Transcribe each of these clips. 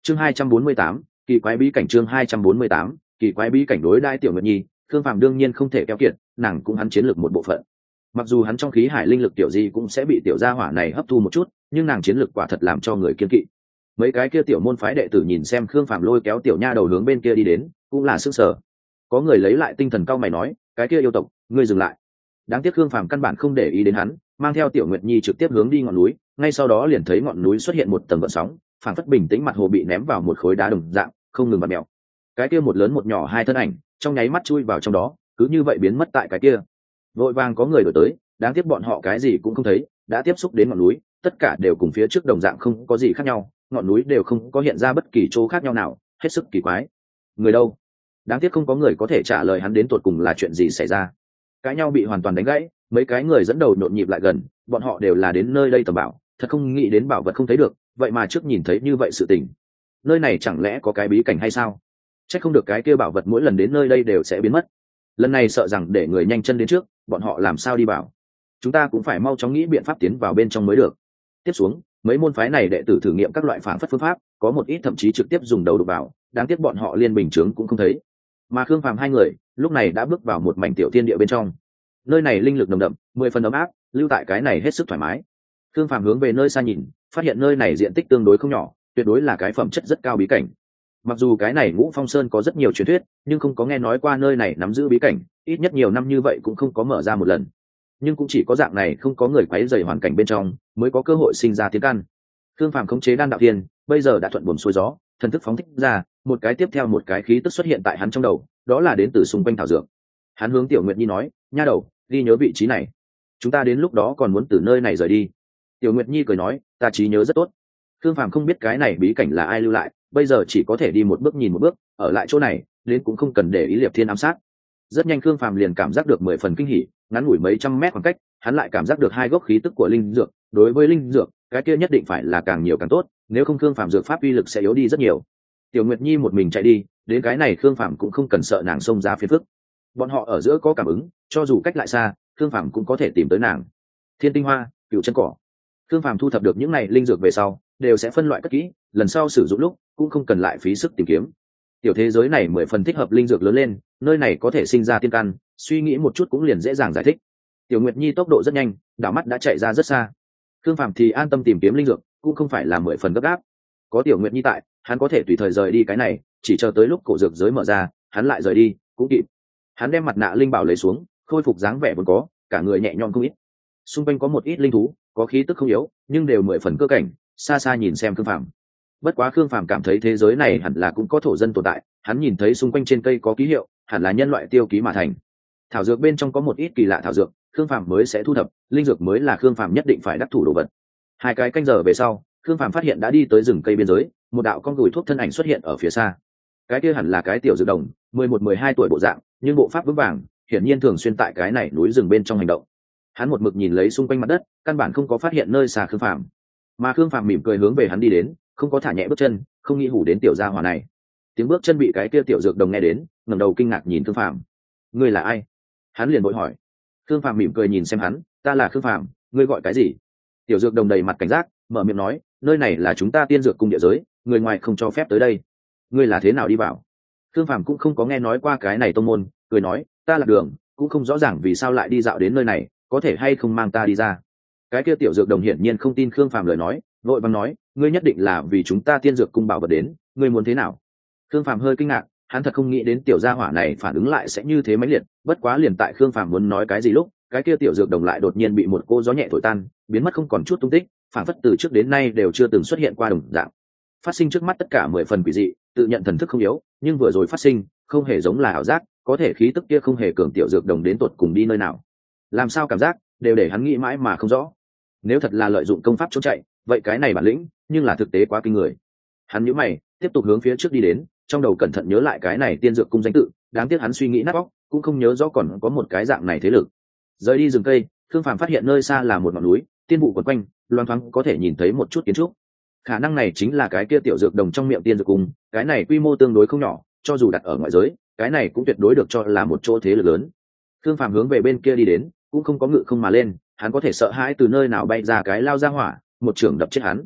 Chương 248, kỳ quái bí cảnh. Chương 248, kỳ quái bí cảnh. Đối đãi Tiểu Nguyệt Nhi, Khương Phàm đương nhiên không thể keo kiệt, nàng cũng hắn chiến lược một bộ phận. Mặc dù hắn trong khí hải linh lực tiểu gì cũng sẽ bị tiểu gia hỏa này hấp thu một chút, nhưng nàng chiến lược quả thật làm cho người kiên kỵ. Mấy cái kia tiểu môn phái đệ tử nhìn xem Khương Phàm lôi kéo tiểu nha đầu hướng bên kia đi đến, cũng là sức sở. Có người lấy lại tinh thần cao mày nói, cái kia yêu tộc, ngươi dừng lại. Đáng tiếc Khương Phàm căn bản không để ý đến hắn, mang theo Tiểu Nguyệt Nhi trực tiếp hướng đi ngọn núi, ngay sau đó liền thấy ngọn núi xuất hiện một tầng gợn sóng, phảng phất bình tĩnh mặt hồ bị ném vào một khối đá đồng dạng, không ngừng bật mèo. Cái kia một lớn một nhỏ hai thân ảnh, trong nháy mắt chui vào trong đó, cứ như vậy biến mất tại cái kia. Vội vàng có người đổi tới, đáng tiếc bọn họ cái gì cũng không thấy, đã tiếp xúc đến ngọn núi, tất cả đều cùng phía trước đồng dạng không có gì khác nhau, ngọn núi đều không có hiện ra bất kỳ chỗ khác nhau nào, hết sức kỳ quái. Người đâu? Đáng tiếc không có người có thể trả lời hắn đến tột cùng là chuyện gì xảy ra. Cãi nhau bị hoàn toàn đánh gãy, mấy cái người dẫn đầu nhộn nhịp lại gần, bọn họ đều là đến nơi đây tầm bảo, thật không nghĩ đến bảo vật không thấy được, vậy mà trước nhìn thấy như vậy sự tình. Nơi này chẳng lẽ có cái bí cảnh hay sao? Chắc không được cái kia bảo vật mỗi lần đến nơi đây đều sẽ biến mất. Lần này sợ rằng để người nhanh chân đến trước, bọn họ làm sao đi bảo? Chúng ta cũng phải mau chóng nghĩ biện pháp tiến vào bên trong mới được. Tiếp xuống, mấy môn phái này đệ tử thử nghiệm các loại phản phất phương pháp, có một ít thậm chí trực tiếp dùng đầu đục vào, đáng tiếc bọn họ liên bình chướng cũng không thấy. Mà Khương Phàm hai người lúc này đã bước vào một mảnh tiểu thiên địa bên trong. Nơi này linh lực nồng đậm, 10 phần ấm áp, lưu tại cái này hết sức thoải mái. Khương Phàm hướng về nơi xa nhìn, phát hiện nơi này diện tích tương đối không nhỏ, tuyệt đối là cái phẩm chất rất cao bí cảnh. Mặc dù cái này Ngũ Phong Sơn có rất nhiều truyền thuyết, nhưng không có nghe nói qua nơi này nắm giữ bí cảnh, ít nhất nhiều năm như vậy cũng không có mở ra một lần. Nhưng cũng chỉ có dạng này không có người quấy rầy hoàn cảnh bên trong, mới có cơ hội sinh ra tiến căn. Khương Phàm khống chế đan đạo thiên, bây giờ đã thuận buồm xuôi gió, thần thức phóng thích ra, một cái tiếp theo một cái khí tức xuất hiện tại hắn trong đầu, đó là đến từ xung quanh thảo dược. Hắn hướng Tiểu Nguyệt Nhi nói, nha đầu, ghi nhớ vị trí này, chúng ta đến lúc đó còn muốn từ nơi này rời đi. Tiểu Nguyệt Nhi cười nói, ta trí nhớ rất tốt. Khương Phàm không biết cái này bí cảnh là ai lưu lại, bây giờ chỉ có thể đi một bước nhìn một bước, ở lại chỗ này, đến cũng không cần để ý Liệp Thiên ám sát. Rất nhanh Khương Phàm liền cảm giác được 10 phần kinh hỉ, ngắn ngủi mấy trăm mét khoảng cách, hắn lại cảm giác được hai gốc khí tức của linh dược, đối với linh dược, cái kia nhất định phải là càng nhiều càng tốt, nếu không Khương Phàm dược pháp uy lực sẽ yếu đi rất nhiều. Tiểu Nguyệt Nhi một mình chạy đi, đến cái này Khương Phàm cũng không cần sợ nàng xông ra phiền phức. Bọn họ ở giữa có cảm ứng, cho dù cách lại xa, Khương Phàm cũng có thể tìm tới nàng. Thiên tinh hoa, cửu chân cỏ. Khương Phàm thu thập được những này linh dược về sau, đều sẽ phân loại cất kỹ, lần sau sử dụng lúc cũng không cần lại phí sức tìm kiếm. Tiểu thế giới này 10 phần thích hợp linh dược lớn lên, nơi này có thể sinh ra tiên căn, suy nghĩ một chút cũng liền dễ dàng giải thích. Tiểu Nguyệt Nhi tốc độ rất nhanh, đảo mắt đã chạy ra rất xa. Khương Phàm thì an tâm tìm kiếm linh dược, cũng không phải là 10 phần gấp gáp. Có Tiểu Nguyệt Nhi tại, hắn có thể tùy thời rời đi cái này, chỉ chờ tới lúc cổ dược giới mở ra, hắn lại rời đi, cũng kịp. Hắn đem mặt nạ linh bảo lấy xuống, khôi phục dáng vẻ vốn có, cả người nhẹ nhõm không ít. Xung quanh có một ít linh thú, có khí tức không yếu, nhưng đều 10 phần cơ cảnh, xa xa nhìn xem Khương Phàm. Bất quá Khương Phàm cảm thấy thế giới này hẳn là cũng có thổ dân tồn tại, hắn nhìn thấy xung quanh trên cây có ký hiệu, hẳn là nhân loại tiêu ký mà thành. Thảo dược bên trong có một ít kỳ lạ thảo dược, Khương Phàm mới sẽ thu thập, linh dược mới là Khương Phàm nhất định phải đắc thủ đồ vật. Hai cái canh giờ về sau, Khương Phàm phát hiện đã đi tới rừng cây biên giới, một đạo con gùi thuốc thân ảnh xuất hiện ở phía xa. Cái kia hẳn là cái tiểu dược đồng, 11-12 tuổi bộ dạng, nhưng bộ pháp vững vàng, hiển nhiên thường xuyên tại cái này núi rừng bên trong hành động. Hắn một mực nhìn lấy xung quanh mặt đất, căn bản không có phát hiện nơi xa Khương Phàm. Mà Khương Phàm mỉm cười hướng về hắn đi đến, không có thả nhẹ bước chân, không nghĩ hủ đến tiểu gia hỏa này. Tiếng bước chân bị cái kia tiểu dược đồng nghe đến, ngẩng đầu kinh ngạc nhìn Khương Phàm. Ngươi là ai? Hắn liền vội hỏi. Khương Phàm mỉm cười nhìn xem hắn, ta là Khương Phàm, ngươi gọi cái gì? Tiểu dược đồng đầy mặt cảnh giác, mở miệng nói, nơi này là chúng ta tiên dược cung địa giới, người ngoài không cho phép tới đây. Ngươi là thế nào đi vào? Khương Phàm cũng không có nghe nói qua cái này tông môn, cười nói, ta là đường, cũng không rõ ràng vì sao lại đi dạo đến nơi này, có thể hay không mang ta đi ra. Cái kia tiểu dược đồng hiển nhiên không tin Khương Phàm lời nói, vội vàng nói, ngươi nhất định là vì chúng ta tiên dược cung bảo vật đến, ngươi muốn thế nào? Khương Phàm hơi kinh ngạc, hắn thật không nghĩ đến tiểu gia hỏa này phản ứng lại sẽ như thế mãnh liệt, bất quá liền tại Khương Phàm muốn nói cái gì lúc, cái kia tiểu dược đồng lại đột nhiên bị một cô gió nhẹ thổi tan, biến mất không còn chút tung tích, phản phất từ trước đến nay đều chưa từng xuất hiện qua đồng dạng. Phát sinh trước mắt tất cả 10 phần quỷ dị, tự nhận thần thức không yếu, nhưng vừa rồi phát sinh, không hề giống là ảo giác, có thể khí tức kia không hề cường tiểu dược đồng đến tột cùng đi nơi nào. Làm sao cảm giác, đều để hắn nghĩ mãi mà không rõ. Nếu thật là lợi dụng công pháp trốn chạy, vậy cái này bản lĩnh, nhưng là thực tế quá kinh người. Hắn nhíu mày, tiếp tục hướng phía trước đi đến, trong đầu cẩn thận nhớ lại cái này tiên dược cung danh tự, đáng tiếc hắn suy nghĩ nát óc, cũng không nhớ rõ còn có một cái dạng này thế lực. Rời đi rừng cây, Khương Phàm phát hiện nơi xa là một ngọn núi, tiên vụ quấn quanh, loang thoáng có thể nhìn thấy một chút kiến trúc. Khả năng này chính là cái kia tiểu dược đồng trong miệng tiên dược cung, cái này quy mô tương đối không nhỏ, cho dù đặt ở ngoại giới, cái này cũng tuyệt đối được cho là một chỗ thế lực lớn. Khương Phàm hướng về bên kia đi đến, cũng không có ngự không mà lên, hắn có thể sợ hãi từ nơi nào bay ra cái lao ra hỏa, một trường đập chết hắn.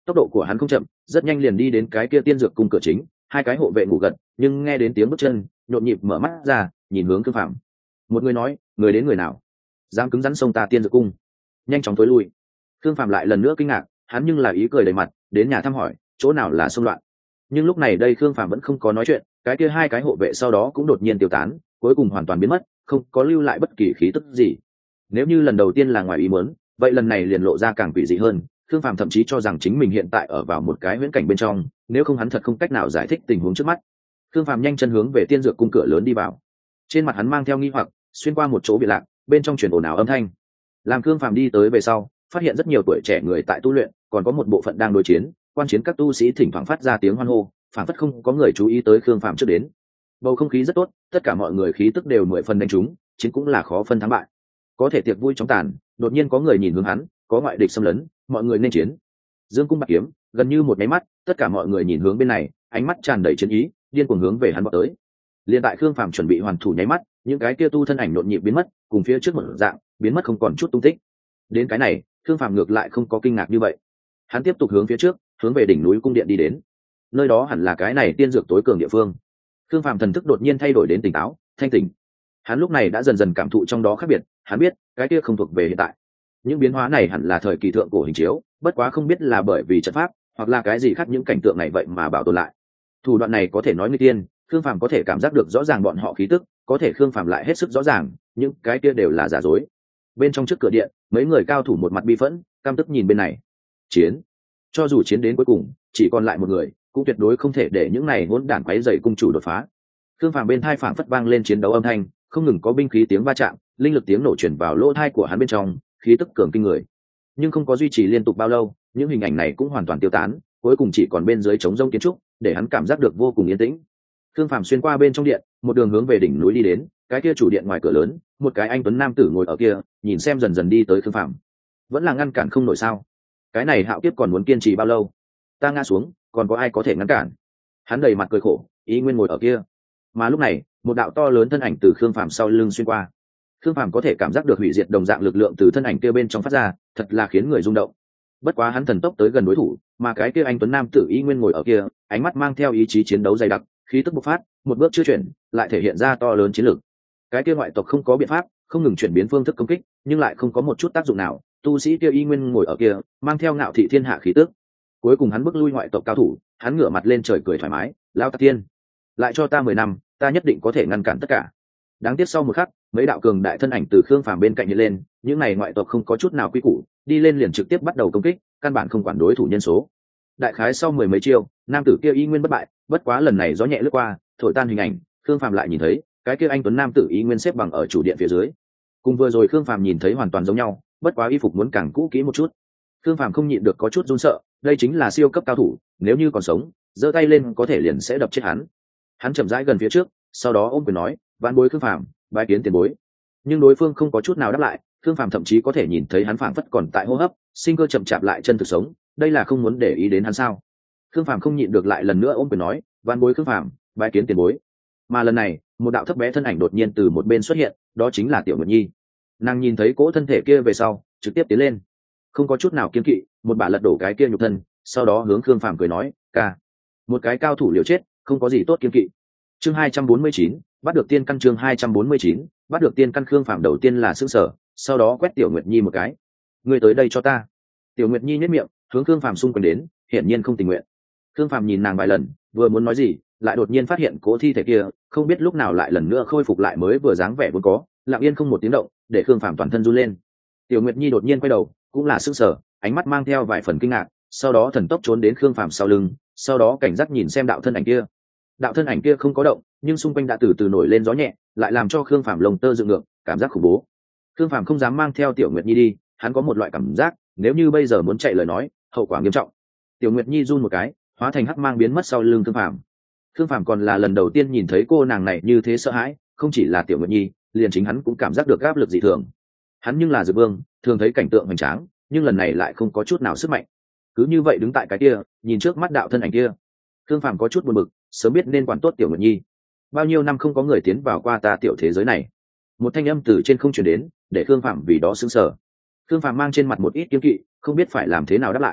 tốc độ của hắn không chậm, rất nhanh liền đi đến cái kia tiên dược cung cửa chính. Hai cái hộ vệ ngủ gật, nhưng nghe đến tiếng bước chân, nhộn nhịp mở mắt ra, nhìn hướng Khương Phạm. Một người nói, người đến người nào? Dám cứng rắn xông ta tiên dược cung, nhanh chóng tối lui. Khương Phạm lại lần nữa kinh ngạc, hắn nhưng là ý cười đầy mặt, đến nhà thăm hỏi, chỗ nào là xung loạn. Nhưng lúc này đây Khương Phạm vẫn không có nói chuyện, cái kia hai cái hộ vệ sau đó cũng đột nhiên tiêu tán, cuối cùng hoàn toàn biến mất, không có lưu lại bất kỳ khí tức gì. Nếu như lần đầu tiên là ngoài ý muốn, vậy lần này liền lộ ra càng quỷ dị hơn. Khương Phạm thậm chí cho rằng chính mình hiện tại ở vào một cái huyễn cảnh bên trong, nếu không hắn thật không cách nào giải thích tình huống trước mắt. Khương Phạm nhanh chân hướng về tiên dược cung cửa lớn đi vào. Trên mặt hắn mang theo nghi hoặc, xuyên qua một chỗ biệt lạc, bên trong truyền ồn ào âm thanh. Làm Khương Phạm đi tới về sau, phát hiện rất nhiều tuổi trẻ người tại tu luyện, còn có một bộ phận đang đối chiến, quan chiến các tu sĩ thỉnh thoảng phát ra tiếng hoan hô, phản phất không có người chú ý tới Khương Phạm trước đến. Bầu không khí rất tốt, tất cả mọi người khí tức đều 10 phần đánh trúng, chiến cũng là khó phân thắng bại. Có thể tiệc vui chóng tàn, đột nhiên có người nhìn hướng hắn, có ngoại địch xâm lấn, mọi người nên chiến. Dương cung bạc kiếm, gần như một máy mắt, tất cả mọi người nhìn hướng bên này, ánh mắt tràn đầy chiến ý, điên cuồng hướng về hắn vọt tới. Liên tại Khương Phạm chuẩn bị hoàn thủ nháy mắt, những cái kia tu thân ảnh nhộn nhịp biến mất, cùng phía trước một dạng, biến mất không còn chút tung tích. Đến cái này, Khương Phạm ngược lại không có kinh ngạc như vậy. Hắn tiếp tục hướng phía trước, hướng về đỉnh núi cung điện đi đến. Nơi đó hẳn là cái này tiên dược tối cường địa phương. Khương Phạm thần thức đột nhiên thay đổi đến tỉnh táo, thanh tỉnh. Hắn lúc này đã dần dần cảm thụ trong đó khác biệt, hắn biết, cái kia không thuộc về hiện tại. Những biến hóa này hẳn là thời kỳ thượng cổ hình chiếu, bất quá không biết là bởi vì trận pháp, hoặc là cái gì khác những cảnh tượng này vậy mà bảo tồn lại. Thủ đoạn này có thể nói nguy tiên, Khương Phạm có thể cảm giác được rõ ràng bọn họ khí tức, có thể Khương Phạm lại hết sức rõ ràng, những cái kia đều là giả dối. Bên trong trước cửa điện, mấy người cao thủ một mặt bi phẫn, căm tức nhìn bên này. Chiến, cho dù chiến đến cuối cùng, chỉ còn lại một người, cũng tuyệt đối không thể để những này hỗn đản quấy rầy cung chủ đột phá. Khương Phạm bên tai phảng phất vang lên chiến đấu âm thanh, không ngừng có binh khí tiếng va chạm, linh lực tiếng nổ truyền vào lỗ tai của hắn bên trong, khí tức cường kinh người. Nhưng không có duy trì liên tục bao lâu, những hình ảnh này cũng hoàn toàn tiêu tán, cuối cùng chỉ còn bên dưới trống rông kiến trúc, để hắn cảm giác được vô cùng yên tĩnh. Khương Phạm xuyên qua bên trong điện, một đường hướng về đỉnh núi đi đến, cái kia chủ điện ngoài cửa lớn, một cái anh tuấn nam tử ngồi ở kia, nhìn xem dần dần đi tới Khương Phạm. Vẫn là ngăn cản không nổi sao? Cái này hạo kiếp còn muốn kiên trì bao lâu? Ta ngã xuống, còn có ai có thể ngăn cản? Hắn đầy mặt cười khổ, ý nguyên ngồi ở kia. Mà lúc này, một đạo to lớn thân ảnh từ Khương Phạm sau lưng xuyên qua. Khương Phạm có thể cảm giác được hủy diệt đồng dạng lực lượng từ thân ảnh kia bên trong phát ra, thật là khiến người rung động. Bất quá hắn thần tốc tới gần đối thủ, mà cái kia anh tuấn nam tử y nguyên ngồi ở kia, ánh mắt mang theo ý chí chiến đấu dày đặc, khí tức bộc phát, một bước chưa chuyển, lại thể hiện ra to lớn chiến lược. Cái kia ngoại tộc không có biện pháp, không ngừng chuyển biến phương thức công kích, nhưng lại không có một chút tác dụng nào, tu sĩ kia y nguyên ngồi ở kia, mang theo ngạo thị thiên hạ khí tức. Cuối cùng hắn bước lui ngoại tộc cao thủ, hắn ngửa mặt lên trời cười thoải mái, lao tạc tiên, lại cho ta 10 năm, ta nhất định có thể ngăn cản tất cả. Đáng tiếc sau một khắc, mấy đạo cường đại thân ảnh từ Khương Phàm bên cạnh hiện lên, những này ngoại tộc không có chút nào quy củ, đi lên liền trực tiếp bắt đầu công kích, căn bản không quản đối thủ nhân số. Đại khái sau 10 mấy chiêu, nam tử kia y nguyên bất bại, bất quá lần này gió nhẹ lướt qua, thổi tan hình ảnh, Khương Phàm lại nhìn thấy, cái kia anh tuấn nam tử y nguyên xếp bằng ở chủ điện phía dưới. Cùng vừa rồi Khương Phàm nhìn thấy hoàn toàn giống nhau, bất quá y phục muốn càng cũ kỹ một chút. Khương Phàm không nhịn được có chút run sợ, đây chính là siêu cấp cao thủ, nếu như còn sống, giơ tay lên có thể liền sẽ đập chết hắn. Hắn chậm rãi gần phía trước, sau đó ôm quyền nói, vạn bối Khương Phàm, bái kiến tiền bối. Nhưng đối phương không có chút nào đáp lại, Khương Phàm thậm chí có thể nhìn thấy hắn phảng phất còn tại hô hấp, sinh cơ chậm chạp lại chân thực sống, đây là không muốn để ý đến hắn sao? Khương Phàm không nhịn được lại lần nữa ôm quyền nói, vạn bối Khương Phàm, bái kiến tiền bối. Mà lần này, một đạo thấp bé thân ảnh đột nhiên từ một bên xuất hiện, đó chính là Tiểu Nguyệt Nhi. Nàng nhìn thấy cỗ thân thể kia về sau, trực tiếp tiến lên, không có chút nào kiêng kỵ, một bà lật đổ cái kia nhục thân, sau đó hướng Khương Phàm cười nói, ca, một cái cao thủ liều chết, không có gì tốt kiêng kỵ. Chương 249, bắt được tiên căn. Chương 249, bắt được tiên căn. Khương Phàm đầu tiên là sững sờ, sau đó quét Tiểu Nguyệt Nhi một cái. Ngươi tới đây cho ta. Tiểu Nguyệt Nhi nhếch miệng, hướng Khương Phàm xung quanh đến, hiển nhiên không tình nguyện. Khương Phàm nhìn nàng vài lần, vừa muốn nói gì, lại đột nhiên phát hiện cỗ thi thể kia, không biết lúc nào lại lần nữa khôi phục lại mới vừa dáng vẻ vốn có, lặng yên không một tiếng động, để Khương Phàm toàn thân run lên. Tiểu Nguyệt Nhi đột nhiên quay đầu, cũng là sững sờ, ánh mắt mang theo vài phần kinh ngạc, sau đó thần tốc trốn đến Khương Phàm sau lưng, sau đó cảnh giác nhìn xem đạo thân ảnh kia. Đạo thân ảnh kia không có động, nhưng xung quanh đã từ từ nổi lên gió nhẹ, lại làm cho Khương Phàm lông tơ dựng ngược, cảm giác khủng bố. Khương Phàm không dám mang theo Tiểu Nguyệt Nhi đi, hắn có một loại cảm giác, nếu như bây giờ muốn chạy lời nói, hậu quả nghiêm trọng. Tiểu Nguyệt Nhi run một cái, hóa thành hắc mang biến mất sau lưng Khương Phàm. Khương Phàm còn là lần đầu tiên nhìn thấy cô nàng này như thế sợ hãi, không chỉ là Tiểu Nguyệt Nhi, liền chính hắn cũng cảm giác được áp lực dị thường. Hắn nhưng là Dược Vương, thường thấy cảnh tượng hoành tráng, nhưng lần này lại không có chút nào sức mạnh. Cứ như vậy đứng tại cái kia, nhìn trước mắt đạo thân ảnh kia, Khương Phàm có chút buồn bực, sớm biết nên quản tốt Tiểu Nguyệt Nhi. Bao nhiêu năm không có người tiến vào qua ta tiểu thế giới này. Một thanh âm từ trên không truyền đến, để Khương Phàm vì đó sững sờ. Khương Phàm mang trên mặt một ít kiêng kỵ, không biết phải làm thế nào đáp lại.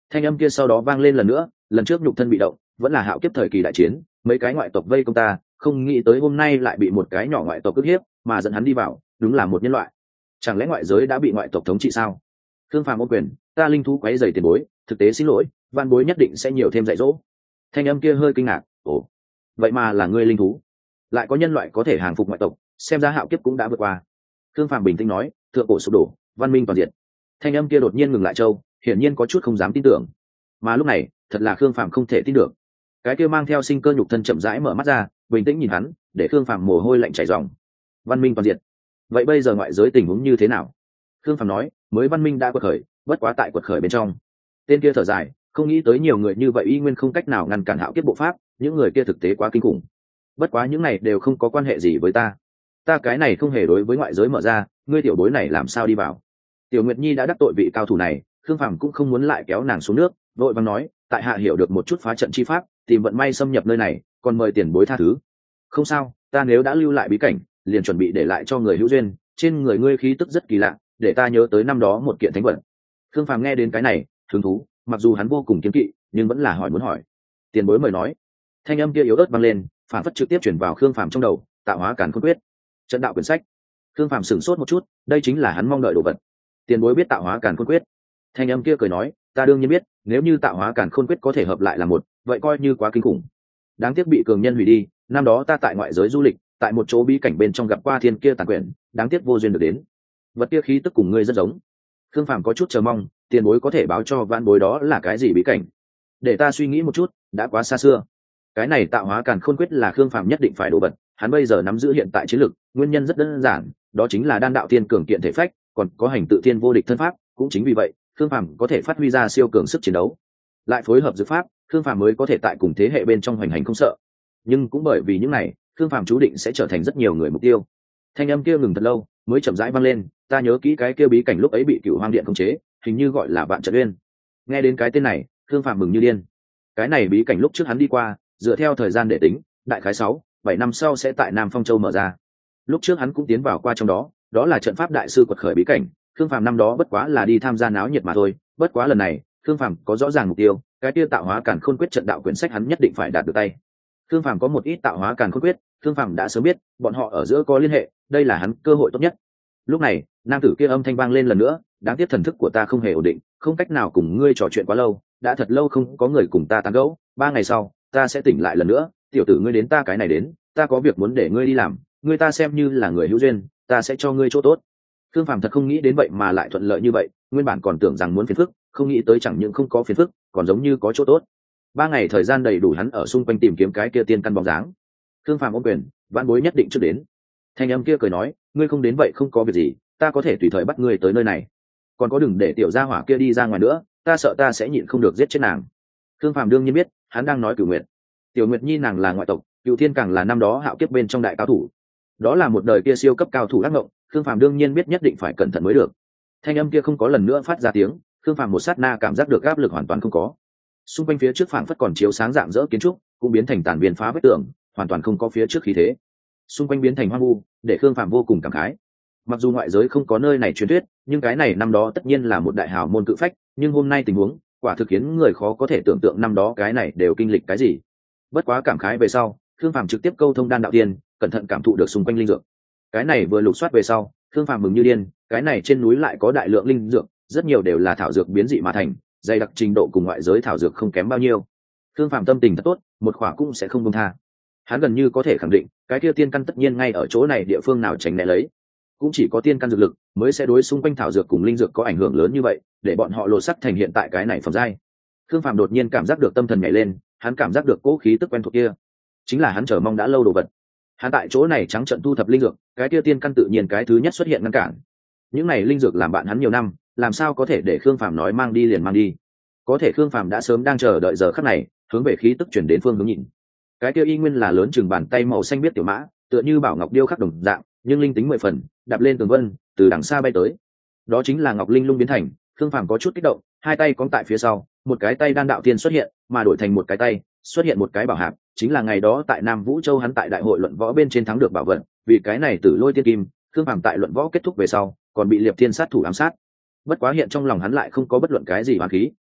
Thanh âm kia sau đó vang lên lần nữa, lần trước nhục thân bị động, vẫn là hạo kiếp thời kỳ đại chiến, mấy cái ngoại tộc vây công ta, không nghĩ tới hôm nay lại bị một cái nhỏ ngoại tộc ức hiếp, mà dẫn hắn đi vào, đúng là một nhân loại. Chẳng lẽ ngoại giới đã bị ngoại tộc thống trị sao? Thương Phàm ôm quyền, ta linh thú quấy rầy tiền bối, thực tế xin lỗi, van bối nhất định sẽ nhiều thêm dạy dỗ. Thanh âm kia hơi kinh ngạc, ồ, vậy mà là ngươi linh thú, lại có nhân loại có thể hàng phục ngoại tộc, xem ra hạo kiếp cũng đã vượt qua. Thương Phàm bình tĩnh nói, thượng cổ sụp đổ, văn minh toàn diệt. Thanh âm kia đột nhiên ngừng lại châu, hiển nhiên có chút không dám tin tưởng. Mà lúc này, thật là Khương Phàm không thể tin được. Cái kia mang theo sinh cơ nhục thân chậm rãi mở mắt ra, bình tĩnh nhìn hắn, để Khương Phàm mồ hôi lạnh chảy ròng. Văn minh toàn diệt. Vậy bây giờ ngoại giới tình huống như thế nào? Khương Phàm nói, mới văn minh đã quật khởi, bất quá tại quật khởi bên trong. Tên kia thở dài, không nghĩ tới nhiều người như vậy y nguyên không cách nào ngăn cản hạo kiếp bộ pháp, những người kia thực tế quá kinh khủng. Bất quá những này đều không có quan hệ gì với ta. Ta cái này không hề đối với ngoại giới mở ra, ngươi tiểu bối này làm sao đi vào? Tiểu Nguyệt Nhi đã đắc tội vị cao thủ này, Khương Phàm cũng không muốn lại kéo nàng xuống nước, vội vàng nói, tại hạ hiểu được một chút phá trận chi pháp, tìm vận may xâm nhập nơi này, còn mời tiền bối tha thứ. Không sao, ta nếu đã lưu lại bí cảnh, liền chuẩn bị để lại cho người hữu duyên, trên người ngươi khí tức rất kỳ lạ, để ta nhớ tới năm đó một kiện thánh vật. Khương Phàm nghe đến cái này, hứng thú, mặc dù hắn vô cùng kiêng kỵ, nhưng vẫn là hỏi muốn hỏi. Tiền bối mời nói. Thanh âm kia yếu ớt vang lên, phản phất trực tiếp chuyển vào Khương Phàm trong đầu, tạo hóa càn khôn quyết. Trận đạo quyển sách. Khương Phàm sửng sốt một chút, đây chính là hắn mong đợi đồ vật. Tiền bối biết tạo hóa càn khôn quyết? Thanh âm kia cười nói, ta đương nhiên biết, nếu như tạo hóa càn khôn quyết có thể hợp lại là một, vậy coi như quá kinh khủng. Đáng tiếc bị cường nhân hủy đi, năm đó ta tại ngoại giới du lịch, tại một chỗ bí cảnh bên trong gặp qua thiên kia tàn quyển, đáng tiếc vô duyên được đến. Vật kia khí tức cùng ngươi rất giống. Khương Phàm có chút chờ mong, tiền bối có thể báo cho vãn bối đó là cái gì bí cảnh? Để ta suy nghĩ một chút, đã quá xa xưa. Cái này tạo hóa càn khôn quyết là Khương Phàm nhất định phải đồ vật, hắn bây giờ nắm giữ hiện tại chiến lực, nguyên nhân rất đơn giản, đó chính là đan đạo tiên cường kiện thể phách, còn có hành tự thiên vô địch thân pháp, cũng chính vì vậy, Khương Phàm có thể phát huy ra siêu cường sức chiến đấu. Lại phối hợp dược pháp, Khương Phàm mới có thể tại cùng thế hệ bên trong hoành hành không sợ. Nhưng cũng bởi vì những này, Khương Phàm chú định sẽ trở thành rất nhiều người mục tiêu. Thanh âm kia ngừng thật lâu, mới chậm rãi vang lên, ta nhớ kỹ cái kia bí cảnh lúc ấy bị Cửu Hoang Điện khống chế, hình như gọi là Vạn Trận Uyên. Nghe đến cái tên này, Khương Phàm mừng như điên. Cái này bí cảnh lúc trước hắn đi qua, dựa theo thời gian để tính, đại khái 6-7 năm sau sẽ tại Nam Phong Châu mở ra. Lúc trước hắn cũng tiến vào qua trong đó, đó là trận pháp đại sư quật khởi bí cảnh, Khương Phàm năm đó bất quá là đi tham gia náo nhiệt mà thôi, bất quá lần này, Khương Phàm có rõ ràng mục tiêu, cái kia tạo hóa càn khôn quyết trận đạo quyển sách hắn nhất định phải đạt được tay. Khương Phàm có một ít tạo hóa càn khôn quyết, Khương Phàm đã sớm biết, bọn họ ở giữa có liên hệ, đây là hắn cơ hội tốt nhất. Lúc này, nam tử kia âm thanh vang lên lần nữa, đáng tiếc thần thức của ta không hề ổn định, không cách nào cùng ngươi trò chuyện quá lâu, đã thật lâu không có người cùng ta tán gẫu, 3 ngày sau, ta sẽ tỉnh lại lần nữa, tiểu tử ngươi đến ta cái này đến, ta có việc muốn để ngươi đi làm, ngươi ta xem như là người hữu duyên, ta sẽ cho ngươi chỗ tốt. Khương Phàm thật không nghĩ đến vậy mà lại thuận lợi như vậy, nguyên bản còn tưởng rằng muốn phiền phức, không nghĩ tới chẳng những không có phiền phức, còn giống như có chỗ tốt. 3 ngày thời gian đầy đủ hắn ở xung quanh tìm kiếm cái kia tiên căn bóng dáng. Khương Phàm ôm quyền, vãn bối nhất định trước đến. Thanh âm kia cười nói, ngươi không đến vậy không có việc gì, ta có thể tùy thời bắt ngươi tới nơi này. Còn có đừng để tiểu gia hỏa kia đi ra ngoài nữa, ta sợ ta sẽ nhịn không được giết chết nàng. Khương Phàm đương nhiên biết, hắn đang nói Cửu Nguyệt. Tiểu Nguyệt Nhi nàng là ngoại tộc, Cửu Thiên càng là năm đó hạo kiếp bên trong đại cao thủ. Đó là một đời kia siêu cấp cao thủ ác ngộng, Khương Phàm đương nhiên biết nhất định phải cẩn thận mới được. Thanh âm kia không có lần nữa phát ra tiếng, Khương Phàm một sát na cảm giác được áp lực hoàn toàn không có. Xung quanh phía trước phảng phất còn chiếu sáng dạng dỡ kiến trúc, cũng biến thành tàn viên phá vách tường, hoàn toàn không có phía trước khí thế. Xung quanh biến thành hoang vu, để Khương Phàm vô cùng cảm khái. Mặc dù ngoại giới không có nơi này truyền thuyết, nhưng cái này năm đó tất nhiên là một đại hào môn cự phách, nhưng hôm nay tình huống, quả thực khiến người khó có thể tưởng tượng năm đó cái này đều kinh lịch cái gì. Bất quá cảm khái về sau, Khương Phàm trực tiếp câu thông đan đạo tiên, cẩn thận cảm thụ được xung quanh linh dược. Cái này vừa lục soát về sau, Khương Phàm mừng như điên, cái này trên núi lại có đại lượng linh dược, rất nhiều đều là thảo dược biến dị mà thành, dày đặc trình độ cùng ngoại giới thảo dược không kém bao nhiêu. Khương Phàm tâm tình thật tốt, một khỏa cũng sẽ không buông tha. Hắn gần như có thể khẳng định, cái kia tiên căn tất nhiên ngay ở chỗ này địa phương nào tránh né lấy. Cũng chỉ có tiên căn dược lực mới sẽ đối xung quanh thảo dược cùng linh dược có ảnh hưởng lớn như vậy, để bọn họ lột sắt thành hiện tại cái này phẩm giai. Khương Phàm đột nhiên cảm giác được tâm thần nhảy lên, hắn cảm giác được cỗ khí tức quen thuộc kia, chính là hắn chờ mong đã lâu đồ vật. Hắn tại chỗ này trắng trận thu thập linh dược, cái kia tiên căn tự nhiên cái thứ nhất xuất hiện ngăn cản. Những này linh dược làm bạn hắn nhiều năm, làm sao có thể để Khương Phàm nói mang đi liền mang đi? Có thể Khương Phàm đã sớm đang chờ đợi giờ khắc này, hướng về khí tức chuyển đến phương hướng nhìn. Cái kia y nguyên là lớn chừng bàn tay màu xanh biết tiểu mã, tựa như bảo ngọc điêu khắc đồng dạng, nhưng linh tính 10 phần, đạp lên tường vân, từ đằng xa bay tới. Đó chính là Ngọc Linh Lung biến thành. Khương Phàm có chút kích động, hai tay cong tại phía sau, một cái tay đan đạo tiên xuất hiện, mà đổi thành một cái tay, xuất hiện một cái bảo hạp, chính là ngày đó tại Nam Vũ Châu hắn tại đại hội luận võ bên trên thắng được bảo vật, vì cái này Tử Lôi Tiên Kim, Khương Phàm tại luận võ kết thúc về sau, còn bị Liệp Thiên sát thủ ám sát. Bất quá hiện trong lòng hắn lại không có bất luận cái gì oán khí,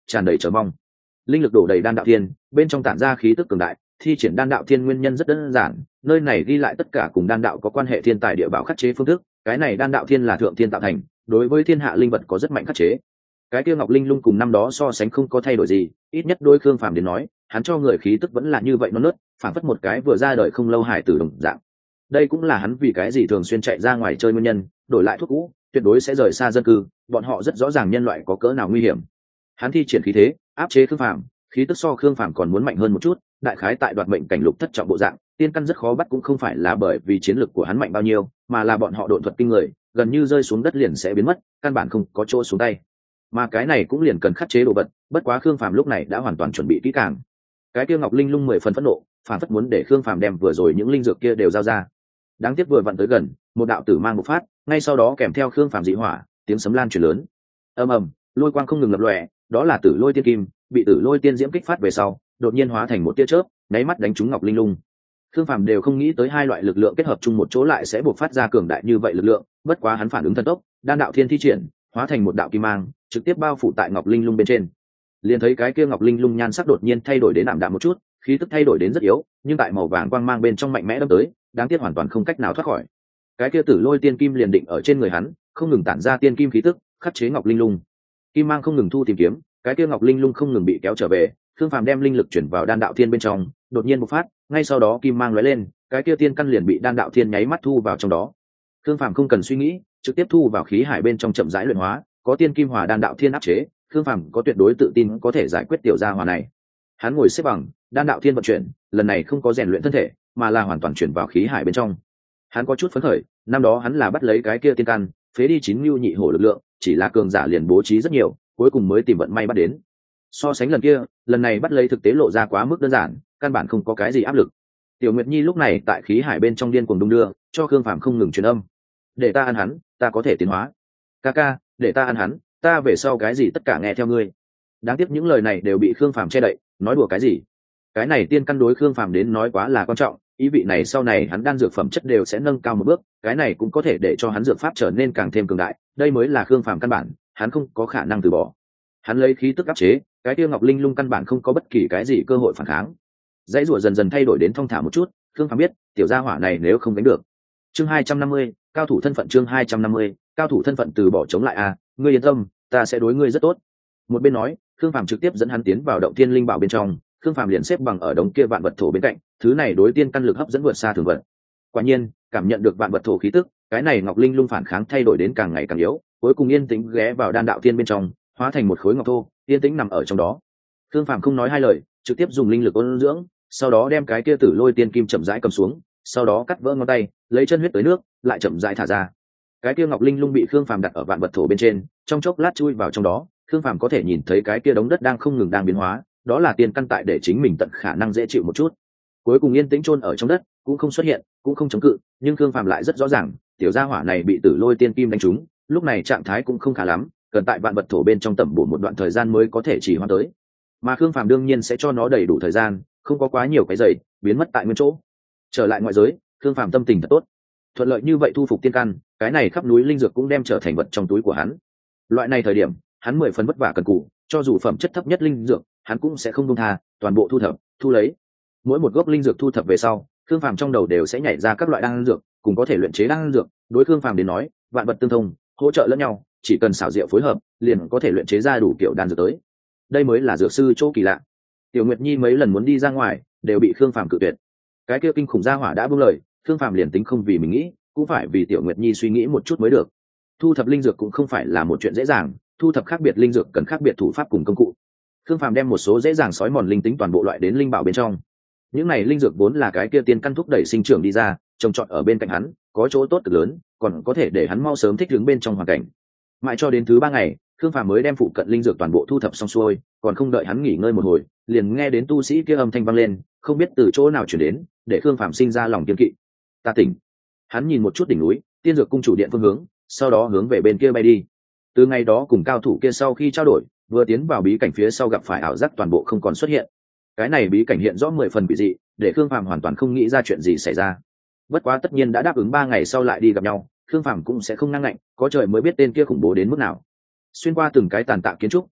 tràn đầy chờ mong. Linh lực đổ đầy đan đạo thiên, bên trong tản ra khí tức cường đại. Thi triển đan đạo thiên nguyên nhân rất đơn giản, nơi này ghi lại tất cả cùng đan đạo có quan hệ thiên tài địa bảo khắc chế phương thức. Cái này đan đạo thiên là thượng thiên tạo thành, đối với thiên hạ linh vật có rất mạnh khắc chế. Cái kia ngọc linh lung cùng năm đó so sánh không có thay đổi gì, ít nhất đôi Khương Phàm đến nói, hắn cho người khí tức vẫn là như vậy non nớt, phảng phất một cái vừa ra đời không lâu hải tử đồng dạng. Đây cũng là hắn vì cái gì thường xuyên chạy ra ngoài chơi nguyên nhân, đổi lại thuốc cũ tuyệt đối sẽ rời xa dân cư, bọn họ rất rõ ràng nhân loại có cỡ nào nguy hiểm. Hắn thi triển khí thế áp chế Khương Phàm, khí tức so Khương Phàm còn muốn mạnh hơn một chút, đại khái tại đoạt mệnh cảnh lục thất trọng bộ dạng. Tiên căn rất khó bắt cũng không phải là bởi vì chiến lực của hắn mạnh bao nhiêu, mà là bọn họ độn thuật kinh người, gần như rơi xuống đất liền sẽ biến mất, căn bản không có chỗ xuống tay. Mà cái này cũng liền cần khắc chế đồ vật, bất quá Khương Phàm lúc này đã hoàn toàn chuẩn bị kỹ càng. Cái kia ngọc linh lung 10 phần phẫn nộ, phản phất muốn để Khương Phàm đem vừa rồi những linh dược kia đều giao ra. Đáng tiếc vừa vặn tới gần, một đạo tử mang một phát, ngay sau đó kèm theo Khương Phàm dị hỏa, tiếng sấm lan truyền lớn. Ầm ầm, lôi quang không ngừng lập lòe, đó là Tử Lôi Tiên Kim, bị Tử Lôi Tiên Diễm kích phát về sau, đột nhiên hóa thành một tia chớp, nháy mắt đánh trúng ngọc linh lung. Khương Phàm đều không nghĩ tới hai loại lực lượng kết hợp chung một chỗ lại sẽ bộc phát ra cường đại như vậy lực lượng, bất quá hắn phản ứng thần tốc, đan đạo thiên thi triển, hóa thành một đạo kim mang, trực tiếp bao phủ tại ngọc linh lung bên trên. Liền thấy cái kia ngọc linh lung nhan sắc đột nhiên thay đổi đến ảm đạm một chút, khí tức thay đổi đến rất yếu, nhưng tại màu vàng quang mang bên trong mạnh mẽ đâm tới, đáng tiếc hoàn toàn không cách nào thoát khỏi. Cái kia Tử Lôi Tiên Kim liền định ở trên người hắn, không ngừng tản ra tiên kim khí tức, khắc chế ngọc linh lung. Kim mang không ngừng thu tìm kiếm, cái kia ngọc linh lung không ngừng bị kéo trở về. Khương Phàm đem linh lực chuyển vào đan đạo thiên bên trong, đột nhiên bộc phát, ngay sau đó kim mang lóe lên, cái kia tiên căn liền bị đan đạo thiên nháy mắt thu vào trong đó. Khương Phàm không cần suy nghĩ, trực tiếp thu vào khí hải bên trong chậm rãi luyện hóa, có tiên kim hòa đan đạo thiên áp chế, Khương Phàm có tuyệt đối tự tin có thể giải quyết tiểu gia hỏa này. Hắn ngồi xếp bằng, đan đạo thiên vận chuyển, lần này không có rèn luyện thân thể, mà là hoàn toàn chuyển vào khí hải bên trong. Hắn có chút phấn khởi, năm đó hắn là bắt lấy cái kia tiên căn, phế đi 9 nhu nhị hổ lực lượng, chỉ là cường giả liền bố trí rất nhiều, cuối cùng mới tìm vận may bắt đến. So sánh lần kia, lần này bắt lấy thực tế lộ ra quá mức đơn giản, căn bản không có cái gì áp lực. Tiểu Nguyệt Nhi lúc này tại khí hải bên trong điên cuồng đung đưa, cho Khương Phàm không ngừng truyền âm. Để ta ăn hắn, ta có thể tiến hóa. Ca ca, để ta ăn hắn, ta về sau cái gì tất cả nghe theo ngươi. Đáng tiếc những lời này đều bị Khương Phàm che đậy, nói đùa cái gì? Cái này tiên căn đối Khương Phàm đến nói quá là quan trọng, ý vị này sau này hắn đan dược phẩm chất đều sẽ nâng cao một bước, cái này cũng có thể để cho hắn dược pháp trở nên càng thêm cường đại, đây mới là Khương Phàm căn bản, hắn không có khả năng từ bỏ. Hắn lấy khí tức áp chế, cái kia ngọc linh lung căn bản không có bất kỳ cái gì cơ hội phản kháng. Dãy rủa dần dần thay đổi đến thong thả một chút, Khương Phàm biết, tiểu gia hỏa này nếu không đánh được. Chương 250, cao thủ thân phận. Chương 250, cao thủ thân phận. Từ bỏ chống lại a, ngươi yên tâm, ta sẽ đối ngươi rất tốt. Một bên nói, Khương Phàm trực tiếp dẫn hắn tiến vào động thiên linh bảo bên trong. Khương Phàm liền xếp bằng ở đống kia vạn vật thổ bên cạnh, thứ này đối tiên căn lực hấp dẫn vượt xa thường vật. Quả nhiên, cảm nhận được vạn vật thổ khí tức, cái này ngọc linh lung phản kháng thay đổi đến càng ngày càng yếu, cuối cùng yên tĩnh ghé vào đan đạo thiên bên trong, hóa thành một khối ngọc thô, yên tĩnh nằm ở trong đó. Khương Phàm không nói hai lời, trực tiếp dùng linh lực ôn dưỡng, sau đó đem cái kia Tử Lôi Tiên Kim chậm rãi cầm xuống, sau đó cắt vỡ ngón tay, lấy chân huyết tới nước, lại chậm rãi thả ra. Cái kia ngọc linh lung bị Khương Phàm đặt ở vạn vật thổ bên trên, trong chốc lát chui vào trong đó, Khương Phàm có thể nhìn thấy cái kia đống đất đang không ngừng biến hóa, đó là tiên căn tại để chính mình tận khả năng dễ chịu một chút. Cuối cùng yên tĩnh chôn ở trong đất, cũng không xuất hiện, cũng không chống cự, nhưng Khương Phàm lại rất rõ ràng, tiểu gia hỏa này bị Tử Lôi Tiên Kim đánh trúng, lúc này trạng thái cũng không khá lắm, cần tại vạn vật thổ bên trong tẩm bổ một đoạn thời gian mới có thể chỉ hoãn tới. Mà Khương Phàm đương nhiên sẽ cho nó đầy đủ thời gian, không có quá nhiều cái dày, biến mất tại nguyên chỗ. Trở lại ngoại giới, Khương Phàm tâm tình thật tốt. Thuận lợi như vậy thu phục tiên căn, cái này khắp núi linh dược cũng đem trở thành vật trong túi của hắn. Loại này thời điểm, hắn 10 phần vất vả cần cù, cho dù phẩm chất thấp nhất linh dược, hắn cũng sẽ không buông tha, toàn bộ thu thập, thu lấy. Mỗi một gốc linh dược thu thập về sau, Khương Phàm trong đầu đều sẽ nhảy ra các loại đan dược, cùng có thể luyện chế đan dược, đối Khương Phàm đến nói, vạn vật tương thông, hỗ trợ lẫn nhau, chỉ cần xảo diệu phối hợp, liền có thể luyện chế ra đủ kiểu đan dược tới. Đây mới là dược sư chỗ kỳ lạ. Tiểu Nguyệt Nhi mấy lần muốn đi ra ngoài, đều bị Khương Phàm cự tuyệt. Cái kia kinh khủng gia hỏa đã buông lời, Khương Phàm liền tính không vì mình nghĩ, cũng phải vì Tiểu Nguyệt Nhi suy nghĩ một chút mới được. Thu thập linh dược cũng không phải là một chuyện dễ dàng, thu thập khác biệt linh dược cần khác biệt thủ pháp cùng công cụ. Khương Phàm đem một số dễ dàng sói mòn linh tính toàn bộ loại đến linh bảo bên trong. Những này linh dược vốn là cái kia tiên căn thúc đẩy sinh trưởng đi ra, trồng trọt ở bên cạnh hắn, có chỗ tốt cực lớn, còn có thể để hắn mau sớm thích ứng bên trong hoàn cảnh. Mãi cho đến thứ 3 ngày, Khương Phàm mới đem phụ cận linh dược toàn bộ thu thập xong xuôi, còn không đợi hắn nghỉ ngơi một hồi, liền nghe đến tu sĩ kia âm thanh vang lên, không biết từ chỗ nào truyền đến, để Khương Phàm sinh ra lòng kiêng kỵ. Ta tỉnh. Hắn nhìn một chút đỉnh núi, tiên dược cung chủ điện phương hướng, sau đó hướng về bên kia bay đi. Từ ngày đó cùng cao thủ kia sau khi trao đổi, vừa tiến vào bí cảnh phía sau gặp phải ảo giác toàn bộ không còn xuất hiện. Cái này bí cảnh hiện rõ 10 phần bị dị, để Khương Phàm hoàn toàn không nghĩ ra chuyện gì xảy ra. Bất quá tất nhiên đã đáp ứng 3 ngày sau lại đi gặp nhau, Khương Phàm cũng sẽ không ngăn ngạnh, có trời mới biết tên kia khủng bố đến mức nào. Xuyên qua từng cái tàn tạ kiến trúc,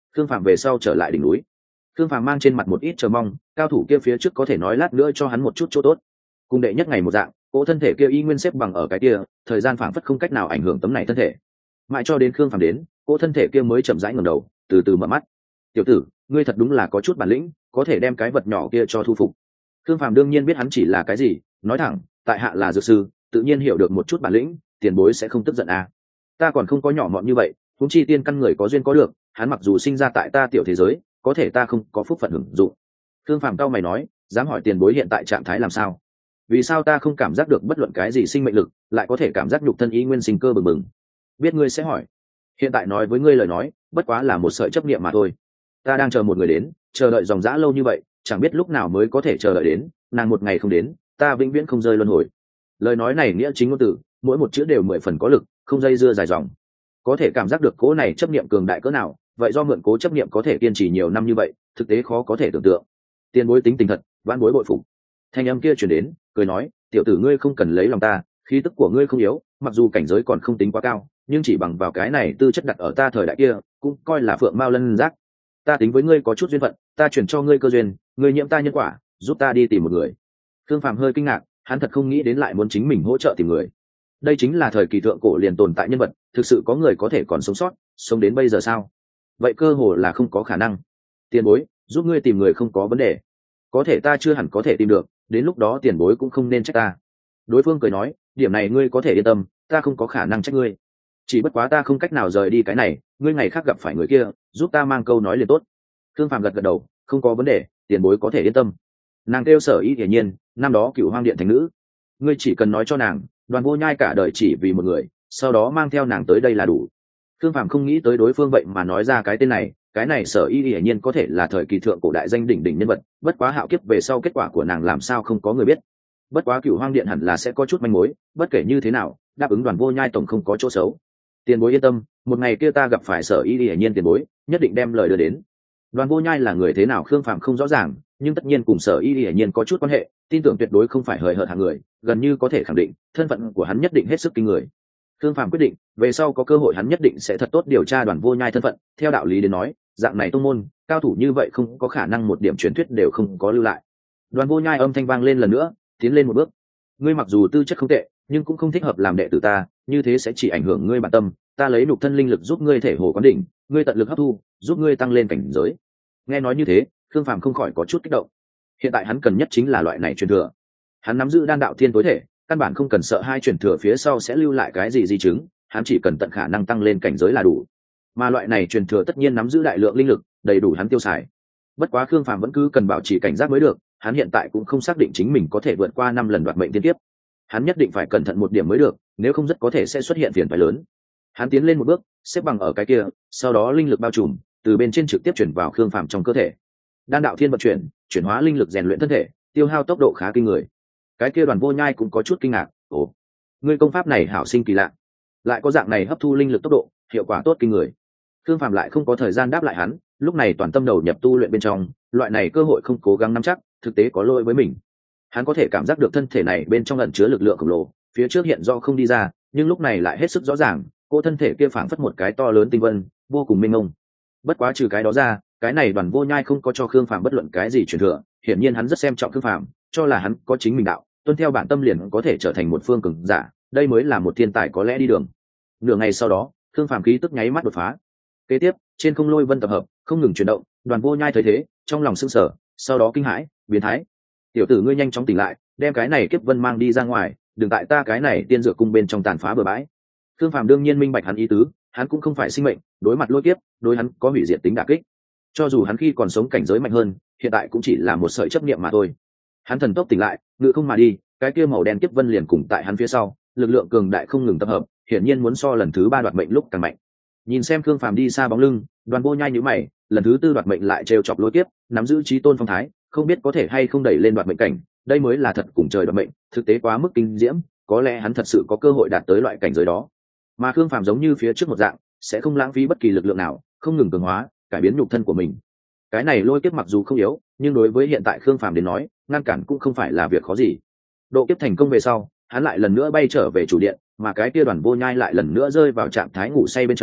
Khương Phạm về sau trở lại đỉnh núi. Khương Phạm mang trên mặt một ít chờ mong, cao thủ kia phía trước có thể nói lát nữa cho hắn một chút chỗ tốt. Cùng đệ nhất ngày một dạng, cỗ thân thể kia y nguyên xếp bằng ở cái kia, thời gian phảng phất không cách nào ảnh hưởng tấm này thân thể. Mãi cho đến Khương Phạm đến, cỗ thân thể kia mới chậm rãi ngẩng đầu, từ từ mở mắt. "Tiểu tử, ngươi thật đúng là có chút bản lĩnh, có thể đem cái vật nhỏ kia cho thu phục." Khương Phạm đương nhiên biết hắn chỉ là cái gì, nói thẳng, tại hạ là dược sư, tự nhiên hiểu được một chút bản lĩnh, tiền bối sẽ không tức giận à. Ta còn không có nhỏ mọn như vậy, huống chi tiên căn người có duyên có được, hắn mặc dù sinh ra tại ta tiểu thế giới, có thể ta không có phúc phận hưởng dụng. Khương Phạm cau mày nói, dám hỏi tiền bối hiện tại trạng thái làm sao? Vì sao ta không cảm giác được bất luận cái gì sinh mệnh lực, lại có thể cảm giác nhục thân ý nguyên sinh cơ bừng bừng? Biết ngươi sẽ hỏi. Hiện tại nói với ngươi lời nói, bất quá là một sợi chấp niệm mà thôi. Ta đang chờ một người đến, chờ đợi dòng dã lâu như vậy, chẳng biết lúc nào mới có thể chờ đợi đến, nàng một ngày không đến, ta vĩnh viễn không rơi luân hồi. Lời nói này nghĩa chính ngôn từ, mỗi một chữ đều 10 phần có lực, không dây dưa dài dòng. Có thể cảm giác được cố này chấp niệm cường đại cỡ nào, vậy do mượn cố chấp niệm có thể kiên trì nhiều năm như vậy, thực tế khó có thể tưởng tượng. Tiền bối tính tình thật, vãn bối bội phục. Thanh âm kia truyền đến, cười nói, tiểu tử ngươi không cần lấy lòng ta, khí tức của ngươi không yếu, mặc dù cảnh giới còn không tính quá cao, nhưng chỉ bằng vào cái này tư chất đặt ở ta thời đại kia, cũng coi là phượng mao lân giác. Ta tính với ngươi có chút duyên phận, ta chuyển cho ngươi cơ duyên, ngươi nhiễm ta nhân quả, giúp ta đi tìm một người. Thương Phạm hơi kinh ngạc, hắn thật không nghĩ đến lại muốn chính mình hỗ trợ tìm người. Đây chính là thời kỳ thượng cổ liền tồn tại nhân vật, thực sự có người có thể còn sống sót, sống đến bây giờ sao? Vậy cơ hồ là không có khả năng. Tiền bối, giúp ngươi tìm người không có vấn đề, có thể ta chưa hẳn có thể tìm được, đến lúc đó tiền bối cũng không nên trách ta. Đối phương cười nói, điểm này ngươi có thể yên tâm, ta không có khả năng trách ngươi. Chỉ bất quá ta không cách nào rời đi cái này, ngươi ngày khác gặp phải người kia, giúp ta mang câu nói liền tốt. Thương Phạm gật gật đầu, không có vấn đề, tiền bối có thể yên tâm. Nàng kêu Sở Y hiển nhiên, năm đó Cửu Hoang Điện thành nữ, ngươi chỉ cần nói cho nàng, Đoàn Vô Nhai cả đời chỉ vì một người, sau đó mang theo nàng tới đây là đủ. Thương Phạm không nghĩ tới đối phương vậy mà nói ra cái tên này, cái này Sở Y hiển nhiên có thể là thời kỳ thượng cổ đại danh đỉnh đỉnh nhân vật, bất quá hạo kiếp về sau kết quả của nàng làm sao không có người biết. Bất quá Cửu Hoang Điện hẳn là sẽ có chút manh mối, bất kể như thế nào, đáp ứng Đoàn Vô Nhai tổng không có chỗ xấu. Tiền bối yên tâm, một ngày kia ta gặp phải Sở Y hiển nhiên tiền bối, nhất định đem lời đưa đến. Đoàn Vô Nhai là người thế nào Khương Phạm không rõ ràng, nhưng tất nhiên cùng Sở Y hiển nhiên có chút quan hệ, tin tưởng tuyệt đối không phải hời hợt hạng người, gần như có thể khẳng định, thân phận của hắn nhất định hết sức kinh người. Khương Phạm quyết định, về sau có cơ hội hắn nhất định sẽ thật tốt điều tra Đoàn Vô Nhai thân phận, theo đạo lý đến nói, dạng này tông môn, cao thủ như vậy không có khả năng một điểm truyền thuyết đều không có lưu lại. Đoàn Vô Nhai âm thanh vang lên lần nữa, tiến lên một bước. Ngươi mặc dù tư chất không tệ, nhưng cũng không thích hợp làm đệ tử ta, như thế sẽ chỉ ảnh hưởng ngươi bản tâm, ta lấy nhục thân linh lực giúp ngươi thể hồ quán đỉnh, ngươi tận lực hấp thu, giúp ngươi tăng lên cảnh giới. Nghe nói như thế, Khương Phạm không khỏi có chút kích động. Hiện tại hắn cần nhất chính là loại này truyền thừa. Hắn nắm giữ đan đạo thiên tối thể, căn bản không cần sợ hai truyền thừa phía sau sẽ lưu lại cái gì di chứng, hắn chỉ cần tận khả năng tăng lên cảnh giới là đủ. Mà loại này truyền thừa tất nhiên nắm giữ đại lượng linh lực, đầy đủ hắn tiêu xài. Bất quá Khương Phạm vẫn cứ cần bảo trì cảnh giác mới được, hắn hiện tại cũng không xác định chính mình có thể vượt qua 5 lần đoạt mệnh tiên tiếp. Hắn nhất định phải cẩn thận một điểm mới được, nếu không rất có thể sẽ xuất hiện phiền toái lớn. Hắn tiến lên một bước, xếp bằng ở cái kia, sau đó linh lực bao trùm, từ bên trên trực tiếp chuyển vào Khương Phạm trong cơ thể. Đan đạo thiên vận chuyển, chuyển hóa linh lực rèn luyện thân thể, tiêu hao tốc độ khá kinh người. Cái kia Đoàn Vô Nhai cũng có chút kinh ngạc, ồ, ngươi công pháp này hảo sinh kỳ lạ, lại có dạng này hấp thu linh lực tốc độ, hiệu quả tốt kinh người. Khương Phạm lại không có thời gian đáp lại hắn, lúc này toàn tâm đầu nhập tu luyện bên trong, loại này cơ hội không cố gắng nắm chắc, thực tế có lỗi với mình. Hắn có thể cảm giác được thân thể này bên trong ẩn chứa lực lượng khổng lồ, phía trước hiện do không đi ra, nhưng lúc này lại hết sức rõ ràng, cô thân thể kia phảng phất một cái to lớn tinh vân, vô cùng mênh mông. Bất quá trừ cái đó ra, cái này Đoàn Vô Nhai không có cho Khương Phạm bất luận cái gì truyền thừa, hiển nhiên hắn rất xem trọng Khương Phạm, cho là hắn có chính mình đạo, tuân theo bản tâm liền có thể trở thành một phương cường giả, đây mới là một thiên tài có lẽ đi đường. Nửa ngày sau đó, Khương Phạm khí tức nháy mắt đột phá. Kế tiếp, trên không lôi vân tập hợp, không ngừng chuyển động, Đoàn Vô Nhai thấy thế, trong lòng sững sờ, sau đó kinh hãi, biến thái. Tiểu tử ngươi nhanh chóng tỉnh lại, đem cái này kiếp vân mang đi ra ngoài, đừng tại ta cái này tiên dược cung bên trong tàn phá bừa bãi. Khương Phạm đương nhiên minh bạch hắn ý tứ, hắn cũng không phải sinh mệnh, đối mặt lôi kiếp, đối hắn có hủy diệt tính đả kích. Cho dù hắn khi còn sống cảnh giới mạnh hơn, hiện tại cũng chỉ là một sợi chấp niệm mà thôi. Hắn thần tốc tỉnh lại, ngự không mà đi, cái kia màu đen kiếp vân liền cùng tại hắn phía sau, lực lượng cường đại không ngừng tập hợp, hiển nhiên muốn so lần thứ 3 đoạt mệnh lúc càng mạnh. Nhìn xem Khương Phạm đi xa bóng lưng, Đoàn Vô Nhai nhíu mày, lần thứ 4 đoạt mệnh lại trêu chọc lôi kiếp, nắm giữ chí tôn phong thái, không biết có thể hay không đẩy lên đoạt mệnh cảnh, đây mới là thật cùng trời đoạt mệnh, thực tế quá mức kinh diễm, có lẽ hắn thật sự có cơ hội đạt tới loại cảnh giới đó. Mà Khương Phạm giống như phía trước một dạng, sẽ không lãng phí bất kỳ lực lượng nào, không ngừng cường hóa, cải biến nhục thân của mình. Cái này lôi kiếp mặc dù không yếu, nhưng đối với hiện tại Khương Phạm đến nói, ngăn cản cũng không phải là việc khó gì. Độ kiếp thành công về sau, hắn lại lần nữa bay trở về chủ điện, mà cái kia Đoàn Vô Nhai lại lần nữa rơi vào trạng thái ngủ say bên trong,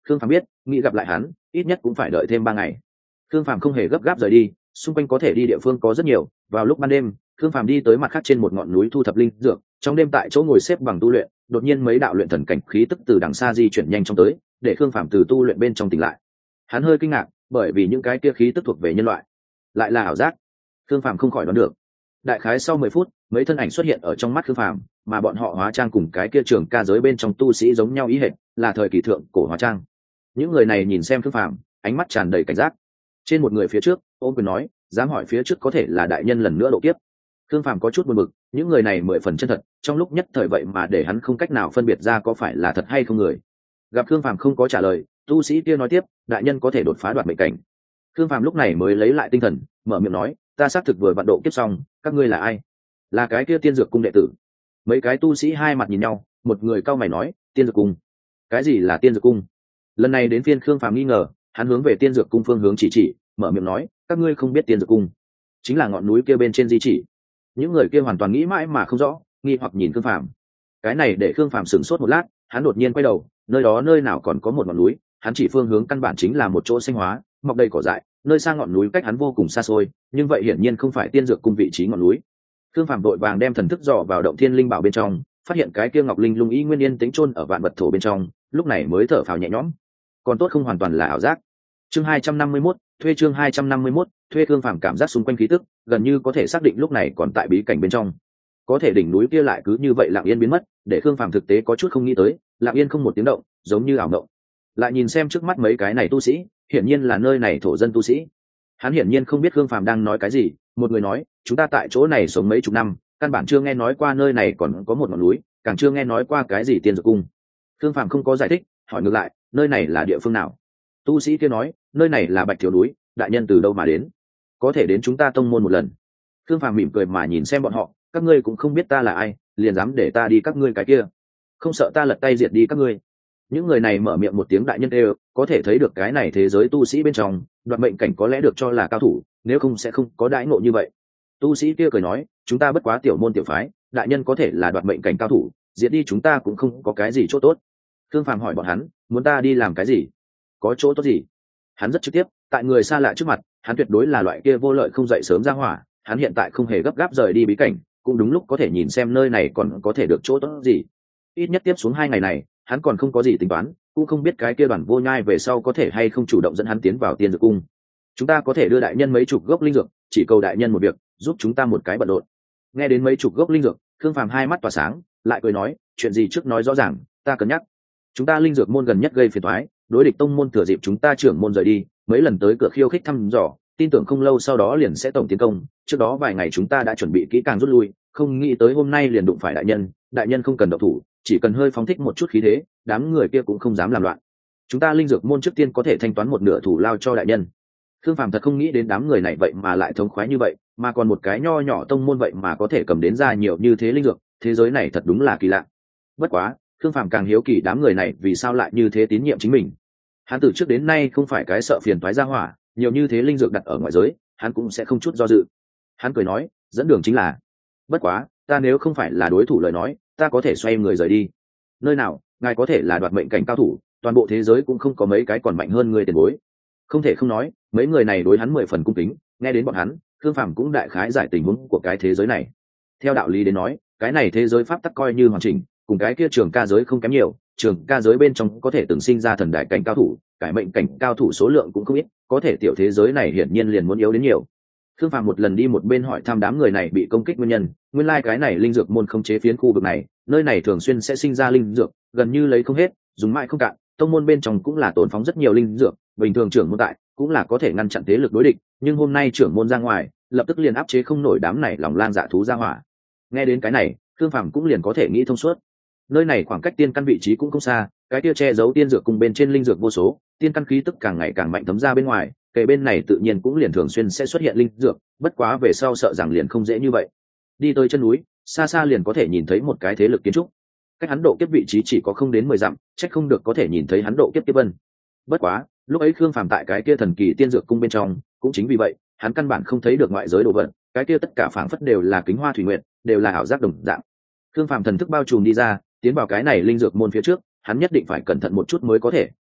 khương phàm biết nghĩ gặp lại hắn ít nhất cũng phải đợi thêm 3 ngày. Khương phàm không hề gấp gáp rời đi, xung quanh có thể đi địa phương có rất nhiều. Vào lúc ban đêm, khương phàm đi tới mặt khác trên một ngọn núi thu thập linh dược, trong đêm tại chỗ ngồi xếp bằng tu luyện, đột nhiên mấy đạo luyện thần cảnh khí tức từ đằng xa di chuyển nhanh chóng tới, để khương phàm từ tu luyện bên trong tỉnh lại. Hắn hơi kinh ngạc, bởi vì những cái kia khí tức thuộc về nhân loại, lại là ảo giác. Khương phàm không khỏi đoán được. Đại khái sau 10 phút, mấy thân ảnh xuất hiện ở trong mắt khương phàm, mà bọn họ hóa trang cùng cái kia trường ca giới bên trong tu sĩ giống nhau ý hệt, là thời kỳ thượng cổ hóa trang. Những người này nhìn xem khương phàm, ánh mắt tràn đầy cảnh giác. Trên một người phía trước, ôm quyền nói, dám hỏi phía trước có thể là đại nhân lần nữa độ kiếp. Khương phàm có chút buồn bực, những người này 10 phần chân thật, trong lúc nhất thời vậy mà để hắn không cách nào phân biệt ra có phải là thật hay không người. Gặp Khương phàm không có trả lời, tu sĩ kia nói tiếp, đại nhân có thể đột phá đoạt mệnh cảnh. Khương phàm lúc này mới lấy lại tinh thần, mở miệng nói, ta xác thực vừa vận độ kiếp xong, các ngươi là ai? Là cái kia tiên dược cung đệ tử. Mấy cái tu sĩ hai mặt nhìn nhau, một người cau mày nói, tiên dược cung? Cái gì là tiên dược cung? Lần này đến phiên Khương phàm nghi ngờ, hắn hướng về tiên dược cung phương hướng chỉ, mở miệng nói, các ngươi không biết tiên dược cung chính là ngọn núi kia bên trên di chỉ. Những người kia hoàn toàn nghĩ mãi mà không rõ, nghi hoặc nhìn Khương phàm. Cái này để Khương phàm sửng sốt một lát, hắn đột nhiên quay đầu, nơi đó nơi nào còn có một ngọn núi, hắn chỉ phương hướng căn bản chính là một chỗ xanh hóa, mọc đầy cỏ dại, nơi xa ngọn núi cách hắn vô cùng xa xôi, nhưng vậy hiển nhiên không phải tiên dược cung vị trí ngọn núi. Khương phàm đội vàng đem thần thức dò vào động thiên linh bảo bên trong, phát hiện cái kia ngọc linh lung y nguyên yên tĩnh chôn ở vạn vật thổ bên trong, lúc này mới thở phào nhẹ nhõm. Còn tốt không hoàn toàn là ảo giác. Chương 251, thuê chương 251, thuê. Khương phàm cảm giác xung quanh khí tức, gần như có thể xác định lúc này còn tại bí cảnh bên trong. Có thể đỉnh núi kia lại cứ như vậy lặng yên biến mất, để Khương phàm thực tế có chút không nghĩ tới, lặng yên không một tiếng động, giống như ảo mộng. Lại nhìn xem trước mắt mấy cái này tu sĩ, hiển nhiên là nơi này thổ dân tu sĩ. Hắn hiển nhiên không biết Khương phàm đang nói cái gì, một người nói, chúng ta tại chỗ này sống mấy chục năm, căn bản chưa nghe nói qua nơi này còn có một ngọn núi, càng chưa nghe nói qua cái gì tiên dược cung. Khương phàm không có giải thích, hỏi ngược lại, nơi này là địa phương nào? Tu sĩ kia nói, nơi này là Bạch Thiếu núi, đại nhân từ đâu mà đến? Có thể đến chúng ta tông môn một lần. Khương phàm mỉm cười mà nhìn xem bọn họ, các ngươi cũng không biết ta là ai, liền dám để ta đi các ngươi cái kia, không sợ ta lật tay diệt đi các ngươi? Những người này mở miệng một tiếng đại nhân đều có thể thấy được cái này thế giới tu sĩ bên trong, đoạt mệnh cảnh có lẽ được cho là cao thủ, nếu không sẽ không có đãi ngộ như vậy. Tu sĩ kia cười nói, chúng ta bất quá tiểu môn tiểu phái, đại nhân có thể là đoạt mệnh cảnh cao thủ, diệt đi chúng ta cũng không có cái gì chỗ tốt. Khương phàm hỏi bọn hắn, muốn ta đi làm cái gì? Có chỗ tốt gì? Hắn rất trực tiếp, tại người xa lạ trước mặt, hắn tuyệt đối là loại kia vô lợi không dậy sớm ra hỏa. Hắn hiện tại không hề gấp gáp rời đi bí cảnh, cũng đúng lúc có thể nhìn xem nơi này còn có thể được chỗ tốt gì. Ít nhất tiếp xuống 2 ngày này, hắn còn không có gì tính toán, cũng không biết cái kia đoàn vô nhai về sau có thể hay không chủ động dẫn hắn tiến vào tiên dược cung. Chúng ta có thể đưa đại nhân mấy chục gốc linh dược, chỉ cầu đại nhân một việc, giúp chúng ta một cái bận rộn. Nghe đến mấy chục gốc linh dược, Khương phàm hai mắt tỏa sáng, lại cười nói, chuyện gì trước nói rõ ràng, ta cân nhắc. Chúng ta linh dược môn gần nhất gây phiền toái, đối địch tông môn thừa dịp chúng ta trưởng môn rời đi, mấy lần tới cửa khiêu khích thăm dò, tin tưởng không lâu sau đó liền sẽ tổng tiến công. Trước đó vài ngày chúng ta đã chuẩn bị kỹ càng rút lui, không nghĩ tới hôm nay liền đụng phải đại nhân không cần động thủ, chỉ cần hơi phóng thích một chút khí thế, đám người kia cũng không dám làm loạn. Chúng ta linh dược môn trước tiên có thể thanh toán một nửa thủ lao cho đại nhân. Khương phàm thật không nghĩ đến đám người này vậy mà lại thống khoái như vậy, mà còn một cái nho nhỏ tông môn vậy mà có thể cầm đến ra nhiều như thế linh dược, thế giới này thật đúng là kỳ lạ. Bất quá, Khương phàm càng hiếu kỳ đám người này vì sao lại như thế tín nhiệm chính mình. Hắn từ trước đến nay không phải cái sợ phiền toái ra hỏa, nhiều như thế linh dược đặt ở ngoại giới, hắn cũng sẽ không chút do dự. Hắn cười nói, dẫn đường chính là. Bất quá, ta nếu không phải là đối thủ lời nói, ta có thể xoay người rời đi. Nơi nào, ngài có thể là đoạt mệnh cảnh cao thủ, toàn bộ thế giới cũng không có mấy cái còn mạnh hơn người tiền bối. Không thể không nói, mấy người này đối hắn 10 phần cung kính. Nghe đến bọn hắn, Khương phàm cũng đại khái giải tình huống của cái thế giới này. Theo đạo lý đến nói, cái này thế giới pháp tắc coi như hoàn chỉnh, cùng cái kia trường ca giới không kém nhiều. Trường ca giới bên trong có thể từng sinh ra thần đại cảnh cao thủ, cải mệnh cảnh cao thủ số lượng cũng không ít, có thể tiểu thế giới này hiển nhiên liền muốn yếu đến nhiều. Khương phàm một lần đi một bên hỏi thăm đám người này bị công kích nguyên nhân, nguyên lai cái này linh dược môn không chế phiến khu vực này, nơi này thường xuyên sẽ sinh ra linh dược, gần như lấy không hết, dùng mãi không cạn. Tông môn bên trong cũng là tồn phóng rất nhiều linh dược, bình thường trưởng môn tại cũng là có thể ngăn chặn thế lực đối địch, nhưng hôm nay trưởng môn ra ngoài, lập tức liền áp chế không nổi đám này lòng lang dạ thú ra hỏa. Nghe đến cái này, Khương phàm cũng liền có thể nghĩ thông suốt. Nơi này khoảng cách tiên căn vị trí cũng không xa, cái kia che giấu tiên dược cùng bên trên linh dược vô số, tiên căn khí tức càng ngày càng mạnh thấm ra bên ngoài, kề bên này tự nhiên cũng liền thường xuyên sẽ xuất hiện linh dược, bất quá về sau sợ rằng liền không dễ như vậy. Đi tới chân núi, xa xa liền có thể nhìn thấy một cái thế lực kiến trúc. Cách hắn độ kiếp vị trí chỉ có không đến 10 dặm, trách không được có thể nhìn thấy hắn độ kiếp kiếp vân. Bất quá, lúc ấy Khương phàm tại cái kia thần kỳ tiên dược cung bên trong, cũng chính vì vậy, hắn căn bản không thấy được ngoại giới đồ vật, cái kia tất cả phảng phất đều là kính hoa thủy nguyện, đều là ảo giác đồng dạng. Khương phàm thần thức bao trùm đi ra, tiến vào cái này linh dược môn phía trước, hắn nhất định phải cẩn thận một chút mới có thể,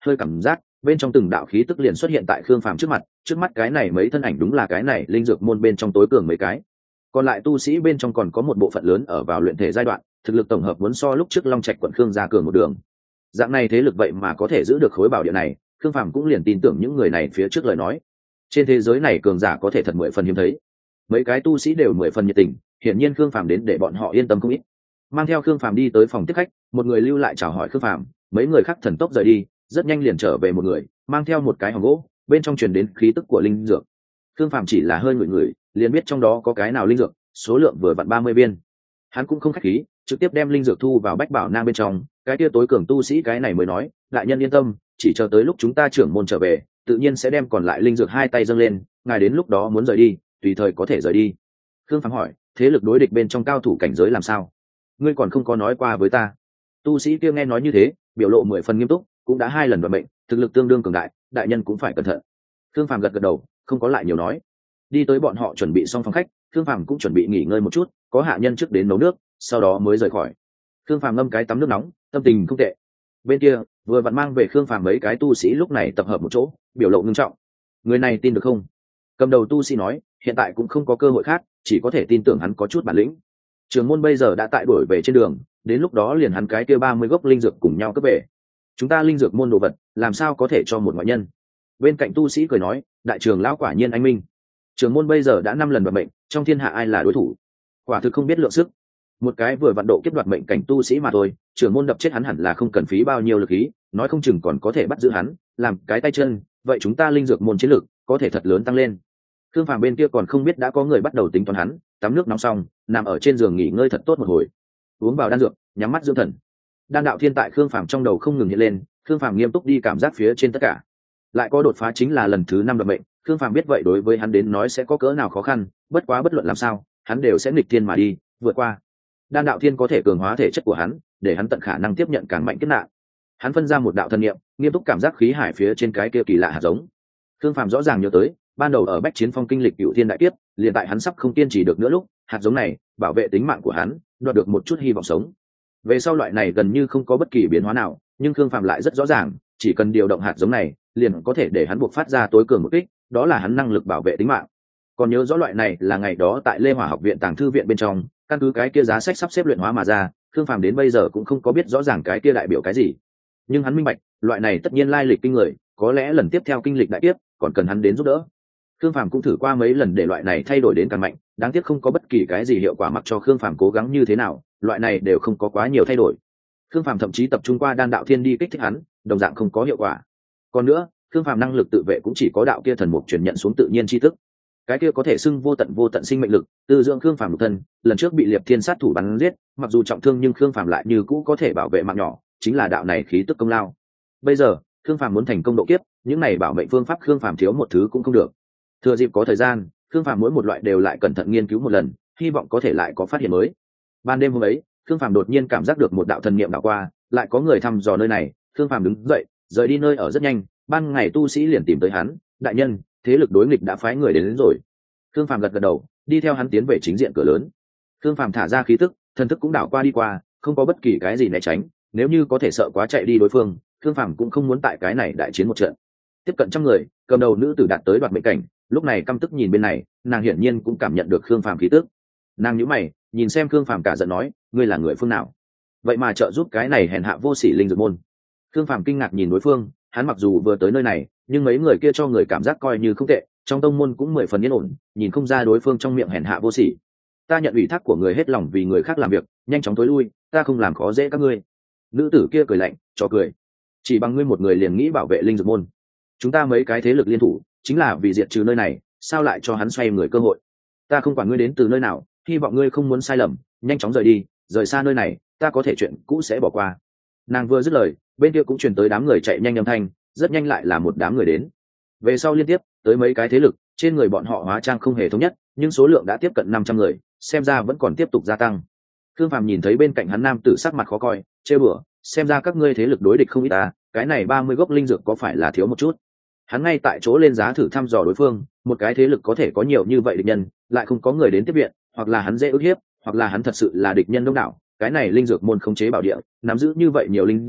hơi cảm giác bên trong từng đạo khí tức liền xuất hiện tại khương phàm trước mắt cái này mấy thân ảnh đúng là cái này linh dược môn bên trong tối cường mấy cái. Còn lại tu sĩ bên trong còn có một bộ phận lớn ở vào luyện thể giai đoạn, thực lực tổng hợp muốn so lúc trước Long Trạch quận Khương gia cường một đường. Dạng này thế lực vậy mà có thể giữ được khối bảo địa này, khương phàm cũng liền tin tưởng những người này phía trước lời nói. Trên thế giới này cường giả có thể thật 10 phần hiếm thấy, mấy cái tu sĩ đều 10 phần nhiệt tình, hiển nhiên khương phàm đến để bọn họ yên tâm không ít. Mang theo khương phàm đi tới phòng tiếp khách, một người lưu lại chào hỏi khương phàm, mấy người khác thần tốc rời đi, rất nhanh liền trở về một người mang theo một cái hòm gỗ, bên trong truyền đến khí tức của linh dược. Khương phàm chỉ là hơi ngửi ngửi liền biết trong đó có cái nào linh dược, số lượng vừa vặn 30 viên. Hắn cũng không khách khí, trực tiếp đem linh dược thu vào bách bảo nang bên trong. Cái kia tối cường tu sĩ cái này mới nói, đại nhân yên tâm, chỉ chờ tới lúc chúng ta trưởng môn trở về, tự nhiên sẽ đem còn lại linh dược hai tay dâng lên, ngài đến lúc đó muốn rời đi tùy thời có thể rời đi. Khương phàm hỏi, thế lực đối địch bên trong cao thủ cảnh giới làm sao? Ngươi còn không có nói qua với ta. Tu sĩ kia nghe nói như thế, biểu lộ 10 phần nghiêm túc, cũng đã 2 lần vận mệnh, thực lực tương đương cường đại, đại nhân cũng phải cẩn thận. Khương phàm gật gật đầu, không có lại nhiều nói. Đi tới bọn họ chuẩn bị xong phòng khách, Khương phàm cũng chuẩn bị nghỉ ngơi một chút, có hạ nhân trước đến nấu nước, sau đó mới rời khỏi. Khương phàm ngâm cái tắm nước nóng, tâm tình không tệ. Bên kia vừa vặn mang về Khương phàm mấy cái tu sĩ lúc này tập hợp một chỗ, biểu lộ nghiêm trọng. Người này tin được không? Cầm đầu tu sĩ nói, hiện tại cũng không có cơ hội khác, chỉ có thể tin tưởng hắn có chút bản lĩnh. Trường môn bây giờ đã tại đuổi về trên đường, đến lúc đó liền hắn cái kia 30 gốc linh dược cùng nhau cướp về. Chúng ta linh dược môn đồ vật, làm sao có thể cho một ngoại nhân? Bên cạnh tu sĩ cười nói, đại trưởng lão quả nhiên anh minh. Trường môn bây giờ đã 5 lần vận mệnh, trong thiên hạ ai là đối thủ? Quả thực không biết lượng sức. Một cái vừa vận độ kiếp đoạt mệnh cảnh tu sĩ mà thôi, trưởng môn đập chết hắn hẳn là không cần phí bao nhiêu lực khí, nói không chừng còn có thể bắt giữ hắn, làm cái tay chân, vậy chúng ta linh dược môn chiến lực có thể thật lớn tăng lên. Khương phàm bên kia còn không biết đã có người bắt đầu tính toán hắn, tắm nước nóng xong, nằm ở trên giường nghỉ ngơi thật tốt một hồi, uống vào đan dược, nhắm mắt dưỡng thần. Đan đạo thiên tại Khương phàm trong đầu không ngừng hiện lên, Khương phàm nghiêm túc đi cảm giác phía trên tất cả. Lại có đột phá chính là lần thứ 5 đoạt mệnh, Khương phàm biết vậy đối với hắn đến nói sẽ có cỡ nào khó khăn, bất quá bất luận làm sao, hắn đều sẽ nghịch thiên mà đi, vượt qua. Đan đạo thiên có thể cường hóa thể chất của hắn, để hắn tận khả năng tiếp nhận càng mạnh kết nạn. Hắn phân ra một đạo thần niệm, nghiêm túc cảm giác khí hải phía trên cái kia kỳ lạ hạt giống. Khương phàm rõ ràng nhớ tới, ban đầu ở Bách Chiến Phong kinh lịch Cựu Thiên đại kiếp, liền tại hắn sắp không kiên trì được nữa lúc, hạt giống này bảo vệ tính mạng của hắn, đoạt được một chút hy vọng sống. Về sau loại này gần như không có bất kỳ biến hóa nào, nhưng Khương phàm lại rất rõ ràng, chỉ cần điều động hạt giống này, liền có thể để hắn buộc phát ra tối cường một kích, đó là hắn năng lực bảo vệ tính mạng. Còn nhớ rõ loại này là ngày đó tại Lê Hỏa học viện tàng thư viện bên trong, căn cứ cái kia giá sách sắp xếp luyện hóa mà ra, Khương phàm đến bây giờ cũng không có biết rõ ràng cái kia đại biểu cái gì, nhưng hắn minh bạch, loại này tất nhiên lai lịch kinh người, có lẽ lần tiếp theo kinh lịch đại kiếp còn cần hắn đến giúp đỡ. Khương phàm cũng thử qua mấy lần để loại này thay đổi đến càng mạnh, đáng tiếc không có bất kỳ cái gì hiệu quả, mặc cho Khương phàm cố gắng như thế nào, loại này đều không có quá nhiều thay đổi. Khương phàm thậm chí tập trung qua đan đạo thiên đi kích thích hắn, đồng dạng không có hiệu quả. Còn nữa, Khương phàm năng lực tự vệ cũng chỉ có đạo kia thần mục truyền nhận xuống tự nhiên tri thức, cái kia có thể xưng vô tận sinh mệnh lực, từ dưỡng Khương phàm một thân, lần trước bị Liệp Thiên sát thủ bắn giết, mặc dù trọng thương nhưng Khương phàm lại như cũ có thể bảo vệ mạng nhỏ, chính là đạo này khí tức công lao. Bây giờ Khương phàm muốn thành công độ kiếp, những này bảo mệnh phương pháp Khương phàm thiếu một thứ cũng không được. Thừa dịp có thời gian, Khương phàm mỗi một loại đều lại cẩn thận nghiên cứu một lần, hy vọng có thể lại có phát hiện mới. Ban đêm hôm ấy, Khương phàm đột nhiên cảm giác được một đạo thần niệm đảo qua, lại có người thăm dò nơi này. Khương phàm đứng dậy, rời đi nơi ở rất nhanh. Ban ngày tu sĩ liền tìm tới hắn, đại nhân, thế lực đối nghịch đã phái người đến rồi. Khương phàm gật gật đầu, đi theo hắn tiến về chính diện cửa lớn. Khương phàm thả ra khí tức, thần thức cũng đảo qua đi qua, không có bất kỳ cái gì né tránh. Nếu như có thể sợ quá chạy đi đối phương, Khương phàm cũng không muốn tại cái này đại chiến một trận. Tiếp cận 100 người, cầm đầu nữ tử đạt tới đoạt mệnh cảnh, lúc này căm tức nhìn bên này, nàng hiển nhiên cũng cảm nhận được Khương phàm khí tức. Nàng nhíu mày, nhìn xem Khương phàm cả giận nói, ngươi là người phương nào? Vậy mà trợ giúp cái này hèn hạ vô sỉ linh dược môn. Khương phàm kinh ngạc nhìn đối phương, hắn mặc dù vừa tới nơi này, nhưng mấy người kia cho người cảm giác coi như không tệ, trong tông môn cũng 10 phần yên ổn, nhìn không ra đối phương trong miệng hèn hạ vô sỉ. Ta nhận ủy thác của người hết lòng vì người khác làm việc, nhanh chóng tối lui, ta không làm khó dễ các ngươi. Nữ tử kia cười lạnh, cho cười. Chỉ bằng ngươi một người liền nghĩ bảo vệ linh dược môn? Chúng ta mấy cái thế lực liên thủ, chính là vì diệt trừ nơi này, sao lại cho hắn xoay người cơ hội? Ta không quản ngươi đến từ nơi nào, hy vọng ngươi không muốn sai lầm, nhanh chóng rời đi, rời xa nơi này, ta có thể chuyện cũ sẽ bỏ qua. Nàng vừa dứt lời, bên kia cũng truyền tới đám người chạy nhanh âm thanh, rất nhanh lại là một đám người đến. Về sau liên tiếp tới mấy cái thế lực, trên người bọn họ hóa trang không hề thống nhất, nhưng số lượng đã tiếp cận 500 người, xem ra vẫn còn tiếp tục gia tăng. Khương phàm nhìn thấy bên cạnh hắn nam tử sắc mặt khó coi, chê bừa, xem ra các ngươi thế lực đối địch không ít ta, cái này 30 gốc linh dược có phải là thiếu một chút? Hắn ngay tại chỗ lên giá thử thăm dò đối phương, một cái thế lực có thể có nhiều như vậy địch nhân, lại không có người đến tiếp viện, hoặc là hắn dễ ức hiếp, hoặc là hắn thật sự là địch nhân đông đảo. Cái này linh dược môn khống chế bảo địa, nắm giữ như vậy nhiều linh dược,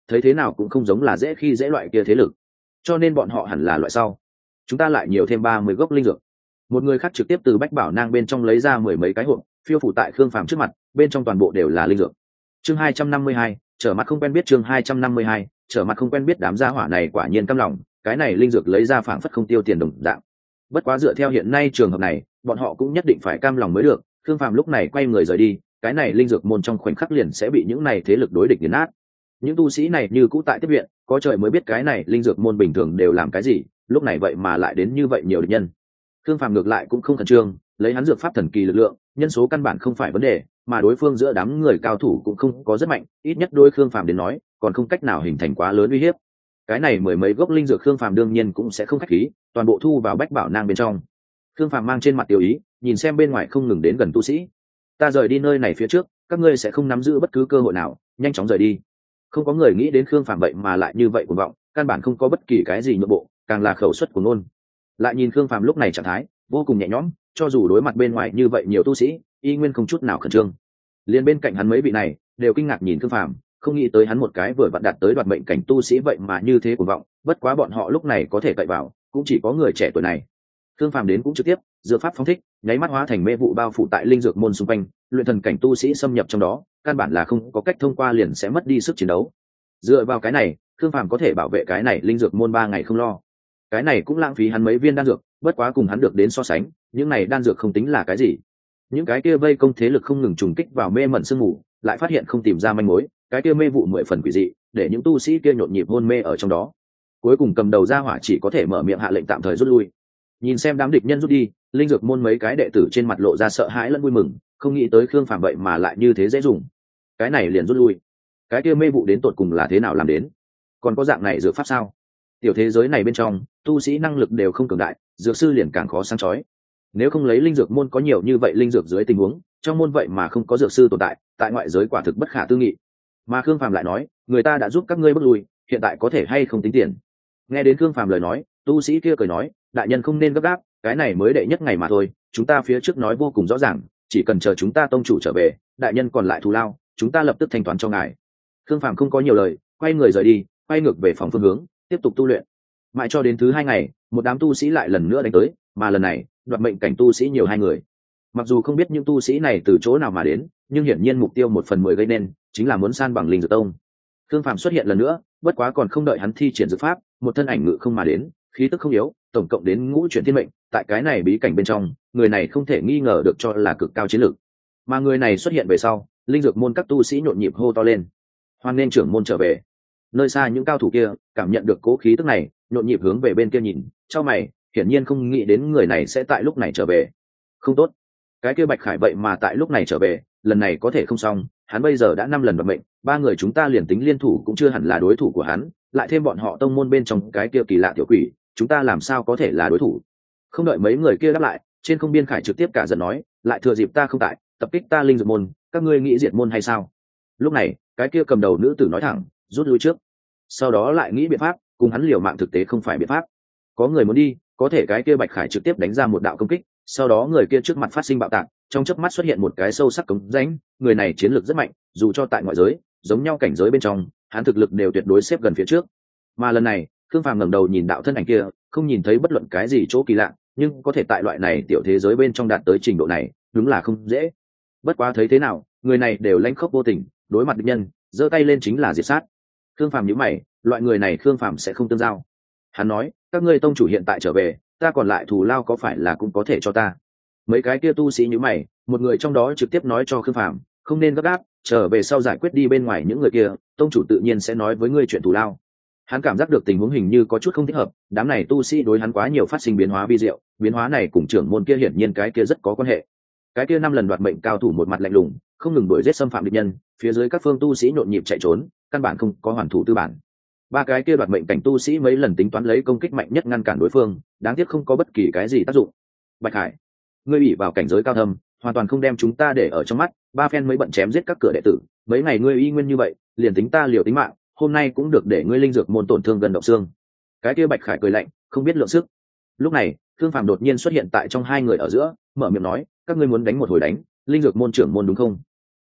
thấy thế nào cũng không giống là dễ khi dễ loại kia thế lực, cho nên bọn họ hẳn là loại sau. Chúng ta lại nhiều thêm 30 gốc linh dược. Một người khác trực tiếp từ bách bảo nang bên trong lấy ra 10 mấy cái hộp, phiêu phủ tại Khương Phàm trước mặt, bên trong toàn bộ đều là linh dược. Chương 252, trở mặt không quen biết. Chương 252, trở mặt không quen biết. Đám gia hỏa này quả nhiên căm lòng, cái này linh dược lấy ra phảng phất không tiêu tiền đồng dạng. Bất quá dựa theo hiện nay trường hợp này, bọn họ cũng nhất định phải cam lòng mới được. Khương Phàm lúc này quay người rời đi, cái này linh dược môn trong khoảnh khắc liền sẽ bị những này thế lực đối địch nghiền nát. Những tu sĩ này như cũ tại tiếp viện, có trời mới biết cái này linh dược môn bình thường đều làm cái gì, lúc này vậy mà lại đến như vậy nhiều địch nhân. Khương Phàm ngược lại cũng không khẩn trương, lấy hắn dược pháp thần kỳ lực lượng, nhân số căn bản không phải vấn đề, mà đối phương giữa đám người cao thủ cũng không có rất mạnh, ít nhất đối Khương Phàm đến nói, còn không cách nào hình thành quá lớn uy hiếp. Cái này mười mấy gốc linh dược Khương Phàm đương nhiên cũng sẽ không khách khí, toàn bộ thu vào bách bảo nang bên trong. Khương Phàm mang trên mặt tiêu ý, nhìn xem bên ngoài không ngừng đến gần tu sĩ. Ta rời đi nơi này phía trước, các ngươi sẽ không nắm giữ bất cứ cơ hội nào, nhanh chóng rời đi. Không có người nghĩ đến Khương Phàm vậy mà lại như vậy cuồng vọng, căn bản không có bất kỳ cái gì nhượng bộ, càng là khẩu suất của ngôn. Lại nhìn Khương Phàm lúc này trạng thái vô cùng nhẹ nhõm, cho dù đối mặt bên ngoài như vậy nhiều tu sĩ, y nguyên không chút nào khẩn trương. Liên bên cạnh hắn mấy vị này đều kinh ngạc nhìn Khương Phàm, không nghĩ tới hắn một cái vừa vặn đạt tới đoạt mệnh cảnh tu sĩ vậy mà như thế cuồng vọng, bất quá bọn họ lúc này có thể cậy vào, cũng chỉ có người trẻ tuổi này. Khương Phàm đến cũng trực tiếp, dược pháp phóng thích, nháy mắt hóa thành mê vụ bao phủ tại linh dược môn xung quanh, luyện thần cảnh tu sĩ xâm nhập trong đó, căn bản là không có cách thông qua liền sẽ mất đi sức chiến đấu. Dựa vào cái này, Khương Phàm có thể bảo vệ cái này linh dược môn 3 ngày không lo. Cái này cũng lãng phí hắn mấy viên đan dược, bất quá cùng hắn được đến so sánh, những này đan dược không tính là cái gì. Những cái kia vây công thế lực không ngừng trùng kích vào mê mẩn sương mù, lại phát hiện không tìm ra manh mối, cái kia mê vụ 10 phần quỷ dị, để những tu sĩ kia nhộn nhịp hôn mê ở trong đó. Cuối cùng cầm đầu ra hỏa chỉ có thể mở miệng hạ lệnh tạm thời rút lui. Nhìn xem đám địch nhân rút đi, linh dược môn mấy cái đệ tử trên mặt lộ ra sợ hãi lẫn vui mừng, không nghĩ tới Khương Phàm vậy mà lại như thế dễ dùng. Cái này liền rút lui. Cái kia mê vụ đến tột cùng là thế nào làm đến? Còn có dạng này dược pháp sao? Tiểu thế giới này bên trong, tu sĩ năng lực đều không cường đại, dược sư liền càng khó sáng chói. Nếu không lấy linh dược môn có nhiều như vậy linh dược dưới tình huống, trong môn vậy mà không có dược sư tồn tại, tại ngoại giới quả thực bất khả tư nghị. Mà Khương Phàm lại nói, người ta đã giúp các ngươi bước lui, hiện tại có thể hay không tính tiền? Nghe đến Khương Phàm lời nói, tu sĩ kia cười nói, đại nhân không nên gấp gáp, cái này mới đệ nhất ngày mà thôi, chúng ta phía trước nói vô cùng rõ ràng, chỉ cần chờ chúng ta tông chủ trở về, đại nhân còn lại thù lao, chúng ta lập tức thanh toán cho ngài. Khương Phàm không có nhiều lời, quay người rời đi, quay ngược về phòng phương hướng, tiếp tục tu luyện. Mãi cho đến thứ 2 ngày, một đám tu sĩ lại lần nữa đánh tới, mà lần này, đoạt mệnh cảnh tu sĩ nhiều 2 người. Mặc dù không biết những tu sĩ này từ chỗ nào mà đến, nhưng hiển nhiên mục tiêu 1/10 gây nên, chính là muốn san bằng linh dược tông. Khương Phàm xuất hiện lần nữa, bất quá còn không đợi hắn thi triển dược pháp, một thân ảnh ngự không mà đến, khí tức không yếu, tổng cộng đến ngũ chuyển thiên mệnh, tại cái này bí cảnh bên trong, người này không thể nghi ngờ được cho là cực cao chiến lược. Mà người này xuất hiện về sau, linh dược môn các tu sĩ nhộn nhịp hô to lên. Hoan nên trưởng môn trở về. Nơi xa những cao thủ kia cảm nhận được cố khí tức này, nhộn nhịp hướng về bên kia nhìn, chau mày, hiển nhiên không nghĩ đến người này sẽ tại lúc này trở về. Không tốt, cái kia Bạch Khải vậy mà tại lúc này trở về, lần này có thể không xong, hắn bây giờ đã 5 lần đoạt mệnh, 3 người chúng ta liền tính liên thủ cũng chưa hẳn là đối thủ của hắn, lại thêm bọn họ tông môn bên trong cái kia kỳ lạ tiểu quỷ, chúng ta làm sao có thể là đối thủ? Không đợi mấy người kia đáp lại, trên không biên Khải trực tiếp cả giận nói, lại thừa dịp ta không tại, tập kích ta linh dược môn, các ngươi nghĩ diệt môn hay sao? Lúc này, cái kia cầm đầu nữ tử nói thẳng, rút lui trước. Sau đó lại nghĩ biện pháp, cùng hắn liều mạng thực tế không phải biện pháp. Có người muốn đi, có thể cái kia Bạch Khải trực tiếp đánh ra một đạo công kích, sau đó người kia trước mặt phát sinh bạo tạc, trong chớp mắt xuất hiện một cái sâu sắc cống rãnh, người này chiến lược rất mạnh, dù cho tại ngoại giới, giống nhau cảnh giới bên trong, hắn thực lực đều tuyệt đối xếp gần phía trước. Mà lần này, Khương Phàm ngẩng đầu nhìn đạo thân ảnh kia, không nhìn thấy bất luận cái gì chỗ kỳ lạ, nhưng có thể tại loại này tiểu thế giới bên trong đạt tới trình độ này, đúng là không dễ. Bất quá thấy thế nào, người này đều lãnh khốc vô tình, đối mặt địch nhân, giơ tay lên chính là diệt sát. Khương Phàm nhíu mày, loại người này Khương Phàm sẽ không tương giao. Hắn nói, các ngươi tông chủ hiện tại trở về, ta còn lại thù lao có phải là cũng có thể cho ta? Mấy cái kia tu sĩ nhíu mày, một người trong đó trực tiếp nói cho Khương Phàm, không nên gấp gáp, trở về sau giải quyết đi bên ngoài những người kia, tông chủ tự nhiên sẽ nói với ngươi chuyện thù lao. Hắn cảm giác được tình huống hình như có chút không thích hợp, đám này tu sĩ đối hắn quá nhiều phát sinh biến hóa vi diệu, biến hóa này cùng trưởng môn kia hiển nhiên cái kia rất có quan hệ. Cái kia 5 lần đoạt mệnh cao thủ một mặt lạnh lùng, không ngừng đuổi giết xâm phạm địch nhân, phía dưới các phương tu sĩ nhộn nhịp chạy trốn, căn bản không có hoàn thủ tư bản. 3 cái kia đoạt mệnh cảnh tu sĩ mấy lần tính toán lấy công kích mạnh nhất ngăn cản đối phương, đáng tiếc không có bất kỳ cái gì tác dụng. Bạch Hải, ngươi ủy vào cảnh giới cao thâm, hoàn toàn không đem chúng ta để ở trong mắt, 3 phen mới bận chém giết các cửa đệ tử, mấy ngày ngươi y nguyên như vậy, liền tính ta liều tính mạng, hôm nay cũng được để ngươi linh dược môn tổn thương gần động xương. Cái kia Bạch Khải cười lạnh, không biết lượng sức. Lúc này, Thương Phàm đột nhiên xuất hiện tại trong 2 người ở giữa, mở miệng nói, các ngươi muốn đánh một hồi đánh, linh dược môn trưởng môn đúng không?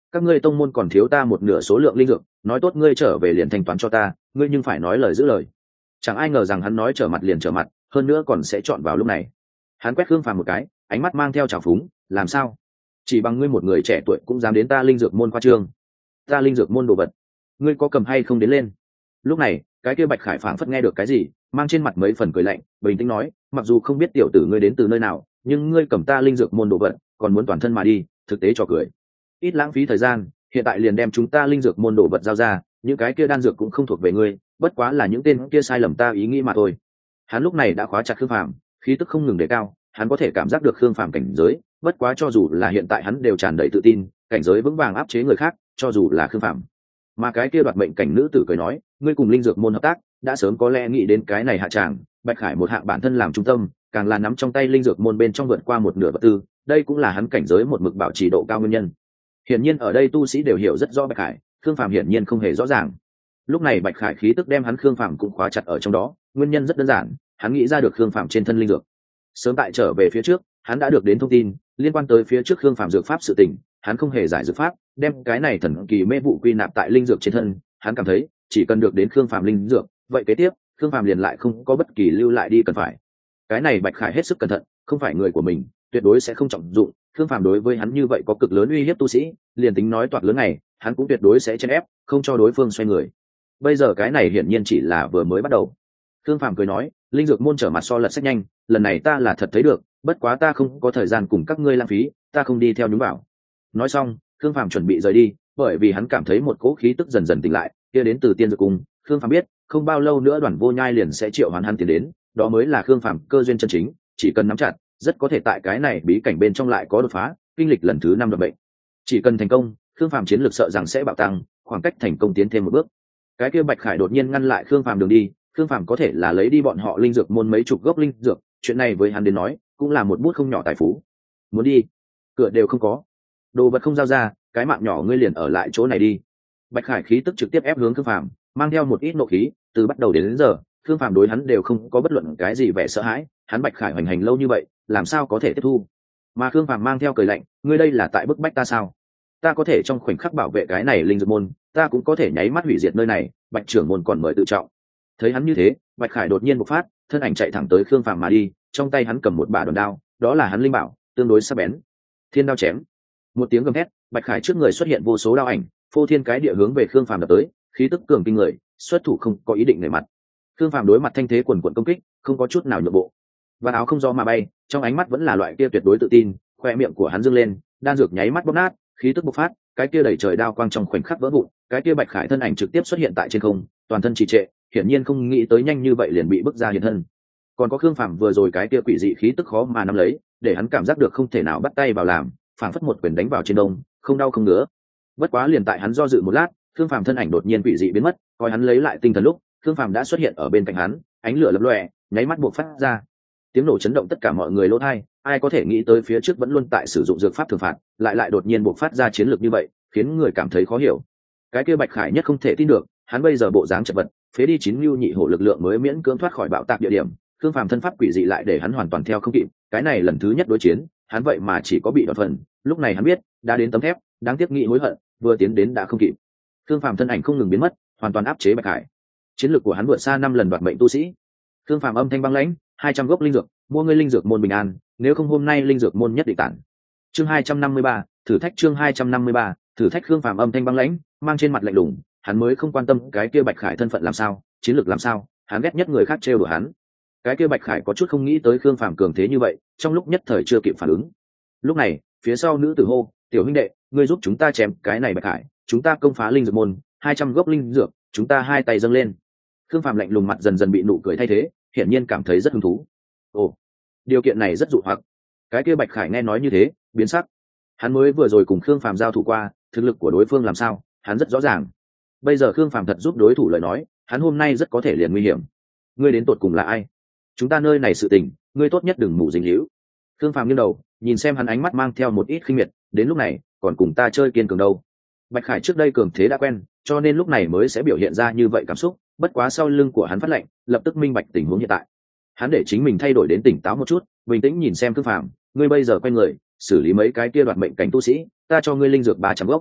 các ngươi tông môn còn thiếu ta một nửa số lượng linh dược, nói tốt ngươi trở về liền thanh toán cho ta, ngươi nhưng phải nói lời giữ lời. Chẳng ai ngờ rằng hắn nói trở mặt liền trở mặt, hơn nữa còn sẽ chọn vào lúc này. Hắn quét Khương Phàm một cái, ánh mắt mang theo trào phúng, làm sao? Chỉ bằng ngươi một người trẻ tuổi cũng dám đến ta linh dược môn khoa trương? Ta linh dược môn đồ vật, ngươi có cầm hay không đến lên? Lúc này, cái kia Bạch Khải phảng phất nghe được cái gì, mang trên mặt mấy phần cười lạnh, bình tĩnh nói, mặc dù không biết tiểu tử ngươi đến từ nơi nào, nhưng ngươi cầm ta linh dược môn đồ vật, còn muốn toàn thân mà đi, thực tế trò cười. Ít lãng phí thời gian, hiện tại liền đem chúng ta linh dược môn đồ vật giao ra, những cái kia đan dược cũng không thuộc về ngươi, bất quá là những tên kia sai lầm ta ý nghĩ mà thôi. Hắn lúc này đã khóa chặt Khương Phàm, khí tức không ngừng đề cao, hắn có thể cảm giác được Khương Phàm cảnh giới, bất quá cho dù là hiện tại hắn đều tràn đầy tự tin, cảnh giới vững vàng áp chế người khác, cho dù là Khương Phàm. Mà cái kia đoạt mệnh cảnh nữ tử cười nói, ngươi cùng linh dược môn hợp tác, đã sớm có lẽ nghĩ đến cái này hạ tràng. Bạch Khải một hạng bản thân làm trung tâm, càng là nắm trong tay linh dược môn bên trong vượt qua một nửa vật tư, đây cũng là hắn cảnh giới một mực bảo trì độ cao nguyên nhân. Hiển nhiên ở đây tu sĩ đều hiểu rất rõ Bạch Khải, Khương Phàm hiển nhiên không hề rõ ràng. Lúc này Bạch Khải khí tức đem hắn Khương Phàm cũng khóa chặt ở trong đó, nguyên nhân rất đơn giản, hắn nghĩ ra được Khương Phàm trên thân linh dược. Sớm tại trở về phía trước, hắn đã được đến thông tin liên quan tới phía trước Khương Phàm dược pháp sự tình, hắn không hề giải dược pháp, đem cái này thần kỳ mê vụ quy nạp tại linh dược trên thân, hắn cảm thấy chỉ cần được đến Khương Phàm linh dược, vậy kế tiếp Khương Phàm liền lại không có bất kỳ lưu lại đi cần phải. Cái này Bạch Khải hết sức cẩn thận, không phải người của mình, tuyệt đối sẽ không trọng dụng. Khương Phàm đối với hắn như vậy có cực lớn uy hiếp tu sĩ, liền tính nói toạc lớn này, hắn cũng tuyệt đối sẽ chèn ép, không cho đối phương xoay người. Bây giờ cái này hiển nhiên chỉ là vừa mới bắt đầu. Khương Phàm cười nói, linh dược môn trở mặt so lật sách nhanh, lần này ta là thật thấy được, bất quá ta không có thời gian cùng các ngươi lãng phí, ta không đi theo nhúng vào. Nói xong, Khương Phàm chuẩn bị rời đi, bởi vì hắn cảm thấy một cỗ khí tức dần dần tỉnh lại, kia đến từ tiên dược cung. Khương Phàm biết, không bao lâu nữa Đoàn Vô Nhai liền sẽ triệu hoán hắn tiến đến, đó mới là Khương Phàm cơ duyên chân chính, chỉ cần nắm chặt, rất có thể tại cái này bí cảnh bên trong lại có đột phá, kinh lịch lần thứ 5 đoạt bệnh. Chỉ cần thành công, Khương Phàm chiến lược sợ rằng sẽ bạo tăng, khoảng cách thành công tiến thêm một bước. Cái kia Bạch Khải đột nhiên ngăn lại Khương Phàm đường đi, Khương Phàm có thể là lấy đi bọn họ linh dược môn mấy chục gốc linh dược, chuyện này với hắn đến nói, cũng là một bút không nhỏ tài phú. Muốn đi, cửa đều không có, đồ vật không giao ra, cái mạng nhỏ ngươi liền ở lại chỗ này đi. Bạch Khải khí tức trực tiếp ép hướng Khương Phàm, mang theo một ít nộ khí, từ bắt đầu đến giờ, Khương Phàm đối hắn đều không có bất luận cái gì vẻ sợ hãi, hắn Bạch Khải hoành hành lâu như vậy, làm sao có thể tiếp thu. Mà Khương Phàm mang theo cười lạnh, ngươi đây là tại bức bách ta sao? Ta có thể trong khoảnh khắc bảo vệ cái này linh dược môn, ta cũng có thể nháy mắt hủy diệt nơi này, Bạch trưởng môn còn mời tự trọng. Thấy hắn như thế, Bạch Khải đột nhiên bộc phát, thân ảnh chạy thẳng tới Khương Phàm mà đi, trong tay hắn cầm một bả đòn đao, đó là hắn linh bảo, tương đối sắc bén. Thiên đao chém. Một tiếng gầm thét, Bạch Khải trước người xuất hiện vô số đao ảnh, phô thiên cái địa hướng về Khương Phàm đập tới, khí tức cường kinh người, xuất thủ không có ý định nể mặt. Khương Phàm đối mặt thanh thế quần quần công kích, không có chút nào nhượng bộ. Và áo không gió mà bay, trong ánh mắt vẫn là loại kia tuyệt đối tự tin, khoe miệng của hắn dương lên, đan dược nháy mắt bóp nát, khí tức bộc phát, cái kia đẩy trời đao quang trong khoảnh khắc vỡ vụn, cái kia Bạch Khải thân ảnh trực tiếp xuất hiện tại trên không, toàn thân trì trệ, hiển nhiên không nghĩ tới nhanh như vậy liền bị bức ra hiện thân. Còn có Khương Phàm vừa rồi cái kia quỷ dị khí tức khó mà nắm lấy, để hắn cảm giác được không thể nào bắt tay vào làm, phảng phất một quyền đánh vào trên đông, không đau không ngứa. Bất quá liền tại hắn do dự một lát, Khương Phàm thân ảnh đột nhiên quỷ dị biến mất, coi hắn lấy lại tinh thần lúc, Khương Phàm đã xuất hiện ở bên cạnh hắn, ánh lửa lập lòe, nháy mắt buộc phát ra. Tiếng nổ chấn động tất cả mọi người lỗ tai, ai có thể nghĩ tới phía trước vẫn luôn tại sử dụng dược pháp thường phạt, lại đột nhiên buộc phát ra chiến lược như vậy, khiến người cảm thấy khó hiểu. Cái kia Bạch Khải nhất không thể tin được, hắn bây giờ bộ dáng chật vật, phế đi 9 nhu nhị hổ lực lượng mới miễn cưỡng thoát khỏi bạo tạc địa điểm, Khương Phàm thân pháp quỷ dị lại để hắn hoàn toàn theo không kịp, cái này lần thứ nhất đối chiến, hắn vậy mà chỉ có bị đoạt phần, lúc này hắn biết, đã đến tấm thép, đáng tiếc nghĩ hối hận, vừa tiến đến đã không kịp. Khương Phàm thân ảnh không ngừng biến mất, hoàn toàn áp chế Bạch Khải. Chiến lược của hắn vượt xa 5 lần đoạt mệnh tu sĩ. Khương Phàm âm thanh băng lãnh, 200 gốc linh dược, mua ngươi linh dược môn bình an, nếu không hôm nay linh dược môn nhất định tản. Chương 253, thử thách chương 253, thử thách. Khương Phàm âm thanh băng lãnh, mang trên mặt lạnh lùng, hắn mới không quan tâm cái kia Bạch Khải thân phận làm sao, chiến lược làm sao, hắn ghét nhất người khác trêu đùa hắn. Cái kia Bạch Khải có chút không nghĩ tới Khương Phàm cường thế như vậy, trong lúc nhất thời chưa kịp phản ứng. Lúc này, phía sau nữ tử hô, "Tiểu huynh đệ, ngươi giúp chúng ta chém cái này Bạch Khải, chúng ta công phá linh dược môn, 200 gốc linh dược, chúng ta hai tay dâng lên." Khương Phàm lạnh lùng mặt dần dần bị nụ cười thay thế, hiển nhiên cảm thấy rất hứng thú. Ồ, điều kiện này rất dụ hoặc. Cái kia Bạch Khải nghe nói như thế, biến sắc. Hắn mới vừa rồi cùng Khương Phàm giao thủ qua, thực lực của đối phương làm sao, hắn rất rõ ràng. Bây giờ Khương Phàm thật giúp đối thủ lời nói, hắn hôm nay rất có thể liền nguy hiểm. Ngươi đến tột cùng là ai? Chúng ta nơi này sự tình, ngươi tốt nhất đừng mù dính líu. Khương Phàm nghiêng đầu, nhìn xem hắn ánh mắt mang theo một ít khinh miệt, đến lúc này, còn cùng ta chơi kiên cường đâu. Bạch Khải trước đây cường thế đã quen, cho nên lúc này mới sẽ biểu hiện ra như vậy cảm xúc, bất quá sau lưng của hắn phát lệnh, lập tức minh bạch tình huống hiện tại. Hắn để chính mình thay đổi đến tỉnh táo một chút, bình tĩnh nhìn xem Khương Phàm, ngươi bây giờ quay người, xử lý mấy cái kia đoạt mệnh cảnh tu sĩ, ta cho ngươi linh dược 300 gốc.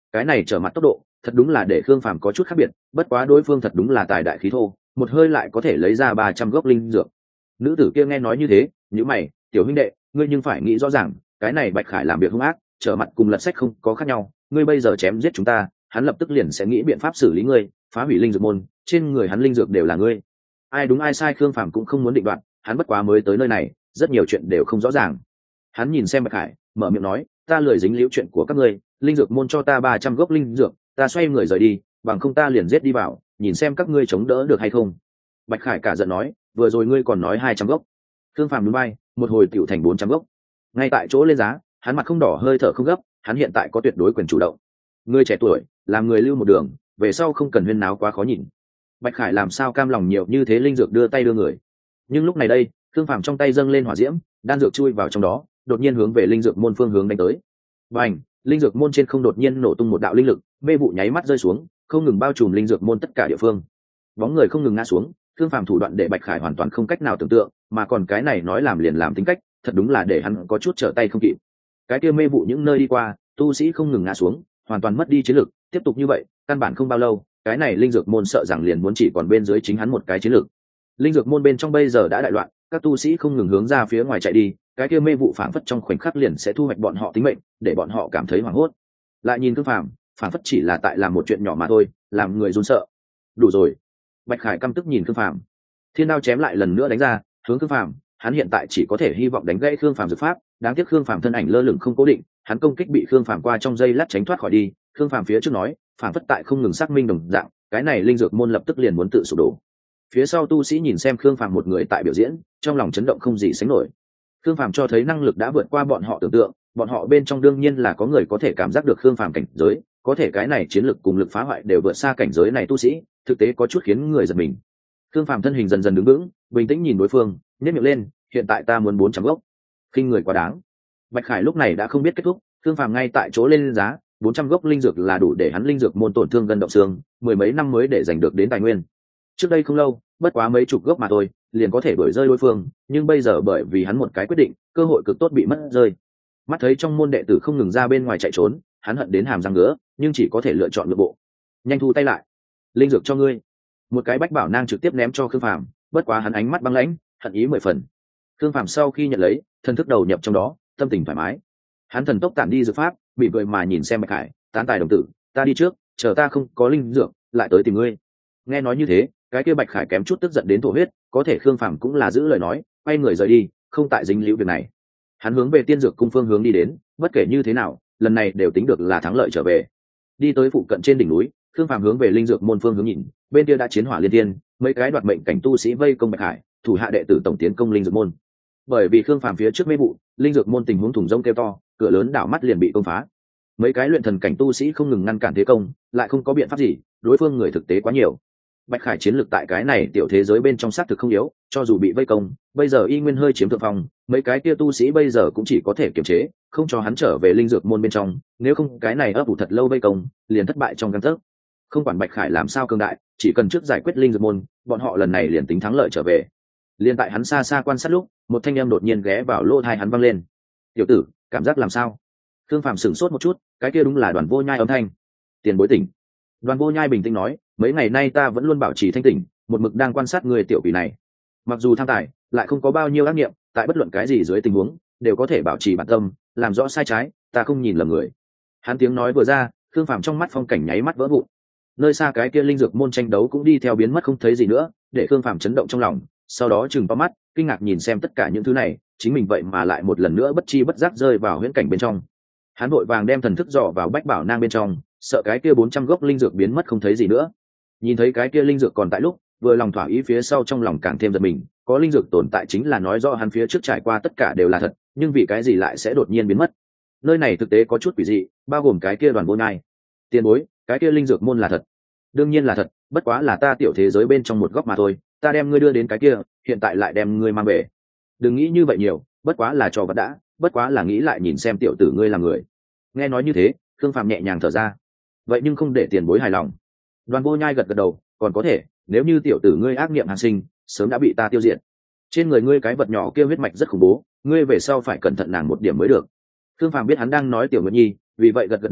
cái này trở mặt tốc độ thật đúng là để khương phàm có chút khác biệt, bất quá đối phương thật đúng là tài đại khí thô, một hơi lại có thể lấy ra 300 gốc linh dược. Nữ tử kia nghe nói như thế, nhíu mày, tiểu huynh đệ, ngươi nhưng phải nghĩ rõ ràng, cái này Bạch Khải làm việc hung ác, trở mặt cùng lật sách không có khác nhau, ngươi bây giờ chém giết chúng ta, hắn lập tức liền sẽ nghĩ biện pháp xử lý ngươi, phá hủy linh dược môn, trên người hắn linh dược đều là ngươi. Ai đúng ai sai Khương Phàm cũng không muốn định đoạt, hắn bất quá mới tới nơi này, rất nhiều chuyện đều không rõ ràng. Hắn nhìn xem Bạch Khải, mở miệng nói, ta lười dính liễu chuyện của các ngươi, linh dược môn cho ta 300 gốc linh dược, ta xoay người rời đi, bằng không ta liền giết đi vào, nhìn xem các ngươi chống đỡ được hay không. Bạch Khải cả giận nói, vừa rồi ngươi còn nói 200 gốc. Khương Phàm núi bay, một hồi tiểu thành 400 gốc. Ngay tại chỗ lên giá, hắn mặt không đỏ hơi thở không gấp, hắn hiện tại có tuyệt đối quyền chủ động. Ngươi trẻ tuổi, làm người lưu một đường, về sau không cần huyên náo quá khó nhìn. Bạch Khải làm sao cam lòng nhiều như thế linh dược đưa tay đưa người. Nhưng lúc này đây, Khương Phàm trong tay dâng lên hỏa diễm, đan dược chui vào trong đó, đột nhiên hướng về linh dược môn phương hướng đánh tới. Bành, linh dược môn trên không đột nhiên nổ tung một đạo linh lực, mê vụ nháy mắt rơi xuống, không ngừng bao trùm linh dược môn tất cả địa phương. Bóng người không ngừng ngã xuống, Khương Phàm thủ đoạn để Bạch Khải hoàn toàn không cách nào tưởng tượng, mà còn cái này nói làm liền làm tính cách, thật đúng là để hắn có chút trở tay không kịp. Cái kia mê vụ những nơi đi qua, tu sĩ không ngừng ngã xuống, hoàn toàn mất đi chiến lực, tiếp tục như vậy, căn bản không bao lâu, cái này linh dược môn sợ rằng liền muốn chỉ còn bên dưới chính hắn một cái chiến lực. Linh dược môn bên trong bây giờ đã đại loạn, các tu sĩ không ngừng hướng ra phía ngoài chạy đi, cái kia mê vụ phảng phất trong khoảnh khắc liền sẽ thu hoạch bọn họ tính mệnh, để bọn họ cảm thấy hoảng hốt. Lại nhìn Khương Phàm, phảng phất chỉ là tại làm một chuyện nhỏ mà thôi, làm người run sợ. Đủ rồi. Bạch Khải căm tức nhìn Khương Phàm, thiên đao chém lại lần nữa đánh ra, hướng Khương Phàm, hắn hiện tại chỉ có thể hy vọng đánh gãy Khương Phàm dược pháp, đáng tiếc Khương Phàm thân ảnh lơ lửng không cố định, hắn công kích bị Khương Phàm qua trong giây lát tránh thoát khỏi đi. Khương Phàm phía trước nói, phảng phất tại không ngừng xác minh đồng dạng, cái này linh dược môn lập tức liền muốn tự sụp đổ. Phía sau tu sĩ nhìn xem Khương Phàm một người tại biểu diễn, trong lòng chấn động không gì sánh nổi. Khương Phàm cho thấy năng lực đã vượt qua bọn họ tưởng tượng, bọn họ bên trong đương nhiên là có người có thể cảm giác được Khương Phàm cảnh giới, có thể cái này chiến lực cùng lực phá hoại đều vượt xa cảnh giới này tu sĩ, thực tế có chút khiến người giật mình. Khương Phàm thân hình dần dần đứng vững, bình tĩnh nhìn đối phương, nhếch miệng lên, hiện tại ta muốn 400 gốc. Khinh người quá đáng. Bạch Khải lúc này đã không biết kết thúc, Khương Phàm ngay tại chỗ lên giá, 400 gốc linh dược là đủ để hắn linh dược môn tổn thương gần động xương, mười mấy năm mới để giành được đến tài nguyên. Trước đây không lâu, bất quá mấy chục gốc mà thôi, liền có thể đuổi rơi đối phương, nhưng bây giờ bởi vì hắn một cái quyết định, cơ hội cực tốt bị mất rơi. Mắt thấy trong môn đệ tử không ngừng ra bên ngoài chạy trốn, hắn hận đến hàm răng ngứa, nhưng chỉ có thể lựa chọn nhượng bộ. Nhanh thu tay lại, linh dược cho ngươi. Một cái bách bảo nang trực tiếp ném cho Khương Phàm, bất quá hắn ánh mắt băng lãnh, hận ý 10 phần. Khương Phàm sau khi nhận lấy, thần thức đầu nhập trong đó, tâm tình thoải mái. Hắn thần tốc tản đi dược pháp, mỉm cười mà nhìn xem Bạch Khải, tán tài đồng tử, ta đi trước, chờ ta không có linh dược, lại tới tìm ngươi. Nghe nói như thế, cái kia Bạch Khải kém chút tức giận đến thổ huyết, có thể Khương Phàm cũng là giữ lời nói, quay người rời đi, không tại dính liễu việc này. Hắn hướng về tiên dược cung phương hướng đi đến, bất kể như thế nào, lần này đều tính được là thắng lợi trở về. Đi tới phụ cận trên đỉnh núi, Khương Phàm hướng về linh dược môn phương hướng nhìn, bên kia đã chiến hỏa liên thiên, mấy cái đoạt mệnh cảnh tu sĩ vây công Bạch Khải, thủ hạ đệ tử tổng tiến công linh dược môn. Bởi vì Khương Phàm phía trước mê vụ, linh dược môn tình huống thủng rông kêu to, cửa lớn đảo mắt liền bị công phá. Mấy cái luyện thần cảnh tu sĩ không ngừng ngăn cản thế công, lại không có biện pháp gì, đối phương người thực tế quá nhiều. Bạch Khải chiến lược tại cái này tiểu thế giới bên trong xác thực không yếu, cho dù bị vây công, bây giờ y nguyên hơi chiếm thượng phong, mấy cái kia tu sĩ bây giờ cũng chỉ có thể kiềm chế, không cho hắn trở về linh dược môn bên trong, nếu không cái này ấp ủ thật lâu vây công, liền thất bại trong gang tấc. Không quản Bạch Khải làm sao cường đại, chỉ cần trước giải quyết linh dược môn, bọn họ lần này liền tính thắng lợi trở về. Liên tại hắn xa xa quan sát lúc, một thanh âm đột nhiên ghé vào lỗ tai hắn vang lên. "Tiểu tử, cảm giác làm sao?" Thương Phàm sửng sốt một chút, cái kia đúng là Đoàn Vô Nhai âm thanh. "Tiền bối tỉnh." Đoàn Vô Nhai bình tĩnh nói, "Mấy ngày nay ta vẫn luôn bảo trì thanh tỉnh, một mực đang quan sát người tiểu quỷ này. Mặc dù tham tài, lại không có bao nhiêu ác niệm, tại bất luận cái gì dưới tình huống, đều có thể bảo trì bản tâm, làm rõ sai trái, ta không nhìn lầm người." Hắn tiếng nói vừa ra, Thương Phàm trong mắt phong cảnh nháy mắt vỡ vụn. Nơi xa cái kia linh dược môn tranh đấu cũng đi theo biến mất không thấy gì nữa, để Thương Phàm chấn động trong lòng, sau đó chừng to mắt, kinh ngạc nhìn xem tất cả những thứ này, chính mình vậy mà lại một lần nữa bất chi bất giác rơi vào huyễn cảnh bên trong. Hắn vội vàng đem thần thức dò vào bách bảo nang bên trong, sợ cái kia 400 gốc linh dược biến mất không thấy gì nữa. Nhìn thấy cái kia linh dược còn tại lúc, vừa lòng thỏa ý phía sau trong lòng càng thêm giật mình, có linh dược tồn tại chính là nói rõ hắn phía trước trải qua tất cả đều là thật, nhưng vì cái gì lại sẽ đột nhiên biến mất? Nơi này thực tế có chút quỷ dị, bao gồm cái kia Đoàn Vô Nhai. Tiền bối, cái kia linh dược môn là thật. Đương nhiên là thật, bất quá là ta tiểu thế giới bên trong một góc mà thôi, ta đem ngươi đưa đến cái kia, hiện tại lại đem ngươi mang về. Đừng nghĩ như vậy nhiều, bất quá là trò vật đã, bất quá là nghĩ lại nhìn xem tiểu tử ngươi là người. Nghe nói như thế, Khương Phàm nhẹ nhàng thở ra. Vậy nhưng không để tiền bối hài lòng. Đoàn Vô Nhai gật gật đầu, còn có thể, nếu như tiểu tử ngươi ác niệm hàng sinh, sớm đã bị ta tiêu diệt. Trên người ngươi cái vật nhỏ kia huyết mạch rất khủng bố, ngươi về sau phải cẩn thận nàng một điểm mới được. Khương Phàm biết hắn đang nói tiểu Nguyệt Nhi, vì vậy gật gật đầu,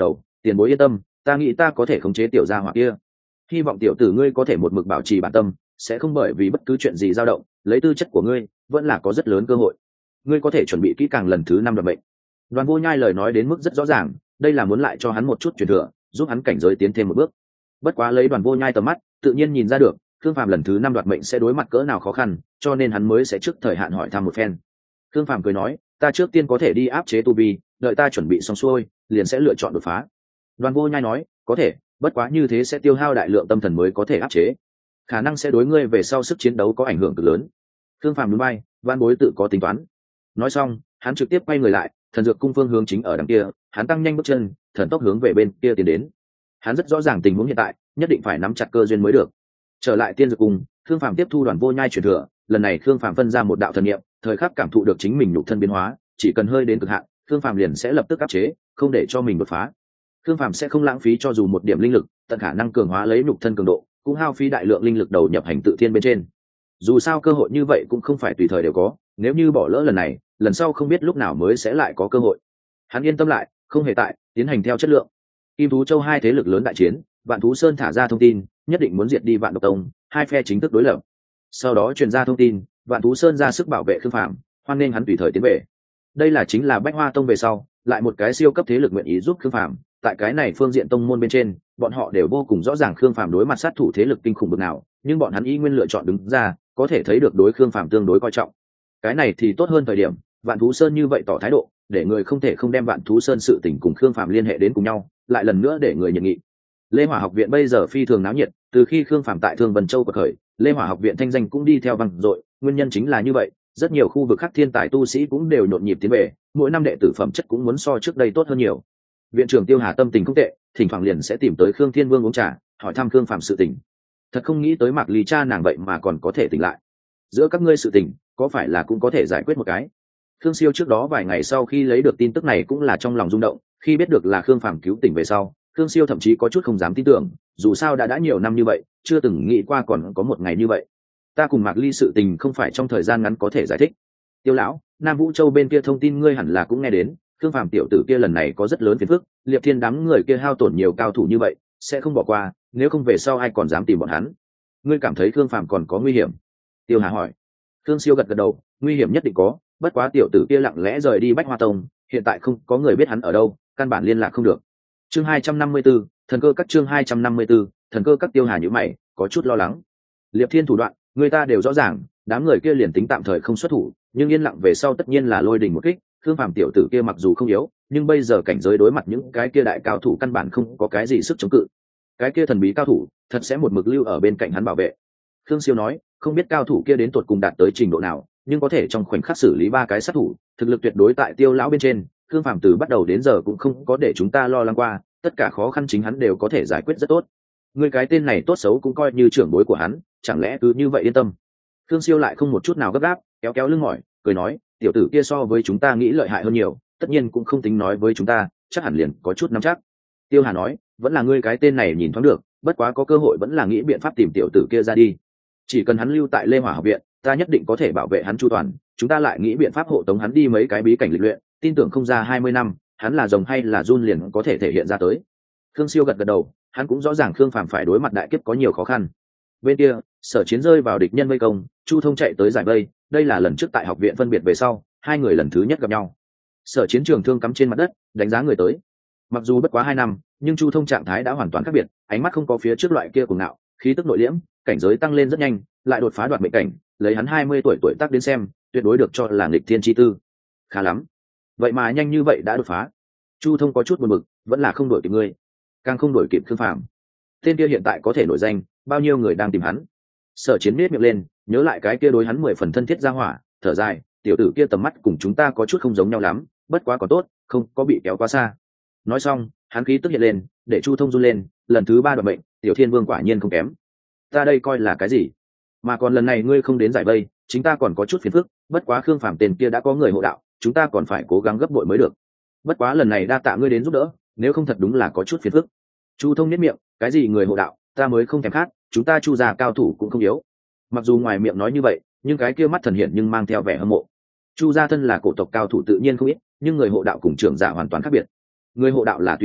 tiền bối yên tâm, ta nghĩ ta có thể khống chế tiểu gia hỏa kia. Hy vọng tiểu tử ngươi có thể một mực bảo trì bản tâm, sẽ không bởi vì bất cứ chuyện gì dao động, lấy tư chất của ngươi vẫn là có rất lớn cơ hội. Ngươi có thể chuẩn bị kỹ càng lần thứ 5 đoạt mệnh. Đoàn Vô Nhai lời nói đến mức rất rõ ràng, đây là muốn lại cho hắn một chút truyền thừa, giúp hắn cảnh giới tiến thêm một bước. Bất quá lấy Đoàn Vô Nhai tầm mắt, tự nhiên nhìn ra được Khương Phàm lần thứ 5 đoạt mệnh sẽ đối mặt cỡ nào khó khăn, cho nên hắn mới sẽ trước thời hạn hỏi thăm một phen. Khương Phàm cười nói, ta trước tiên có thể đi áp chế tu vi, đợi ta chuẩn bị xong xuôi liền sẽ lựa chọn đột phá. Đoàn Vô Nhai nói, có thể, bất quá như thế sẽ tiêu hao đại lượng tâm thần mới có thể áp chế, khả năng sẽ đối ngươi về sau sức chiến đấu có ảnh hưởng cực lớn. Khương Phàm núi bay, Văn Bối tự có tính toán. Nói xong hắn trực tiếp quay người lại, thần dược cung phương hướng chính ở đằng kia, hắn tăng nhanh bước chân, thần tốc hướng về bên kia tiến đến. Hắn rất rõ ràng tình huống hiện tại, nhất định phải nắm chặt cơ duyên mới được. Trở lại tiên dược cung, Khương Phàm tiếp thu Đoàn Vô Nhai truyền thừa, lần này Khương Phàm phân ra một đạo thần niệm, thời khắc cảm thụ được chính mình nhục thân biến hóa, chỉ cần hơi đến cực hạn, Khương Phàm liền sẽ lập tức áp chế, không để cho mình đột phá. Khương Phàm sẽ không lãng phí cho dù một điểm linh lực, tận khả năng cường hóa lấy nhục thân cường độ, cũng hao phí đại lượng linh lực đầu nhập hành tự thiên bên trên. Dù sao cơ hội như vậy cũng không phải tùy thời đều có, nếu như bỏ lỡ lần này, lần sau không biết lúc nào mới sẽ lại có cơ hội. Hắn yên tâm lại, không hề tại, tiến hành theo chất lượng. Kim Thú Châu hai thế lực lớn đại chiến, Vạn Thú Sơn thả ra thông tin, nhất định muốn diệt đi Vạn Độc Tông, hai phe chính thức đối lập. Sau đó truyền ra thông tin, Vạn Thú Sơn ra sức bảo vệ Khương Phàm, hoan nên hắn tùy thời tiến về. Đây là chính là Bách Hoa Tông về sau, lại một cái siêu cấp thế lực nguyện ý giúp Khương Phàm. Tại cái này phương diện tông môn bên trên, bọn họ đều vô cùng rõ ràng Khương Phàm đối mặt sát thủ thế lực kinh khủng bậc nào, nhưng bọn hắn y nguyên lựa chọn đứng ra, có thể thấy được đối Khương Phàm tương đối coi trọng. Cái này thì tốt hơn thời điểm, Vạn Thú Sơn như vậy tỏ thái độ, để người không thể không đem Vạn Thú Sơn sự tình cùng Khương Phàm liên hệ đến cùng nhau, lại lần nữa để người nhận nghị. Lê Hỏa học viện bây giờ phi thường náo nhiệt, từ khi Khương Phàm tại Thương Vân Châu bậc khởi, Lê Hỏa học viện thanh danh cũng đi theo vang dội, nguyên nhân chính là như vậy, rất nhiều khu vực khác thiên tài tu sĩ cũng đều nhộn nhịp tiến về, mỗi năm đệ tử phẩm chất cũng muốn so trước đây tốt hơn nhiều. Viện trưởng Tiêu Hà tâm tình không tệ, thỉnh thoảng liền sẽ tìm tới Khương Thiên Vương uống trà, hỏi thăm Khương Phàm sự tình. Thật không nghĩ tới Mạc Ly cha nàng vậy mà còn có thể tỉnh lại. Giữa các ngươi sự tình, có phải là cũng có thể giải quyết một cái? Khương Siêu trước đó vài ngày sau khi lấy được tin tức này cũng là trong lòng rung động, khi biết được là Khương Phàm cứu tỉnh về sau, Khương Siêu thậm chí có chút không dám tin tưởng, dù sao đã nhiều năm như vậy, chưa từng nghĩ qua còn có một ngày như vậy. Ta cùng Mạc Ly sự tình không phải trong thời gian ngắn có thể giải thích. Tiêu lão, Nam Vũ Châu bên kia thông tin ngươi hẳn là cũng nghe đến, Khương Phàm tiểu tử kia lần này có rất lớn phiền phức, Liệp Thiên đám người kia hao tổn nhiều cao thủ như vậy, sẽ không bỏ qua, nếu không về sau ai còn dám tìm bọn hắn. Ngươi cảm thấy Khương Phàm còn có nguy hiểm? Tiêu Hà hỏi. Khương Siêu gật gật đầu, nguy hiểm nhất định có, bất quá tiểu tử kia lặng lẽ rời đi Bách Hoa Tông, hiện tại không có người biết hắn ở đâu, căn bản liên lạc không được. Chương 254, thần cơ các chương 254, thần cơ các. Tiêu Hà nhíu mày, có chút lo lắng. Liệp Thiên thủ đoạn, người ta đều rõ ràng, đám người kia liền tính tạm thời không xuất thủ, nhưng yên lặng về sau tất nhiên là lôi đình một kích. Khương Phàm tiểu tử kia mặc dù không yếu, nhưng bây giờ cảnh giới đối mặt những cái kia đại cao thủ căn bản không có cái gì sức chống cự. Cái kia thần bí cao thủ, thật sẽ một mực lưu ở bên cạnh hắn bảo vệ. Khương Siêu nói, không biết cao thủ kia đến tột cùng đạt tới trình độ nào, nhưng có thể trong khoảnh khắc xử lý 3 cái sát thủ, thực lực tuyệt đối tại Tiêu lão bên trên. Khương Phàm từ bắt đầu đến giờ cũng không có để chúng ta lo lắng qua, tất cả khó khăn chính hắn đều có thể giải quyết rất tốt. Người cái tên này tốt xấu cũng coi như trưởng bối của hắn, chẳng lẽ cứ như vậy yên tâm? Khương Siêu lại không một chút nào gấp gáp, kéo kéo lưng mỏi, cười nói, tiểu tử kia so với chúng ta nghĩ lợi hại hơn nhiều, tất nhiên cũng không tính nói với chúng ta, chắc hẳn liền có chút nắm chắc. Tiêu Hà nói, vẫn là ngươi cái tên này nhìn thoáng được, bất quá có cơ hội vẫn là nghĩ biện pháp tìm tiểu tử kia ra đi. Chỉ cần hắn lưu tại Lê Hỏa học viện, ta nhất định có thể bảo vệ hắn chu toàn, chúng ta lại nghĩ biện pháp hộ tống hắn đi mấy cái bí cảnh lịch luyện, tin tưởng không ra 20 năm, hắn là rồng hay là giun liền có thể thể hiện ra tới. Khương Siêu gật gật đầu, hắn cũng rõ ràng Khương Phàm phải đối mặt đại kiếp có nhiều khó khăn. Bên kia, Sở Chiến rơi vào địch nhân vây công, Chu Thông chạy tới giải vây, đây là lần trước tại học viện phân biệt về sau, hai người lần thứ nhất gặp nhau. Sở Chiến trường thương cắm trên mặt đất, đánh giá người tới. Mặc dù bất quá 2 năm, nhưng Chu Thông trạng thái đã hoàn toàn khác biệt, ánh mắt không có phía trước loại kia cuồng ngạo, khí tức nội liễm, cảnh giới tăng lên rất nhanh, lại đột phá đoạt mệnh cảnh, lấy hắn 20 tuổi tác đến xem, tuyệt đối được cho là nghịch thiên chi tư. Khá lắm, vậy mà nhanh như vậy đã đột phá. Chu Thông có chút buồn bực, vẫn là không đuổi kịp ngươi, càng không đuổi kịp Khương Phàm. Tên kia hiện tại có thể nổi danh, bao nhiêu người đang tìm hắn. Sở Chiến nét miệng lên, nhớ lại cái kia đối hắn 10 phần thân thiết ra hỏa, thở dài, tiểu tử kia tầm mắt cùng chúng ta có chút không giống nhau lắm, bất quá có tốt, không có bị kéo quá xa. Nói xong, hắn khí tức hiện lên, để Chu Thông run lên, lần thứ 3 đoạt mệnh, Tiểu Thiên Vương quả nhiên không kém. Ta đây coi là cái gì? Mà còn lần này ngươi không đến giải vây, chúng ta còn có chút phiền phức, bất quá Khương Phàm tên kia đã có người hộ đạo, chúng ta còn phải cố gắng gấp bội mới được. Bất quá lần này đa tạ ngươi đến giúp đỡ, nếu không thật đúng là có chút phiền phức. Chu Thông nhếch miệng, cái gì người hộ đạo, ta mới không thèm khát, chúng ta Chu gia cao thủ cũng không yếu. Mặc dù ngoài miệng nói như vậy, nhưng cái kia mắt thần hiện nhưng mang theo vẻ hâm mộ. Chu gia thân là cổ tộc cao thủ tự nhiên không ít, nhưng người hộ đạo cùng trưởng giả hoàn toàn khác biệt. Người hộ đạo là tùy tùng,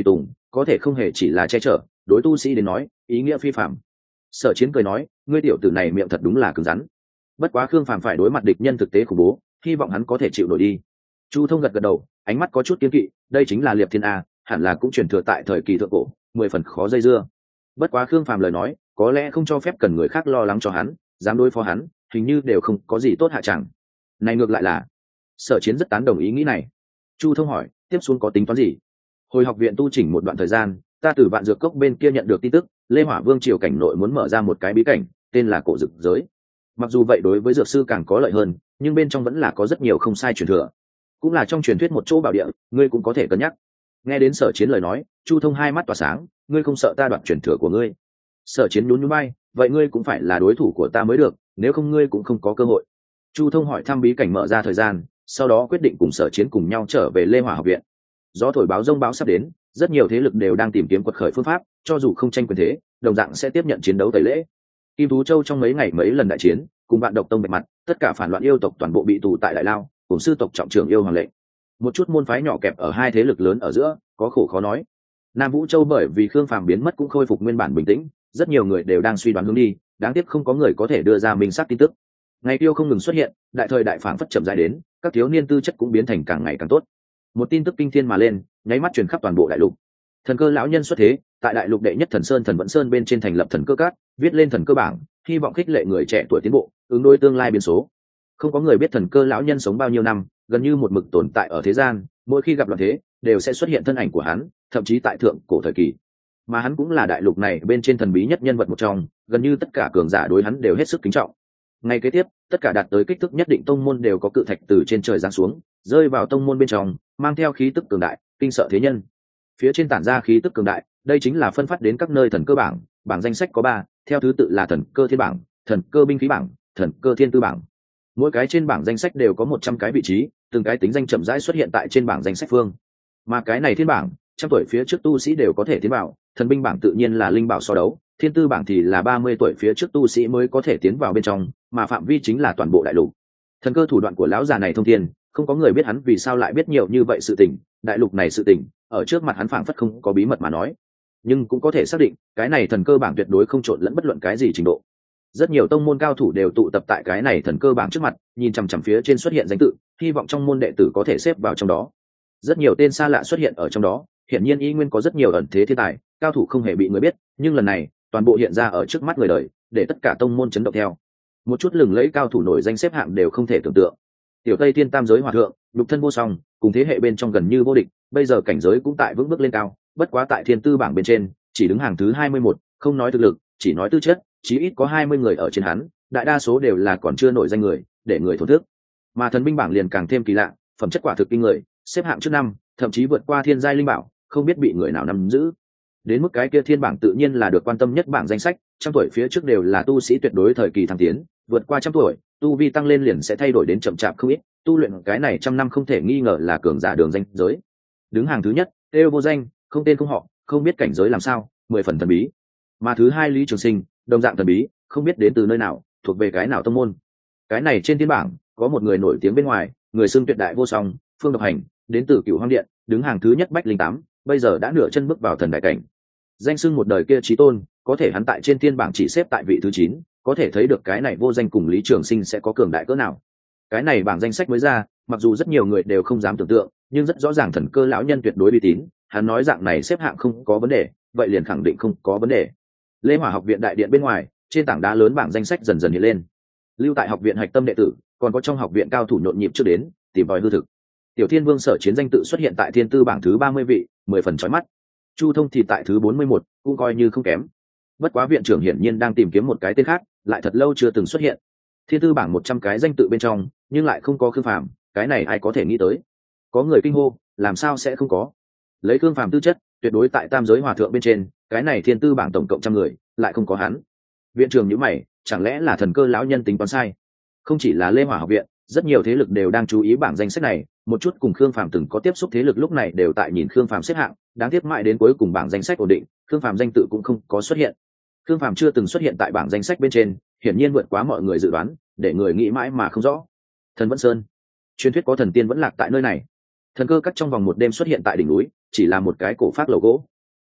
có thể không hề chỉ là che chở, đối tu sĩ đến nói ý nghĩa phi phạm. Sở Chiến cười nói, ngươi tiểu tử này miệng thật đúng là cứng rắn. Bất quá Khương Phàm phải đối mặt địch nhân thực tế khủng bố, hy vọng hắn có thể chịu nổi đi. Chu Thông gật gật đầu, ánh mắt có chút kiên kỵ, đây chính là Liệp Thiên A, hẳn là cũng truyền thừa tại thời kỳ thượng cổ, 10 phần khó dây dưa. Bất quá Khương Phàm lời nói, có lẽ không cho phép cần người khác lo lắng cho hắn, dám đối phó hắn, hình như đều không có gì tốt hạ chẳng. Này ngược lại là, Sở Chiến rất tán đồng ý nghĩ này. Chu Thông hỏi, tiếp xuống có tính toán gì? Hồi học viện tu chỉnh một đoạn thời gian, ta từ Vạn Dược Cốc bên kia nhận được tin tức, Lê Hỏa Vương triều cảnh nội muốn mở ra một cái bí cảnh, tên là Cổ Dực Giới. Mặc dù vậy đối với dược sư càng có lợi hơn, nhưng bên trong vẫn là có rất nhiều không sai truyền thừa, cũng là trong truyền thuyết một chỗ bảo địa, ngươi cũng có thể cân nhắc. Nghe đến Sở Chiến lời nói, Chu Thông hai mắt tỏa sáng, ngươi không sợ ta đoạt truyền thừa của ngươi? Sở Chiến nhún nhún vai, vậy ngươi cũng phải là đối thủ của ta mới được, nếu không ngươi cũng không có cơ hội. Chu Thông hỏi thăm bí cảnh mở ra thời gian, sau đó quyết định cùng Sở Chiến cùng nhau trở về Lê Hỏa học viện. Gió thổi báo rông báo sắp đến, rất nhiều thế lực đều đang tìm kiếm quật khởi phương pháp, cho dù không tranh quyền thế, đồng dạng sẽ tiếp nhận chiến đấu tẩy lễ. Kim Thú Châu trong mấy ngày mấy lần đại chiến, cùng Vạn Độc Tông bạch mặt, tất cả phản loạn yêu tộc toàn bộ bị tù tại Đại Lao, cùng sư tộc trọng trưởng yêu hoàng lệnh. Một chút môn phái nhỏ kẹp ở hai thế lực lớn ở giữa, có khổ khó nói. Nam Vũ Châu bởi vì Khương Phàm biến mất cũng khôi phục nguyên bản bình tĩnh, rất nhiều người đều đang suy đoán hướng đi, đáng tiếc không có người có thể đưa ra minh xác tin tức. Ngày tiêu không ngừng xuất hiện, đại thời đại phảng phất chậm rãi đến, các thiếu niên tư chất cũng biến thành càng ngày càng tốt. Một tin tức kinh thiên mà lên, nháy mắt truyền khắp toàn bộ đại lục. Thần cơ lão nhân xuất thế, tại đại lục đệ nhất thần sơn Thần Vẫn Sơn bên trên thành lập thần cơ cát, viết lên thần cơ bảng, hy vọng khích lệ người trẻ tuổi tiến bộ, ứng đối tương lai biến số. Không có người biết thần cơ lão nhân sống bao nhiêu năm, gần như một mực tồn tại ở thế gian, mỗi khi gặp loạn thế, đều sẽ xuất hiện thân ảnh của hắn, thậm chí tại thượng cổ thời kỳ. Mà hắn cũng là đại lục này bên trên thần bí nhất nhân vật một trong, gần như tất cả cường giả đối hắn đều hết sức kính trọng. Ngay kế tiếp, tất cả đạt tới kích thước nhất định tông môn đều có cự thạch từ trên trời giáng xuống, rơi vào tông môn bên trong, mang theo khí tức cường đại, kinh sợ thế nhân. Phía trên tản ra khí tức cường đại, đây chính là phân phát đến các nơi thần cơ bảng, bảng danh sách có 3, theo thứ tự là thần cơ thiên bảng, thần cơ binh khí bảng, thần cơ thiên tư bảng. Mỗi cái trên bảng danh sách đều có 100 cái vị trí, từng cái tính danh chậm rãi xuất hiện tại trên bảng danh sách phương. Mà cái này thiên bảng, trăm tuổi phía trước tu sĩ đều có thể tiến vào, thần binh bảng tự nhiên là linh bảo so đấu, thiên tư bảng thì là 30 tuổi phía trước tu sĩ mới có thể tiến vào bên trong, mà phạm vi chính là toàn bộ đại lục. Thần cơ thủ đoạn của lão già này thông thiên, không có người biết hắn vì sao lại biết nhiều như vậy sự tình, đại lục này sự tình, ở trước mặt hắn phảng phất không có bí mật mà nói. Nhưng cũng có thể xác định, cái này thần cơ bảng tuyệt đối không trộn lẫn bất luận cái gì trình độ. Rất nhiều tông môn cao thủ đều tụ tập tại cái này thần cơ bảng trước mặt, nhìn chằm chằm phía trên xuất hiện danh tự, hy vọng trong môn đệ tử có thể xếp vào trong đó. Rất nhiều tên xa lạ xuất hiện ở trong đó, hiển nhiên y nguyên có rất nhiều ẩn thế thiên tài, cao thủ không hề bị người biết, nhưng lần này, toàn bộ hiện ra ở trước mắt người đời, để tất cả tông môn chấn động theo. Một chút lừng lẫy cao thủ nổi danh xếp hạng đều không thể tưởng tượng. Tiểu Tây Thiên Tam giới hòa thượng, nhục thân vô song, cùng thế hệ bên trong gần như vô địch, bây giờ cảnh giới cũng tại vững bước lên cao, bất quá tại thiên tư bảng bên trên, chỉ đứng hàng thứ 21, không nói thực lực, chỉ nói tư chất, chí ít có 20 người ở trên hắn, đại đa số đều là còn chưa nổi danh người, để người thổn thức. Mà thần binh bảng liền càng thêm kỳ lạ, phẩm chất quả thực kinh người, xếp hạng trước 5, thậm chí vượt qua thiên giai linh bảo, không biết bị người nào nắm giữ. Đến mức cái kia thiên bảng tự nhiên là được quan tâm nhất bảng danh sách, trăm tuổi phía trước đều là tu sĩ tuyệt đối thời kỳ thăng tiến, vượt qua trăm tuổi, tu vi tăng lên liền sẽ thay đổi đến chậm chạp không ít, tu luyện cái này trăm năm không thể nghi ngờ là cường giả đường danh giới. Đứng hàng thứ nhất, Têu vô danh, không tên không họ, không biết cảnh giới làm sao, 10 phần thần bí. Mà thứ hai Lý Trường Sinh, đồng dạng thần bí, không biết đến từ nơi nào, thuộc về cái nào tông môn. Cái này trên thiên bảng có một người nổi tiếng bên ngoài, người xưng tuyệt đại vô song, Phương Độc Hành, đến từ Cửu Hoang Điện, đứng hàng thứ nhất Bách Linh Tám, bây giờ đã nửa chân bước vào thần đại cảnh. Danh xưng một đời kia chí tôn, có thể hắn tại trên thiên bảng chỉ xếp tại vị thứ 9, có thể thấy được cái này vô danh cùng Lý Trường Sinh sẽ có cường đại cỡ nào. Cái này bảng danh sách mới ra, mặc dù rất nhiều người đều không dám tưởng tượng, nhưng rất rõ ràng thần cơ lão nhân tuyệt đối uy tín, hắn nói dạng này xếp hạng không có vấn đề, vậy liền khẳng định không có vấn đề. Lê Hỏa học viện đại điện bên ngoài, trên tảng đá lớn bảng danh sách dần dần hiện lên. Lưu tại học viện hạch tâm đệ tử, còn có trong học viện cao thủ nhộn nhịp trước đến, tìm tòi hư thực. Tiểu Thiên Vương Sở Chiến danh tự xuất hiện tại thiên tư bảng thứ 30 vị, 10 phần chói mắt. Chu Thông thì tại thứ 41, cũng coi như không kém. Bất quá viện trưởng hiển nhiên đang tìm kiếm một cái tên khác, lại thật lâu chưa từng xuất hiện. Thiên tư bảng 100 cái danh tự bên trong, nhưng lại không có Khương Phàm, cái này ai có thể nghĩ tới? Có người kinh hô, làm sao sẽ không có? Lấy Khương Phàm tư chất, tuyệt đối tại tam giới hòa thượng bên trên, cái này thiên tư bảng tổng cộng 100 người, lại không có hắn. Viện trưởng nhíu mày, chẳng lẽ là thần cơ lão nhân tính toán sai? Không chỉ là Lê Hỏa học viện, rất nhiều thế lực đều đang chú ý bảng danh sách này, một chút cùng Khương Phàm từng có tiếp xúc thế lực lúc này đều tại nhìn Khương Phàm xếp hạng, đáng tiếc mãi đến cuối cùng bảng danh sách ổn định, Khương Phàm danh tự cũng không có xuất hiện. Khương Phàm chưa từng xuất hiện tại bảng danh sách bên trên, hiển nhiên vượt quá mọi người dự đoán, để người nghĩ mãi mà không rõ. Thần Vẫn Sơn, truyền thuyết có thần tiên vẫn lạc tại nơi này. Thần cơ cắt trong vòng một đêm xuất hiện tại đỉnh núi, chỉ là một cái cổ phác lầu gỗ.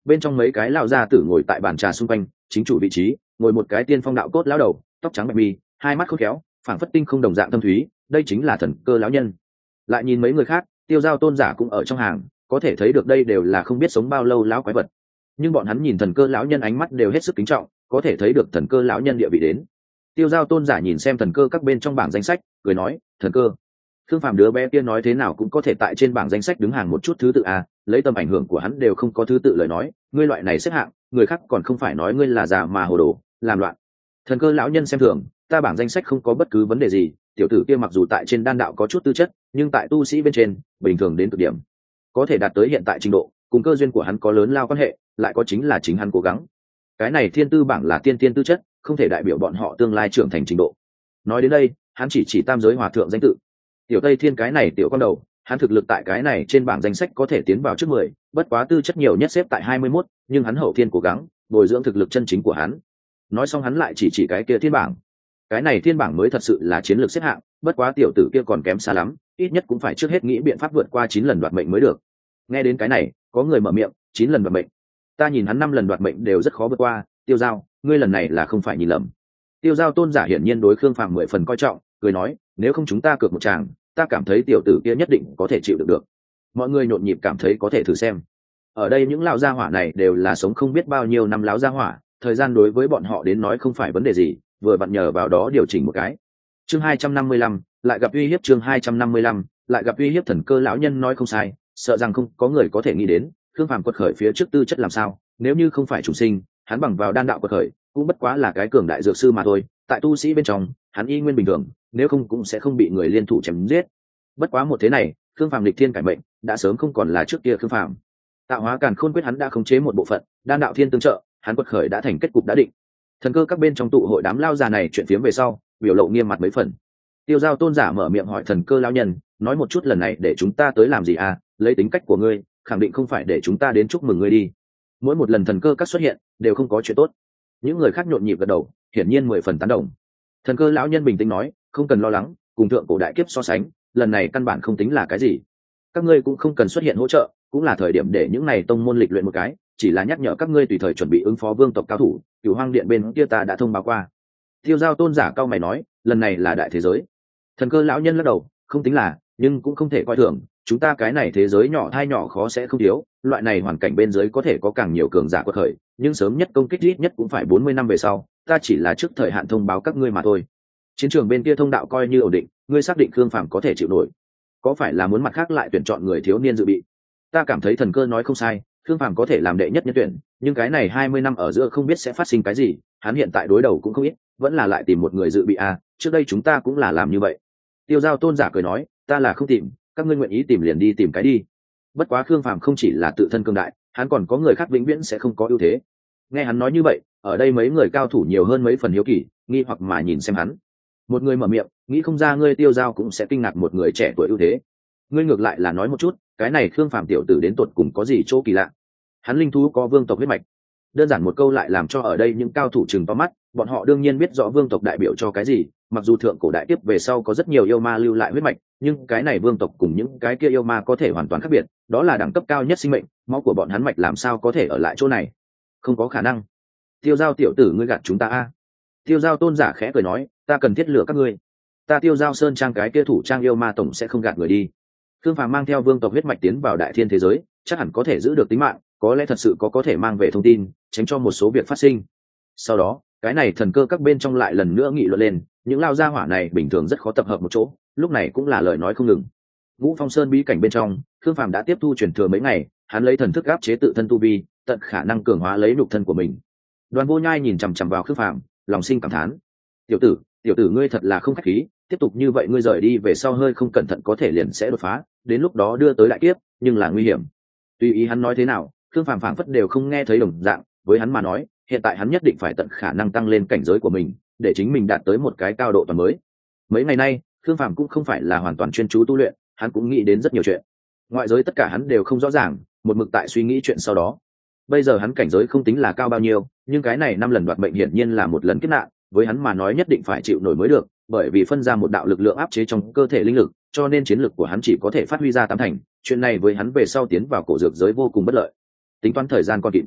bên trong mấy cái lao gia tử ngồi tại bàn trà xung quanh, chính chủ vị trí ngồi một cái tiên phong đạo cốt lão đầu, tóc trắng bạch mi, hai mắt khôn khéo, phảng phất tinh không đồng dạng thâm thúy, đây chính là Thần Cơ lão nhân. Lại nhìn mấy người khác, Tiêu Giao tôn giả cũng ở trong hàng, có thể thấy được đây đều là không biết sống bao lâu lão quái vật, nhưng bọn hắn nhìn Thần Cơ lão nhân ánh mắt đều hết sức kính trọng, có thể thấy được Thần Cơ lão nhân địa vị đến. Tiêu Giao tôn giả nhìn xem Thần Cơ các bên trong bảng danh sách, cười nói: Thần Cơ, Khương Phàm đứa bé kia nói thế nào cũng có thể tại trên bảng danh sách đứng hàng một chút thứ tự à, lấy tầm ảnh hưởng của hắn đều không có thứ tự lời nói, ngươi loại này xếp hạng, người khác còn không phải nói ngươi là già mà hồ đồ, làm loạn. Thần Cơ lão nhân xem thường: ta bảng danh sách không có bất cứ vấn đề gì, tiểu tử kia mặc dù tại trên đan đạo có chút tư chất, nhưng tại tu sĩ bên trên bình thường đến cực điểm, có thể đạt tới hiện tại trình độ, cùng cơ duyên của hắn có lớn lao quan hệ, lại có chính là chính hắn cố gắng. Cái này thiên tư bảng là tiên tiên tư chất, không thể đại biểu bọn họ tương lai trưởng thành trình độ. Nói đến đây, hắn chỉ tam giới hòa thượng danh tự. Tiểu Tây Thiên cái này tiểu con đầu, hắn thực lực tại cái này trên bảng danh sách có thể tiến vào trước 10, bất quá tư chất nhiều nhất xếp tại 21, nhưng hắn hậu thiên cố gắng, bồi dưỡng thực lực chân chính của hắn. Nói xong hắn lại chỉ cái kia thiên bảng. Cái này thiên bảng mới thật sự là chiến lược xếp hạng, bất quá tiểu tử kia còn kém xa lắm, ít nhất cũng phải trước hết nghĩ biện pháp vượt qua 9 lần đoạt mệnh mới được. Nghe đến cái này, có người mở miệng: 9 lần đoạt mệnh? Ta nhìn hắn 5 lần đoạt mệnh đều rất khó vượt qua, Tiêu Giao, ngươi lần này là không phải nhìn lầm. Tiêu Giao tôn giả hiển nhiên đối Khương Phàm 10 phần coi trọng, cười nói: nếu không chúng ta cược một tràng, ta cảm thấy tiểu tử kia nhất định có thể chịu được. Mọi người nhộn nhịp cảm thấy có thể thử xem. Ở đây những lão gia hỏa này đều là sống không biết bao nhiêu năm lão gia hỏa, thời gian đối với bọn họ đến nói không phải vấn đề gì, vừa vặn nhờ vào đó điều chỉnh một cái. Chương 255, lại gặp uy hiếp. Chương 255, lại gặp uy hiếp. Thần Cơ lão nhân nói không sai, sợ rằng không có người có thể nghĩ đến Khương Phàm quật khởi phía trước tư chất làm sao, nếu như không phải chủ sinh, hắn bằng vào đan đạo quật khởi cũng bất quá là cái cường đại dược sư mà thôi, tại tu sĩ bên trong hắn y nguyên bình thường, nếu không cũng sẽ không bị người liên thủ chém giết. Bất quá một thế này, Khương Phàm lịch thiên cải mệnh đã sớm không còn là trước kia Khương Phàm. Tạo hóa càn khôn quyết hắn đã khống chế một bộ phận, đan đạo thiên tương trợ, hắn quật khởi đã thành kết cục đã định. Thần Cơ các bên trong tụ hội đám lao già này chuyện phiếm về sau, biểu lộ nghiêm mặt mấy phần. Tiêu Giao tôn giả mở miệng hỏi Thần Cơ lão nhân: nói một chút lần này để chúng ta tới làm gì à, lấy tính cách của ngươi khẳng định không phải để chúng ta đến chúc mừng ngươi đi. Mỗi một lần Thần Cơ các xuất hiện đều không có chuyện tốt. Những người khác nhộn nhịp gật đầu, hiển nhiên 10 phần tán đồng. Thần Cơ lão nhân bình tĩnh nói: không cần lo lắng, cùng thượng cổ đại kiếp so sánh, lần này căn bản không tính là cái gì. Các ngươi cũng không cần xuất hiện hỗ trợ, cũng là thời điểm để những này tông môn lịch luyện một cái, chỉ là nhắc nhở các ngươi tùy thời chuẩn bị ứng phó vương tộc cao thủ. Cửu Hoang Điện bên kia ta đã thông báo qua. Tiêu Giao tôn giả cao mày nói: lần này là đại thế giới. Thần Cơ lão nhân lắc đầu: không tính là, nhưng cũng không thể coi thường, chúng ta cái này thế giới nhỏ thai nhỏ khó sẽ không thiếu, loại này hoàn cảnh bên dưới có thể có càng nhiều cường giả quật khởi, nhưng sớm nhất công kích ít nhất cũng phải 40 năm về sau, ta chỉ là trước thời hạn thông báo các ngươi mà thôi. Chiến trường bên kia thông đạo coi như ổn định, ngươi xác định Khương Phàm có thể chịu nổi, có phải là muốn mặt khác lại tuyển chọn người thiếu niên dự bị? Ta cảm thấy Thần Cơ nói không sai, Khương Phàm có thể làm đệ nhất nhân tuyển, nhưng cái này 20 năm ở giữa không biết sẽ phát sinh cái gì, hắn hiện tại đối đầu cũng không ít, vẫn là lại tìm một người dự bị à, trước đây chúng ta cũng là làm như vậy. Tiêu Giao tôn giả cười nói: ta là không tìm, các ngươi nguyện ý tìm liền đi tìm cái đi. Bất quá Khương Phàm không chỉ là tự thân cường đại, hắn còn có người khác vĩnh viễn sẽ không có ưu thế. Nghe hắn nói như vậy, ở đây mấy người cao thủ nhiều hơn mấy phần hiếu kỳ, nghi hoặc mà nhìn xem hắn. Một người mở miệng: nghĩ không ra ngươi Tiêu Giao cũng sẽ kinh ngạc một người trẻ tuổi ưu thế. Ngươi ngược lại là nói một chút, cái này Khương Phàm tiểu tử đến tột cùng có gì chỗ kỳ lạ? Hắn linh thú có vương tộc huyết mạch. Đơn giản một câu lại làm cho ở đây những cao thủ chừng to mắt, bọn họ đương nhiên biết rõ vương tộc đại biểu cho cái gì, mặc dù thượng cổ đại tiếp về sau có rất nhiều yêu ma lưu lại huyết mạch, nhưng cái này vương tộc cùng những cái kia yêu ma có thể hoàn toàn khác biệt, đó là đẳng cấp cao nhất sinh mệnh, máu của bọn hắn mạch làm sao có thể ở lại chỗ này? Không có khả năng. Tiêu Giao tiểu tử ngươi gạt chúng ta a? Tiêu Giao tôn giả khẽ cười nói: ta cần thiết lựa các ngươi, ta Tiêu Giao sơn trang cái kia thủ trang yêu ma tổng sẽ không gạt người đi. Khương Phàm mang theo vương tộc huyết mạch tiến vào đại thiên thế giới, chắc hẳn có thể giữ được tính mạng, có lẽ thật sự có thể mang về thông tin, tránh cho một số việc phát sinh. Sau đó, cái này Thần Cơ các bên trong lại lần nữa nghị luận lên, những lao gia hỏa này bình thường rất khó tập hợp một chỗ, lúc này cũng là lời nói không ngừng. Vũ Phong Sơn bí cảnh bên trong, Khương Phàm đã tiếp thu truyền thừa mấy ngày, hắn lấy thần thức áp chế tự thân tu vi, tận khả năng cường hóa lấy nhục thân của mình. Đoàn Vô Nhai nhìn chằm chằm vào Khương Phàm, lòng sinh cảm thán: tiểu tử ngươi thật là không khách khí, tiếp tục như vậy ngươi rời đi về sau hơi không cẩn thận có thể liền sẽ đột phá, đến lúc đó đưa tới đại kiếp, nhưng là nguy hiểm. Tùy ý hắn nói thế nào, Khương Phàm phảng phất đều không nghe thấy đồng dạng, với hắn mà nói, hiện tại hắn nhất định phải tận khả năng tăng lên cảnh giới của mình, để chính mình đạt tới một cái cao độ toàn mới. Mấy ngày nay, Khương Phàm cũng không phải là hoàn toàn chuyên chú tu luyện, hắn cũng nghĩ đến rất nhiều chuyện. Ngoại giới tất cả hắn đều không rõ ràng, một mực tại suy nghĩ chuyện sau đó. Bây giờ hắn cảnh giới không tính là cao bao nhiêu, nhưng cái này 5 lần đoạt mệnh hiển nhiên là một lần kiếp nạn, với hắn mà nói nhất định phải chịu nổi mới được, bởi vì phân ra một đạo lực lượng áp chế trong cơ thể linh lực, cho nên chiến lực của hắn chỉ có thể phát huy ra 8 thành, chuyện này với hắn về sau tiến vào cổ dược giới vô cùng bất lợi. Tính toán thời gian còn kịp,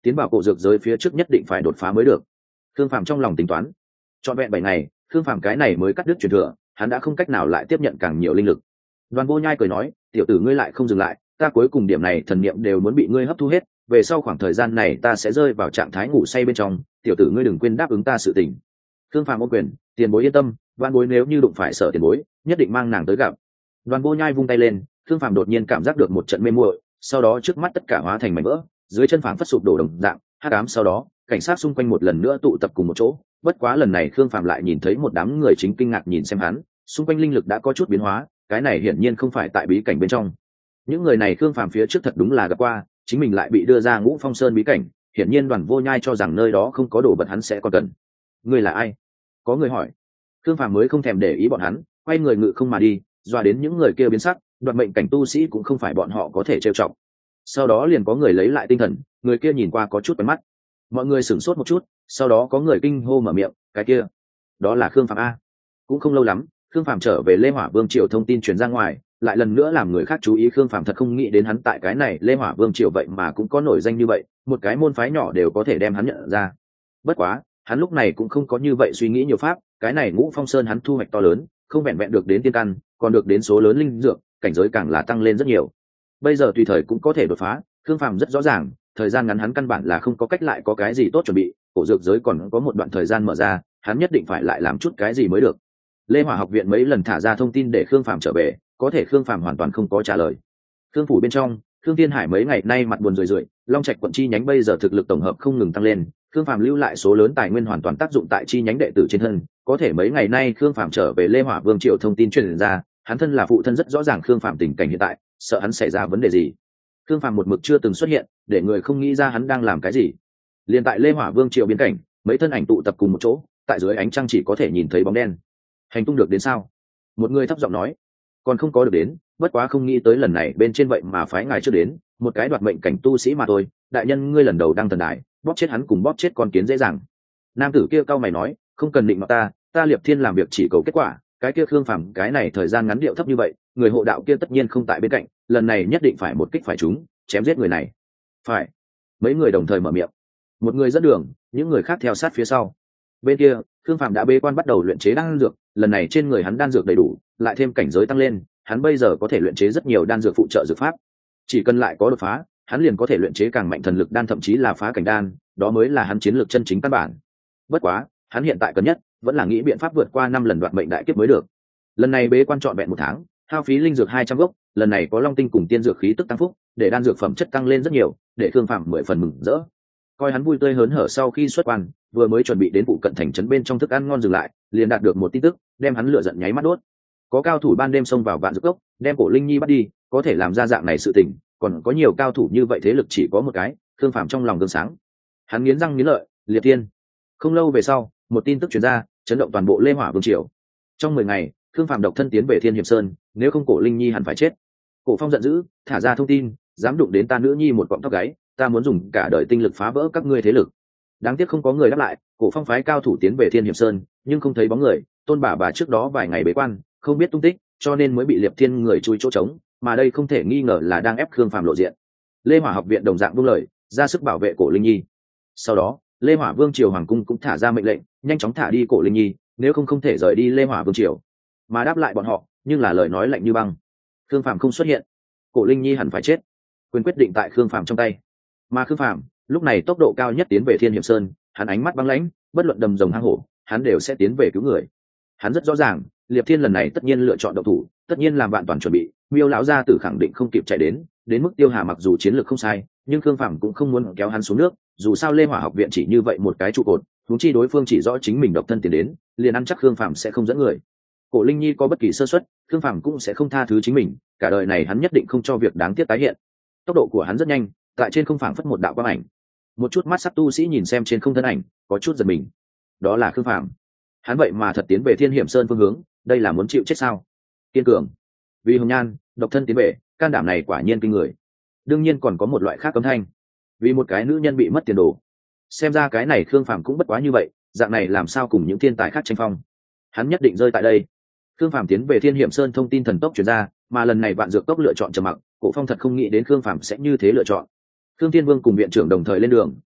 tiến vào cổ dược giới phía trước nhất định phải đột phá mới được. Khương Phàm trong lòng tính toán, trọn vẹn 7 ngày, Khương Phàm cái này mới cắt đứt truyền thừa, hắn đã không cách nào lại tiếp nhận càng nhiều linh lực. Đoàn Vô Nhai cười nói, tiểu tử ngươi lại không dừng lại, ta cuối cùng điểm này thần niệm đều muốn bị ngươi hấp thu hết, về sau khoảng thời gian này ta sẽ rơi vào trạng thái ngủ say bên trong, tiểu tử ngươi đừng quên đáp ứng ta sự tình. Khương Phàm ôm quyền, tiền bối yên tâm, Vạn Bối nếu như đụng phải Sở tiền bối, nhất định mang nàng tới gặp. Đoàn Vô Nhai vung tay lên, Khương Phàm đột nhiên cảm giác được một trận mê muội, sau đó trước mắt tất cả hóa thành mảnh vỡ, dưới chân phảng phất sụp đổ đồng dạng, hắc ám sau đó, cảnh sát xung quanh một lần nữa tụ tập cùng một chỗ, bất quá lần này Khương Phàm lại nhìn thấy một đám người chính kinh ngạc nhìn xem hắn, xung quanh linh lực đã có chút biến hóa, cái này hiển nhiên không phải tại bí cảnh bên trong. Những người này Khương Phàm phía trước thật đúng là gặp qua, chính mình lại bị đưa ra Ngũ Phong Sơn bí cảnh, hiển nhiên Đoàn Vô Nhai cho rằng nơi đó không có đồ vật hắn sẽ còn cần. Ngươi là ai? Có người hỏi. Khương Phàm mới không thèm để ý bọn hắn, quay người ngự không mà đi, dọa đến những người kia biến sắc, đoạt mệnh cảnh tu sĩ cũng không phải bọn họ có thể trêu chọc. Sau đó liền có người lấy lại tinh thần, người kia nhìn qua có chút quen mắt. Mọi người sửng sốt một chút, sau đó có người kinh hô mở miệng, cái kia, đó là Khương Phàm a. Cũng không lâu lắm, Khương Phàm trở về Lê Hỏa Vương triều, thông tin truyền ra ngoài, lại lần nữa làm người khác chú ý. Khương Phàm thật không nghĩ đến hắn tại cái này Lê Hỏa Vương triều vậy mà cũng có nổi danh như vậy, một cái môn phái nhỏ đều có thể đem hắn nhận ra. Bất quá, hắn lúc này cũng không có như vậy suy nghĩ nhiều pháp, cái này Ngũ Phong Sơn hắn thu hoạch to lớn, không vẹn vẹn được đến tiên căn, còn được đến số lớn linh dược, cảnh giới càng là tăng lên rất nhiều. Bây giờ tùy thời cũng có thể đột phá, Khương Phàm rất rõ ràng, thời gian ngắn hắn căn bản là không có cách lại có cái gì tốt chuẩn bị, cổ dược giới còn có một đoạn thời gian mở ra, hắn nhất định phải lại làm chút cái gì mới được. Lê Hỏa học viện mấy lần thả ra thông tin để Khương Phàm trở về, có thể Khương Phàm hoàn toàn không có trả lời. Khương phủ bên trong, Khương Thiên Hải mấy ngày nay mặt buồn rười rượi, Long Trạch quận chi nhánh bây giờ thực lực tổng hợp không ngừng tăng lên, Khương Phàm lưu lại số lớn tài nguyên hoàn toàn tác dụng tại chi nhánh đệ tử trên thân, có thể mấy ngày nay Khương Phàm trở về Lê Hỏa Vương triều thông tin truyền ra, hắn thân là phụ thân rất rõ ràng Khương Phàm tình cảnh hiện tại, sợ hắn xảy ra vấn đề gì. Khương Phàm một mực chưa từng xuất hiện, để người không nghĩ ra hắn đang làm cái gì. Liên tại Lê Hỏa Vương triều biên cảnh, mấy thân ảnh tụ tập cùng một chỗ, tại dưới ánh trăng chỉ có thể nhìn thấy bóng đen. Hành tung được đến sao? Một người thấp giọng nói. Còn không có được đến, bất quá không nghĩ tới lần này bên trên vậy mà phái ngài chưa đến, một cái đoạt mệnh cảnh tu sĩ mà thôi, đại nhân ngươi lần đầu đăng thần đài, bóp chết hắn cùng bóp chết con kiến dễ dàng. Nam tử kia cau mày nói, không cần định mặt ta Liệp Thiên làm việc chỉ cầu kết quả, cái kia Khương Phàm cái này thời gian ngắn điệu thấp như vậy, người hộ đạo kia tất nhiên không tại bên cạnh, lần này nhất định phải một kích phải trúng, chém giết người này. Phải. Mấy người đồng thời mở miệng. Một người dẫn đường, những người khác theo sát phía sau. Bên kia, Khương Phàm đã bế quan bắt đầu luyện chế đan dược, lần này trên người hắn đan dược đầy đủ, lại thêm cảnh giới tăng lên, hắn bây giờ có thể luyện chế rất nhiều đan dược phụ trợ dược pháp. Chỉ cần lại có đột phá, hắn liền có thể luyện chế càng mạnh thần lực đan, thậm chí là phá cảnh đan, đó mới là hắn chiến lược chân chính căn bản. Bất quá, hắn hiện tại cần nhất vẫn là nghĩ biện pháp vượt qua 5 lần đoạt mệnh đại kiếp mới được. Lần này bế quan trọn vẹn 1 tháng, hao phí linh dược 200 gốc, lần này có long tinh cùng tiên dược khí tức tăng phúc, để đan dược phẩm chất tăng lên rất nhiều, để Khương Phàm 10 phần mừng rỡ. Coi hắn vui tươi hớn hở sau khi xuất quan, vừa mới chuẩn bị đến phụ cận thành trấn bên trong thức ăn ngon dừng lại, liền đạt được một tin tức, đem hắn lửa giận nháy mắt đốt. Có cao thủ ban đêm xông vào Vạn Dược Cốc, đem Cổ Linh Nhi bắt đi, có thể làm ra dạng này sự tình, còn có nhiều cao thủ như vậy thế lực chỉ có một cái, Khương Phàm trong lòng gương sáng. Hắn nghiến răng nghiến lợi, Liệt Thiên. Không lâu về sau, một tin tức truyền ra, chấn động toàn bộ Lê Hỏa Vương triều. Trong 10 ngày, Khương Phàm độc thân tiến về Thiên Hiệp Sơn, nếu không Cổ Linh Nhi hẳn phải chết. Cổ Phong giận dữ, thả ra thông tin, dám đụng đến ta nữ nhi một cọng tóc gáy, ta muốn dùng cả đời tinh lực phá vỡ các ngươi thế lực. Đáng tiếc không có người đáp lại, Cổ Phong phái cao thủ tiến về Thiên Hiệp Sơn, nhưng không thấy bóng người, Tôn bà trước đó vài ngày bế quan, không biết tung tích, cho nên mới bị Liệp Thiên người chui chỗ trống, mà đây không thể nghi ngờ là đang ép Khương Phàm lộ diện. Lê Hỏa học viện đồng dạng buông lời, ra sức bảo vệ Cổ Linh Nhi. Sau đó, Lê Hỏa Vương triều hoàng cung cũng thả ra mệnh lệnh, nhanh chóng thả đi Cổ Linh Nhi, nếu không thể rời đi Lê Hỏa Vương triều. Mà đáp lại bọn họ, nhưng là lời nói lạnh như băng. Khương Phàm không xuất hiện, Cổ Linh Nhi hẳn phải chết. Quyền quyết định tại Khương Phàm trong tay. Mà Khương Phàm lúc này tốc độ cao nhất tiến về Thiên Hiệp Sơn, hắn ánh mắt băng lãnh, bất luận đầm rồng hang hổ, hắn đều sẽ tiến về cứu người. Hắn rất rõ ràng, Liệp Thiên lần này tất nhiên lựa chọn động thủ, tất nhiên làm vạn toàn chuẩn bị, Miêu lão gia tử khẳng định không kịp chạy đến mức Tiêu Hà mặc dù chiến lược không sai, nhưng Khương Phàm cũng không muốn kéo hắn xuống nước, dù sao Lê Hỏa học viện chỉ như vậy một cái trụ cột, huống chi đối phương chỉ rõ chính mình độc thân tiến đến, liền ăn chắc Khương Phàm sẽ không dẫn người. Cổ Linh Nhi có bất kỳ sơ suất, Khương Phàm cũng sẽ không tha thứ chính mình, cả đời này hắn nhất định không cho việc đáng tiếc tái hiện. Tốc độ của hắn rất nhanh, tại trên không phảng phất một đạo quang ảnh. Một chút mắt sắc tu sĩ nhìn xem trên không thân ảnh, có chút giật mình. Đó là Khương Phàm. Hắn vậy mà thật tiến về Thiên Hiểm Sơn phương hướng, đây là muốn chịu chết sao? Kiên cường. Vì hồng nhan, độc thân tiến về, can đảm này quả nhiên kinh người. Đương nhiên còn có một loại khác cấm thanh. Vì một cái nữ nhân bị mất tiền đồ. Xem ra cái này Khương Phàm cũng bất quá như vậy, dạng này làm sao cùng những thiên tài khác tranh phong. Hắn nhất định rơi tại đây. Khương Phàm tiến về Thiên Hiểm Sơn, thông tin thần tốc truyền ra, mà lần này Vạn Dược Cốc lựa chọn trầm mặc, Cổ Phong thật không nghĩ đến Khương Phàm sẽ như thế lựa chọn. Khương Thiên Vương cùng viện trưởng đồng thời lên đường,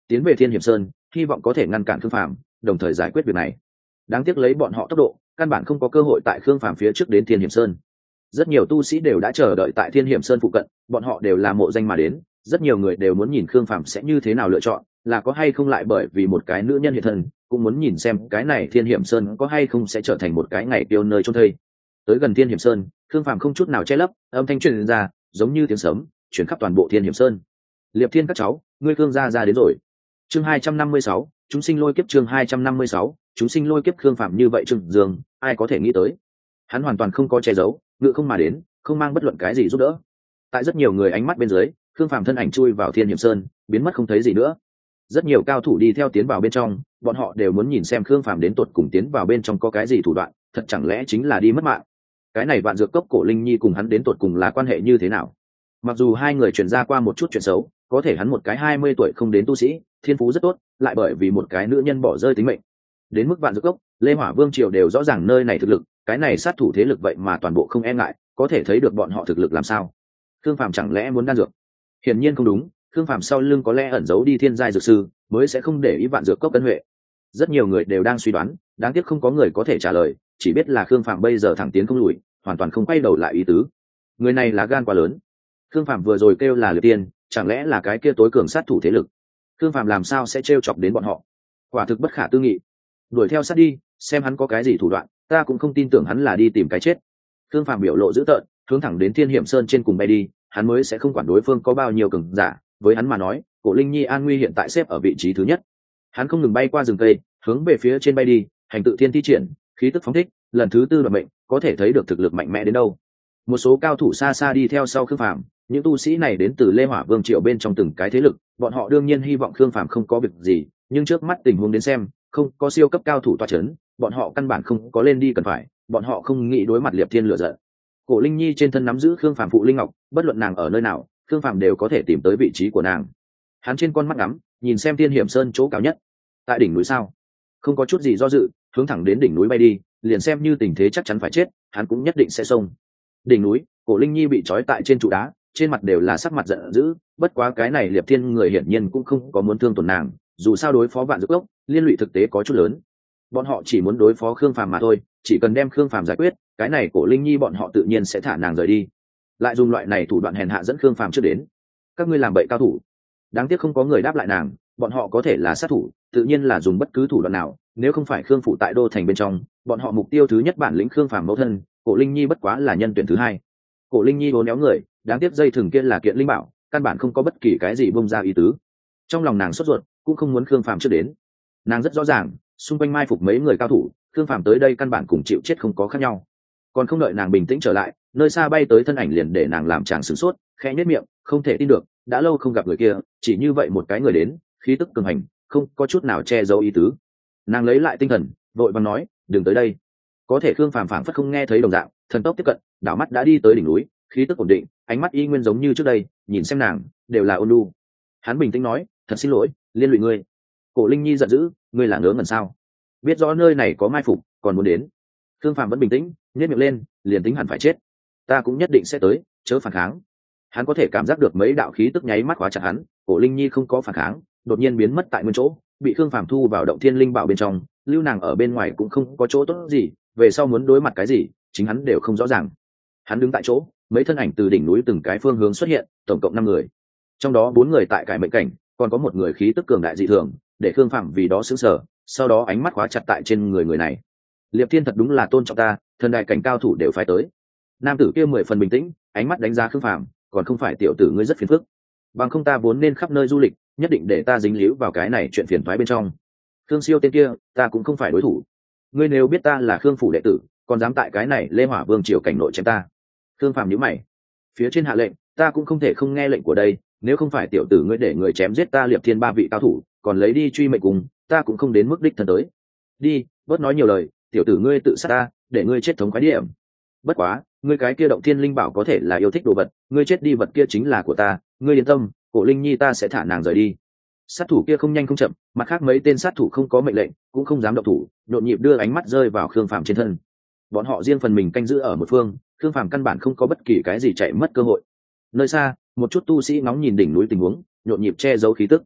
tiến về Thiên Hiểm Sơn, hy vọng có thể ngăn cản Khương Phàm, đồng thời giải quyết việc này. Đáng tiếc lấy bọn họ tốc độ, căn bản không có cơ hội tại Khương Phàm phía trước đến Thiên Hiểm Sơn. Rất nhiều tu sĩ đều đã chờ đợi tại Thiên Hiểm Sơn phụ cận, bọn họ đều là mộ danh mà đến, rất nhiều người đều muốn nhìn Khương Phàm sẽ như thế nào lựa chọn, là có hay không lại bởi vì một cái nữ nhân hiện thân, cũng muốn nhìn xem cái này Thiên Hiểm Sơn có hay không sẽ trở thành một cái ngày tiêu nơi chôn thây. Tới gần Thiên Hiểm Sơn, Khương Phàm không chút nào che lấp, âm thanh truyền ra, giống như tiếng sấm, truyền khắp toàn bộ Thiên Hiểm Sơn. Liệp Thiên các cháu, ngươi Khương gia đến rồi. Chương 256, chúng sinh lôi kiếp. Chương 256, chúng sinh lôi kiếp. Khương Phàm như vậy Trừng Dương, ai có thể nghĩ tới? Hắn hoàn toàn không có che giấu, ngự không mà đến, không mang bất luận cái gì giúp đỡ. Tại rất nhiều người ánh mắt bên dưới, Khương Phàm thân ảnh chui vào Thiên Hiểm Sơn, biến mất không thấy gì nữa. Rất nhiều cao thủ đi theo tiến vào bên trong, bọn họ đều muốn nhìn xem Khương Phàm đến tột cùng tiến vào bên trong có cái gì thủ đoạn, thật chẳng lẽ chính là đi mất mạng. Cái này Vạn Dược Cốc Cổ Linh Nhi cùng hắn đến tột cùng là quan hệ như thế nào? Mặc dù hai người truyền ra qua một chút chuyện xấu, có thể hắn một cái 20 tuổi không đến tu sĩ, thiên phú rất tốt, lại bởi vì một cái nữ nhân bỏ rơi tính mệnh. Đến mức Vạn Dược Cốc, Lê Hỏa Vương triều đều rõ ràng nơi này thực lực, cái này sát thủ thế lực vậy mà toàn bộ không e ngại, có thể thấy được bọn họ thực lực làm sao. Khương Phàm chẳng lẽ muốn đan dược? Hiển nhiên không đúng, Khương Phàm sau lưng có lẽ ẩn giấu đi thiên giai dược sư, mới sẽ không để ý Vạn Dược Cốc ân huệ. Rất nhiều người đều đang suy đoán, đáng tiếc không có người có thể trả lời, chỉ biết là Khương Phàm bây giờ thẳng tiến không lùi, hoàn toàn không quay đầu lại ý tứ. Người này là gan quá lớn. Khương Phàm vừa rồi kêu là Liệp Tiên, chẳng lẽ là cái kia tối cường sát thủ thế lực? Khương Phàm làm sao sẽ trêu chọc đến bọn họ? Quả thực bất khả tư nghị. Đuổi theo sát đi, xem hắn có cái gì thủ đoạn, ta cũng không tin tưởng hắn là đi tìm cái chết. Khương Phàm biểu lộ dữ tợn, hướng thẳng đến Thiên Hiểm Sơn trên cùng bay đi, hắn mới sẽ không quản đối phương có bao nhiêu cường giả, với hắn mà nói, Cổ Linh Nhi an nguy hiện tại xếp ở vị trí thứ nhất. Hắn không ngừng bay qua rừng cây, hướng về phía trên bay đi, hành tự thiên thi triển, khí tức phóng thích, lần thứ tư đoạn mệnh, có thể thấy được thực lực mạnh mẽ đến đâu. Một số cao thủ xa xa đi theo sau Khương Phàm, những tu sĩ này đến từ Lê Hỏa Vương triều bên trong từng cái thế lực, bọn họ đương nhiên hy vọng Khương Phàm không có việc gì, nhưng trước mắt tình huống đến xem, không có siêu cấp cao thủ tọa chấn, bọn họ căn bản không có lên đi cần phải, bọn họ không nghĩ đối mặt Liệp Thiên lựa giận. Cổ Linh Nhi trên thân nắm giữ Khương Phàm phụ linh ngọc, bất luận nàng ở nơi nào, Khương Phàm đều có thể tìm tới vị trí của nàng. Hắn trên con mắt ngắm, nhìn xem Thiên Hiểm Sơn chỗ cao nhất, tại đỉnh núi sao, không có chút gì do dự, hướng thẳng đến đỉnh núi bay đi, liền xem như tình thế chắc chắn phải chết, hắn cũng nhất định sẽ xông. Đỉnh núi, Cổ Linh Nhi bị trói tại trên trụ đá, trên mặt đều là sắc mặt giận dữ, bất quá cái này Liệp Thiên người hiển nhiên cũng không có muốn thương tổn nàng, dù sao đối phó Vạn Dược Cốc, liên lụy thực tế có chút lớn. Bọn họ chỉ muốn đối phó Khương Phàm mà thôi, chỉ cần đem Khương Phàm giải quyết, cái này Cổ Linh Nhi bọn họ tự nhiên sẽ thả nàng rời đi. Lại dùng loại này thủ đoạn hèn hạ dẫn Khương Phàm trước đến. Các ngươi làm bậy cao thủ. Đáng tiếc không có người đáp lại nàng, bọn họ có thể là sát thủ, tự nhiên là dùng bất cứ thủ đoạn nào, nếu không phải Khương phụ tại đô thành bên trong, bọn họ mục tiêu thứ nhất bản lĩnh Khương Phàm mẫu thân, Cổ Linh Nhi bất quá là nhân tuyển thứ hai. Cổ Linh Nhi vốn éo người, đáng tiếc dây thừng kia là kiện linh bảo, căn bản không có bất kỳ cái gì bung ra ý tứ. Trong lòng nàng sốt ruột, cũng không muốn Khương Phàm trước đến. Nàng rất rõ ràng, xung quanh mai phục mấy người cao thủ, Khương Phàm tới đây căn bản cùng chịu chết không có khác nhau. Còn không đợi nàng bình tĩnh trở lại, nơi xa bay tới thân ảnh liền để nàng làm chàng sửng sốt, khẽ nhếch miệng, không thể tin được, đã lâu không gặp người kia, chỉ như vậy một cái người đến, khí tức cường hành, không có chút nào che giấu ý tứ. Nàng lấy lại tinh thần, vội vàng nói, đừng tới đây. Có thể Khương Phàm phảng phất không nghe thấy đồng dạng, thần tốc tiếp cận, đảo mắt đã đi tới đỉnh núi, khí tức ổn định, ánh mắt y nguyên giống như trước đây, nhìn xem nàng, đều là ôn nhu. Hắn bình tĩnh nói, thật xin lỗi, liên lụy ngươi. Cổ Linh Nhi giận dữ, ngươi là ngớ ngẩn sao? Biết rõ nơi này có mai phục, còn muốn đến. Khương Phàm vẫn bình tĩnh, nhếch miệng lên, liền tính hẳn phải chết, ta cũng nhất định sẽ tới, chớ phản kháng. Hắn có thể cảm giác được mấy đạo khí tức nháy mắt khóa chặt hắn, Cổ Linh Nhi không có phản kháng, đột nhiên biến mất tại nguyên chỗ, bị Khương Phàm thu vào động thiên linh bảo bên trong, lưu nàng ở bên ngoài cũng không có chỗ tốt gì, về sau muốn đối mặt cái gì, chính hắn đều không rõ ràng. Hắn đứng tại chỗ, mấy thân ảnh từ đỉnh núi từng cái phương hướng xuất hiện, tổng cộng 5 người. Trong đó 4 người tại cải mệnh cảnh, còn có một người khí tức cường đại dị thường, để Khương Phàm vì đó sững sờ, sau đó ánh mắt khóa chặt tại trên người này. Liệp Thiên thật đúng là tôn trọng ta, thần đại cảnh cao thủ đều phải tới. Nam tử kia 10 phần bình tĩnh, ánh mắt đánh giá Khương Phàm, còn không phải tiểu tử ngươi rất phiền phức. Bằng không ta vốn nên khắp nơi du lịch, nhất định để ta dính líu vào cái này chuyện phiền toái bên trong. Khương Siêu tên kia, ta cũng không phải đối thủ. Ngươi nếu biết ta là Khương phủ đệ tử, còn dám tại cái này Lê Hỏa Vương triều cảnh nội chém ta. Khương Phàm nhíu mày. Phía trên hạ lệnh, ta cũng không thể không nghe lệnh của đây, nếu không phải tiểu tử ngươi để người chém giết ta Liệp Thiên 3 vị cao thủ, còn lấy đi truy mệnh cùng, ta cũng không đến mức đích thân tới. Đi, bớt nói nhiều lời, tiểu tử ngươi tự sát ta, để ngươi chết thống khoái điểm. Bất quá, ngươi cái kia động thiên linh bảo có thể là yêu thích đồ vật, ngươi chết đi vật kia chính là của ta, ngươi yên tâm, Cổ Linh Nhi ta sẽ thả nàng rời đi. Sát thủ kia không nhanh không chậm, mặt khác mấy tên sát thủ không có mệnh lệnh, cũng không dám động thủ, nhộn nhịp đưa ánh mắt rơi vào Khương Phàm trên thân. Bọn họ riêng phần mình canh giữ ở một phương, Khương Phàm căn bản không có bất kỳ cái gì chạy mất cơ hội. Nơi xa, một chút tu sĩ ngóng nhìn đỉnh núi tình huống, nhộn nhịp che giấu khí tức.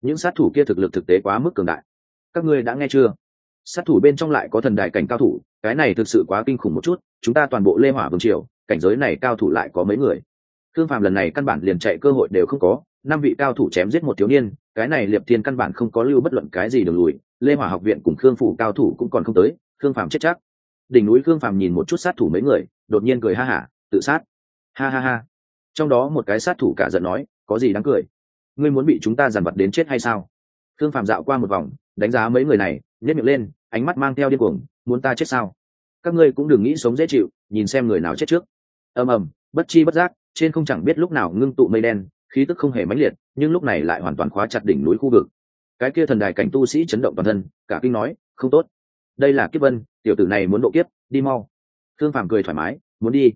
những sát thủ kia thực lực thực tế quá mức cường đại. Các ngươi đã nghe chưa? Sát thủ bên trong lại có thần đại cảnh cao thủ, cái này thực sự quá kinh khủng một chút. Chúng ta toàn bộ Lê Hỏa Vương triều, cảnh giới này cao thủ lại có mấy người? Khương Phàm lần này căn bản liền chạy cơ hội đều không có, 5 vị cao thủ chém giết một thiếu niên, cái này Liệp Thiên căn bản không có lưu bất luận cái gì đường lùi. Lê Hỏa học viện cùng Khương phủ cao thủ cũng còn không tới, Khương Phàm chết chắc. Đỉnh núi Khương Phàm nhìn một chút sát thủ mấy người, đột nhiên cười ha hả, tự sát. Ha ha ha. Trong đó một cái sát thủ cả giận nói, có gì đáng cười? Ngươi muốn bị chúng ta giàn vật đến chết hay sao? Khương Phàm dạo qua một vòng, đánh giá mấy người này, nhếch miệng lên, ánh mắt mang theo điên cuồng, muốn ta chết sao? Các ngươi cũng đừng nghĩ sống dễ chịu, nhìn xem người nào chết trước. Ầm ầm, bất chi bất giác, trên không chẳng biết lúc nào ngưng tụ mây đen, khí tức không hề mãnh liệt, nhưng lúc này lại hoàn toàn khóa chặt đỉnh núi khu vực. Cái kia thần đài cảnh tu sĩ chấn động toàn thân, cả kinh nói, không tốt, đây là kiếp vân, tiểu tử này muốn độ kiếp, đi mau. Khương Phàm cười thoải mái, muốn đi.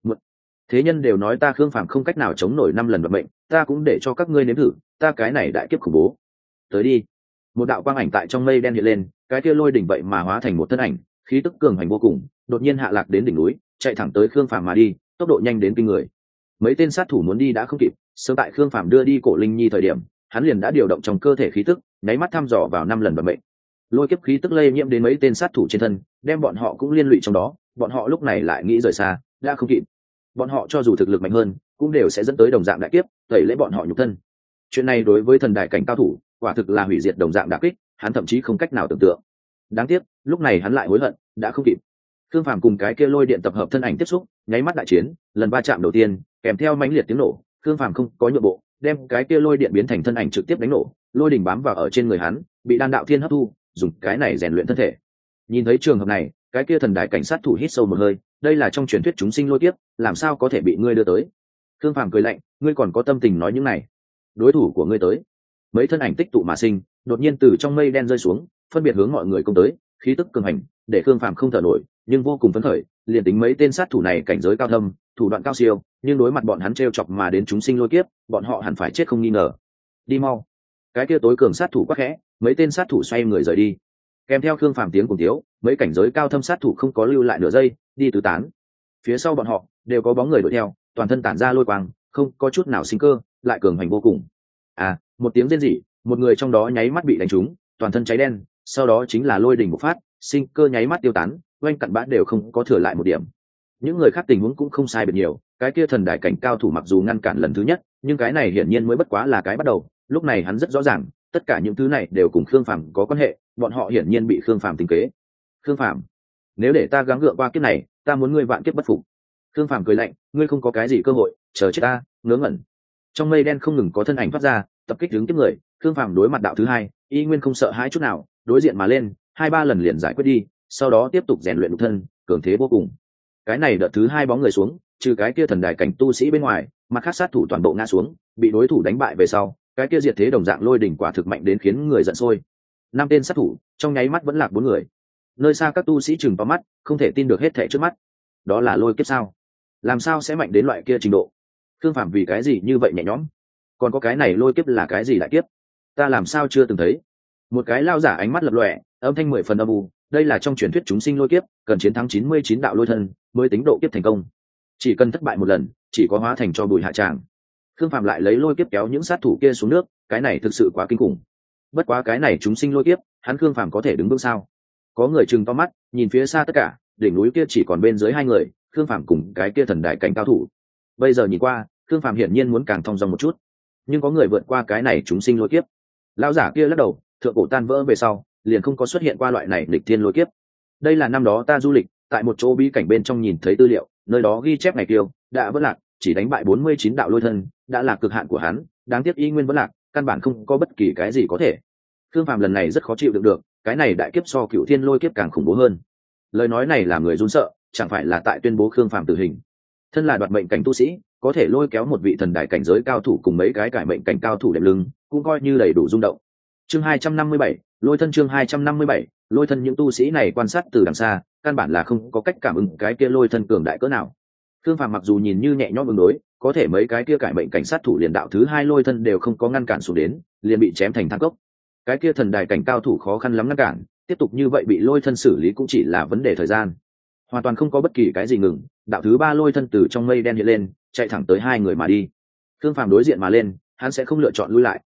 Thế nhân đều nói ta Khương Phàm không cách nào chống nổi 5 lần vận mệnh, ta cũng để cho các ngươi nếm thử, ta cái này đại kiếp khủng bố. Tới đi. Một đạo quang ảnh tại trong mây đen hiện lên, cái kia lôi đỉnh vậy mà hóa thành một thân ảnh, khí tức cường hành vô cùng, đột nhiên hạ lạc đến đỉnh núi, chạy thẳng tới Khương Phàm mà đi, tốc độ nhanh đến kinh người. Mấy tên sát thủ muốn đi đã không kịp, sớm tại Khương Phàm đưa đi Cổ Linh Nhi thời điểm, hắn liền đã điều động trong cơ thể khí tức, nháy mắt thăm dò vào 5 lần vận mệnh. Lôi kiếp khí tức lây nhiễm đến mấy tên sát thủ trên thân, đem bọn họ cũng liên lụy trong đó, bọn họ lúc này lại nghĩ rời xa, đã không kịp. Bọn họ cho dù thực lực mạnh hơn, cũng đều sẽ dẫn tới đồng dạng đại kiếp, tẩy lễ bọn họ nhục thân. Chuyện này đối với thần đại cảnh cao thủ, quả thực là hủy diệt đồng dạng đả kích, hắn thậm chí không cách nào tưởng tượng. Đáng tiếc, lúc này hắn lại hối hận, đã không kịp. Khương Phàm cùng cái kia lôi điện tập hợp thân ảnh tiếp xúc, nháy mắt đại chiến, lần va chạm đầu tiên, kèm theo mãnh liệt tiếng nổ, Khương Phàm không có nhượng bộ, đem cái kia lôi điện biến thành thân ảnh trực tiếp đánh nổ, lôi đỉnh bám vào ở trên người hắn, bị đan đạo thiên hấp thu, dùng cái này rèn luyện thân thể. Nhìn thấy trường hợp này, cái kia thần đại cảnh sát thủ hít sâu một hơi, đây là trong truyền thuyết chúng sinh lôi kiếp, làm sao có thể bị ngươi đưa tới? Khương Phàm cười lạnh, ngươi còn có tâm tình nói những này? Đối thủ của ngươi tới. Mấy thân ảnh tích tụ mà sinh, đột nhiên từ trong mây đen rơi xuống, phân biệt hướng mọi người công tới, khí tức cường hành, để Khương Phàm không thở nổi, nhưng vô cùng phấn khởi, liền tính mấy tên sát thủ này cảnh giới cao thâm, thủ đoạn cao siêu, nhưng đối mặt bọn hắn trêu chọc mà đến chúng sinh lôi kiếp, bọn họ hẳn phải chết không nghi ngờ. Đi mau. Cái kia tối cường sát thủ quát khẽ, mấy tên sát thủ xoay người rời đi. Kèm theo Khương Phàm tiếng cùng tiếu, mấy cảnh giới cao thâm sát thủ không có lưu lại nửa giây, đi tứ tán. Phía sau bọn họ đều có bóng người đuổi theo, toàn thân tản ra lôi quang, không có chút nào sinh cơ, lại cường hành vô cùng. Một tiếng rên rỉ, một người trong đó nháy mắt bị đánh trúng, toàn thân cháy đen, sau đó chính là lôi đỉnh bộc phát, sinh cơ nháy mắt tiêu tán, oanh cặn bã đều không có thừa lại một điểm. Những người khác tình huống cũng không sai biệt nhiều, cái kia thần đại cảnh cao thủ mặc dù ngăn cản lần thứ nhất, nhưng cái này hiển nhiên mới bất quá là cái bắt đầu, lúc này hắn rất rõ ràng, tất cả những thứ này đều cùng Khương Phàm có quan hệ, bọn họ hiển nhiên bị Khương Phàm tính kế. Khương Phàm, nếu để ta gắng gượng qua kiếp này, ta muốn ngươi vạn kiếp bất phục. Khương Phàm cười lạnh, ngươi không có cái gì cơ hội, chờ chết ta, ngớ ngẩn. Trong mây đen không ngừng có thân ảnh phát ra, tập kích hướng tiếp người. Khương Phàm đối mặt đạo thứ hai, y nguyên không sợ hãi chút nào, đối diện mà lên, 2-3 lần liền giải quyết đi, sau đó tiếp tục rèn luyện nhục thân, cường thế vô cùng. Cái này đợt thứ hai bóng người xuống, trừ cái kia thần đại cảnh tu sĩ bên ngoài, mặt khác sát thủ toàn bộ ngã xuống, bị đối thủ đánh bại về sau, cái kia diệt thế đồng dạng lôi đỉnh quả thực mạnh đến khiến người giận sôi. 5 tên sát thủ, trong nháy mắt vẫn lạc 4 người. Nơi xa các tu sĩ chừng to mắt, không thể tin được hết thảy trước mắt. Đó là lôi kiếp sao? Làm sao sẽ mạnh đến loại kia trình độ? Khương Phàm vì cái gì như vậy nhẹ nhõm? Còn có cái này lôi kiếp là cái gì đại kiếp? Ta làm sao chưa từng thấy? Một cái lao giả ánh mắt lập lòe, âm thanh 10 phần âm u, đây là trong truyền thuyết chúng sinh lôi kiếp, cần chiến thắng 99 đạo lôi thân mới tính độ kiếp thành công. Chỉ cần thất bại một lần, chỉ có hóa thành cho bụi hạ tràng. Khương Phàm lại lấy lôi kiếp kéo những sát thủ kia xuống nước, cái này thực sự quá kinh khủng. Bất quá cái này chúng sinh lôi kiếp, hắn Khương Phàm có thể đứng vững sao? Có người trừng to mắt, nhìn phía xa tất cả, đỉnh núi kia chỉ còn bên dưới 2 người, Khương Phàm cùng cái kia thần đại cảnh cao thủ. Bây giờ nhìn qua, Khương Phàm hiển nhiên muốn càng thong dong một chút, nhưng có người vượt qua cái này chúng sinh lôi kiếp. Lão giả kia lắc đầu, thượng cổ tan vỡ về sau, liền không có xuất hiện qua loại này lịch thiên lôi kiếp. Đây là năm đó ta du lịch tại một chỗ bí cảnh bên trong nhìn thấy tư liệu, nơi đó ghi chép ngày kiêu đã vỡ lạc, chỉ đánh bại 49 đạo lôi thân, đã là cực hạn của hắn, đáng tiếc y nguyên vỡ lạc, căn bản không có bất kỳ cái gì có thể. Khương Phàm lần này rất khó chịu đựng được, cái này đại kiếp so cựu thiên lôi kiếp càng khủng bố hơn. Lời nói này làm người run sợ, chẳng phải là tại tuyên bố Khương Phàm tử hình. Thân là đoạt mệnh cảnh tu sĩ, có thể lôi kéo một vị thần đại cảnh giới cao thủ cùng mấy cái cải mệnh cảnh cao thủ đệm lưng, cũng coi như đầy đủ rung động. Chương 257, lôi thân. Chương 257, lôi thân. Những tu sĩ này quan sát từ đằng xa, căn bản là không có cách cảm ứng cái kia lôi thân cường đại cỡ nào. Khương Phàm mặc dù nhìn như nhẹ nhõm ứng đối, có thể mấy cái kia cải mệnh cảnh sát thủ liền đạo thứ hai lôi thân đều không có ngăn cản xuống đến, liền bị chém thành than cốc. Cái kia thần đại cảnh cao thủ khó khăn lắm ngăn cản, tiếp tục như vậy bị lôi thân xử lý cũng chỉ là vấn đề thời gian. Hoàn toàn không có bất kỳ cái gì ngừng, đạo thứ ba lôi thân từ trong mây đen hiện lên, chạy thẳng tới 2 người mà đi. Khương Phàm đối diện mà lên, hắn sẽ không lựa chọn lui lại,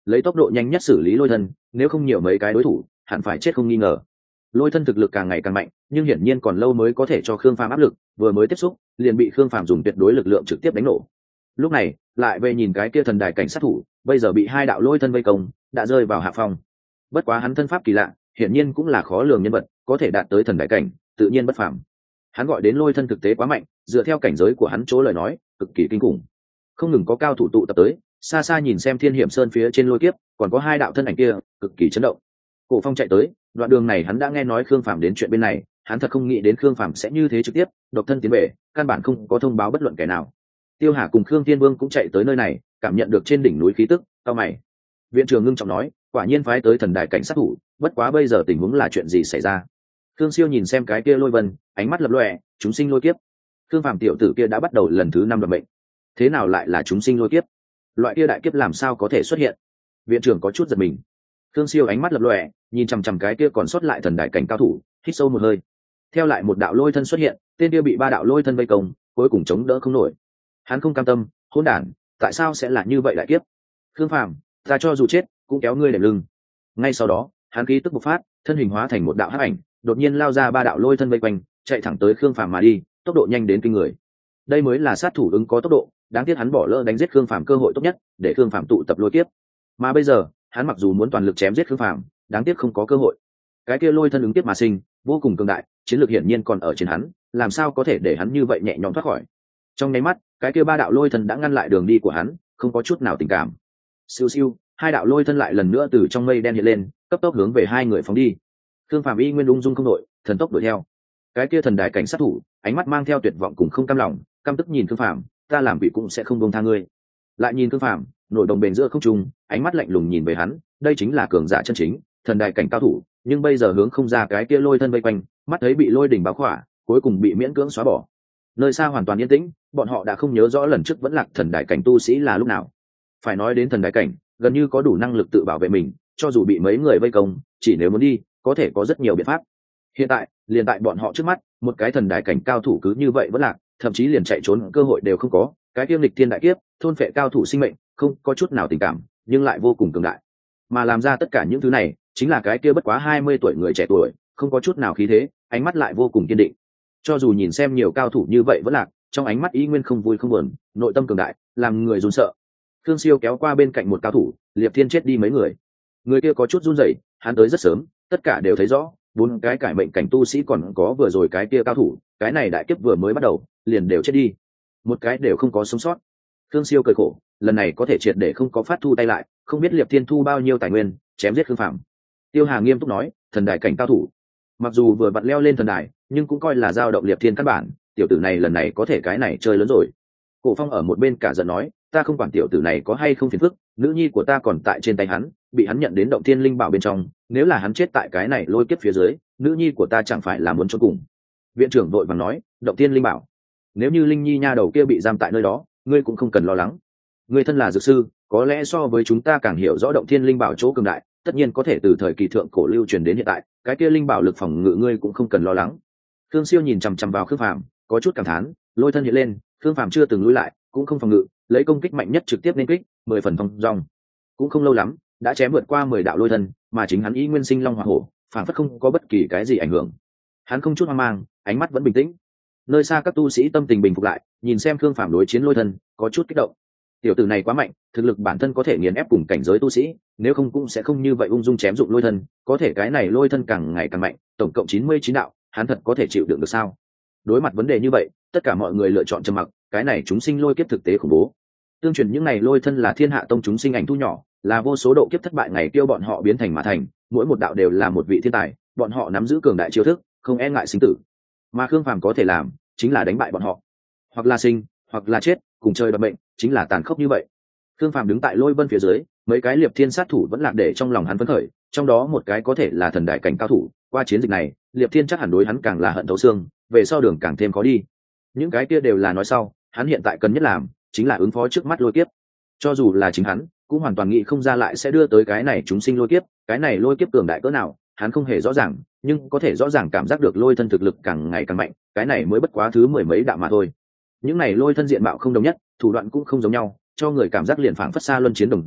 lấy tốc độ nhanh nhất xử lý lôi thân, nếu không nhiều mấy cái đối thủ hẳn phải chết không nghi ngờ. Lôi thân thực lực càng ngày càng mạnh, nhưng hiển nhiên còn lâu mới có thể cho Khương Phàm áp lực, vừa mới tiếp xúc liền bị Khương Phàm dùng tuyệt đối lực lượng trực tiếp đánh nổ. Lúc này lại về nhìn cái kia thần đài cảnh sát thủ, bây giờ bị hai đạo lôi thân vây công, đã rơi vào hạ phong. Bất quá hắn thân pháp kỳ lạ, hiển nhiên cũng là khó lường nhân vật, có thể đạt tới thần đài cảnh tự nhiên bất phàm. Hắn gọi đến lôi thân thực tế quá mạnh, dựa theo cảnh giới của hắn chỗ lời nói cực kỳ kinh khủng. Không ngừng có cao thủ tụ tập tới, xa xa nhìn xem Thiên Hiểm Sơn phía trên lôi kiếp, còn có hai đạo thân ảnh kia cực kỳ chấn động. Cổ Phong chạy tới, đoạn đường này hắn đã nghe nói Khương Phàm đến chuyện bên này, hắn thật không nghĩ đến Khương Phàm sẽ như thế trực tiếp độc thân tiến về, căn bản không có thông báo bất luận kẻ nào. Tiêu Hà cùng Khương Thiên Vương cũng chạy tới nơi này, cảm nhận được trên đỉnh núi khí tức, cao mày. Viện trưởng ngưng trọng nói, quả nhiên phái tới thần đài cảnh sát thủ, bất quá bây giờ tình huống là chuyện gì xảy ra? Khương Siêu nhìn xem cái kia lôi vân, ánh mắt lập lòe, chúng sinh lôi kiếp. Khương Phàm tiểu tử kia đã bắt đầu lần thứ 5 đoạt mệnh, thế nào lại là chúng sinh lôi kiếp? Loại kia đại kiếp làm sao có thể xuất hiện? Viện trưởng có chút giật mình. Khương Siêu ánh mắt lập lòe, nhìn chằm chằm cái kia còn sót lại thần đại cảnh cao thủ, hít sâu một hơi. Theo lại một đạo lôi thân xuất hiện, tên kia bị 3 đạo lôi thân vây công, cuối cùng chống đỡ không nổi. Hắn không cam tâm, hỗn đản, tại sao sẽ là như vậy đại kiếp? Khương Phàm, ta cho dù chết, cũng kéo ngươi đệm lưng. Ngay sau đó, hắn khí tức bộc phát, thân hình hóa thành một đạo hắc ảnh, đột nhiên lao ra 3 đạo lôi thân vây quanh, chạy thẳng tới Khương Phàm mà đi, tốc độ nhanh đến kinh người. Đây mới là sát thủ ứng có tốc độ, đáng tiếc hắn bỏ lỡ đánh giết Khương Phàm cơ hội tốt nhất, để Khương Phàm tụ tập lôi kiếp. Mà bây giờ, hắn mặc dù muốn toàn lực chém giết Khương Phàm, đáng tiếc không có cơ hội. Cái kia lôi thân ứng tiếp mà sinh, vô cùng cường đại, chiến lược hiển nhiên còn ở trên hắn, làm sao có thể để hắn như vậy nhẹ nhõm thoát khỏi. Trong nháy mắt, cái kia 3 đạo lôi thân đã ngăn lại đường đi của hắn, không có chút nào tình cảm. Siêu siêu, 2 đạo lôi thân lại lần nữa từ trong mây đen hiện lên, cấp tốc hướng về 2 người phóng đi. Khương Phàm y nguyên ung dung không đội, thần tốc đuổi theo. Cái kia thần đài cảnh sát thủ, ánh mắt mang theo tuyệt vọng cùng không cam lòng, căm tức nhìn Khương Phàm, ta làm vị cũng sẽ không buông tha ngươi. Lại nhìn Khương Phàm, nổi đồng bền giữa không trung, ánh mắt lạnh lùng nhìn về hắn, đây chính là cường giả chân chính, thần đài cảnh cao thủ, nhưng bây giờ hướng không ra cái kia lôi thân vây quanh, mắt thấy bị lôi đỉnh báo khỏa, cuối cùng bị miễn cưỡng xóa bỏ. Nơi xa hoàn toàn yên tĩnh, bọn họ đã không nhớ rõ lần trước vẫn lạc thần đài cảnh tu sĩ là lúc nào. Phải nói đến thần đài cảnh, gần như có đủ năng lực tự bảo vệ mình, cho dù bị mấy người vây công, chỉ nếu muốn đi, có thể có rất nhiều biện pháp. Hiện tại, liền tại bọn họ trước mắt, một cái thần đài cảnh cao thủ cứ như vậy vẫn lạc, thậm chí liền chạy trốn cơ hội đều không có, cái kiêm lịch thiên đại kiếp, thôn phệ cao thủ sinh mệnh, không có chút nào tình cảm, nhưng lại vô cùng cường đại. Mà làm ra tất cả những thứ này, chính là cái kia bất quá 20 tuổi người trẻ tuổi, không có chút nào khí thế, ánh mắt lại vô cùng kiên định. Cho dù nhìn xem nhiều cao thủ như vậy vẫn lạc, trong ánh mắt ý nguyên không vui không buồn, nội tâm cường đại, làm người run sợ. Khương Siêu kéo qua bên cạnh một cao thủ, Liệp Thiên chết đi mấy người. Người kia có chút run rẩy, hắn tới rất sớm, tất cả đều thấy rõ, 4 cái cải mệnh cảnh tu sĩ còn có vừa rồi cái kia cao thủ, cái này đại kiếp vừa mới bắt đầu, liền đều chết đi. Một cái đều không có sống sót. Khương Siêu cười khổ, lần này có thể triệt để không có phát thu tay lại, không biết Liệp Thiên thu bao nhiêu tài nguyên, chém giết Khương Phàm. Tiêu Hà nghiêm túc nói, thần đài cảnh cao thủ, mặc dù vừa vặn leo lên thần đài, nhưng cũng coi là dao động Liệp Thiên căn bản, tiểu tử này lần này có thể cái này chơi lớn rồi. Cổ Phong ở một bên cả giận nói, ta không quản tiểu tử này có hay không phiền phức, nữ nhi của ta còn tại trên tay hắn, bị hắn nhận đến động thiên linh bảo bên trong, nếu là hắn chết tại cái này lôi kiếp phía dưới, nữ nhi của ta chẳng phải là muốn cho cùng. Viện trưởng đội vàng nói, động thiên linh bảo, nếu như linh nhi nha đầu kia bị giam tại nơi đó, ngươi cũng không cần lo lắng. Ngươi thân là dược sư, có lẽ so với chúng ta càng hiểu rõ động thiên linh bảo chỗ cường đại, tất nhiên có thể từ thời kỳ thượng cổ lưu truyền đến hiện tại, cái kia linh bảo lực phòng ngự ngươi cũng không cần lo lắng. Khương Siêu nhìn chằm chằm vào Khương Phàm, có chút cảm thán, lôi thân hiện lên, Khương Phàm chưa từng lùi lại, cũng không phòng ngự, lấy công kích mạnh nhất trực tiếp nên kích, 10 phần thông dong. Cũng không lâu lắm, đã chém vượt qua 10 đạo lôi thân, mà chính hắn ý nguyên sinh long hỏa hổ, phản phất không có bất kỳ cái gì ảnh hưởng. Hắn không chút hoang mang, ánh mắt vẫn bình tĩnh. Nơi xa các tu sĩ tâm tình bình phục lại, nhìn xem Khương Phàm đối chiến lôi thân, có chút kích động. Tiểu tử này quá mạnh, thực lực bản thân có thể nghiền ép cùng cảnh giới tu sĩ, nếu không cũng sẽ không như vậy ung dung chém dụng lôi thân, có thể cái này lôi thân càng ngày càng mạnh, tổng cộng 99 đạo, hắn thật có thể chịu đựng được sao? Đối mặt vấn đề như vậy, tất cả mọi người lựa chọn trầm mặc, cái này chúng sinh lôi kiếp thực tế khủng bố. Tương truyền những này lôi thân là Thiên Hạ Tông chúng sinh ảnh thu nhỏ, là vô số độ kiếp thất bại ngày kêu bọn họ biến thành mà thành, mỗi một đạo đều là một vị thiên tài, bọn họ nắm giữ cường đại chiêu thức, không e ngại sinh tử. Mà Khương Phàm có thể làm, chính là đánh bại bọn họ, hoặc là sinh, hoặc là chết, cùng chơi đoạt mệnh, chính là tàn khốc như vậy. Khương Phàm đứng tại lôi vân phía dưới, mấy cái Liệp Thiên sát thủ vẫn lạc để trong lòng hắn phấn khởi, trong đó một cái có thể là thần đại cảnh cao thủ, qua chiến dịch này, Liệp Thiên chắc hẳn đối hắn càng là hận thấu xương, về sau đường càng thêm khó đi. Những cái kia đều là nói sau, hắn hiện tại cần nhất làm chính là ứng phó trước mắt lôi kiếp. Cho dù là chính hắn, cũng hoàn toàn nghĩ không ra lại sẽ đưa tới cái này chúng sinh lôi kiếp, cái này lôi kiếp cường đại cỡ nào, hắn không hề rõ ràng, nhưng có thể rõ ràng cảm giác được lôi thân thực lực càng ngày càng mạnh, cái này mới bất quá thứ 10 mấy đạo mà thôi. Những này lôi thân diện mạo không đồng nhất, thủ đoạn cũng không giống nhau, cho người cảm giác liền phảng phất xa luân chiến đồng dạng,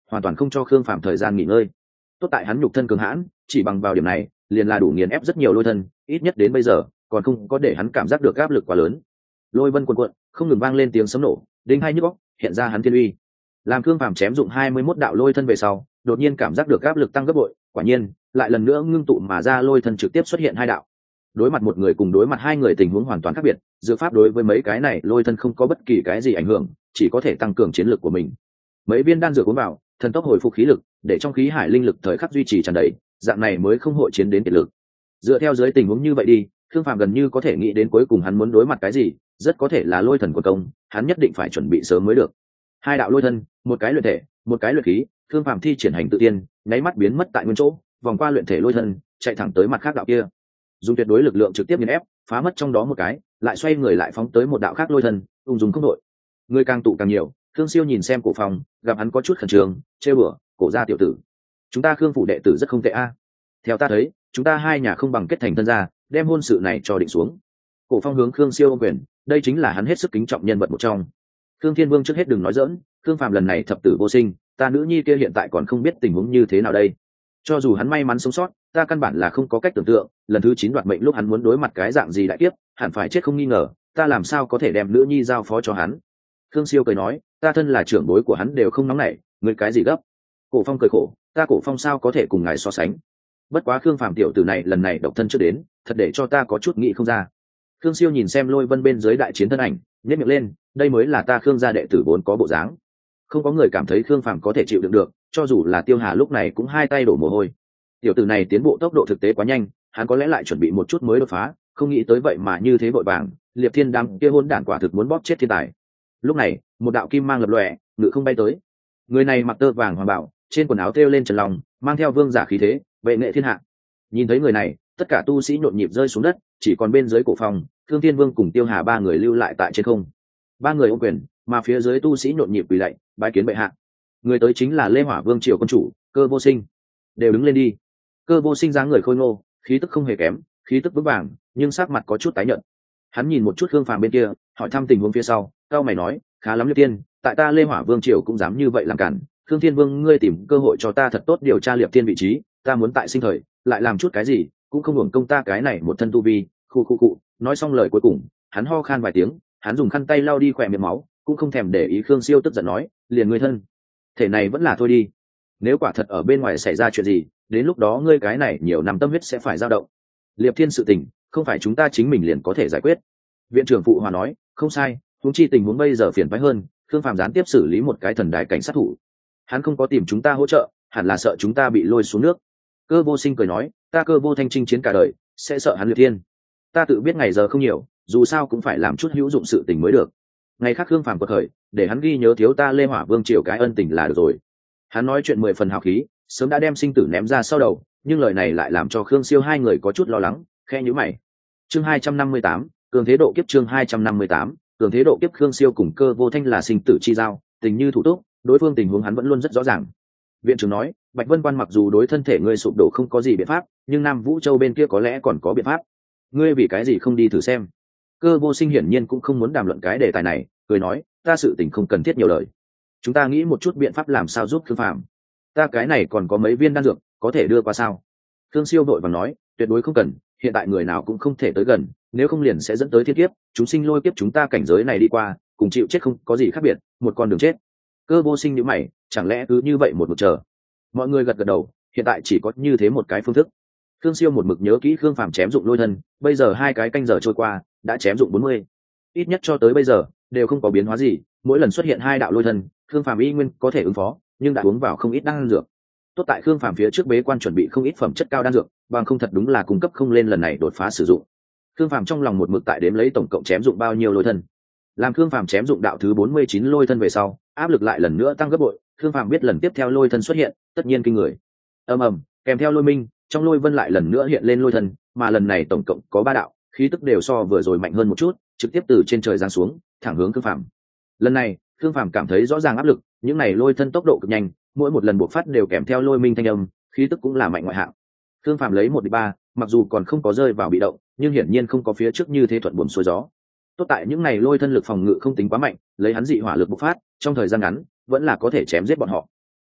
hoàn toàn không cho khương phàm thời gian nghỉ ngơi. Tốt tại hắn nhục thân cường hãn, chỉ bằng vào điểm này liền là đủ nghiền ép rất nhiều lôi thân, ít nhất đến bây giờ còn không có để hắn cảm giác được áp lực quá lớn. Lôi vân cuộn cuộn, không ngừng vang lên tiếng sấm nổ, đinh hai nhức óc, hiện ra hắn thiên uy. Làm khương phàm chém dụng 21 đạo lôi thân về sau, đột nhiên cảm giác được áp lực tăng gấp bội, quả nhiên lại lần nữa ngưng tụ mà ra lôi thân trực tiếp xuất hiện hai đạo. Đối mặt một người cùng đối mặt hai người tình huống hoàn toàn khác biệt, dược pháp đối với mấy cái này lôi thân không có bất kỳ cái gì ảnh hưởng, chỉ có thể tăng cường chiến lược của mình. Mấy viên đan dược uống vào, thần tốc hồi phục khí lực, để trong khí hải linh lực thời khắc duy trì tràn đầy, dạng này mới không hội chiến đến kiệt lực. Dựa theo dưới tình huống như vậy đi, Khương Phàm gần như có thể nghĩ đến cuối cùng hắn muốn đối mặt cái gì, rất có thể là lôi thần của công, hắn nhất định phải chuẩn bị sớm mới được. Hai đạo lôi thân, một cái luyện thể, một cái luyện khí, Khương Phàm thi triển hành tự tiên, nháy mắt biến mất tại nguyên chỗ, vòng qua luyện thể lôi thân, chạy thẳng tới mặt khác đạo kia. Dùng tuyệt đối lực lượng trực tiếp nghiền ép, phá mất trong đó một cái, lại xoay người lại phóng tới một đạo khác lôi thân, ung dung không đội. Người càng tụ càng nhiều, Khương Siêu nhìn xem Cổ Phong, gặp hắn có chút khẩn trương, trêu đùa, "Cổ gia tiểu tử, chúng ta Khương phủ đệ tử rất không tệ a. Theo ta thấy, chúng ta hai nhà không bằng kết thành thân gia, đem hôn sự này cho định xuống." Cổ Phong hướng Khương Siêu ôm quyền, đây chính là hắn hết sức kính trọng nhân vật một trong. Khương Thiên Vương trước hết đừng nói giỡn, Khương Phàm lần này thập tử vô sinh, ta nữ nhi kia hiện tại còn không biết tình huống như thế nào đây. Cho dù hắn may mắn sống sót, ta căn bản là không có cách tưởng tượng, lần thứ 9 đoạt mệnh lúc hắn muốn đối mặt cái dạng gì đại kiếp, hẳn phải chết không nghi ngờ, ta làm sao có thể đem nữ nhi giao phó cho hắn. Khương Siêu cười nói, ta thân là trưởng bối của hắn đều không nóng nảy, ngươi cái gì gấp. Cổ Phong cười khổ, ta Cổ Phong sao có thể cùng ngài so sánh. Bất quá Khương Phàm tiểu tử này lần này độc thân chưa đến, thật để cho ta có chút nghĩ không ra. Khương Siêu nhìn xem Lôi Vân bên dưới đại chiến thân ảnh, nhếch miệng lên, đây mới là ta Khương gia đệ tử vốn có bộ dáng. Không có người cảm thấy Khương Phàm có thể chịu đựng được, cho dù là Tiêu Hà lúc này cũng hai tay đổ mồ hôi. Tiểu tử này tiến bộ tốc độ thực tế quá nhanh, hắn có lẽ lại chuẩn bị một chút mới đột phá, không nghĩ tới vậy mà như thế vội vàng, Liệp Thiên đám kia hôn đản quả thực muốn bóp chết thiên tài. Lúc này, một đạo kim mang lập lòe, ngự không bay tới. Người này mặc tơ vàng hoàng bảo, trên quần áo thêu lên trần lòng, mang theo vương giả khí thế, vệ nghệ thiên hạ. Nhìn thấy người này, tất cả tu sĩ nhộn nhịp rơi xuống đất, chỉ còn bên dưới Cổ Phong, Thương Thiên Vương cùng Tiêu Hà ba người lưu lại tại trên không. Ba người ôm quyền, mà phía dưới tu sĩ nhộn nhịp quỳ lạy, bái kiến bệ hạ. Người tới chính là Lê Hỏa Vương triều quân chủ, Cơ Vô Sinh. Đều đứng lên đi. Cơ Vô Sinh dáng người khôi ngô, khí tức không hề kém, khí tức vững vàng, nhưng sắc mặt có chút tái nhợt. Hắn nhìn một chút Khương Phàm bên kia, hỏi thăm tình huống phía sau, cao mày nói, khá lắm Liệp Tiên, tại ta Lê Hỏa Vương triều cũng dám như vậy làm cản, Thương Thiên Vương ngươi tìm cơ hội cho ta thật tốt điều tra Liệp Tiên vị trí, ta muốn tại sinh thời lại làm chút cái gì, cũng không hưởng công ta cái này một thân tu vi. Khu. Nói xong lời cuối cùng, hắn ho khan vài tiếng, hắn dùng khăn tay lau đi khỏe miệng máu, cũng không thèm để ý. Khương Siêu tức giận nói, liền ngươi thân thể này vẫn là thôi đi, nếu quả thật ở bên ngoài xảy ra chuyện gì, đến lúc đó ngươi cái này nhiều năm tâm huyết sẽ phải dao động. Liệp Thiên sự tình không phải chúng ta chính mình liền có thể giải quyết. Viện trưởng phụ hòa nói, không sai, huống chi tình huống bây giờ phiền phức hơn, Khương Phàm gián tiếp xử lý một cái thần đài cảnh sát thủ, hắn không có tìm chúng ta hỗ trợ, hẳn là sợ chúng ta bị lôi xuống nước. Cơ Vô Sinh cười nói, ta Cơ Vô Thanh chinh chiến cả đời, sẽ sợ hắn Liệp Thiên? Ta tự biết ngày giờ không nhiều, dù sao cũng phải làm chút hữu dụng sự tình mới được. Ngày khác Khương Phàm quật khởi, để hắn ghi nhớ thiếu ta Lê Hỏa Vương triều cái ân tình là được rồi. Hắn nói chuyện 10 phần hào khí, sớm đã đem sinh tử ném ra sau đầu, nhưng lời này lại làm cho Khương Siêu hai người có chút lo lắng, khe nhíu mày. Chương 258, cường thế độ kiếp. Chương 258, cường thế độ kiếp. Khương Siêu cùng Cơ Vô Thanh là sinh tử chi giao, tình như thủ túc, đối phương tình huống hắn vẫn luôn rất rõ ràng. Viện trưởng nói, Bạch Vân Quan mặc dù đối thân thể ngươi sụp đổ không có gì biện pháp, nhưng Nam Vũ Châu bên kia có lẽ còn có biện pháp. Ngươi vì cái gì không đi thử xem? Cơ Vô Sinh hiển nhiên cũng không muốn đàm luận cái đề tài này, cười nói, ta sự tình không cần thiết nhiều lời, chúng ta nghĩ một chút biện pháp làm sao giúp Khương Phàm. Ta cái này còn có mấy viên đan dược, có thể đưa qua sao? Khương Siêu vội vàng nói, tuyệt đối không cần, hiện tại người nào cũng không thể tới gần, nếu không liền sẽ dẫn tới thiên kiếp, chúng sinh lôi kiếp chúng ta cảnh giới này đi qua, cùng chịu chết không có gì khác biệt, một con đường chết. Cơ Vô Sinh nhíu mày, chẳng lẽ cứ như vậy một mực chờ? Mọi người gật gật đầu, hiện tại chỉ có như thế một cái phương thức. Khương Siêu một mực nhớ kỹ Khương Phàm chém dụng lôi thân, bây giờ 2 cái canh giờ trôi qua, đã chém dụng 40. Ít nhất cho tới bây giờ đều không có biến hóa gì, mỗi lần xuất hiện 2 đạo lôi thân, Khương Phàm y nguyên có thể ứng phó, nhưng đã uống vào không ít đan dược. Tốt tại Khương Phàm phía trước bế quan chuẩn bị không ít phẩm chất cao đan dược, bằng không thật đúng là cung cấp không lên lần này đột phá sử dụng. Khương Phàm trong lòng một mực tại đếm lấy tổng cộng chém dụng bao nhiêu lôi thân. Làm Khương Phàm chém dụng đạo thứ 49 lôi thân về sau, áp lực lại lần nữa tăng gấp bội, Khương Phàm biết lần tiếp theo lôi thân xuất hiện, tất nhiên kinh người. Ầm ầm, kèm theo lôi minh, trong lôi vân lại lần nữa hiện lên lôi thân, mà lần này tổng cộng có 3 đạo, khí tức đều so vừa rồi mạnh hơn một chút, trực tiếp từ trên trời giáng xuống, thẳng hướng Khương Phàm. Lần này, Khương Phàm cảm thấy rõ ràng áp lực, những này lôi thân tốc độ cực nhanh, mỗi một lần bộc phát đều kèm theo lôi minh thanh âm, khí tức cũng là mạnh ngoại hạng. Khương Phàm lấy 1-3, mặc dù còn không có rơi vào bị động, nhưng hiển nhiên không có phía trước như thế thuận buồm xuôi gió. Tốt tại những này lôi thân lực phòng ngự không tính quá mạnh, lấy hắn dị hỏa lực bộc phát, trong thời gian ngắn vẫn là có thể chém giết bọn họ.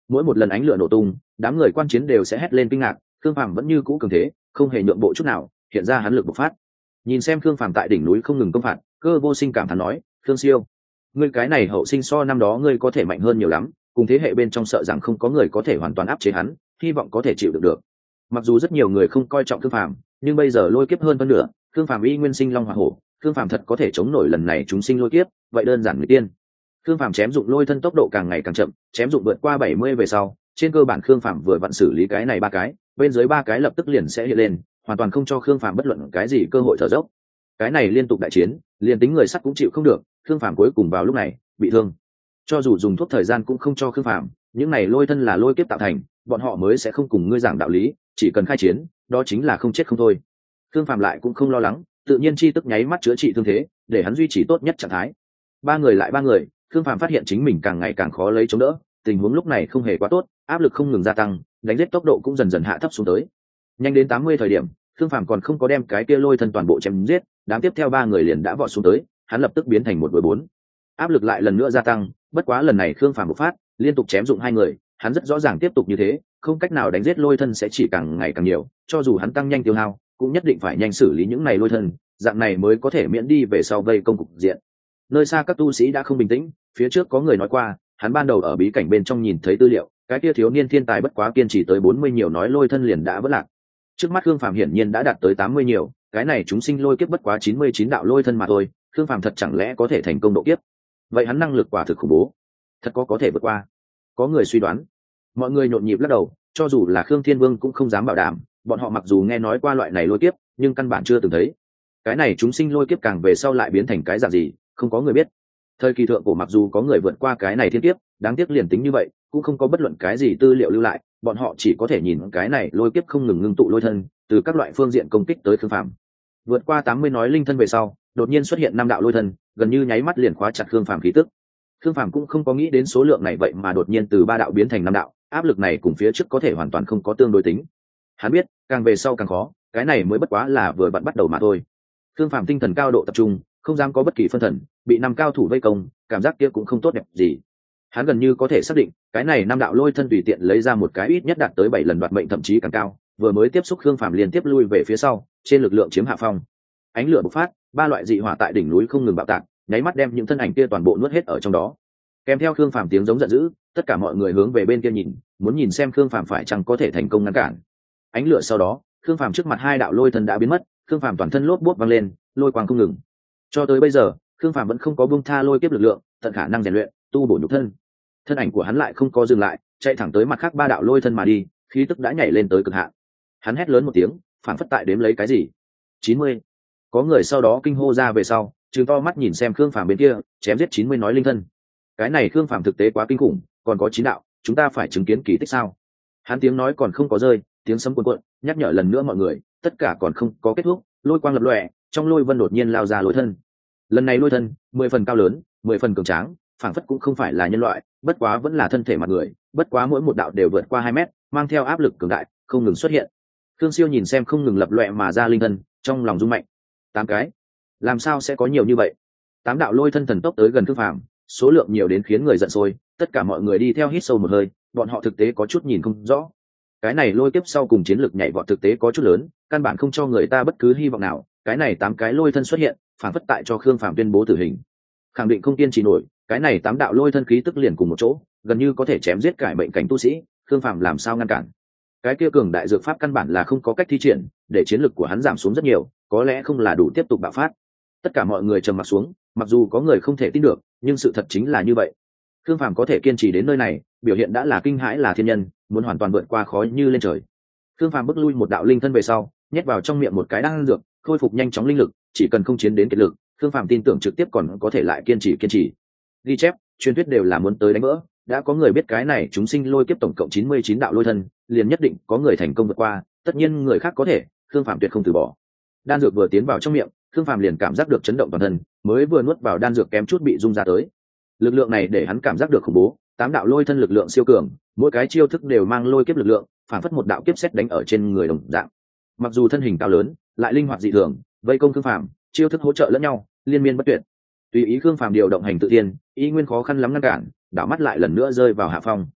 Mỗi một lần ánh lửa nổ tung, đám người quan chiến đều sẽ hét lên kinh ngạc. Khương Phàm vẫn như cũ cường thế, không hề nhượng bộ chút nào, hiện ra hắn lực bộc phát. Nhìn xem Khương Phàm tại đỉnh núi không ngừng công phạt, Cơ Vô Sinh cảm thán nói: "Khương siêu, ngươi cái này hậu sinh so năm đó ngươi có thể mạnh hơn nhiều lắm, cùng thế hệ bên trong sợ rằng không có người có thể hoàn toàn áp chế hắn, hy vọng có thể chịu được được." Mặc dù rất nhiều người không coi trọng Khương Phàm, nhưng bây giờ lôi kiếp hơn phân nửa, Khương Phàm y nguyên sinh long hỏa hổ, Khương Phàm thật có thể chống nổi lần này chúng sinh lôi kiếp, vậy đơn giản người tiên. Khương Phàm chém dụng lôi thân tốc độ càng ngày càng chậm, chém dụng vượt qua 70 về sau, trên cơ bản Khương Phàm vừa vặn xử lý cái này ba cái, bên dưới ba cái lập tức liền sẽ hiện lên, hoàn toàn không cho Khương Phàm bất luận cái gì cơ hội thở dốc. Cái này liên tục đại chiến, liền tính người sắt cũng chịu không được, Khương Phàm cuối cùng vào lúc này bị thương. Cho dù dùng thuốc thời gian cũng không cho Khương Phàm, những này lôi thân là lôi kiếp tạo thành, bọn họ mới sẽ không cùng ngươi giảng đạo lý, chỉ cần khai chiến, đó chính là không chết không thôi. Khương Phàm lại cũng không lo lắng, tự nhiên chi tức nháy mắt chữa trị thương thế, để hắn duy trì tốt nhất trạng thái. Ba người, Khương Phàm phát hiện chính mình càng ngày càng khó lấy chống đỡ, tình huống lúc này không hề quá tốt, áp lực không ngừng gia tăng, đánh giết tốc độ cũng dần dần hạ thấp xuống tới. Nhanh đến 80 thời điểm, Khương Phàm còn không có đem cái kia lôi thân toàn bộ chém giết, đám tiếp theo ba người liền đã vọt xuống tới, hắn lập tức biến thành 1 đối 4. Áp lực lại lần nữa gia tăng, bất quá lần này Khương Phàm bộc phát, liên tục chém dụng 2 người, hắn rất rõ ràng tiếp tục như thế, không cách nào đánh giết lôi thân sẽ chỉ càng ngày càng nhiều, cho dù hắn tăng nhanh tiêu hao, cũng nhất định phải nhanh xử lý những này lôi thân, dạng này mới có thể miễn đi về sau vây công cục diện. Nơi xa các tu sĩ đã không bình tĩnh, phía trước có người nói qua, hắn ban đầu ở bí cảnh bên trong nhìn thấy tư liệu, cái kia thiếu niên thiên tài bất quá kiên trì tới 40 nhiều nói lôi thân liền đã vỡ lạc. Trước mắt Khương Phàm hiển nhiên đã đạt tới 80 nhiều, cái này chúng sinh lôi kiếp bất quá 99 đạo lôi thân mà thôi, Khương Phàm thật chẳng lẽ có thể thành công độ kiếp? Vậy hắn năng lực quả thực khủng bố, thật có thể vượt qua. Có người suy đoán. Mọi người nhộn nhịp lắc đầu, cho dù là Khương Thiên Vương cũng không dám bảo đảm, bọn họ mặc dù nghe nói qua loại này lôi kiếp, nhưng căn bản chưa từng thấy. Cái này chúng sinh lôi kiếp càng về sau lại biến thành cái dạng gì, không có người biết. Thời kỳ thượng cổ mặc dù có người vượt qua cái này thiên kiếp, đáng tiếc liền tính như vậy, cũng không có bất luận cái gì tư liệu lưu lại, bọn họ chỉ có thể nhìn cái này lôi kiếp không ngừng ngưng tụ lôi thân, từ các loại phương diện công kích tới Khương Phàm. Vượt qua 80 nói linh thân về sau, đột nhiên xuất hiện 5 đạo lôi thân, gần như nháy mắt liền khóa chặt Khương Phàm khí tức. Khương Phàm cũng không có nghĩ đến số lượng này vậy mà đột nhiên từ 3 đạo biến thành 5 đạo, áp lực này cùng phía trước có thể hoàn toàn không có tương đối tính. Hắn biết, càng về sau càng khó, cái này mới bất quá là vừa bắt đầu mà thôi. Khương Phàm tinh thần cao độ tập trung, không dám có bất kỳ phân thần, bị 5 cao thủ vây công, cảm giác kia cũng không tốt đẹp gì. Hắn gần như có thể xác định, cái này 5 đạo lôi thân tùy tiện lấy ra một cái ít nhất đạt tới 7 lần đoạt mệnh thậm chí càng cao, vừa mới tiếp xúc Khương Phàm liên tiếp lui về phía sau, trên lực lượng chiếm hạ phong. Ánh lửa bộc phát, 3 loại dị hỏa tại đỉnh núi không ngừng bạo tạc, nháy mắt đem những thân ảnh kia toàn bộ nuốt hết ở trong đó. Kèm theo Khương Phàm tiếng giống giận dữ, tất cả mọi người hướng về bên kia nhìn, muốn nhìn xem Khương Phàm phải chăng có thể thành công ngăn cản. Ánh lửa sau đó, Khương Phàm trước mặt 2 đạo lôi thân đã biến mất, Khương Phàm toàn thân lốp bốt văng lên, lôi quang không ngừng. Cho tới bây giờ, Khương Phàm vẫn không có buông tha lôi kiếp lực lượng, tận khả năng rèn luyện, tu bổ nhục thân. Thân ảnh của hắn lại không có dừng lại, chạy thẳng tới mặt khác 3 đạo lôi thân mà đi, khí tức đã nhảy lên tới cực hạn. Hắn hét lớn một tiếng, phản phất tại đếm lấy cái gì. 90. Có người sau đó kinh hô ra về sau, trừng to mắt nhìn xem Khương Phàm bên kia, chém giết 90 nói linh thân. Cái này Khương Phàm thực tế quá kinh khủng, còn có 9 đạo, chúng ta phải chứng kiến kỳ tích sao? Hắn tiếng nói còn không có rơi, tiếng sấm cuồn cuộn, nhắc nhở lần nữa mọi người, tất cả còn không có kết thúc, lôi quang lập lòe, trong lôi vân đột nhiên lao ra lôi thân. Lần này lôi thân, 10 phần cao lớn, 10 phần cường tráng, phảng phất cũng không phải là nhân loại, bất quá vẫn là thân thể mặt người, bất quá mỗi một đạo đều vượt qua 2 mét, mang theo áp lực cường đại, không ngừng xuất hiện. Khương Siêu nhìn xem không ngừng lập lòe mà ra linh thân, trong lòng rung mạnh. 8 cái, làm sao sẽ có nhiều như vậy? 8 đạo lôi thân thần tốc tới gần Khương Phàm, số lượng nhiều đến khiến người giận sôi, tất cả mọi người đi theo hít sâu một hơi, bọn họ thực tế có chút nhìn không rõ. Cái này lôi kiếp sau cùng chiến lược nhảy vọt thực tế có chút lớn, căn bản không cho người ta bất cứ hy vọng nào. Cái này 8 cái lôi thân xuất hiện, phản phất tại cho Khương Phàm tuyên bố tử hình, khẳng định không kiên trì nổi. Cái này 8 đạo lôi thân khí tức liền cùng một chỗ, gần như có thể chém giết cải mệnh cảnh tu sĩ, Khương Phàm làm sao ngăn cản? Cái kia cường đại dược pháp căn bản là không có cách thi triển, để chiến lực của hắn giảm xuống rất nhiều, có lẽ không là đủ tiếp tục bạo phát. Tất cả mọi người trầm mặc xuống, mặc dù có người không thể tin được, nhưng sự thật chính là như vậy. Khương Phàm có thể kiên trì đến nơi này, biểu hiện đã là kinh hãi là thiên nhân, muốn hoàn toàn vượt qua khó như lên trời. Khương Phàm bước lui một đạo linh thân về sau, nhét vào trong miệng một cái đan dược, khôi phục nhanh chóng linh lực, chỉ cần không chiến đến kiệt lực, Khương Phàm tin tưởng trực tiếp còn có thể lại kiên trì. Ghi chép, truyền thuyết đều là muốn tới đánh vỡ, đã có người biết cái này chúng sinh lôi kiếp tổng cộng 99 đạo lôi thân, liền nhất định có người thành công vượt qua, tất nhiên người khác có thể, Khương Phàm tuyệt không từ bỏ. Đan dược vừa tiến vào trong miệng, Khương Phàm liền cảm giác được chấn động toàn thân, mới vừa nuốt vào đan dược kém chút bị rung ra tới. Lực lượng này để hắn cảm giác được khủng bố, 8 đạo lôi thân lực lượng siêu cường, mỗi cái chiêu thức đều mang lôi kiếp lực lượng, phản phất một đạo kiếp sét đánh ở trên người đồng dạng. Mặc dù thân hình cao lớn, lại linh hoạt dị thường, vây công Khương Phàm, chiêu thức hỗ trợ lẫn nhau, liên miên bất tuyệt. Tùy ý Khương Phàm điều động hành tự tiên, ý nguyên khó khăn lắm ngăn cản, đảo mắt lại lần nữa rơi vào hạ phong.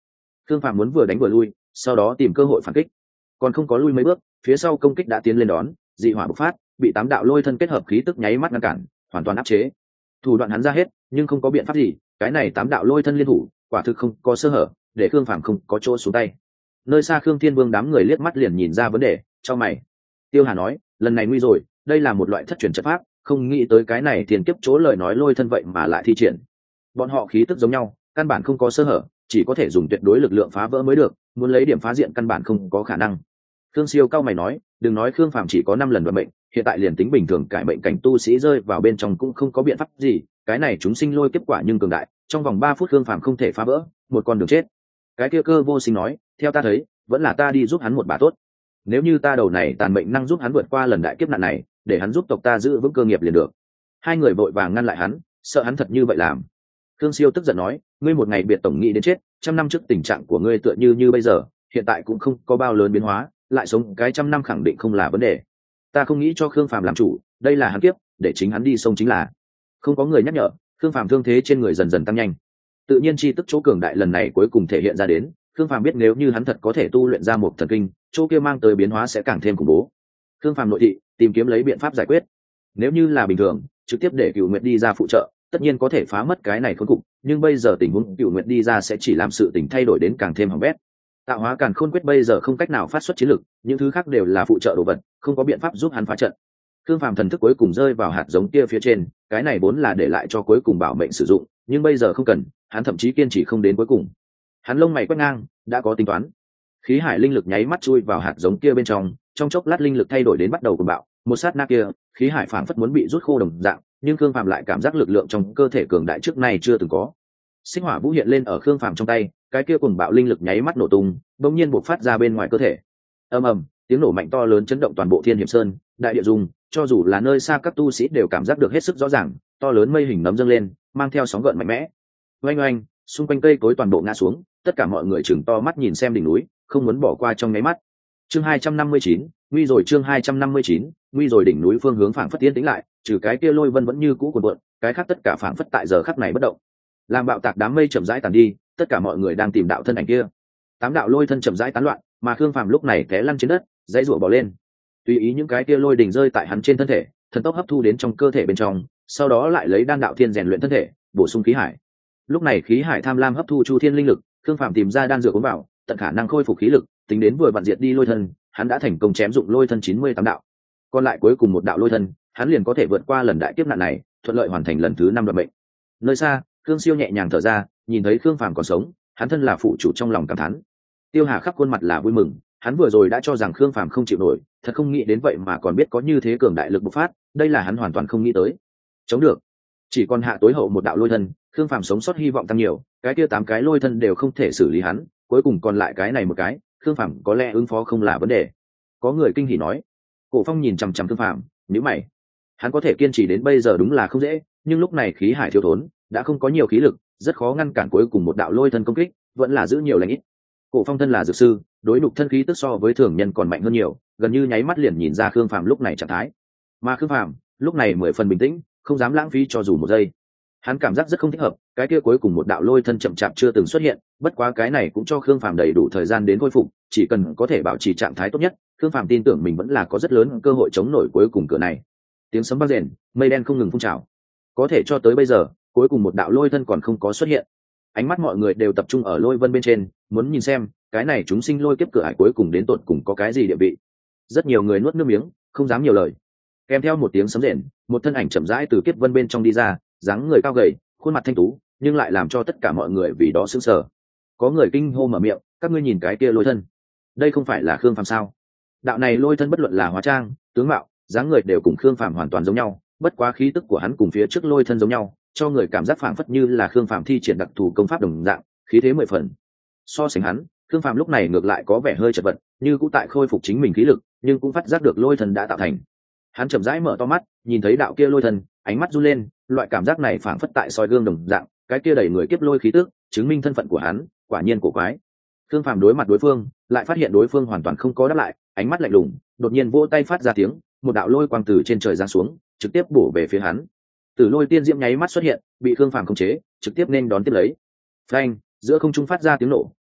Khương Phạm muốn vừa đánh vừa lui, sau đó tìm cơ hội phản kích. Còn không có lui mấy bước, phía sau công kích đã tiến lên đón, dị hỏa bộc phát, bị 8 đạo lôi thân kết hợp khí tức nháy mắt ngăn cản, hoàn toàn áp chế. Thủ đoạn hắn ra hết, nhưng không có biện pháp gì, cái này 8 đạo lôi thân liên thủ, quả thực không có sơ hở, để Khương Phạm không có chỗ xuống tay. Nơi xa Khương Thiên Vương đám người liếc mắt liền nhìn ra vấn đề, cho mày. Tiêu Hà nói, lần này nguy rồi, đây là một loại thất truyền trận pháp, không nghĩ tới cái này tiền kiếp chỗ lời nói lôi thân vậy mà lại thi triển. Bọn họ khí tức giống nhau, căn bản không có sơ hở, chỉ có thể dùng tuyệt đối lực lượng phá vỡ mới được, muốn lấy điểm phá diện căn bản không có khả năng. Khương Siêu cao mày nói, đừng nói Khương Phạm chỉ có 5 lần vận mệnh, hiện tại liền tính bình thường cải mệnh cảnh tu sĩ rơi vào bên trong cũng không có biện pháp gì, cái này chúng sinh lôi kết quả nhưng cường đại, trong vòng 3 phút Khương Phạm không thể phá vỡ, một con đường chết. Cái kia Cơ Vô Sinh nói, theo ta thấy, vẫn là ta đi giúp hắn một bà tốt. Nếu như ta đầu này tàn mệnh năng giúp hắn vượt qua lần đại kiếp nạn này, để hắn giúp tộc ta giữ vững cơ nghiệp liền được. Hai người vội vàng ngăn lại hắn, sợ hắn thật như vậy làm. Khương Siêu tức giận nói, ngươi một ngày biệt tổng nghĩ đến chết, 100 năm trước tình trạng của ngươi tựa như bây giờ, hiện tại cũng không có bao lớn biến hóa, lại sống cái 100 năm khẳng định không là vấn đề. Ta không nghĩ cho Khương Phàm làm chủ, đây là hắn kiếp, để chính hắn đi sông chính là. Không có người nhắc nhở, Khương Phàm thương thế trên người dần dần tăng nhanh. Tự nhiên chi tức chỗ cường đại lần này cuối cùng thể hiện ra đến, Khương Phàm biết nếu như hắn thật có thể tu luyện ra một thần kinh, chỗ kia mang tới biến hóa sẽ càng thêm khủng bố. Khương Phàm nội thị, tìm kiếm lấy biện pháp giải quyết. Nếu như là bình thường, trực tiếp để Cửu Nguyệt đi ra phụ trợ, tất nhiên có thể phá mất cái này khốn cục, nhưng bây giờ tình huống Cửu Nguyệt đi ra sẽ chỉ làm sự tình thay đổi đến càng thêm hỏng bét. Tạo hóa càn khôn quyết bây giờ không cách nào phát xuất chiến lực, những thứ khác đều là phụ trợ đồ vật, không có biện pháp giúp hắn phá trận. Khương Phàm thần thức cuối cùng rơi vào hạt giống kia phía trên, cái này vốn là để lại cho cuối cùng bảo mệnh sử dụng, nhưng bây giờ không cần, hắn thậm chí kiên trì không đến cuối cùng. Hắn lông mày quét ngang, đã có tính toán. Khí hải linh lực nháy mắt chui vào hạt giống kia bên trong chốc lát linh lực thay đổi đến bắt đầu cuồng bạo, một sát na kia, khí hải phảng phất muốn bị rút khô đồng dạng, nhưng Khương Phàm lại cảm giác lực lượng trong cơ thể cường đại trước nay chưa từng có. Sinh hỏa vũ hiện lên ở Khương Phàm trong tay, cái kia cuồng bạo linh lực nháy mắt nổ tung, bỗng nhiên bộc phát ra bên ngoài cơ thể. Ầm ầm, tiếng nổ mạnh to lớn chấn động toàn bộ Thiên Hiểm Sơn, đại địa rung, cho dù là nơi xa các tu sĩ đều cảm giác được hết sức rõ ràng, to lớn mây hình nấm dâng lên, mang theo sóng gợn mạnh mẽ. Oanh oanh, xung quanh cây cối toàn bộ ngã xuống, tất cả mọi người chừng to mắt nhìn xem đỉnh núi, không muốn bỏ qua trong nháy mắt. Chương 259, nguy rồi chương 259, nguy rồi đỉnh núi phương hướng phảng phất tiến tĩnh lại, trừ cái kia lôi vân vẫn như cũ cuồn cuộn, cái khác tất cả phảng phất tại giờ khắc này bất động. Làm bạo tạc đám mây chậm rãi tàn đi, tất cả mọi người đang tìm đạo thân ảnh kia. 8 đạo lôi thân chậm rãi tán loạn, mà Khương Phàm lúc này té lăn trên đất, dãy rủa bò lên. Tùy ý những cái kia lôi đỉnh rơi tại hắn trên thân thể, thần tốc hấp thu đến trong cơ thể bên trong, sau đó lại lấy đan đạo thiên rèn luyện thân thể, bổ sung khí hải. Lúc này khí hải tham lam hấp thu chu thiên linh lực, Khương Phàm tìm ra đan dược uống vào, tận khả năng khôi phục khí lực, tính đến vừa vặn diệt đi lôi thân, hắn đã thành công chém dụng lôi thân 98 đạo. Còn lại cuối cùng một đạo lôi thân, hắn liền có thể vượt qua lần đại kiếp nạn này, thuận lợi hoàn thành lần thứ 5 đoạn mệnh. Nơi xa, Khương Siêu nhẹ nhàng thở ra, nhìn thấy Khương Phàm còn sống, hắn thân là phụ chủ trong lòng cảm thán. Tiêu Hà khắp khuôn mặt là vui mừng, hắn vừa rồi đã cho rằng Khương Phàm không chịu nổi, thật không nghĩ đến vậy mà còn biết có như thế cường đại lực bộc phát, đây là hắn hoàn toàn không nghĩ tới. Chống được. Chỉ còn hạ tối hậu một đạo lôi thân, Khương Phàm sống sót hy vọng tăng nhiều, cái kia 8 cái lôi thân đều không thể xử lý hắn, cuối cùng còn lại cái này một cái, Khương Phàm có lẽ ứng phó không là vấn đề. Có người kinh hỉ nói. Cổ Phong nhìn chằm chằm Khương Phàm, nhíu mày. Hắn có thể kiên trì đến bây giờ đúng là không dễ, nhưng lúc này khí hải thiếu thốn, đã không có nhiều khí lực, rất khó ngăn cản cuối cùng một đạo lôi thân công kích, vẫn là giữ nhiều lành ít. Cổ Phong thân là dược sư, đối đục thân khí tức so với thường nhân còn mạnh hơn nhiều, gần như nháy mắt liền nhìn ra Khương Phàm lúc này trạng thái. Mà Khương Phàm, lúc này 10 phần bình tĩnh, không dám lãng phí cho dù một giây. Hắn cảm giác rất không thích hợp, cái kia cuối cùng một đạo lôi thân chậm chạp chưa từng xuất hiện, bất quá cái này cũng cho Khương Phàm đầy đủ thời gian đến khôi phục, chỉ cần có thể bảo trì trạng thái tốt nhất, Khương Phàm tin tưởng mình vẫn là có rất lớn cơ hội chống nổi cuối cùng cửa này. Tiếng sấm vang rền, mây đen không ngừng phun trào. Có thể cho tới bây giờ, cuối cùng một đạo lôi thân còn không có xuất hiện. Ánh mắt mọi người đều tập trung ở lôi vân bên trên, muốn nhìn xem, cái này chúng sinh lôi kiếp cửa ải cuối cùng đến tột cùng có cái gì địa vị. Rất nhiều người nuốt nước miếng, không dám nhiều lời. Kèm theo một tiếng sấm rền, một thân ảnh chậm rãi từ kiếp vân bên trong đi ra, dáng người cao gầy, khuôn mặt thanh tú, nhưng lại làm cho tất cả mọi người vì đó sững sờ. Có người kinh hô mở miệng, các ngươi nhìn cái kia lôi thân, đây không phải là Khương Phàm sao? Đạo này lôi thân bất luận là hóa trang, tướng mạo, dáng người đều cùng Khương Phàm hoàn toàn giống nhau, bất quá khí tức của hắn cùng phía trước lôi thân giống nhau, cho người cảm giác phảng phất như là Khương Phàm thi triển đặc thù công pháp đồng dạng, khí thế 10 phần. So sánh hắn, Khương Phàm lúc này ngược lại có vẻ hơi chật vật, như cũng tại khôi phục chính mình khí lực, nhưng cũng phát giác được lôi thân đã tạo thành. Hắn chậm rãi mở to mắt, nhìn thấy đạo kia lôi thân, ánh mắt run lên, loại cảm giác này phảng phất tại soi gương đồng dạng, cái kia đẩy người kiếp lôi khí tức, chứng minh thân phận của hắn, quả nhiên cổ quái. Khương Phàm đối mặt đối phương, lại phát hiện đối phương hoàn toàn không có đáp lại, ánh mắt lạnh lùng, đột nhiên vỗ tay phát ra tiếng, một đạo lôi quang từ trên trời giáng xuống, trực tiếp bổ về phía hắn. Tử lôi tiên diễm nháy mắt xuất hiện, bị Khương Phàm khống chế, trực tiếp nên đón tiếp lấy. Phanh, giữa không trung phát ra tiếng nổ,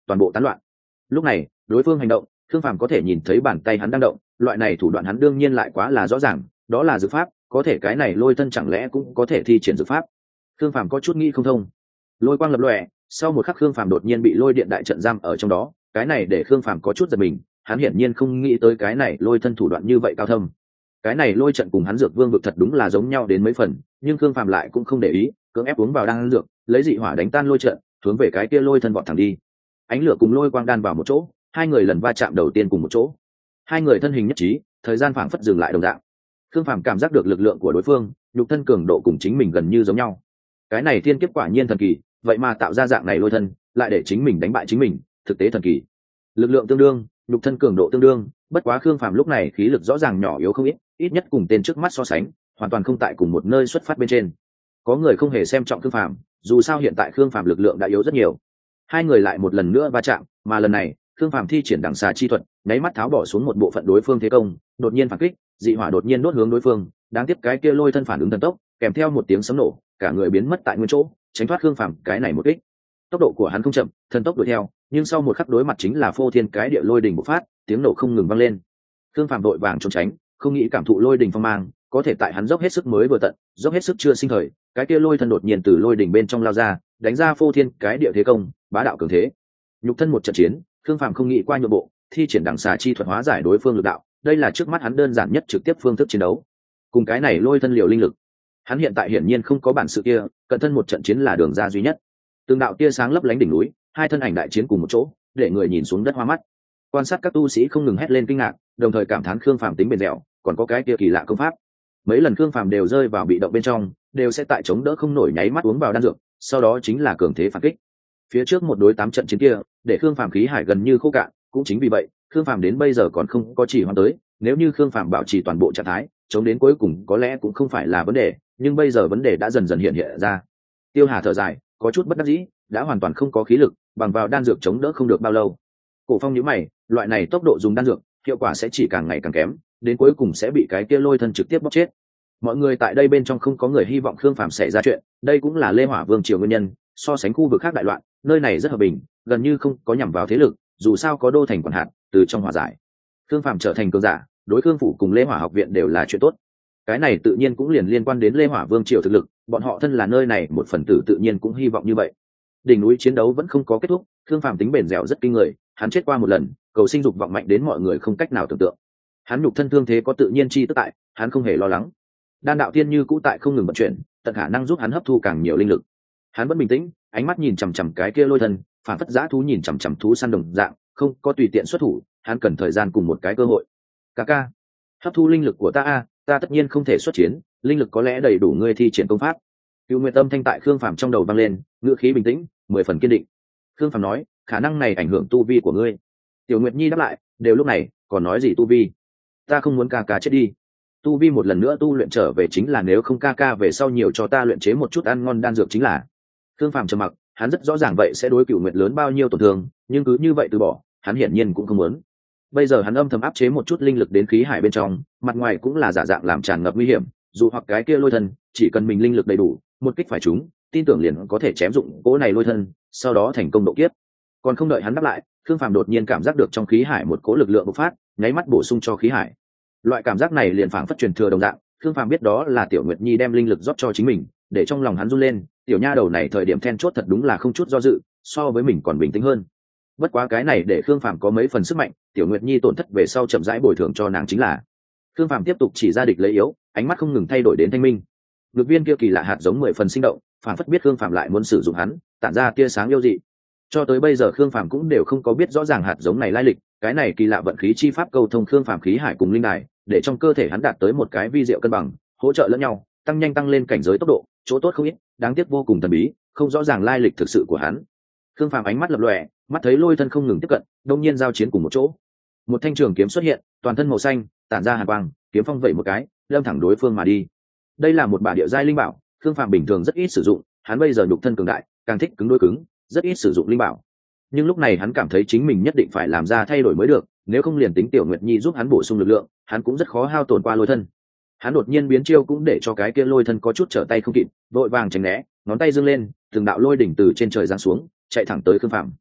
toàn bộ tán loạn. Lúc này đối phương hành động, Khương Phàm có thể nhìn thấy bàn tay hắn đang động, loại này thủ đoạn hắn đương nhiên lại quá là rõ ràng, đó là dược pháp, có thể cái này lôi thân chẳng lẽ cũng có thể thi triển dược pháp. Khương Phàm có chút nghĩ không thông. Lôi quang lập lòe, sau một khắc Khương Phàm đột nhiên bị lôi điện đại trận giam ở trong đó, cái này để Khương Phàm có chút giật mình, hắn hiển nhiên không nghĩ tới cái này lôi thân thủ đoạn như vậy cao thâm. Cái này lôi trận cùng hắn dược vương vực thật đúng là giống nhau đến mấy phần, nhưng Khương Phàm lại cũng không để ý, cưỡng ép uống vào đan dược, lấy dị hỏa đánh tan lôi trận, hướng về cái kia lôi thân vọt thẳng đi. Ánh lửa cùng lôi quang đan vào một chỗ, hai người lần va chạm đầu tiên cùng một chỗ, hai người thân hình nhất trí, thời gian phảng phất dừng lại đồng dạng. Khương Phàm cảm giác được lực lượng của đối phương, nhục thân cường độ cùng chính mình gần như giống nhau. Cái này thiên kiếp quả nhiên thần kỳ, vậy mà tạo ra dạng này lôi thân, lại để chính mình đánh bại chính mình, thực tế thần kỳ. Lực lượng tương đương, nhục thân cường độ tương đương, bất quá Khương Phàm lúc này khí lực rõ ràng nhỏ yếu không ít, ít nhất cùng tên trước mắt so sánh, hoàn toàn không tại cùng một nơi xuất phát bên trên. Có người không hề xem trọng Khương Phàm, dù sao hiện tại Khương Phàm lực lượng đã yếu rất nhiều. Hai người lại một lần nữa va chạm, mà lần này Khương Phàm thi triển đằng xà chi thuật, nháy mắt tháo bỏ xuống một bộ phận đối phương thế công, đột nhiên phản kích, dị hỏa đột nhiên đốt hướng đối phương, đáng tiếc cái kia lôi thân phản ứng thần tốc, kèm theo một tiếng sấm nổ, cả người biến mất tại nguyên chỗ, tránh thoát Khương Phàm cái này một kích. Tốc độ của hắn không chậm, thần tốc đuổi theo, nhưng sau một khắc đối mặt chính là phô thiên cái địa lôi đình bộc phát, tiếng nổ không ngừng vang lên. Khương Phàm đội vàng trốn tránh, không nghĩ cảm thụ lôi đình phong mang, có thể tại hắn dốc hết sức mới vừa tận, dốc hết sức chưa sinh thời, cái kia lôi thân đột nhiên từ lôi đỉnh bên trong lao ra, đánh ra phô thiên cái địa thế công, bá đạo cường thế. Nhục thân một trận chiến, Khương Phàm không nghĩ qua nhượng bộ, thi triển đằng xà chi thuật hóa giải đối phương lực đạo, đây là trước mắt hắn đơn giản nhất trực tiếp phương thức chiến đấu. Cùng cái này lôi thân liều linh lực, hắn hiện tại hiển nhiên không có bản sự kia, cận thân một trận chiến là đường ra duy nhất. Từng đạo tia sáng lấp lánh đỉnh núi, hai thân ảnh đại chiến cùng một chỗ, để người nhìn xuống đất hoa mắt. Quan sát các tu sĩ không ngừng hét lên kinh ngạc, đồng thời cảm thán Khương Phàm tính bền dẻo, còn có cái kia kỳ lạ công pháp. Mấy lần Khương Phàm đều rơi vào bị động bên trong, đều sẽ tại chống đỡ không nổi nháy mắt uống vào đan dược, sau đó chính là cường thế phản kích. Phía trước một đối 8 trận chiến kia, để Khương Phàm khí hải gần như khô cạn, cũng chính vì vậy, Khương Phàm đến bây giờ còn không có chỉ hoãn tới, nếu như Khương Phàm bảo trì toàn bộ trạng thái, chống đến cuối cùng có lẽ cũng không phải là vấn đề, nhưng bây giờ vấn đề đã dần dần hiện ra. Tiêu Hà thở dài, có chút bất đắc dĩ, đã hoàn toàn không có khí lực, bằng vào đan dược chống đỡ không được bao lâu. Cổ Phong nhíu mày, loại này tốc độ dùng đan dược, hiệu quả sẽ chỉ càng ngày càng kém, đến cuối cùng sẽ bị cái kia lôi thân trực tiếp bóc chết. Mọi người tại đây bên trong không có người hy vọng Khương Phàm xảy ra chuyện, đây cũng là Lê Hỏa Vương triều nguyên nhân, so sánh khu vực khác đại loạn, nơi này rất hòa bình, gần như không có nhằm vào thế lực, dù sao có đô thành quản hạt, từ trong hòa giải. Khương Phàm trở thành cường giả, đối Khương phủ cùng Lê Hỏa học viện đều là chuyện tốt. Cái này tự nhiên cũng liền liên quan đến Lê Hỏa Vương triều thực lực, bọn họ thân là nơi này một phần tử tự nhiên cũng hy vọng như vậy. Đỉnh núi chiến đấu vẫn không có kết thúc, Khương Phàm tính bền dẻo rất kinh người, hắn chết qua một lần, cầu sinh dục vọng mạnh đến mọi người không cách nào tưởng tượng. Hắn nhục thân thương thế có tự nhiên chi tức tại, hắn không hề lo lắng. Đan đạo thiên như cũ tại không ngừng vận chuyển, tận khả năng giúp hắn hấp thu càng nhiều linh lực. Hắn vẫn bình tĩnh, ánh mắt nhìn chằm chằm cái kia lôi thân, phản phất dã thú nhìn chằm chằm thú săn đồng dạng, không có tùy tiện xuất thủ, hắn cần thời gian cùng một cái cơ hội. Ca, hấp thu linh lực của ta ta tất nhiên không thể xuất chiến, linh lực có lẽ đầy đủ ngươi thi triển công pháp. Cựu Nguyệt Tâm thanh tại Khương Phàm trong đầu vang lên, ngữ khí bình tĩnh, 10 phần kiên định. Khương Phàm nói, khả năng này ảnh hưởng tu vi của ngươi. Tiểu Nguyệt Nhi đáp lại, đều lúc này, còn nói gì tu vi? Ta không muốn ca chết đi. Tu vi một lần nữa tu luyện trở về chính là nếu không ca về sau nhiều cho ta luyện chế một chút ăn ngon đan dược chính là. Khương Phàm trầm mặc, hắn rất rõ ràng vậy sẽ đối Cựu Nguyệt lớn bao nhiêu tổn thương, nhưng cứ như vậy từ bỏ, hắn hiển nhiên cũng không muốn. Bây giờ hắn âm thầm áp chế một chút linh lực đến khí hải bên trong, mặt ngoài cũng là giả dạng làm tràn ngập nguy hiểm, dù hoặc cái kia lôi thân, chỉ cần mình linh lực đầy đủ, một kích phải trúng, tin tưởng liền có thể chém dụng cỗ này lôi thân, sau đó thành công độ kiếp. Còn không đợi hắn đáp lại, Khương Phàm đột nhiên cảm giác được trong khí hải một cỗ lực lượng bộc phát, nháy mắt bổ sung cho khí hải. Loại cảm giác này liền phảng phất truyền thừa đồng dạng, Khương Phàm biết đó là Tiểu Nguyệt Nhi đem linh lực rót cho chính mình, để trong lòng hắn run lên, tiểu nha đầu này thời điểm then chốt thật đúng là không chút do dự, so với mình còn bình tĩnh hơn. Bất quá cái này để Khương Phàm có mấy phần sức mạnh, Tiểu Nguyệt Nhi tổn thất về sau chậm rãi bồi thường cho nàng chính là. Khương Phàm tiếp tục chỉ ra địch lấy yếu, ánh mắt không ngừng thay đổi đến thanh minh. Lực viên kia kỳ lạ hạt giống 10 phần sinh động, phảng phất biết Khương Phàm lại muốn sử dụng hắn, tản ra tia sáng yêu dị. Cho tới bây giờ Khương Phàm cũng đều không có biết rõ ràng hạt giống này lai lịch, cái này kỳ lạ vận khí chi pháp câu thông Khương Phàm khí hải cùng linh đài, để trong cơ thể hắn đạt tới một cái vi diệu cân bằng, hỗ trợ lẫn nhau, tăng nhanh tăng lên cảnh giới tốc độ, chỗ tốt không ít, đáng tiếc vô cùng thần bí, không rõ ràng lai lịch thực sự của hắn. Khương Phàm ánh mắt lập lòe, mắt thấy lôi thân không ngừng tiếp cận, đông nhiên giao chiến cùng một chỗ. Một thanh trường kiếm xuất hiện, toàn thân màu xanh, tản ra hàn quang, kiếm phong vẩy một cái, đâm thẳng đối phương mà đi. Đây là một bả địa giai linh bảo, Khương Phàm bình thường rất ít sử dụng, hắn bây giờ nhục thân cường đại, càng thích cứng đối cứng, rất ít sử dụng linh bảo. Nhưng lúc này hắn cảm thấy chính mình nhất định phải làm ra thay đổi mới được, nếu không liền tính Tiểu Nguyệt Nhi giúp hắn bổ sung lực lượng, hắn cũng rất khó hao tổn qua lôi thân. Hắn đột nhiên biến chiêu cũng để cho cái kia lôi thân có chút trở tay không kịp, vội vàng tránh né, ngón tay giương lên, từng đạo lôi đỉnh từ trên trời giáng xuống, chạy thẳng tới Khương Phàm.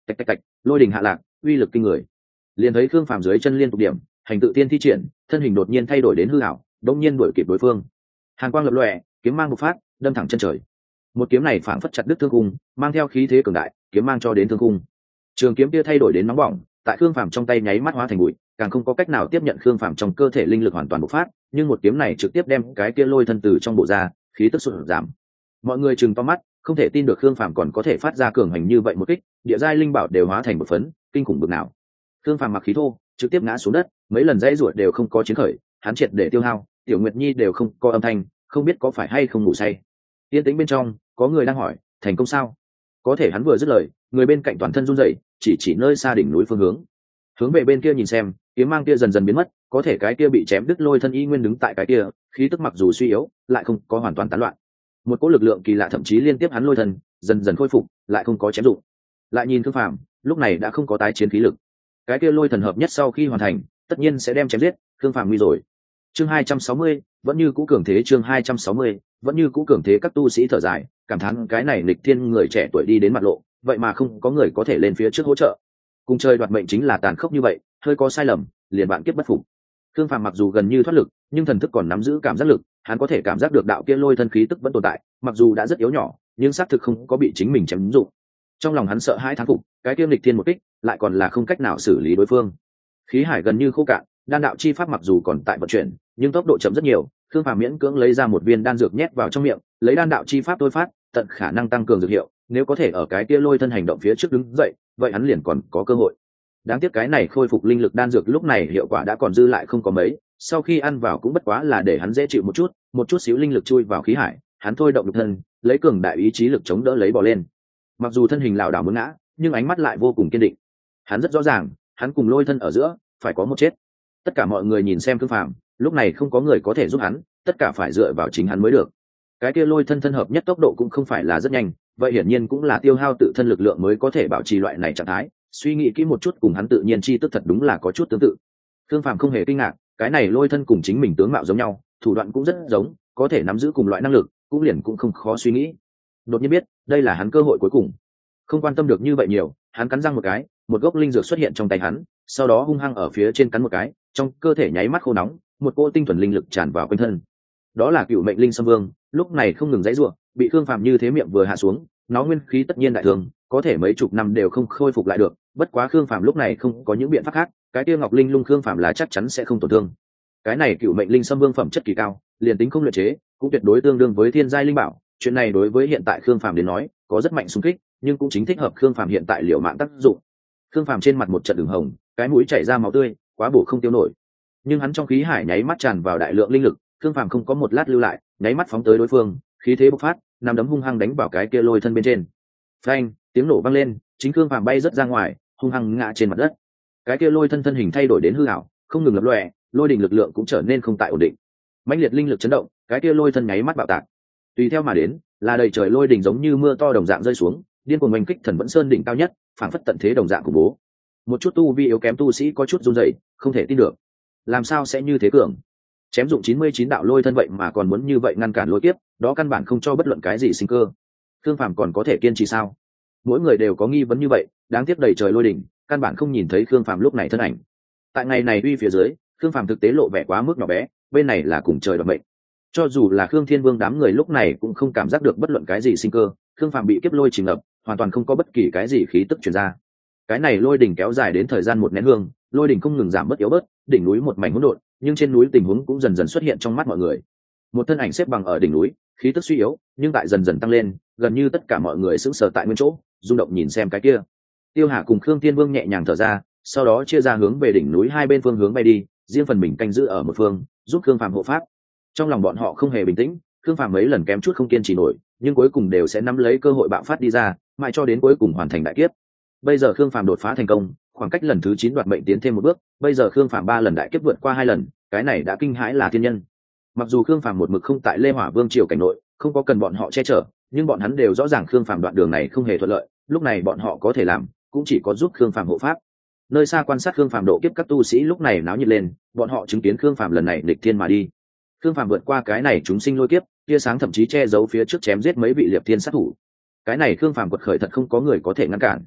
Tạch tạch tạch, lôi đình hạ lạc, uy lực kinh người. Liền thấy Khương Phàm dưới chân liên tục điểm, hành tự tiên thi triển, thân hình đột nhiên thay đổi đến hư ảo, đống nhiên đuổi kịp đối phương. Hàn quang lập lòe, kiếm mang một phát, đâm thẳng chân trời. Một kiếm này phảng phất chặt đứt thương cung, mang theo khí thế cường đại, kiếm mang cho đến thương cung. Trường kiếm kia thay đổi đến nóng bỏng, tại Khương Phàm trong tay nháy mắt hóa thành bụi, càng không có cách nào tiếp nhận Khương Phàm trong cơ thể linh lực hoàn toàn bộc phát, nhưng một kiếm này trực tiếp đem cái kia lôi thân từ trong bộ ra, khí tức sụt giảm. Mọi người trừng to mắt, không thể tin được Khương Phàm còn có thể phát ra cường hành như vậy một kích, địa giai linh bảo đều hóa thành một phấn, kinh khủng bực nào. Khương Phàm mặc khí thô, trực tiếp ngã xuống đất, mấy lần dãy ruột đều không có chiến khởi, hắn triệt để tiêu hao, Tiểu Nguyệt Nhi đều không có âm thanh, không biết có phải hay không ngủ say. Yên tĩnh bên trong, có người đang hỏi, thành công sao? Có thể hắn vừa dứt lời, người bên cạnh toàn thân run rẩy, chỉ nơi xa đỉnh núi phương hướng về bên kia nhìn xem, kiếm mang kia dần dần biến mất, có thể cái kia bị chém đứt lôi thân y nguyên đứng tại cái kia, khí tức mặc dù suy yếu, lại không có hoàn toàn tán loạn. Một cỗ lực lượng kỳ lạ thậm chí liên tiếp hắn lôi thân, dần dần khôi phục, lại không có chém dụng. Lại nhìn Khương Phàm, lúc này đã không có tái chiến khí lực. Cái kia lôi thần hợp nhất sau khi hoàn thành, tất nhiên sẽ đem chém giết, Khương Phàm nguy rồi. Chương 260, vẫn như cũ cường thế. Chương 260, vẫn như cũ cường thế. Các tu sĩ thở dài, cảm thán cái này nghịch thiên người trẻ tuổi đi đến mặt lộ, vậy mà không có người có thể lên phía trước hỗ trợ. Cùng chơi đoạt mệnh chính là tàn khốc như vậy, hơi có sai lầm, liền bạn kiếp bất phục. Khương Phàm mặc dù gần như thoát lực, nhưng thần thức còn nắm giữ cảm giác lực, hắn có thể cảm giác được đạo kia lôi thân khí tức vẫn tồn tại, mặc dù đã rất yếu nhỏ, nhưng xác thực không có bị chính mình chém dụng. Trong lòng hắn sợ hãi thán phục, cái kia nghịch thiên một kích, lại còn là không cách nào xử lý đối phương. Khí hải gần như khô cạn, đan đạo chi pháp mặc dù còn tại vận chuyển, nhưng tốc độ chậm rất nhiều. Khương Phàm miễn cưỡng lấy ra một viên đan dược nhét vào trong miệng, lấy đan đạo chi pháp tôi phát, tận khả năng tăng cường dược hiệu. Nếu có thể ở cái kia lôi thân hành động phía trước đứng dậy, vậy hắn liền còn có cơ hội. Đáng tiếc cái này khôi phục linh lực đan dược lúc này hiệu quả đã còn dư lại không có mấy, sau khi ăn vào cũng bất quá là để hắn dễ chịu một chút xíu linh lực chui vào khí hải, hắn thôi động lực thân, lấy cường đại ý chí lực chống đỡ lấy bò lên. Mặc dù thân hình lảo đảo muốn ngã, nhưng ánh mắt lại vô cùng kiên định. Hắn rất rõ ràng, hắn cùng lôi thân ở giữa phải có một chết. Tất cả mọi người nhìn xem Khương Phàm, lúc này không có người có thể giúp hắn, tất cả phải dựa vào chính hắn mới được. Cái kia lôi thân thân hợp nhất tốc độ cũng không phải là rất nhanh, vậy hiển nhiên cũng là tiêu hao tự thân lực lượng mới có thể bảo trì loại này trạng thái. Suy nghĩ kỹ một chút cùng hắn tự nhiên chi tức thật đúng là có chút tương tự. Khương Phàm không hề kinh ngạc, cái này lôi thân cùng chính mình tướng mạo giống nhau, thủ đoạn cũng rất giống, có thể nắm giữ cùng loại năng lực, cũng liền cũng không khó suy nghĩ. Đột nhiên biết, đây là hắn cơ hội cuối cùng. Không quan tâm được như vậy nhiều, hắn cắn răng một cái, một gốc linh dược xuất hiện trong tay hắn, sau đó hung hăng ở phía trên cắn một cái, trong cơ thể nháy mắt khô nóng, một cỗ tinh thuần linh lực tràn vào quanh thân. Đó là Cựu Mệnh Linh Sâm Vương, lúc này không ngừng giãy giụa, bị Khương Phàm như thế miệng vừa hạ xuống, nó nguyên khí tất nhiên đại thường, có thể mấy chục năm đều không khôi phục lại được, bất quá Khương Phàm lúc này không có những biện pháp khác, cái kia Ngọc Linh Lung Khương Phàm là chắc chắn sẽ không tổn thương. Cái này Cựu Mệnh Linh Sâm Vương phẩm chất kỳ cao, liền tính không luyện chế, cũng tuyệt đối tương đương với thiên giai linh bảo, chuyện này đối với hiện tại Khương Phàm đến nói, có rất mạnh xung kích, nhưng cũng chính thích hợp Khương Phàm hiện tại liều mạng tác dụng. Khương Phàm trên mặt một trận đường hồng, cái mũi chảy ra máu tươi, quá bổ không tiêu nổi. Nhưng hắn trong khí hải nháy mắt tràn vào đại lượng linh lực, Khương Phàm không có một lát lưu lại, nháy mắt phóng tới đối phương, khí thế bộc phát, nắm đấm hung hăng đánh vào cái kia lôi thân bên trên. Phanh, tiếng nổ vang lên, chính Khương Phàm bay rất ra ngoài, hung hăng ngã trên mặt đất. Cái kia lôi thân thân hình thay đổi đến hư ảo, không ngừng lập lòe, lôi đỉnh lực lượng cũng trở nên không tại ổn định. Mãnh liệt linh lực chấn động, cái kia lôi thân nháy mắt bạo tạc. Tùy theo mà đến, là đầy trời lôi đỉnh giống như mưa to đồng dạng rơi xuống, điên cuồng oanh kích Thần Vẫn Sơn đỉnh cao nhất, phảng phất tận thế đồng dạng khủng bố. Một chút tu vi yếu kém tu sĩ có chút run rẩy, không thể tin được. Làm sao sẽ như thế cường? Chém dụng 99 đạo lôi thân vậy mà còn muốn như vậy ngăn cản lôi tiếp, đó căn bản không cho bất luận cái gì sinh cơ. Khương Phàm còn có thể kiên trì sao? Mỗi người đều có nghi vấn như vậy, đáng tiếc đầy trời lôi đỉnh, căn bản không nhìn thấy Khương Phàm lúc này thân ảnh. Tại ngày này uy phía dưới, Khương Phàm thực tế lộ vẻ quá mức nhỏ bé, bên này là cùng trời đoạt mệnh. Cho dù là Khương Thiên Vương đám người lúc này cũng không cảm giác được bất luận cái gì sinh cơ, Khương Phàm bị kiếp lôi chìm ngập, hoàn toàn không có bất kỳ cái gì khí tức truyền ra. Cái này lôi đỉnh kéo dài đến thời gian một nén hương, lôi đỉnh không ngừng giảm bớt yếu bớt, đỉnh núi một mảnh hỗn độn, nhưng trên núi tình huống cũng dần dần xuất hiện trong mắt mọi người. Một thân ảnh xếp bằng ở đỉnh núi, khí tức suy yếu, nhưng tại dần dần tăng lên, gần như tất cả mọi người sững sờ tại nguyên chỗ, rung động nhìn xem cái kia. Tiêu Hà cùng Khương Thiên Vương nhẹ nhàng thở ra, sau đó chia ra hướng về đỉnh núi hai bên phương hướng bay đi, riêng phần mình canh giữ ở một phương, giúp Khương Phàm hộ pháp. Trong lòng bọn họ không hề bình tĩnh, Khương Phàm mấy lần kém chút không kiên trì nổi, nhưng cuối cùng đều sẽ nắm lấy cơ hội bạo phát đi ra, mãi cho đến cuối cùng hoàn thành đại kiếp. Bây giờ Khương Phàm đột phá thành công, khoảng cách lần thứ 9 đoạt mệnh tiến thêm một bước, bây giờ Khương Phàm 3 lần đại kiếp vượt qua 2 lần, cái này đã kinh hãi là thiên nhân. Mặc dù Khương Phàm một mực không tại Lê Hỏa Vương triều cảnh nội, không có cần bọn họ che chở, nhưng bọn hắn đều rõ ràng Khương Phàm đoạn đường này không hề thuận lợi, lúc này bọn họ có thể làm, cũng chỉ có giúp Khương Phàm hộ pháp. Nơi xa quan sát Khương Phàm độ kiếp các tu sĩ lúc này náo nhiệt lên, bọn họ chứng kiến Khương Phàm lần này nghịch thiên mà đi. Khương Phàm vượt qua cái này chúng sinh lôi kiếp, tia sáng thậm chí che giấu phía trước chém giết mấy vị liệp thiên sát thủ. Cái này Khương Phàm quật khởi thật không có người có thể ngăn cản.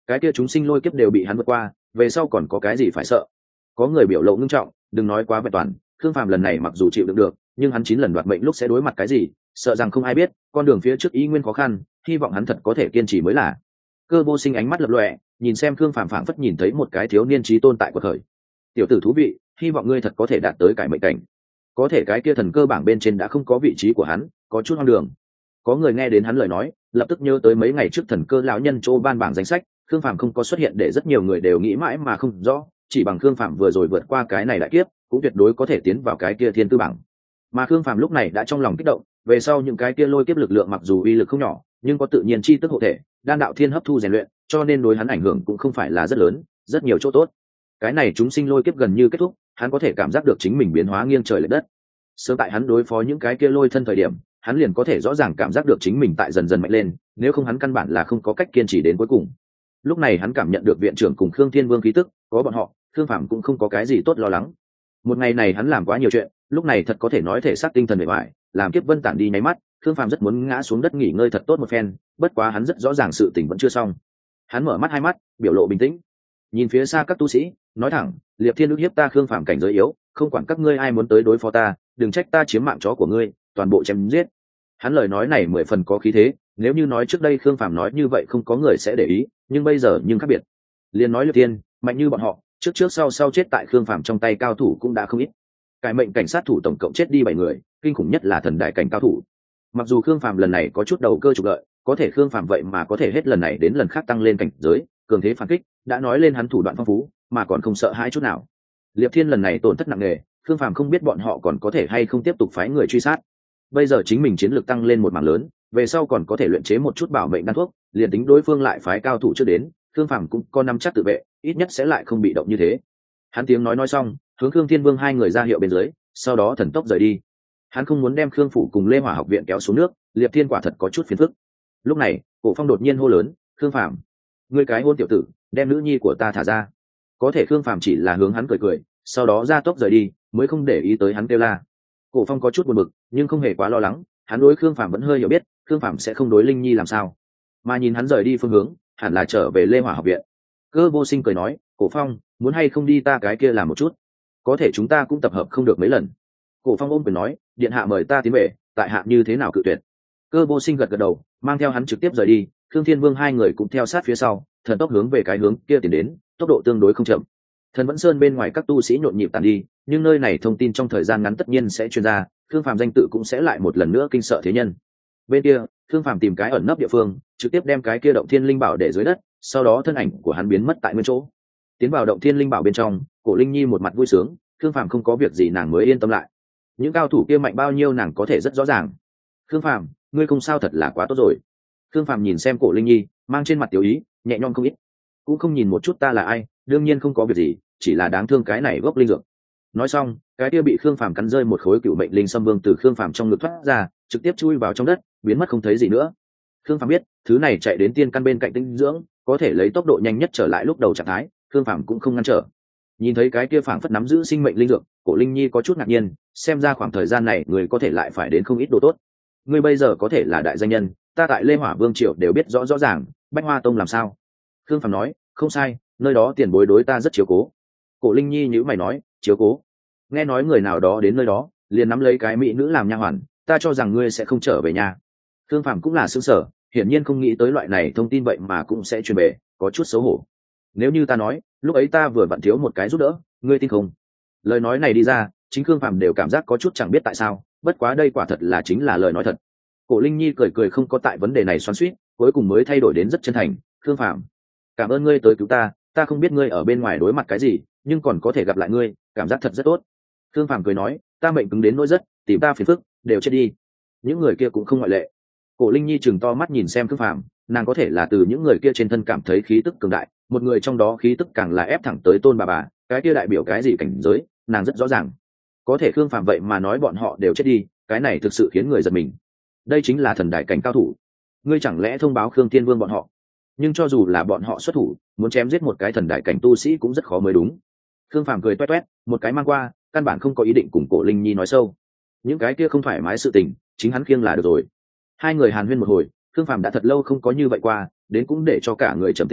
cái kia chúng sinh lôi kiếp đều bị hắn vượt qua, về sau còn có cái gì phải sợ? Có người biểu lộ ngưng trọng, đừng nói quá vẹn toàn, Khương Phàm lần này mặc dù chịu đựng được, nhưng hắn 9 lần đoạt mệnh lúc sẽ đối mặt cái gì, sợ rằng không ai biết, con đường phía trước ý nguyên khó khăn, hy vọng hắn thật có thể kiên trì mới là. Cơ Vô Sinh ánh mắt lập lòe, nhìn xem Khương Phàm phảng phất nhìn thấy một cái thiếu niên trí tôn tại của thời. Tiểu tử thú vị, hy vọng ngươi thật có thể đạt tới cải mệnh cảnh. Có thể cái kia thần cơ bảng bên trên đã không có vị trí của hắn, có chút hoang đường. Có người nghe đến hắn lời nói, lập tức nhớ tới mấy ngày trước thần cơ lão nhân chỗ ban bảng danh sách, Khương Phàm không có xuất hiện để rất nhiều người đều nghĩ mãi mà không rõ, chỉ bằng Khương Phàm vừa rồi vượt qua cái này đại kiếp, cũng tuyệt đối có thể tiến vào cái kia thiên tư bảng. Mà Khương Phàm lúc này đã trong lòng kích động, về sau những cái kia lôi kiếp lực lượng mặc dù uy lực không nhỏ, nhưng có tự nhiên chi tức hộ thể, đan đạo thiên hấp thu rèn luyện, cho nên đối hắn ảnh hưởng cũng không phải là rất lớn, rất nhiều chỗ tốt. Cái này chúng sinh lôi kiếp gần như kết thúc, hắn có thể cảm giác được chính mình biến hóa nghiêng trời lệch đất. Sớm tại hắn đối phó những cái kia lôi thân thời điểm, hắn liền có thể rõ ràng cảm giác được chính mình tại dần dần mạnh lên, nếu không hắn căn bản là không có cách kiên trì đến cuối cùng. Lúc này hắn cảm nhận được viện trưởng cùng Khương Thiên Vương khí tức, có bọn họ, Khương Phàm cũng không có cái gì tốt lo lắng. Một ngày này hắn làm quá nhiều chuyện, lúc này thật có thể nói thể xác tinh thần mệt mỏi, làm kiếp vân tản đi nháy mắt, Khương Phàm rất muốn ngã xuống đất nghỉ ngơi thật tốt một phen, bất quá hắn rất rõ ràng sự tình vẫn chưa xong. Hắn mở mắt hai mắt, biểu lộ bình tĩnh, nhìn phía xa các tu sĩ, nói thẳng, Liệp Thiên ức hiếp ta Khương Phàm cảnh giới yếu, không quản các ngươi ai muốn tới đối phó ta, đừng trách ta chiếm mạng chó của ngươi, toàn bộ chém giết. Hắn lời nói này 10 phần có khí thế, nếu như nói trước đây Khương Phàm nói như vậy không có người sẽ để ý, nhưng bây giờ nhưng khác biệt. Liên nói Liệp Thiên, mạnh như bọn họ, trước sau chết tại Khương Phàm trong tay cao thủ cũng đã không ít. Cải mệnh cảnh sát thủ tổng cộng chết đi 7 người, kinh khủng nhất là thần đại cảnh cao thủ. Mặc dù Khương Phàm lần này có chút đầu cơ trục lợi, có thể Khương Phàm vậy mà có thể hết lần này đến lần khác tăng lên cảnh giới, cường thế phản kích, đã nói lên hắn thủ đoạn phong phú, mà còn không sợ hãi chút nào. Liệp Thiên lần này tổn thất nặng nề, Khương Phàm không biết bọn họ còn có thể hay không tiếp tục phái người truy sát. Bây giờ chính mình chiến lược tăng lên một mảng lớn, về sau còn có thể luyện chế một chút bảo mệnh đan thuốc, liền tính đối phương lại phái cao thủ trước đến, Khương Phàm cũng có nắm chắc tự vệ, ít nhất sẽ lại không bị động như thế. Hắn tiếng nói xong, hướng Khương Thiên Vương hai người ra hiệu bên dưới, sau đó thần tốc rời đi. Hắn không muốn đem Khương phủ cùng Lê Hỏa học viện kéo xuống nước, Liệp Thiên quả thật có chút phiền phức. Lúc này, Cổ Phong đột nhiên hô lớn, "Khương Phàm, ngươi cái hôn tiểu tử, đem nữ nhi của ta thả ra." Có thể Khương Phàm chỉ là hướng hắn cười cười, sau đó ra tốc rời đi, mới không để ý tới hắn kêu la. Cổ Phong có chút buồn bực, nhưng không hề quá lo lắng, hắn đối Khương Phàm vẫn hơi hiểu biết, Khương Phàm sẽ không đối Linh Nhi làm sao. Mà nhìn hắn rời đi phương hướng, hẳn là trở về Lê Hỏa học viện. Cơ Vô Sinh cười nói, "Cổ Phong, muốn hay không đi ta cái kia làm một chút? Có thể chúng ta cũng tập hợp không được mấy lần." Cổ Phong ôm quyền nói, "Điện hạ mời ta tiến về, tại hạ như thế nào cự tuyệt?" Cơ Vô Sinh gật gật đầu, mang theo hắn trực tiếp rời đi, Khương Thiên Vương hai người cũng theo sát phía sau, thần tốc hướng về cái hướng kia tiến đến, tốc độ tương đối không chậm. Thần Vẫn Sơn bên ngoài các tu sĩ nhộn nhịp tàn đi, nhưng nơi này thông tin trong thời gian ngắn tất nhiên sẽ truyền ra, Khương Phàm danh tự cũng sẽ lại một lần nữa kinh sợ thế nhân. Bên kia, Khương Phàm tìm cái ẩn nấp địa phương, trực tiếp đem cái kia động thiên linh bảo để dưới đất, sau đó thân ảnh của hắn biến mất tại nguyên chỗ. Tiến vào động thiên linh bảo bên trong, Cổ Linh Nhi một mặt vui sướng, Khương Phàm không có việc gì nàng mới yên tâm lại. Những cao thủ kia mạnh bao nhiêu nàng có thể rất rõ ràng. "Khương Phàm, ngươi không sao thật là quá tốt rồi." Khương Phàm nhìn xem Cổ Linh Nhi, mang trên mặt tiểu ý, nhẹ nhõm không ít. "Cũng không nhìn một chút ta là ai, đương nhiên không có việc gì, chỉ là đáng thương cái này gốc linh dược." Nói xong, cái kia bị Khương Phàm cắn rơi một khối cựu mệnh linh sâm vương từ Khương Phàm trong ngực thoát ra, trực tiếp chui vào trong đất, biến mất không thấy gì nữa. Khương Phàm biết, thứ này chạy đến tiên căn bên cạnh tinh dưỡng, có thể lấy tốc độ nhanh nhất trở lại lúc đầu trạng thái, Khương Phàm cũng không ngăn trở. Nhìn thấy cái kia phảng phất nắm giữ sinh mệnh linh dược, Cổ Linh Nhi có chút ngạc nhiên, xem ra khoảng thời gian này người có thể lại phải đến không ít đồ tốt. Ngươi bây giờ có thể là đại danh nhân, ta tại Lê Hỏa Vương triều đều biết rõ rõ ràng, Bách Hoa Tông làm sao? Khương Phàm nói, "Không sai, nơi đó tiền bối đối ta rất chiếu cố." Cổ Linh Nhi nhíu mày nói, "Chiếu cố? Nghe nói người nào đó đến nơi đó, liền nắm lấy cái mỹ nữ làm nha hoàn, ta cho rằng ngươi sẽ không trở về nhà." Khương Phàm cũng là sững sờ, hiển nhiên không nghĩ tới loại này thông tin vậy mà cũng sẽ truyền về, có chút xấu hổ. "Nếu như ta nói, lúc ấy ta vừa vặn thiếu một cái giúp đỡ, ngươi tin không?" Lời nói này đi ra, chính Khương Phàm đều cảm giác có chút chẳng biết tại sao, bất quá đây quả thật là chính là lời nói thật. Cổ Linh Nhi cười cười không có tại vấn đề này xoắn xuýt, cuối cùng mới thay đổi đến rất chân thành, "Khương Phàm, cảm ơn ngươi tới cứu ta, ta không biết ngươi ở bên ngoài đối mặt cái gì, nhưng còn có thể gặp lại ngươi, cảm giác thật rất tốt." Khương Phàm cười nói, "Ta mệnh cứng đến nỗi rất, tìm ta phiền phức, đều chết đi." Những người kia cũng không ngoại lệ. Cổ Linh Nhi chừng to mắt nhìn xem Khương Phàm, nàng có thể là từ những người kia trên thân cảm thấy khí tức cường đại, một người trong đó khí tức càng là ép thẳng tới Tôn bà, cái kia đại biểu cái gì cảnh giới, nàng rất rõ ràng. Có thể Khương Phàm vậy mà nói bọn họ đều chết đi, cái này thực sự khiến người giật mình. Đây chính là thần đại cảnh cao thủ. Ngươi chẳng lẽ thông báo Khương Tiên Vương bọn họ? Nhưng cho dù là bọn họ xuất thủ, muốn chém giết một cái thần đại cảnh tu sĩ cũng rất khó mới đúng. Khương Phàm cười toét toét, một cái mang qua, căn bản không có ý định cùng Cổ Linh Nhi nói sâu. Những cái kia không thoải mái sự tình, chính hắn khiêng là được rồi. Hai người hàn huyên một hồi, Khương Phàm đã thật lâu không có như vậy qua, đến cũng để cho cả người trầm tĩnh lại,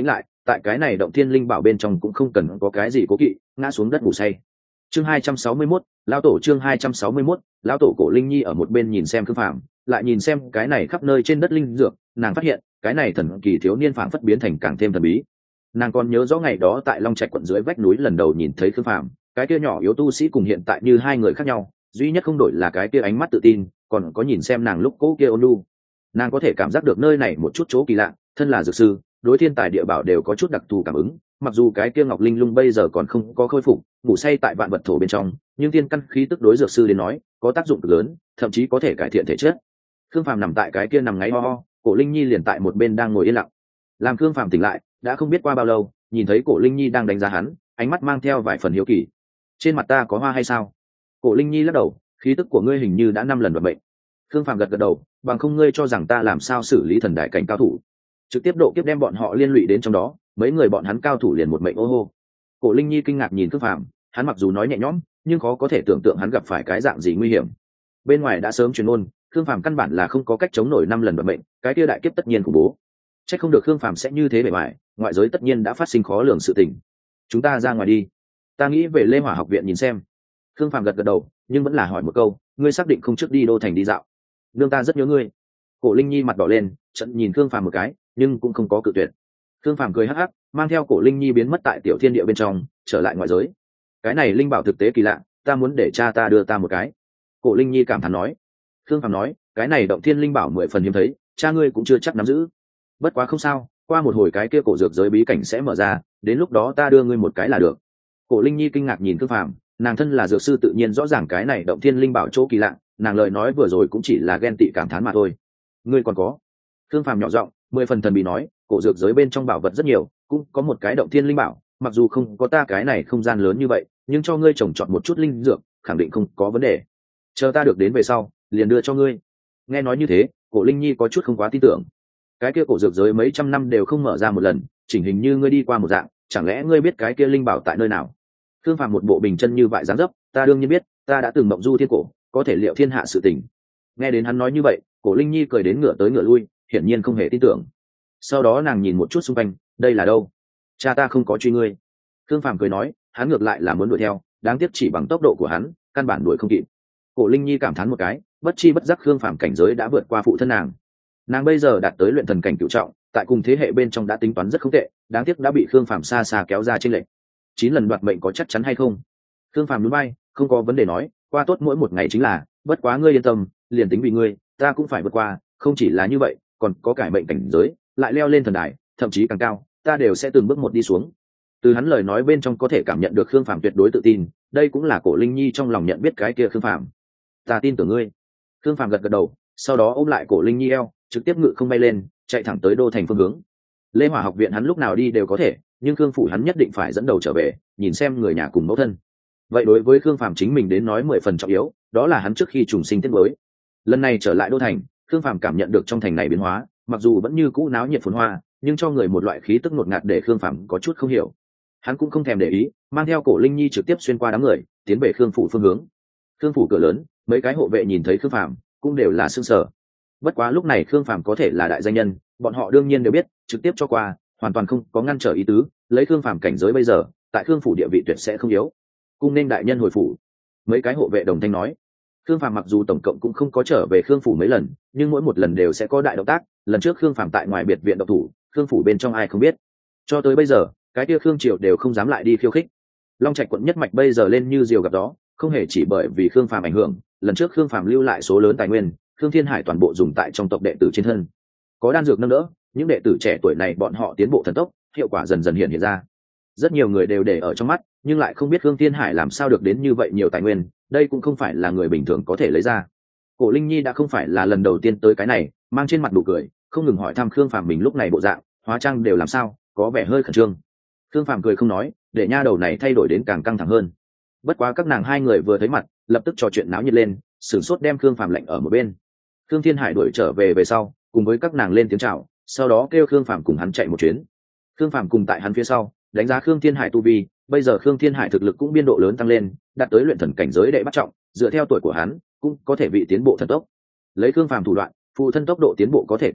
tại cái này động thiên linh bảo bên trong cũng không cần có cái gì cố kỵ, ngã xuống đất ngủ say. Chương 261, lão tổ. Chương 261, lão tổ. Cổ Linh Nhi ở một bên nhìn xem Khương Phàm, lại nhìn xem cái này khắp nơi trên đất linh dược, nàng phát hiện cái này thần kỳ thiếu niên phảng phất biến thành càng thêm thần bí. Nàng còn nhớ rõ ngày đó tại Long Trạch quận dưới vách núi lần đầu nhìn thấy Khương Phàm, cái kia nhỏ yếu tu sĩ cùng hiện tại như hai người khác nhau, duy nhất không đổi là cái kia ánh mắt tự tin, còn có nhìn xem nàng lúc cố kia ôn nhu. Nàng có thể cảm giác được nơi này một chút chỗ kỳ lạ, thân là dược sư, đối thiên tài địa bảo đều có chút đặc thù cảm ứng, mặc dù cái kia ngọc linh lung bây giờ còn không có khôi phục, ngủ say tại vạn vật thổ bên trong, nhưng tiên căn khí tức đối dược sư đến nói có tác dụng cực lớn, thậm chí có thể cải thiện thể chất. Khương Phàm nằm tại cái kia nằm ngáy ho ho, Cổ Linh Nhi liền tại một bên đang ngồi yên lặng. Làm Khương Phàm tỉnh lại, đã không biết qua bao lâu, nhìn thấy Cổ Linh Nhi đang đánh giá hắn, ánh mắt mang theo vài phần hiếu kỳ. Trên mặt ta có hoa hay sao? Cổ Linh Nhi lắc đầu, khí tức của ngươi hình như đã 5 lần vận bệnh. Khương Phàm gật gật đầu, bằng không ngươi cho rằng ta làm sao xử lý thần đại cảnh cao thủ? Trực tiếp độ kiếp đem bọn họ liên lụy đến trong đó, mấy người bọn hắn cao thủ liền một mệnh ô hô. Cổ Linh Nhi kinh ngạc nhìn Khương Phàm, hắn mặc dù nói nhẹ nhõm, nhưng khó có thể tưởng tượng hắn gặp phải cái dạng gì nguy hiểm. Bên ngoài đã sớm truyền ngôn, Khương Phàm căn bản là không có cách chống nổi 5 lần vận mệnh, cái kia đại kiếp tất nhiên khủng bố. Chắc không được Khương Phàm sẽ như thế bề ngoài, ngoại giới tất nhiên đã phát sinh khó lường sự tình. Chúng ta ra ngoài đi, ta nghĩ về Lê Hỏa học viện nhìn xem. Khương Phàm gật gật đầu, nhưng vẫn là hỏi một câu, ngươi xác định không trước đi đô thành đi dạo? Nương ta rất nhớ ngươi. Cổ Linh Nhi mặt đỏ lên, trận nhìn Khương Phàm một cái, nhưng cũng không có cự tuyệt. Khương Phàm cười hắc hắc, mang theo Cổ Linh Nhi biến mất tại tiểu thiên địa bên trong, trở lại ngoại giới. Cái này linh bảo thực tế kỳ lạ, ta muốn để cha ta đưa ta một cái. Cổ Linh Nhi cảm thán nói. Khương Phàm nói, cái này động thiên linh bảo 10 phần hiếm thấy, cha ngươi cũng chưa chắc nắm giữ. Bất quá không sao, qua một hồi cái kia cổ dược giới bí cảnh sẽ mở ra, đến lúc đó ta đưa ngươi một cái là được. Cổ Linh Nhi kinh ngạc nhìn Khương Phàm, nàng thân là dược sư tự nhiên rõ ràng cái này động thiên linh bảo chỗ kỳ lạ, nàng lời nói vừa rồi cũng chỉ là ghen tị cảm thán mà thôi. Ngươi còn có? Khương Phàm nhỏ giọng, 10 phần thần bí nói, cổ dược giới bên trong bảo vật rất nhiều, cũng có một cái động thiên linh bảo, mặc dù không có ta cái này không gian lớn như vậy, nhưng cho ngươi trồng trọt một chút linh dược, khẳng định không có vấn đề. Chờ ta được đến về sau, liền đưa cho ngươi. Nghe nói như thế, Cổ Linh Nhi có chút không quá tin tưởng. Cái kia cổ dược giới mấy trăm năm đều không mở ra một lần, chỉnh hình như ngươi đi qua một dạng, chẳng lẽ ngươi biết cái kia linh bảo tại nơi nào? Khương Phàm một bộ bình chân như vại dáng dấp, ta đương nhiên biết, ta đã từng mộng du thiên cổ, có thể liệu thiên hạ sự tình. Nghe đến hắn nói như vậy, Cổ Linh Nhi cười đến ngửa tới ngửa lui, hiển nhiên không hề tin tưởng. Sau đó nàng nhìn một chút xung quanh, đây là đâu? Cha ta không có truy ngươi. Khương Phàm cười nói, hắn ngược lại là muốn đuổi theo, đáng tiếc chỉ bằng tốc độ của hắn, căn bản đuổi không kịp. Cổ Linh Nhi cảm thán một cái, bất chi bất giác Khương Phàm cảnh giới đã vượt qua phụ thân nàng. Nàng bây giờ đạt tới luyện thần cảnh cửu trọng, tại cùng thế hệ bên trong đã tính toán rất không tệ, đáng tiếc đã bị Khương Phàm xa xa kéo ra trên lệnh. 9 lần đoạt mệnh có chắc chắn hay không? Khương Phàm núi bay, không có vấn đề nói, qua tốt mỗi một ngày chính là, bất quá ngươi yên tâm, liền tính vì ngươi, ta cũng phải vượt qua, không chỉ là như vậy, còn có cải mệnh cảnh giới, lại leo lên thần đài, thậm chí càng cao, ta đều sẽ từng bước một đi xuống. Từ hắn lời nói bên trong có thể cảm nhận được Khương Phàm tuyệt đối tự tin, đây cũng là Cổ Linh Nhi trong lòng nhận biết cái kia Khương Phàm. Ta tin tưởng ngươi. Khương Phàm gật gật đầu, sau đó ôm lại Cổ Linh Nhi eo, trực tiếp ngự không bay lên, chạy thẳng tới đô thành phương hướng. Lê Hỏa học viện hắn lúc nào đi đều có thể, nhưng Khương phủ hắn nhất định phải dẫn đầu trở về, nhìn xem người nhà cùng mẫu thân. Vậy đối với Khương Phàm chính mình đến nói 10 phần trọng yếu, đó là hắn trước khi trùng sinh tiết mới. Lần này trở lại đô thành, Khương Phàm cảm nhận được trong thành này biến hóa, mặc dù vẫn như cũ náo nhiệt phồn hoa, nhưng cho người một loại khí tức ngột ngạt để Khương Phàm có chút không hiểu. Hắn cũng không thèm để ý, mang theo Cổ Linh Nhi trực tiếp xuyên qua đám người, tiến về Khương phủ phương hướng. Khương phủ cửa lớn, mấy cái hộ vệ nhìn thấy Khương Phàm, cũng đều là sửng sở. Bất quá lúc này Khương Phàm có thể là đại danh nhân, bọn họ đương nhiên đều biết, trực tiếp cho qua, hoàn toàn không có ngăn trở ý tứ, lấy Khương Phàm cảnh giới bây giờ, tại Khương phủ địa vị tuyệt sẽ không yếu. Cung nên đại nhân hồi phủ. Mấy cái hộ vệ đồng thanh nói. Khương Phàm mặc dù tổng cộng cũng không có trở về Khương phủ mấy lần, nhưng mỗi một lần đều sẽ có đại động tác, lần trước Khương Phàm tại ngoài biệt viện độc thủ, Khương phủ bên trong ai không biết. Cho tới bây giờ, cái kia Khương Triều đều không dám lại đi khiêu khích. Long Trạch quận nhất mạch bây giờ lên như diều gặp gió, không hề chỉ bởi vì Khương Phàm ảnh hưởng, lần trước Khương Phàm lưu lại số lớn tài nguyên, Khương Thiên Hải toàn bộ dùng tại trong tộc đệ tử trên thân. Có đan dược nâng đỡ, những đệ tử trẻ tuổi này bọn họ tiến bộ thần tốc, hiệu quả dần dần hiện ra. Rất nhiều người đều để ở trong mắt, nhưng lại không biết Khương Thiên Hải làm sao được đến như vậy nhiều tài nguyên, đây cũng không phải là người bình thường có thể lấy ra. Cổ Linh Nhi đã không phải là lần đầu tiên tới cái này, mang trên mặt nụ cười, không ngừng hỏi thăm Khương Phàm mình lúc này bộ dạng, hóa trang đều làm sao, có vẻ hơi khẩn trương. Khương Phàm cười không nói, để nha đầu này thay đổi đến càng căng thẳng hơn. Bất quá các nàng hai người vừa thấy mặt, lập tức trò chuyện náo nhiệt lên, sửng sốt đem Khương Phàm lệnh ở một bên. Khương Thiên Hải đuổi trở về sau, cùng với các nàng lên tiếng chào, sau đó kêu Khương Phàm cùng hắn chạy một chuyến. Khương Phàm cùng tại hắn phía sau, đánh giá Khương Thiên Hải tu vi, bây giờ Khương Thiên Hải thực lực cũng biên độ lớn tăng lên, đạt tới luyện thần cảnh giới đệ bắt trọng, dựa theo tuổi của hắn, cũng có thể bị tiến bộ thần tốc. Lấy Khương Phàm thủ đoạn, phụ thân tốc độ tiến bộ có thể càng nhanh,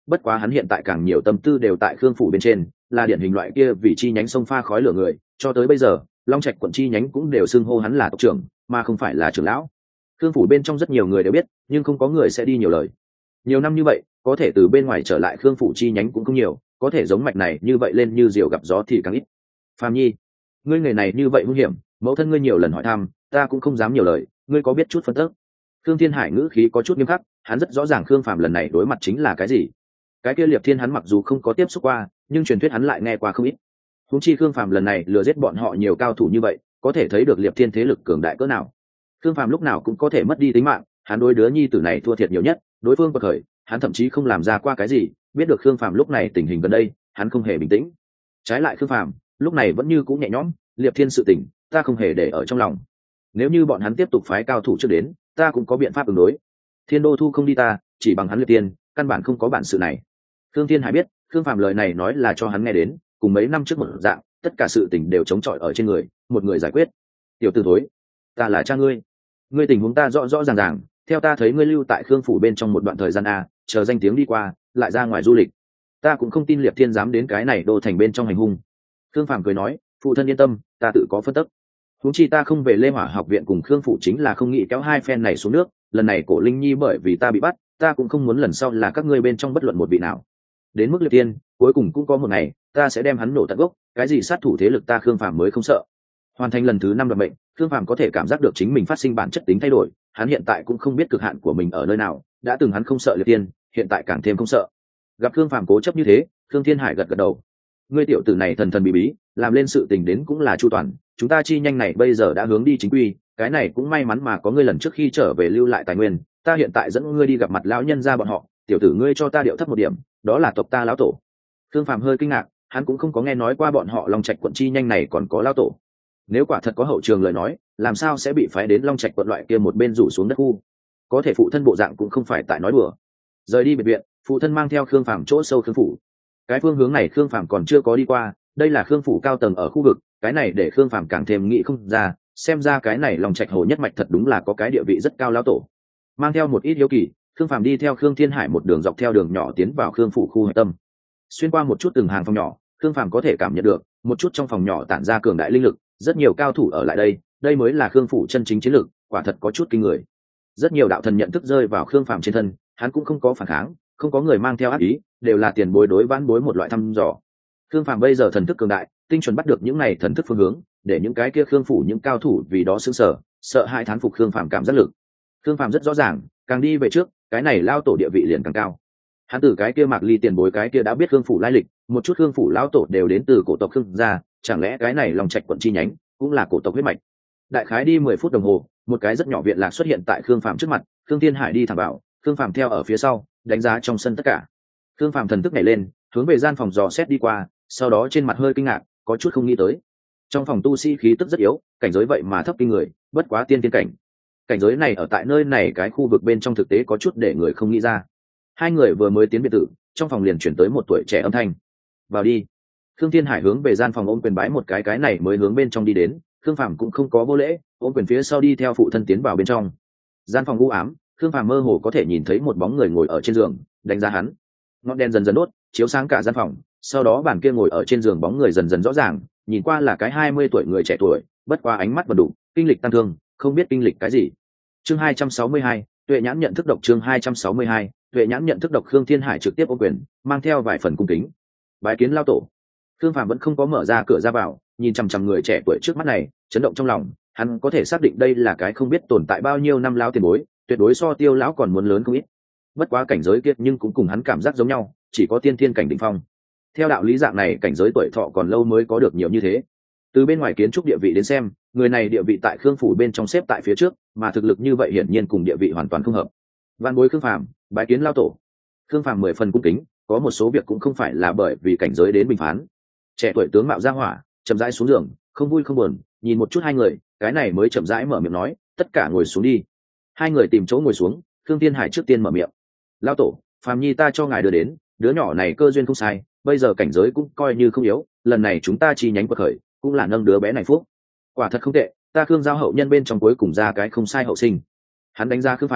bất quá hắn hiện tại càng nhiều tâm tư đều tại khương phủ bên trên, là điển hình loại kia vì chi nhánh sông pha khói lửa người, cho tới bây giờ long trạch quận chi nhánh cũng đều xưng hô hắn là tộc trưởng mà không phải là trưởng lão. Khương phủ bên trong rất nhiều người đều biết, nhưng không có người sẽ đi nhiều lời. Nhiều năm như vậy, có thể từ bên ngoài trở lại Khương phủ chi nhánh cũng không nhiều, có thể giống mạch này như vậy lên như diều gặp gió thì càng ít. Phàm Nhi, ngươi nghề này như vậy nguy hiểm, mẫu thân ngươi nhiều lần hỏi thăm, ta cũng không dám nhiều lời, ngươi có biết chút phân tích? Khương Thiên Hải ngữ khí có chút nghiêm khắc, hắn rất rõ ràng Khương Phàm lần này đối mặt chính là cái gì. Cái kia Liệp Thiên hắn mặc dù không có tiếp xúc qua, nhưng truyền thuyết hắn lại nghe qua không ít. Huống chi Khương Phàm lần này lừa giết bọn họ nhiều cao thủ như vậy, có thể thấy được Liệp Thiên thế lực cường đại cỡ nào. Khương Phàm lúc nào cũng có thể mất đi tính mạng, hắn đối đứa nhi tử này thua thiệt nhiều nhất, đối phương bậc khởi, hắn thậm chí không làm ra qua cái gì, biết được Khương Phàm lúc này tình hình gần đây, hắn không hề bình tĩnh. Trái lại Khương Phàm, lúc này vẫn như cũ nhẹ nhõm, Liệp Thiên sự tình, ta không hề để ở trong lòng. Nếu như bọn hắn tiếp tục phái cao thủ trước đến, ta cũng có biện pháp ứng đối. Thiên Đô thu không đi ta, chỉ bằng hắn Liệp Thiên, căn bản không có bản sự này. Khương Thiên Hải biết, Khương Phàm lời này nói là cho hắn nghe đến, cùng mấy năm trước một dạng, tất cả sự tình đều chống chọi ở trên người, một người giải quyết. Tiểu tử thối, ta là cha ngươi, ngươi tình huống ta rõ rõ ràng ràng, theo ta thấy ngươi lưu tại Khương phủ bên trong một đoạn thời gian a, chờ danh tiếng đi qua, lại ra ngoài du lịch. Ta cũng không tin Liệp Thiên dám đến cái này đô thành bên trong hành hung. Khương Phàm cười nói, phụ thân yên tâm, ta tự có phân tích. Huống chi ta không về Lê Hỏa học viện cùng Khương phủ chính là không nghĩ kéo hai phen này xuống nước, lần này Cổ Linh Nhi bởi vì ta bị bắt, ta cũng không muốn lần sau là các ngươi bên trong bất luận một vị nào. Đến mức Liệp Thiên, cuối cùng cũng có một ngày, ta sẽ đem hắn nổ tận gốc, cái gì sát thủ thế lực ta Khương Phàm mới không sợ. Hoàn thành lần thứ 5 đoạn mệnh, Khương Phàm có thể cảm giác được chính mình phát sinh bản chất tính thay đổi, hắn hiện tại cũng không biết cực hạn của mình ở nơi nào, đã từng hắn không sợ Liệp Thiên, hiện tại càng thêm không sợ. Gặp Khương Phàm cố chấp như thế, Khương Thiên Hải gật gật đầu. Ngươi tiểu tử này thần thần bí bí, làm lên sự tình đến cũng là chu toàn, chúng ta chi nhanh này bây giờ đã hướng đi chính quy, cái này cũng may mắn mà có ngươi lần trước khi trở về lưu lại tài nguyên, ta hiện tại dẫn ngươi đi gặp mặt lão nhân gia bọn họ, tiểu tử ngươi cho ta điệu thấp một điểm, đó là tộc ta lão tổ. Khương Phàm hơi kinh ngạc, hắn cũng không có nghe nói qua bọn họ Long Trạch quận chi nhanh này còn có lão tổ. Nếu quả thật có hậu trường lời nói, làm sao sẽ bị phái đến Long Trạch quận loại kia một bên rủ xuống đất khu? Có thể phụ thân bộ dạng cũng không phải tại nói đùa. Rời đi biệt viện, phụ thân mang theo Khương Phàm chỗ sâu Khương phủ. Cái phương hướng này Khương Phàm còn chưa có đi qua, đây là Khương phủ cao tầng ở khu vực, cái này để Khương Phàm càng thêm nghĩ không ra, xem ra cái này Long Trạch hồ nhất mạch thật đúng là có cái địa vị rất cao lão tổ. Mang theo một ít hiếu kỳ, Khương Phàm đi theo Khương Thiên Hải một đường dọc theo đường nhỏ tiến vào Khương phủ khu hạch tâm. Xuyên qua một chút từng hàng phòng nhỏ, Khương Phàm có thể cảm nhận được một chút trong phòng nhỏ tản ra cường đại linh lực, rất nhiều cao thủ ở lại đây, đây mới là Khương phủ chân chính chiến lực, quả thật có chút kinh người. Rất nhiều đạo thần nhận thức rơi vào Khương Phàm trên thân, hắn cũng không có phản kháng, không có người mang theo ác ý, đều là tiền bối đối vãn bối một loại thăm dò. Khương Phàm bây giờ thần thức cường đại, tinh chuẩn bắt được những này thần thức phương hướng, để những cái kia Khương phủ những cao thủ vì đó sững sờ, sợ hãi thán phục Khương Phàm cảm giác lực. Khương Phàm rất rõ ràng, càng đi về trước, cái này lao tổ địa vị liền càng cao. Hắn từ cái kia Mạc Ly tiền bối cái kia đã biết Khương phủ lai lịch, một chút Khương phủ lão tổ đều đến từ cổ tộc Khương gia, chẳng lẽ cái này Long Trạch quận chi nhánh cũng là cổ tộc huyết mạch? Đại khái đi 10 phút đồng hồ, một cái rất nhỏ viện lạc xuất hiện tại Khương Phàm trước mặt, Khương Thiên Hải đi thẳng vào, Khương Phàm theo ở phía sau, đánh giá trong sân tất cả. Khương Phàm thần thức nhảy lên, hướng về gian phòng dò xét đi qua, sau đó trên mặt hơi kinh ngạc, có chút không nghĩ tới. Trong phòng tu sĩ khí tức rất yếu, cảnh giới vậy mà thấp kinh người, bất quá tiên tiên cảnh. Cảnh giới này ở tại nơi này cái khu vực bên trong thực tế có chút để người không nghĩ ra. Hai người vừa mới tiến biệt thự, trong phòng liền chuyển tới một tuổi trẻ âm thanh. Vào đi. Khương Thiên Hải hướng về gian phòng ôm quyền bái một cái này mới hướng bên trong đi đến, Khương Phàm cũng không có vô lễ, ôm quyền phía sau đi theo phụ thân tiến vào bên trong. Gian phòng u ám, Khương Phàm mơ hồ có thể nhìn thấy một bóng người ngồi ở trên giường, đánh giá hắn. Ngọn đèn dần dần đốt, chiếu sáng cả gian phòng, sau đó bàn kia ngồi ở trên giường bóng người dần dần rõ ràng, nhìn qua là cái 20 tuổi người trẻ tuổi, bất qua ánh mắt vẫn đủ, kinh lịch tăng thương, không biết kinh lịch cái gì. Chương 262, Tuệ Nhãn nhận thức độc. Chương 262, Tuệ Nhãn nhận thức độc. Khương Thiên Hải trực tiếp ôm quyền, mang theo vài phần cung kính. Bái kiến lao tổ. Khương Phàm vẫn không có mở ra cửa ra vào, nhìn chằm chằm người trẻ tuổi trước mắt này, chấn động trong lòng, hắn có thể xác định đây là cái không biết tồn tại bao nhiêu năm lão tiền bối, tuyệt đối so Tiêu lão còn muốn lớn không ít. Bất quá cảnh giới kiệt nhưng cũng cùng hắn cảm giác giống nhau, chỉ có tiên thiên cảnh đỉnh phong. Theo đạo lý dạng này, cảnh giới tuổi thọ còn lâu mới có được nhiều như thế. Từ bên ngoài kiến trúc địa vị đến xem, người này địa vị tại Khương phủ bên trong xếp tại phía trước, mà thực lực như vậy hiển nhiên cùng địa vị hoàn toàn không hợp. Văn bối Khương Phàm, bái kiến lao tổ. Khương Phàm 10 phần cung kính, có một số việc cũng không phải là bởi vì cảnh giới đến bình phán. Trẻ tuổi tướng mạo ra hỏa, chậm rãi xuống giường, không vui không buồn, nhìn một chút hai người, cái này mới chậm rãi mở miệng nói, tất cả ngồi xuống đi. Hai người tìm chỗ ngồi xuống, Khương Thiên Hải trước tiên mở miệng. Lao tổ, Phàm Nhi ta cho ngài đưa đến, đứa nhỏ này cơ duyên không sai, bây giờ cảnh giới cũng coi như không yếu, lần này chúng ta chi nhánh quật khởi, cũng là nâng đứa bé này phúc. Quả thật không tệ, ta Khương giao hậu nhân bên trong cuối cùng ra cái không sai hậu sinh. Hắn đánh ra Khương Phàm,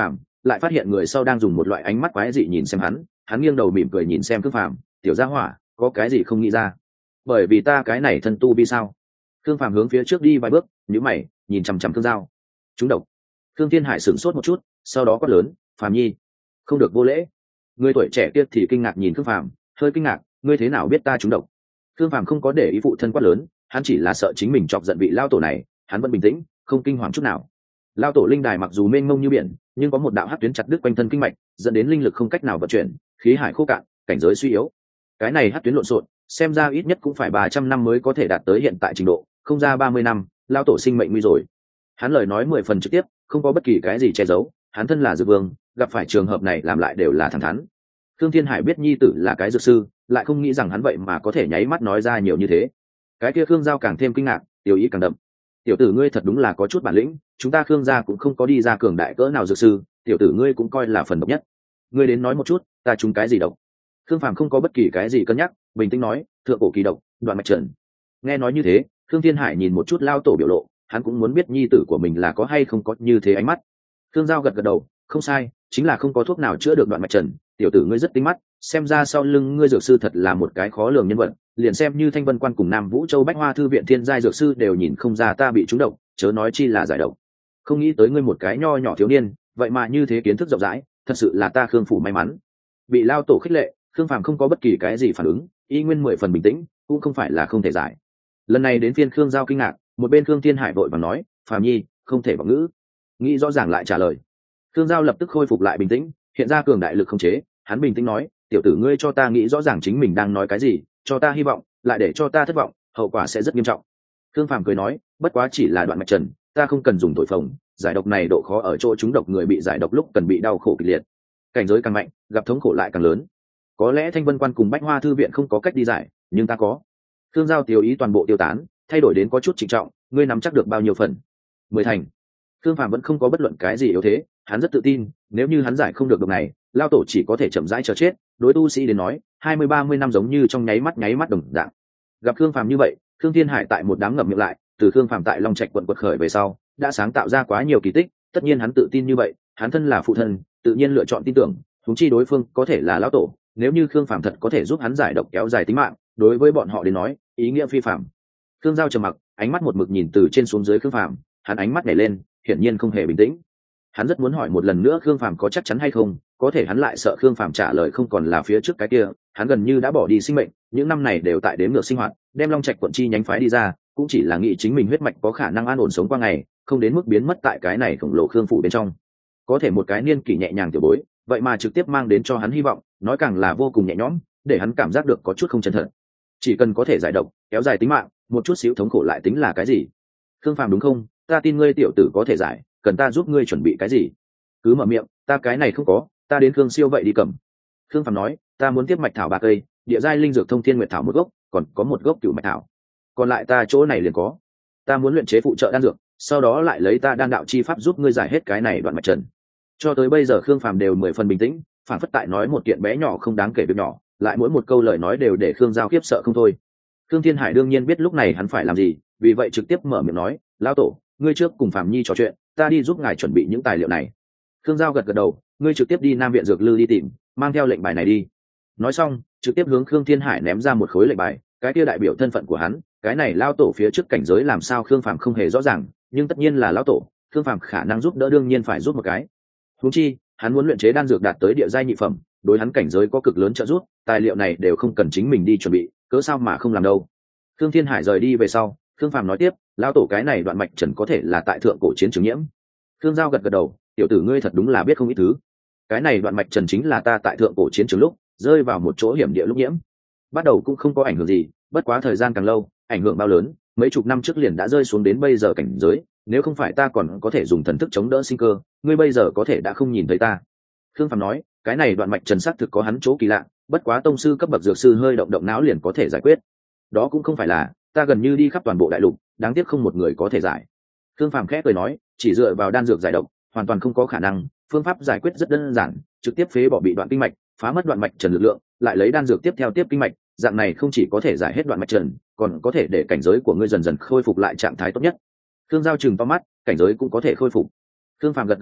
lại phát hiện người sau đang dùng một loại ánh mắt quái dị nhìn xem hắn nghiêng đầu mỉm cười nhìn xem Khương Phàm, tiểu gia hỏa, có cái gì không nghĩ ra? Bởi vì ta cái này thân tu vi sao? Khương Phàm hướng phía trước đi vài bước, nhíu mày, nhìn chằm chằm Khương Giao. Chúng độc. Khương Thiên Hải sửng sốt một chút, sau đó quát lớn, Phàm Nhi, không được vô lễ. Người tuổi trẻ kia thì kinh ngạc nhìn Khương Phàm, hơi kinh ngạc, ngươi thế nào biết ta trúng độc? Khương Phàm không có để ý phụ thân quát lớn, hắn chỉ là sợ chính mình chọc giận vị lao tổ này, hắn vẫn bình tĩnh, không kinh hoàng chút nào. Lao tổ linh đài mặc dù mênh mông như biển, nhưng có một đạo hắc tuyến chặt đứt quanh thân kinh mạch, dẫn đến linh lực không cách nào vận chuyển, khí hải khô cạn, cảnh giới suy yếu. Cái này hắc tuyến lộn xộn, xem ra ít nhất cũng phải 300 năm mới có thể đạt tới hiện tại trình độ, không ra 30 năm, lao tổ sinh mệnh nguy rồi. Hắn lời nói 10 phần trực tiếp, không có bất kỳ cái gì che giấu, hắn thân là dược vương, gặp phải trường hợp này làm lại đều là thẳng thắn. Thương Thiên Hải biết nhi tử là cái dược sư, lại không nghĩ rằng hắn vậy mà có thể nháy mắt nói ra nhiều như thế. Cái kia Khương Giao càng thêm kinh ngạc, tiểu ý càng đậm. Tiểu tử ngươi thật đúng là có chút bản lĩnh, chúng ta Khương gia cũng không có đi ra cường đại cỡ nào dược sư, tiểu tử ngươi cũng coi là phần độc nhất. Ngươi đến nói một chút, ta trúng cái gì độc? Khương Phàm không có bất kỳ cái gì cân nhắc, bình tĩnh nói, thượng cổ kỳ độc, đoạn mạch trần. Nghe nói như thế, Thương Thiên Hải nhìn một chút lao tổ biểu lộ, hắn cũng muốn biết nhi tử của mình là có hay không có như thế ánh mắt. Khương Giao gật gật đầu, không sai, chính là không có thuốc nào chữa được đoạn mạch trần, tiểu tử ngươi rất tinh mắt, xem ra sau lưng ngươi dược sư thật là một cái khó lường nhân vật, liền xem như Thanh Vân Quan cùng Nam Vũ Châu Bách Hoa thư viện thiên giai dược sư đều nhìn không ra ta bị trúng độc, chớ nói chi là giải độc. Không nghĩ tới ngươi một cái nho nhỏ thiếu niên, vậy mà như thế kiến thức rộng rãi, thật sự là ta Khương phủ may mắn. Bị lao tổ khích lệ, Khương Phàm không có bất kỳ cái gì phản ứng, y nguyên 10 phần bình tĩnh, cũng không phải là không thể giải. Lần này đến phiên Khương Giao kinh ngạc, một bên Khương Thiên Hải vội vàng nói, Phàm Nhi, không thể vọng ngữ. Nghĩ rõ ràng lại trả lời. Khương Giao lập tức khôi phục lại bình tĩnh, hiện ra cường đại lực không chế, hắn bình tĩnh nói, tiểu tử ngươi cho ta nghĩ rõ ràng chính mình đang nói cái gì, cho ta hy vọng, lại để cho ta thất vọng, hậu quả sẽ rất nghiêm trọng. Khương Phàm cười nói, bất quá chỉ là đoạn mạch trần, ta không cần dùng thổi phồng, giải độc này độ khó ở chỗ chúng độc người bị giải độc lúc cần bị đau khổ kịch liệt, cảnh giới càng mạnh, gặp thống khổ lại càng lớn. Có lẽ Thanh Vân Quan cùng Bách Hoa thư viện không có cách đi giải, nhưng ta có. Khương Giao tiêu ý toàn bộ tiêu tán, thay đổi đến có chút trịnh trọng, ngươi nắm chắc được bao nhiêu phần? 10 thành. Khương Phàm vẫn không có bất luận cái gì yếu thế, hắn rất tự tin, nếu như hắn giải không được độc này, lao tổ chỉ có thể chậm rãi chờ chết, đối tu sĩ đến nói, 20-30 năm giống như trong nháy mắt đồng dạng. Gặp Khương Phàm như vậy, Khương Thiên Hải tại một đám ngậm miệng lại, từ Khương Phàm tại Long Trạch quận quật khởi về sau, đã sáng tạo ra quá nhiều kỳ tích, tất nhiên hắn tự tin như vậy, hắn thân là phụ thân, tự nhiên lựa chọn tin tưởng, huống chi đối phương có thể là lão tổ, nếu như Khương Phàm thật có thể giúp hắn giải độc kéo dài tính mạng, đối với bọn họ đến nói, ý nghĩa phi phàm. Khương Giao trầm mặc, ánh mắt một mực nhìn từ trên xuống dưới Khương Phàm, hắn ánh mắt nhảy lên, hiển nhiên không hề bình tĩnh. Hắn rất muốn hỏi một lần nữa Khương Phàm có chắc chắn hay không, có thể hắn lại sợ Khương Phàm trả lời không còn là phía trước cái kia, hắn gần như đã bỏ đi sinh mệnh, những năm này đều tại đếm ngược sinh hoạt, đem Long Trạch quận chi nhánh phái đi ra, cũng chỉ là nghĩ chính mình huyết mạch có khả năng an ổn sống qua ngày, không đến mức biến mất tại cái này khổng lồ Khương phủ bên trong. Có thể một cái niên kỷ nhẹ nhàng tiểu bối, vậy mà trực tiếp mang đến cho hắn hy vọng, nói càng là vô cùng nhẹ nhõm, để hắn cảm giác được có chút không chân thật. Chỉ cần có thể giải độc, kéo dài tính mạng, một chút xíu thống khổ lại tính là cái gì? Khương Phàm đúng không? Ta tin ngươi tiểu tử có thể giải, cần ta giúp ngươi chuẩn bị cái gì? Cứ mở miệng, ta cái này không có, ta đến Khương Siêu vậy đi cầm. Khương Phàm nói, ta muốn tiếp mạch thảo 3 cây, địa giai linh dược thông thiên nguyệt thảo 1 gốc, còn có 1 gốc cửu mạch thảo. Còn lại ta chỗ này liền có. Ta muốn luyện chế phụ trợ đan dược, sau đó lại lấy ta đan đạo chi pháp giúp ngươi giải hết cái này đoạn mạch trần. Cho tới bây giờ Khương Phàm đều 10 phần bình tĩnh, phản phất tại nói một kiện bé nhỏ không đáng kể việc nhỏ, lại mỗi một câu lời nói đều để Khương Giao khiếp sợ không thôi. Khương Thiên Hải đương nhiên biết lúc này hắn phải làm gì, vì vậy trực tiếp mở miệng nói, lão tổ, ngươi trước cùng Phàm Nhi trò chuyện, ta đi giúp ngài chuẩn bị những tài liệu này. Khương Giao gật gật đầu, ngươi trực tiếp đi Nam viện dược lư đi tìm, mang theo lệnh bài này đi. Nói xong, trực tiếp hướng Khương Thiên Hải ném ra một khối lệnh bài, cái kia đại biểu thân phận của hắn, cái này lão tổ phía trước cảnh giới làm sao Khương Phàm không hề rõ ràng, nhưng tất nhiên là lão tổ, Khương Phàm khả năng giúp đỡ đương nhiên phải giúp một cái. Huống chi, hắn muốn luyện chế đan dược đạt tới địa giai nhị phẩm, đối hắn cảnh giới có cực lớn trợ giúp, tài liệu này đều không cần chính mình đi chuẩn bị, cớ sao mà không làm đâu. Khương Thiên Hải rời đi về sau, Khương Phàm nói tiếp, lão tổ cái này đoạn mạch trần có thể là tại thượng cổ chiến trường nhiễm. Khương Giao gật gật đầu, tiểu tử ngươi thật đúng là biết không ít thứ. Cái này đoạn mạch trần chính là ta tại thượng cổ chiến trường lúc rơi vào một chỗ hiểm địa lúc nhiễm. Bắt đầu cũng không có ảnh hưởng gì, bất quá thời gian càng lâu, ảnh hưởng bao lớn, mấy chục năm trước liền đã rơi xuống đến bây giờ cảnh giới, nếu không phải ta còn có thể dùng thần thức chống đỡ sinh cơ, ngươi bây giờ có thể đã không nhìn thấy ta. Khương Phàm nói, cái này đoạn mạch trần xác thực có hắn chỗ kỳ lạ, bất quá tông sư cấp bậc dược sư hơi động động não liền có thể giải quyết. Đó cũng không phải là, ta gần như đi khắp toàn bộ đại lục, đáng tiếc không một người có thể giải. Khương Phàm khẽ cười nói, chỉ dựa vào đan dược giải độc, hoàn toàn không có khả năng, phương pháp giải quyết rất đơn giản, trực tiếp phế bỏ bị đoạn kinh mạch, phá mất đoạn mạch trần lực lượng, lại lấy đan dược tiếp theo tiếp kinh mạch, dạng này không chỉ có thể giải hết đoạn mạch trần, còn có thể để cảnh giới của ngươi dần dần khôi phục lại trạng thái tốt nhất. Khương Giao chừng to mắt, cảnh giới cũng có thể khôi phục. Khương Phàm gật gật đầu,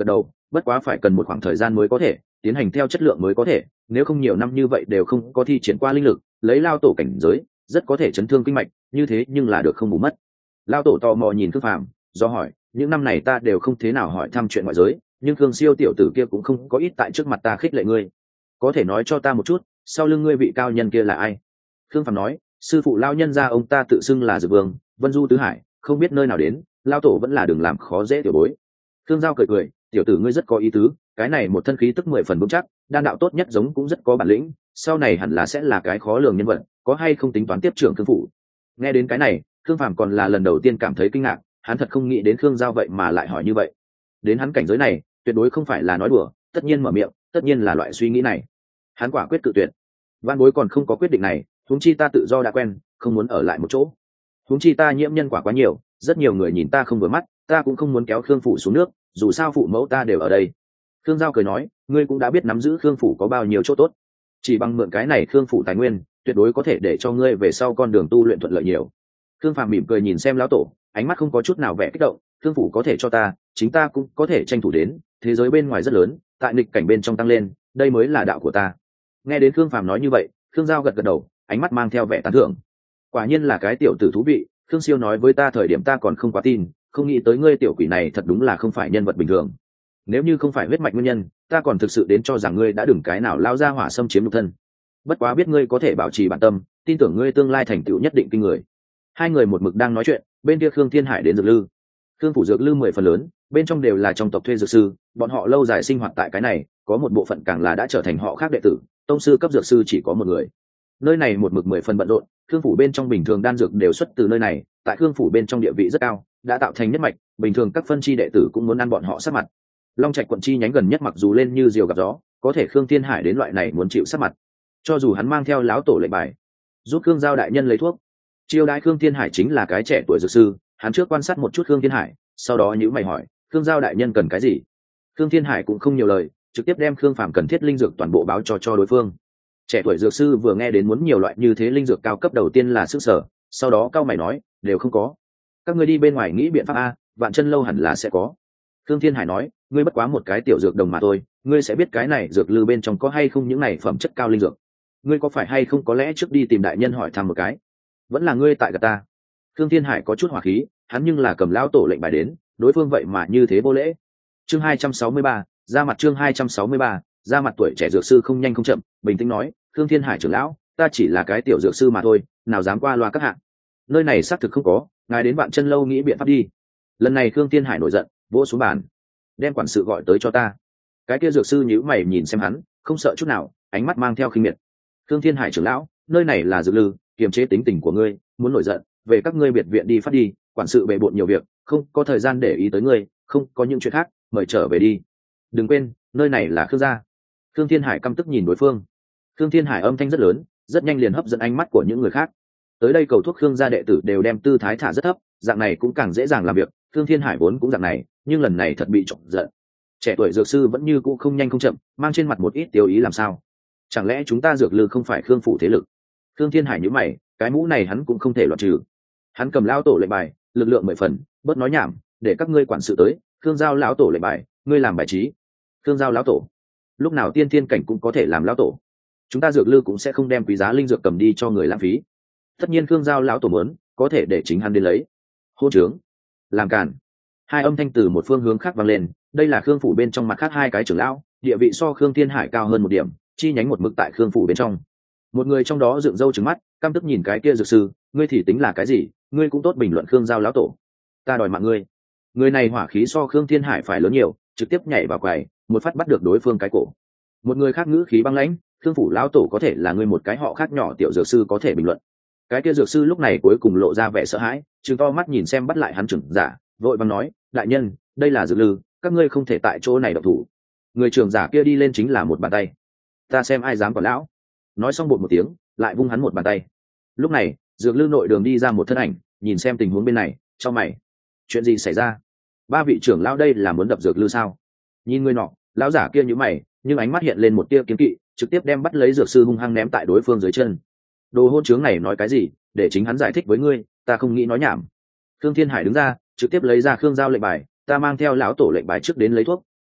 bất quá phải cần một khoảng thời gian mới có thể tiến hành theo chất lượng mới có thể, nếu không nhiều năm như vậy đều không có thi triển qua linh lực, lấy lao tổ cảnh giới rất có thể chấn thương kinh mạch, như thế nhưng là được không bù mất. Lao tổ tò mò nhìn Khương Phàm do hỏi, những năm này ta đều không thế nào hỏi thăm chuyện ngoại giới, nhưng Khương Siêu tiểu tử kia cũng không có ít tại trước mặt ta khích lệ ngươi, có thể nói cho ta một chút sau lưng ngươi vị cao nhân kia là ai? Khương Phàm nói, sư phụ lao nhân gia ông ta tự xưng là Dược Vương Vân Du Tứ Hải, không biết nơi nào đến, lao tổ vẫn là đừng làm khó dễ tiểu bối. Khương Giao cười cười, tiểu tử ngươi rất có ý tứ, cái này một thân khí tức 10 phần vững chắc, đan đạo tốt nhất giống cũng rất có bản lĩnh, sau này hẳn là sẽ là cái khó lường nhân vật, có hay không tính toán tiếp trưởng Khương phủ? Nghe đến cái này, Khương Phàm còn là lần đầu tiên cảm thấy kinh ngạc, hắn thật không nghĩ đến Khương Giao vậy mà lại hỏi như vậy. Đến hắn cảnh giới này, tuyệt đối không phải là nói đùa, tất nhiên mở miệng, tất nhiên là loại suy nghĩ này. Hắn quả quyết cự tuyệt. Văn bối còn không có quyết định này, huống chi ta tự do đã quen, không muốn ở lại một chỗ. Huống chi ta nhiễm nhân quả quá nhiều, rất nhiều người nhìn ta không vừa mắt, ta cũng không muốn kéo Khương phủ xuống nước, dù sao phụ mẫu ta đều ở đây. Khương Giao cười nói, ngươi cũng đã biết nắm giữ Khương phủ có bao nhiêu chỗ tốt, chỉ bằng mượn cái này Khương phủ tài nguyên, tuyệt đối có thể để cho ngươi về sau con đường tu luyện thuận lợi nhiều. Khương Phàm mỉm cười nhìn xem lão tổ, ánh mắt không có chút nào vẻ kích động, Khương phủ có thể cho ta, chính ta cũng có thể tranh thủ đến, thế giới bên ngoài rất lớn, tại nghịch cảnh bên trong tăng lên, đây mới là đạo của ta. Nghe đến Khương Phàm nói như vậy, Khương Giao gật gật đầu, ánh mắt mang theo vẻ tán thưởng. Quả nhiên là cái tiểu tử thú vị, Khương Siêu nói với ta thời điểm ta còn không quá tin, không nghĩ tới ngươi tiểu quỷ này thật đúng là không phải nhân vật bình thường. Nếu như không phải huyết mạch nguyên nhân, ta còn thực sự đến cho rằng ngươi đã đừng cái nào lao ra hỏa xâm chiếm lục thân. Bất quá biết ngươi có thể bảo trì bản tâm, tin tưởng ngươi tương lai thành tựu nhất định kinh người. Hai người một mực đang nói chuyện, bên kia Khương Thiên Hải đến Dược Lư. Khương phủ Dược Lư 10 phần lớn, bên trong đều là trong tộc thuê dược sư, bọn họ lâu dài sinh hoạt tại cái này, có một bộ phận càng là đã trở thành họ khác đệ tử, tông sư cấp dược sư chỉ có một người. Nơi này một mực 10 phần bận rộn, Khương phủ bên trong bình thường đan dược đều xuất từ nơi này, tại Khương phủ bên trong địa vị rất cao, đã tạo thành nhất mạch, bình thường các phân chi đệ tử cũng muốn ăn bọn họ sát mặt. Long Trạch quận chi nhánh gần nhất mặc dù lên như diều gặp gió, có thể Khương Thiên Hải đến loại này muốn chịu sát mặt. Cho dù hắn mang theo lão tổ lệnh bài, giúp Khương Giao đại nhân lấy thuốc, chiêu đãi Khương Thiên Hải chính là cái trẻ tuổi dược sư, hắn trước quan sát một chút Khương Thiên Hải, sau đó nhíu mày hỏi, Khương Giao đại nhân cần cái gì? Khương Thiên Hải cũng không nhiều lời, trực tiếp đem Khương Phàm cần thiết linh dược toàn bộ báo cho đối phương. Trẻ tuổi dược sư vừa nghe đến muốn nhiều loại như thế linh dược cao cấp, đầu tiên là sức sở, sau đó cao mày nói, đều không có. Các ngươi đi bên ngoài nghĩ biện pháp a, Vạn Chân lâu hẳn là sẽ có. Khương Thiên Hải nói, ngươi bất quá một cái tiểu dược đồng mà thôi, ngươi sẽ biết cái này dược lư bên trong có hay không những này phẩm chất cao linh dược. Ngươi có phải hay không có lẽ trước đi tìm đại nhân hỏi thăm một cái? Vẫn là ngươi tại gạt ta. Khương Thiên Hải có chút hỏa khí, hắn nhưng là cầm lão tổ lệnh bài đến, đối phương vậy mà như thế vô lễ. Chương 263, ra mặt chương 263, ra mặt tuổi trẻ dược sư không nhanh không chậm, bình tĩnh nói, Khương Thiên Hải trưởng lão, ta chỉ là cái tiểu dược sư mà thôi, nào dám qua loa các hạng. Nơi này xác thực không có, ngài đến Vạn Chân lâu nghĩ biện pháp đi. Lần này Khương Thiên Hải nổi giận, vỗ xuống bàn, đem quản sự gọi tới cho ta. Cái kia dược sư nhíu mày nhìn xem hắn, không sợ chút nào, ánh mắt mang theo khinh miệt. Khương Thiên Hải trưởng lão, nơi này là dược lư, kiềm chế tính tình của ngươi, muốn nổi giận, về các ngươi biệt viện đi phát đi, quản sự bề bộn nhiều việc, không có thời gian để ý tới ngươi, không có những chuyện khác, mời trở về đi. Đừng quên, nơi này là Khương gia. Khương Thiên Hải căm tức nhìn đối phương. Khương Thiên Hải âm thanh rất lớn, rất nhanh liền hấp dẫn ánh mắt của những người khác. Tới đây cầu thuốc Khương gia đệ tử đều đem tư thái thả rất thấp, dạng này cũng càng dễ dàng làm việc. Khương Thiên Hải vốn cũng dạng này, nhưng lần này thật bị chọc giận. Trẻ tuổi dược sư vẫn như cũ không nhanh không chậm, mang trên mặt một ít tiêu ý làm sao? Chẳng lẽ chúng ta dược lư không phải Khương phủ thế lực? Khương Thiên Hải nhíu mày, cái mũ này hắn cũng không thể loại trừ. Hắn cầm lão tổ lệnh bài, lực lượng 10 phần, bớt nói nhảm, để các ngươi quản sự tới. Khương Giao lão tổ lệnh bài, ngươi làm bài trí. Khương Giao lão tổ, lúc nào tiên thiên cảnh cũng có thể làm lão tổ, chúng ta dược lư cũng sẽ không đem quý giá linh dược cầm đi cho người lãng phí. Tất nhiên Khương Giao lão tổ muốn, có thể để chính hắn đến lấy. Hôn trướng, làm càn. Hai âm thanh từ một phương hướng khác vang lên, đây là Khương phủ bên trong mặt khác hai cái trưởng lão, địa vị so Khương Thiên Hải cao hơn một điểm, chi nhánh một mực tại Khương phủ bên trong. Một người trong đó dựng râu trừng mắt, căm tức nhìn cái kia dược sư, ngươi thì tính là cái gì, ngươi cũng tốt bình luận Khương Giao lão tổ, ta đòi mạng ngươi. Người này hỏa khí so Khương Thiên Hải phải lớn nhiều, trực tiếp nhảy vào quầy, một phát bắt được đối phương cái cổ. Một người khác ngữ khí băng lãnh, Khương phủ lão tổ có thể là ngươi một cái họ khác nhỏ tiểu dược sư có thể bình luận. Cái kia dược sư lúc này cuối cùng lộ ra vẻ sợ hãi, trừng to mắt nhìn xem bắt lại hắn trưởng giả, vội vàng nói, đại nhân, đây là dược lư, các ngươi không thể tại chỗ này động thủ. Người trưởng giả kia đi lên chính là một bàn tay, ta xem ai dám còn lão. Nói xong bột một tiếng, lại vung hắn một bàn tay. Lúc này dược lư nội đường đi ra một thân ảnh, nhìn xem tình huống bên này, cho mày, chuyện gì xảy ra? Ba vị trưởng lão đây là muốn đập dược lư sao? Nhìn người nọ, lão giả kia nhíu mày, nhưng ánh mắt hiện lên một tia kiếm kỵ, trực tiếp đem bắt lấy dược sư hung hăng ném tại đối phương dưới chân. Đồ hôn trướng này nói cái gì, để chính hắn giải thích với ngươi, ta không nghĩ nói nhảm. Khương Thiên Hải đứng ra, trực tiếp lấy ra Khương Giao lệnh bài, ta mang theo lão tổ lệnh bài trước đến lấy thuốc,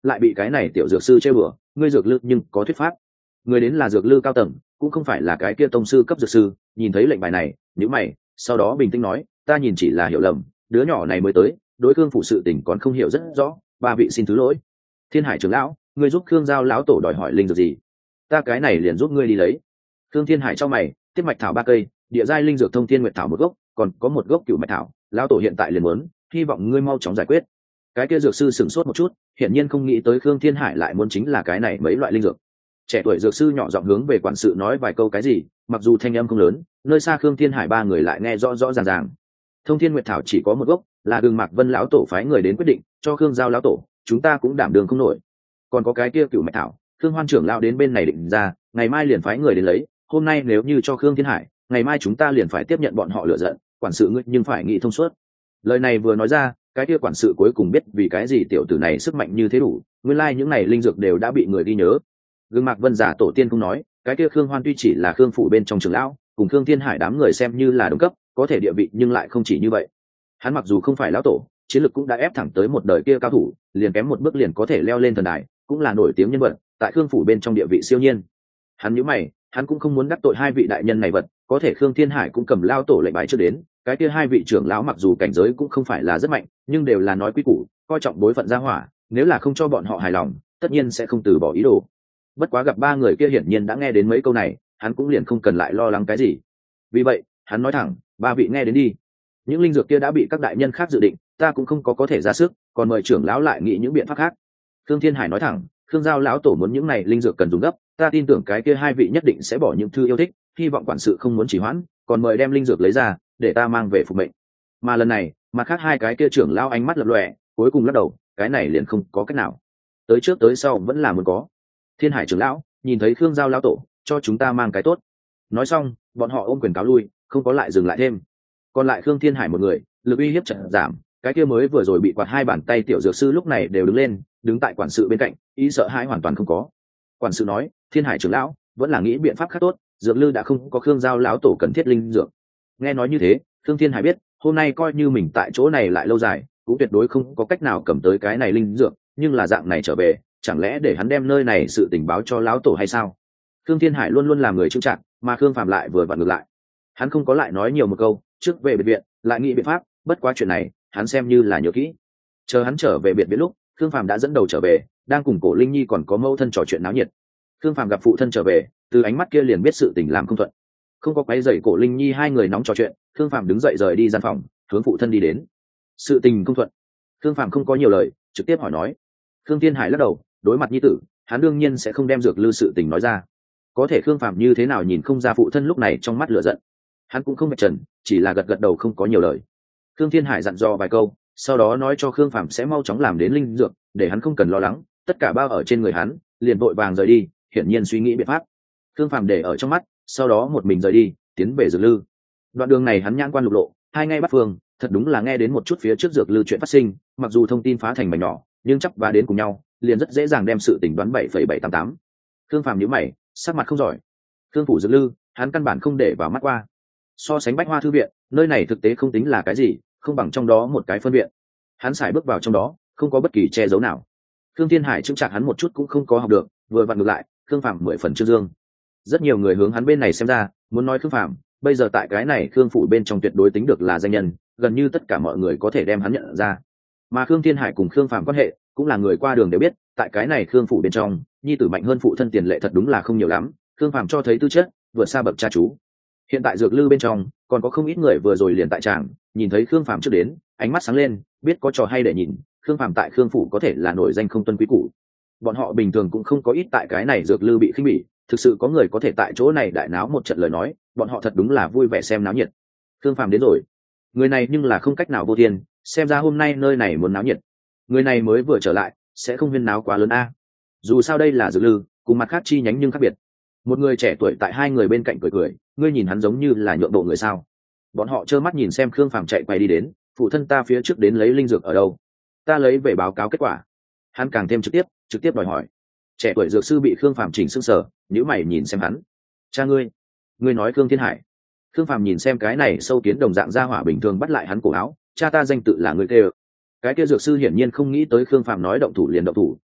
lại bị cái này tiểu dược sư chơi bừa, ngươi dược lư nhưng có thuyết pháp. Người đến là dược lư cao tầng, cũng không phải là cái kia tông sư cấp dược sư, nhìn thấy lệnh bài này nhíu mày, sau đó bình tĩnh nói, ta nhìn chỉ là hiểu lầm, đứa nhỏ này mới tới, đối Khương phủ sự tình còn không hiểu rất rõ, ba vị xin thứ lỗi. Thiên Hải trưởng lão, ngươi giúp Khương giao lão tổ đòi hỏi linh dược gì? Ta cái này liền giúp ngươi đi lấy. Khương Thiên Hải cho mày, tiếp mạch thảo 3 cây, địa giai linh dược thông thiên nguyệt thảo 1 gốc, còn có 1 gốc cửu mạch thảo, lão tổ hiện tại liền muốn, hy vọng ngươi mau chóng giải quyết. Cái kia dược sư sửng sốt một chút, hiển nhiên không nghĩ tới Khương Thiên Hải lại muốn chính là cái này mấy loại linh dược. Trẻ tuổi dược sư nhỏ giọng hướng về quản sự nói vài câu cái gì, mặc dù thanh âm không lớn, nơi xa Khương Thiên Hải 3 người lại nghe rõ rõ ràng ràng. Thông thiên nguyệt thảo chỉ có 1 gốc, là Đường Mạc Vân lão tổ phái người đến quyết định, cho Khương giao lão tổ, chúng ta cũng đảm đường không nổi. Còn có cái kia cửu mạch thảo, Khương Hoan trưởng lão đến bên này định ra, ngày mai liền phái người đến lấy, hôm nay nếu như cho Khương Thiên Hải, ngày mai chúng ta liền phải tiếp nhận bọn họ lựa giận, quản sự ngươi nhưng phải nghĩ thông suốt. Lời này vừa nói ra, cái kia quản sự cuối cùng biết vì cái gì tiểu tử này sức mạnh như thế đủ, nguyên lai những này linh dược đều đã bị người ghi nhớ. Gương Mạc Vân giả tổ tiên không nói, cái kia Khương Hoan tuy chỉ là Khương phủ bên trong trưởng lão, cùng Khương Thiên Hải đám người xem như là đồng cấp, có thể địa vị nhưng lại không chỉ như vậy. Hắn mặc dù không phải lão tổ, chiến lực cũng đã ép thẳng tới một đời kia cao thủ, liền kém một bước liền có thể leo lên thần đài, cũng là nổi tiếng nhân vật, tại Khương phủ bên trong địa vị siêu nhiên. Hắn nhíu mày, hắn cũng không muốn đắc tội 2 vị đại nhân này vật, có thể Khương Thiên Hải cũng cầm lao tổ lệnh bài trước đến, cái kia 2 vị trưởng lão mặc dù cảnh giới cũng không phải là rất mạnh, nhưng đều là nói quý củ, coi trọng bối phận gia hỏa, nếu là không cho bọn họ hài lòng, tất nhiên sẽ không từ bỏ ý đồ. Bất quá gặp 3 người kia hiển nhiên đã nghe đến mấy câu này, hắn cũng liền không cần lại lo lắng cái gì. Vì vậy, hắn nói thẳng, 3 vị nghe đến đi. Những linh dược kia đã bị các đại nhân khác dự định, ta cũng không có thể ra sức, còn mời trưởng lão lại nghĩ những biện pháp khác. Khương Thiên Hải nói thẳng, Khương giao lão tổ muốn những này linh dược cần dùng gấp, ta tin tưởng cái kia 2 vị nhất định sẽ bỏ những thư yêu thích, hy vọng quản sự không muốn trì hoãn, còn mời đem linh dược lấy ra, để ta mang về phục mệnh. Mà lần này, mặt khác 2 cái kia trưởng lão ánh mắt lập lòe, cuối cùng lắc đầu, cái này liền không có cách nào. Tới trước tới sau vẫn là muốn có. Thiên Hải trưởng lão, nhìn thấy Khương giao lão tổ, cho chúng ta mang cái tốt. Nói xong, bọn họ ôm quyền cáo lui, không có lại dừng lại thêm. Còn lại Khương Thiên Hải một người, lực uy hiếp chợt giảm, cái kia mới vừa rồi bị quạt 2 bàn tay tiểu dược sư lúc này đều đứng lên, đứng tại quản sự bên cạnh, ý sợ hãi hoàn toàn không có. Quản sự nói, Thiên Hải trưởng lão, vẫn là nghĩ biện pháp khác tốt, dược lư đã không có Khương giao lão tổ cần thiết linh dược. Nghe nói như thế, Khương Thiên Hải biết, hôm nay coi như mình tại chỗ này lại lâu dài, cũng tuyệt đối không có cách nào cầm tới cái này linh dược, nhưng là dạng này trở về, chẳng lẽ để hắn đem nơi này sự tình báo cho lão tổ hay sao? Khương Thiên Hải luôn luôn làm người chững chạc, mà Khương Phạm lại vừa vặn ngược lại. Hắn không có lại nói nhiều một câu, trước về biệt viện, lại nghĩ biện pháp, bất quá chuyện này, hắn xem như là nhớ kỹ. Chờ hắn trở về biệt viện lúc, Khương Phạm đã dẫn đầu trở về, đang cùng Cổ Linh Nhi còn có mâu thân trò chuyện náo nhiệt. Khương Phạm gặp phụ thân trở về, từ ánh mắt kia liền biết sự tình làm không thuận. Không có quấy rầy Cổ Linh Nhi 2 người nóng trò chuyện, Khương Phạm đứng dậy rời đi gian phòng, hướng phụ thân đi đến. Sự tình không thuận. Khương Phạm không có nhiều lời, trực tiếp hỏi nói. Khương Thiên Hải lắc đầu, đối mặt nhi tử, hắn đương nhiên sẽ không đem dược lư sự tình nói ra. Có thể Khương Phạm như thế nào nhìn không ra phụ thân lúc này trong mắt lửa giận. Hắn cũng không bạch trần, chỉ là gật gật đầu không có nhiều lời. Khương Thiên Hải dặn dò vài câu, sau đó nói cho Khương Phạm sẽ mau chóng làm đến linh dược, để hắn không cần lo lắng, tất cả bao ở trên người hắn, liền vội vàng rời đi, hiển nhiên suy nghĩ biện pháp. Khương Phạm để ở trong mắt, sau đó một mình rời đi, tiến về dược lư. Đoạn đường này hắn nhãn quan lục lộ, 2 ngay bắt phương, thật đúng là nghe đến một chút phía trước dược lư chuyện phát sinh, mặc dù thông tin phá thành mảnh nhỏ, nhưng chắc và đến cùng nhau, liền rất dễ dàng đem sự tình đoán 7,788. Khương Phạm nhíu mày, sắc mặt không giỏi. Khương phủ dược lư, hắn căn bản không để vào mắt qua. So sánh Bách Hoa thư viện, nơi này thực tế không tính là cái gì, không bằng trong đó một cái phân viện. Hắn sải bước vào trong đó, không có bất kỳ che giấu nào. Khương Thiên Hải chứng chặt hắn một chút cũng không có học được, vừa vặn ngược lại, Khương Phạm 10 phần trương dương. Rất nhiều người hướng hắn bên này xem ra, muốn nói Khương Phạm, bây giờ tại cái này Khương phủ bên trong tuyệt đối tính được là danh nhân, gần như tất cả mọi người có thể đem hắn nhận ra. Mà Khương Thiên Hải cùng Khương Phạm quan hệ, cũng là người qua đường đều biết, tại cái này Khương phủ bên trong, nhi tử mạnh hơn phụ thân tiền lệ thật đúng là không nhiều lắm, Khương Phạm cho thấy tư chất vượt xa bậc cha chú. Hiện tại dược lư bên trong, còn có không ít người vừa rồi liền tại tràng, nhìn thấy Khương Phạm trước đến, ánh mắt sáng lên, biết có trò hay để nhìn, Khương Phạm tại Khương phủ có thể là nổi danh không tuân quý củ. Bọn họ bình thường cũng không có ít tại cái này dược lư bị khinh bỉ, thực sự có người có thể tại chỗ này đại náo một trận lời nói, bọn họ thật đúng là vui vẻ xem náo nhiệt. Khương Phạm đến rồi. Người này nhưng là không cách nào vô thiên, xem ra hôm nay nơi này muốn náo nhiệt. Người này mới vừa trở lại, sẽ không huyên náo quá lớn a. Dù sao đây là dược lư, cùng mặt khác chi nhánh nhưng khác biệt. Một người trẻ tuổi tại 2 người bên cạnh cười cười, ngươi nhìn hắn giống như là nhượng bộ người sao? Bọn họ trơ mắt nhìn xem Khương Phạm chạy quay đi đến, phụ thân ta phía trước đến lấy linh dược ở đâu? Ta lấy về báo cáo kết quả. Hắn càng thêm trực tiếp đòi hỏi. Trẻ tuổi dược sư bị Khương Phạm chỉnh sững sờ, nhíu mày nhìn xem hắn. Cha ngươi nói Khương Thiên Hải? Khương Phạm nhìn xem cái này sâu kiến đồng dạng gia hỏa bình thường bắt lại hắn cổ áo, cha ta danh tự là ngươi kêu. Cái kia dược sư hiển nhiên không nghĩ tới Khương Phạm nói động thủ liền động thủ,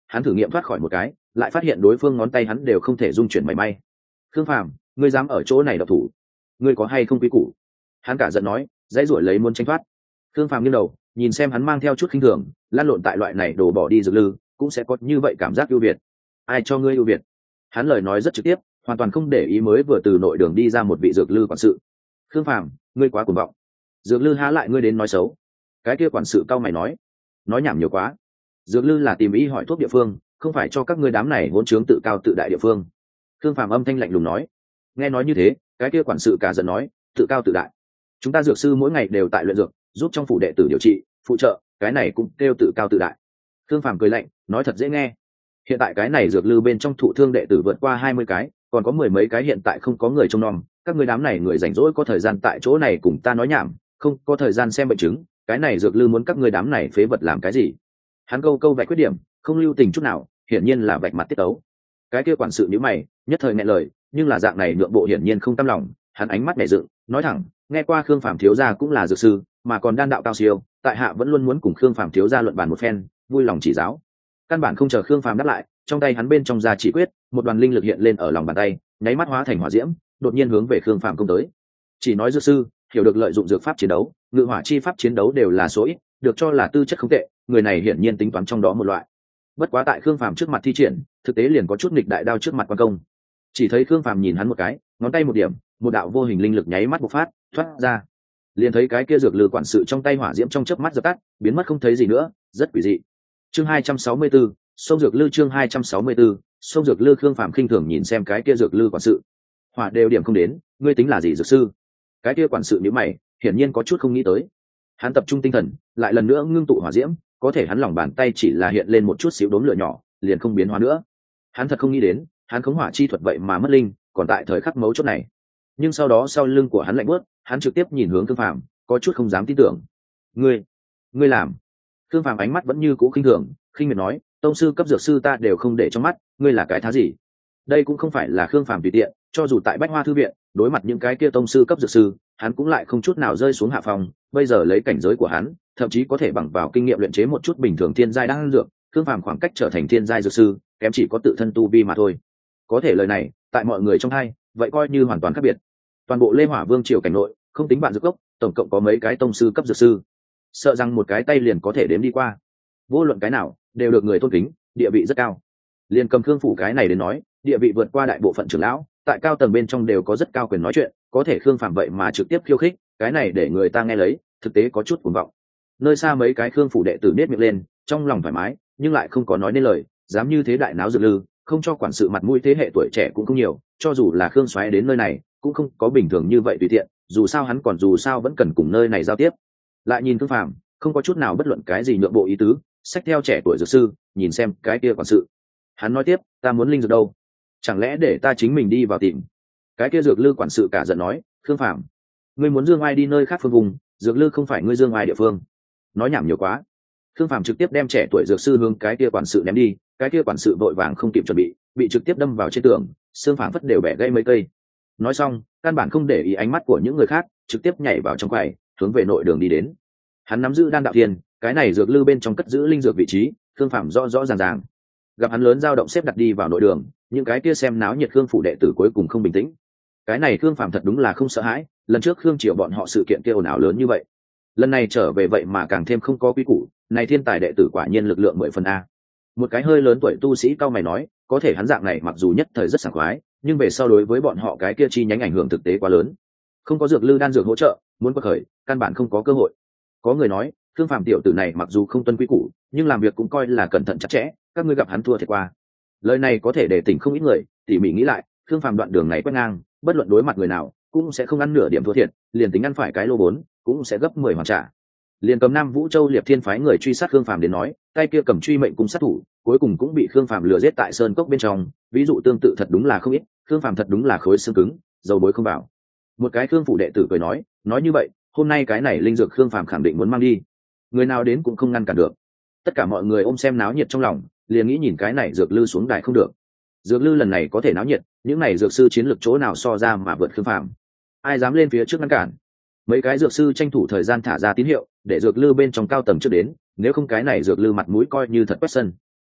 hắn thử nghiệm thoát khỏi một cái, lại phát hiện đối phương ngón tay hắn đều không thể dung chuyển mảy may. Khương Phàm, ngươi dám ở chỗ này độc thủ, ngươi có hay không quý củ? Hắn cả giận nói, dãy ruổi lấy muốn tránh thoát. Khương Phàm nghiêng đầu nhìn xem hắn, mang theo chút khinh thường, lan lộn tại loại này đổ bỏ đi dược lư cũng sẽ có như vậy cảm giác ưu việt. Ai cho ngươi ưu việt? Hắn lời nói rất trực tiếp, hoàn toàn không để ý mới vừa từ nội đường đi ra một vị dược lư quản sự. Khương Phàm, ngươi quá cuồng vọng. Dược lư há lại ngươi đến nói xấu? Cái kia quản sự cau mày nói nhảm nhiều quá. Dược lư là tìm ý hỏi thuốc địa phương, không phải cho các ngươi đám này hỗn trướng tự cao tự đại địa phương. Khương Phàm âm thanh lạnh lùng nói. Nghe nói như thế, cái kia quản sự cả giận nói, tự cao tự đại? Chúng ta dược sư mỗi ngày đều tại luyện dược, giúp trong phủ đệ tử điều trị phụ trợ, cái này cũng kêu tự cao tự đại? Khương Phàm cười lạnh, nói thật dễ nghe. Hiện tại cái này dược lư bên trong thụ thương đệ tử vượt qua 20 cái, còn có 10 mấy cái hiện tại không có người trông nom, các ngươi đám này người rảnh rỗi có thời gian tại chỗ này cùng ta nói nhảm, không có thời gian xem bệnh chứng, cái này dược lư muốn các ngươi đám này phế vật làm cái gì? Hắn câu vạch khuyết điểm, không lưu tình chút nào, hiển nhiên là vạch mặt tiết tấu. Cái kia quản sự nhíu mày, nhất thời nghẹn lời, nhưng là dạng này nhượng bộ hiển nhiên không tâm lòng, hắn ánh mắt nhẹ dựng, nói thẳng, nghe qua Khương Phàm thiếu gia cũng là dược sư, mà còn đan đạo cao siêu, tại hạ vẫn luôn muốn cùng Khương Phàm thiếu gia luận bàn một phen, vui lòng chỉ giáo. Căn bản không chờ Khương Phàm đáp lại, trong tay hắn bên trong ra chỉ quyết, một đoàn linh lực hiện lên ở lòng bàn tay, nháy mắt hóa thành hỏa diễm, đột nhiên hướng về Khương Phàm công tới. Chỉ nói dược sư, hiểu được lợi dụng dược pháp chiến đấu, ngự hỏa chi pháp chiến đấu đều là số ít, được cho là tư chất không tệ, người này hiển nhiên tính toán trong đó một loại. Bất quá tại Khương Phàm trước mặt thi triển, thực tế liền có chút nghịch đại đao trước mặt quan công. Chỉ thấy Khương Phàm nhìn hắn một cái, ngón tay một điểm, một đạo vô hình linh lực nháy mắt bộc phát, thoát ra. Liền thấy cái kia dược lư quản sự trong tay hỏa diễm trong chớp mắt dập tắt, biến mất không thấy gì nữa, rất quỷ dị. Chương 264, sông dược lư. Chương 264, sông dược lư. Khương Phàm khinh thường nhìn xem cái kia dược lư quản sự, hỏa đều điểm không đến, ngươi tính là gì dược sư? Cái kia quản sự nhíu mày, hiển nhiên có chút không nghĩ tới. Hắn tập trung tinh thần, lại lần nữa ngưng tụ hỏa diễm, có thể hắn lòng bàn tay chỉ là hiện lên một chút xíu đốm lửa nhỏ, liền không biến hóa nữa. Hắn thật không nghĩ đến, hắn khống hỏa chi thuật vậy mà mất linh, còn tại thời khắc mấu chốt này. Nhưng sau đó sau lưng của hắn lạnh buốt, hắn trực tiếp nhìn hướng Khương Phàm, có chút không dám tin tưởng. Ngươi làm? Khương Phàm ánh mắt vẫn như cũ khinh thường, khinh miệt nói, tông sư cấp dược sư ta đều không để trong mắt, ngươi là cái thá gì? Đây cũng không phải là Khương Phàm tùy tiện, cho dù tại Bách Hoa thư viện, đối mặt những cái kia tông sư cấp dược sư, hắn cũng lại không chút nào rơi xuống hạ phòng. Bây giờ lấy cảnh giới của hắn, thậm chí có thể bằng vào kinh nghiệm luyện chế một chút bình thường thiên giai đan dược, Khương Phàm khoảng cách trở thành thiên giai dược sư, kém chỉ có tự thân tu vi mà thôi. Có thể lời này, tại mọi người trong hai, vậy coi như hoàn toàn khác biệt. Toàn bộ Lê Hỏa Vương triều cảnh nội, không tính bạn dược gốc, tổng cộng có mấy cái tông sư cấp dược sư, sợ rằng một cái tay liền có thể đếm đi qua. Vô luận cái nào, đều được người tôn kính, địa vị rất cao. Liền cầm Khương phủ cái này đến nói, địa vị vượt qua đại bộ phận trưởng lão, tại cao tầng bên trong đều có rất cao quyền nói chuyện, có thể Khương Phàm vậy mà trực tiếp khiêu khích, cái này để người ta nghe lấy, thực tế có chút cuồng vọng. Nơi xa mấy cái Khương phủ đệ tử nết miệng lên, trong lòng thoải mái, nhưng lại không có nói nên lời, dám như thế đại náo dược lư, không cho quản sự mặt mũi, thế hệ tuổi trẻ cũng không nhiều, cho dù là Khương Soái đến nơi này, cũng không có bình thường như vậy tùy tiện, dù sao hắn còn dù sao vẫn cần cùng nơi này giao tiếp. Lại nhìn Khương Phàm, không có chút nào bất luận cái gì nhượng bộ ý tứ, xách theo trẻ tuổi dược sư, nhìn xem cái kia quản sự. Hắn nói tiếp, ta muốn linh dược đâu? Chẳng lẽ để ta chính mình đi vào tìm? Cái kia dược lư quản sự cả giận nói, Khương Phàm, ngươi muốn dương ai đi nơi khác phương vùng, dược lư không phải ngươi dương ai địa phương. Nói nhảm nhiều quá. Khương Phàm trực tiếp đem trẻ tuổi dược sư hướng cái kia quản sự ném đi, cái kia quản sự vội vàng không kịp chuẩn bị trực tiếp đâm vào trên tường, xương phảng phất đều bẻ gãy mấy cây. Nói xong, căn bản không để ý ánh mắt của những người khác, trực tiếp nhảy vào trong quầy, hướng về nội đường đi đến. Hắn nắm giữ đan đạo thiên, cái này dược lư bên trong cất giữ linh dược vị trí, Khương Phàm rõ rõ ràng ràng. Gặp hắn lớn dao động xếp đặt đi vào nội đường, những cái kia xem náo nhiệt Khương phủ đệ tử cuối cùng không bình tĩnh. Cái này Khương Phàm thật đúng là không sợ hãi, lần trước Khương triều bọn họ sự kiện kia ồn ào lớn như vậy, lần này trở về vậy mà càng thêm không có quy củ, này thiên tài đệ tử quả nhiên lực lượng 10 phần a. Một cái hơi lớn tuổi tu sĩ cao mày nói, có thể hắn dạng này mặc dù nhất thời rất sảng khoái, nhưng về sau đối với bọn họ cái kia chi nhánh ảnh hưởng thực tế quá lớn, không có dược lư đan dược hỗ trợ, muốn quật khởi căn bản không có cơ hội. Có người nói, Khương Phàm tiểu tử này mặc dù không tuân quy củ, nhưng làm việc cũng coi là cẩn thận chặt chẽ, các ngươi gặp hắn thua thiệt qua. Lời này có thể để tỉnh không ít người, tỉ mỉ nghĩ lại, Khương Phàm đoạn đường này quét ngang, bất luận đối mặt người nào, cũng sẽ không ăn nửa điểm thua thiệt, liền tính ăn phải cái lô vốn, cũng sẽ gấp 10 hoàn trả. Liền cầm Nam Vũ Châu Liệp Thiên phái người truy sát Khương Phàm đến nói, tay kia cầm truy mệnh cung sát thủ, cuối cùng cũng bị Khương Phàm lừa giết tại sơn cốc bên trong, ví dụ tương tự thật đúng là không ít, Khương Phàm thật đúng là khối xương cứng, dầu bối không vào. Một cái Khương phủ đệ tử cười nói như vậy, hôm nay cái này linh dược Khương Phàm khẳng định muốn mang đi, người nào đến cũng không ngăn cản được. Tất cả mọi người ôm xem náo nhiệt trong lòng, liền nghĩ nhìn cái này dược lư xuống đài không được. Dược lư lần này có thể náo nhiệt, những này dược sư chiến lược chỗ nào so ra mà vượt Khương Phàm, ai dám lên phía trước ngăn cản. Mấy cái dược sư tranh thủ thời gian thả ra tín hiệu để dược lư bên trong cao tầng trước đến, nếu không cái này dược lư mặt mũi coi như thật quét sân.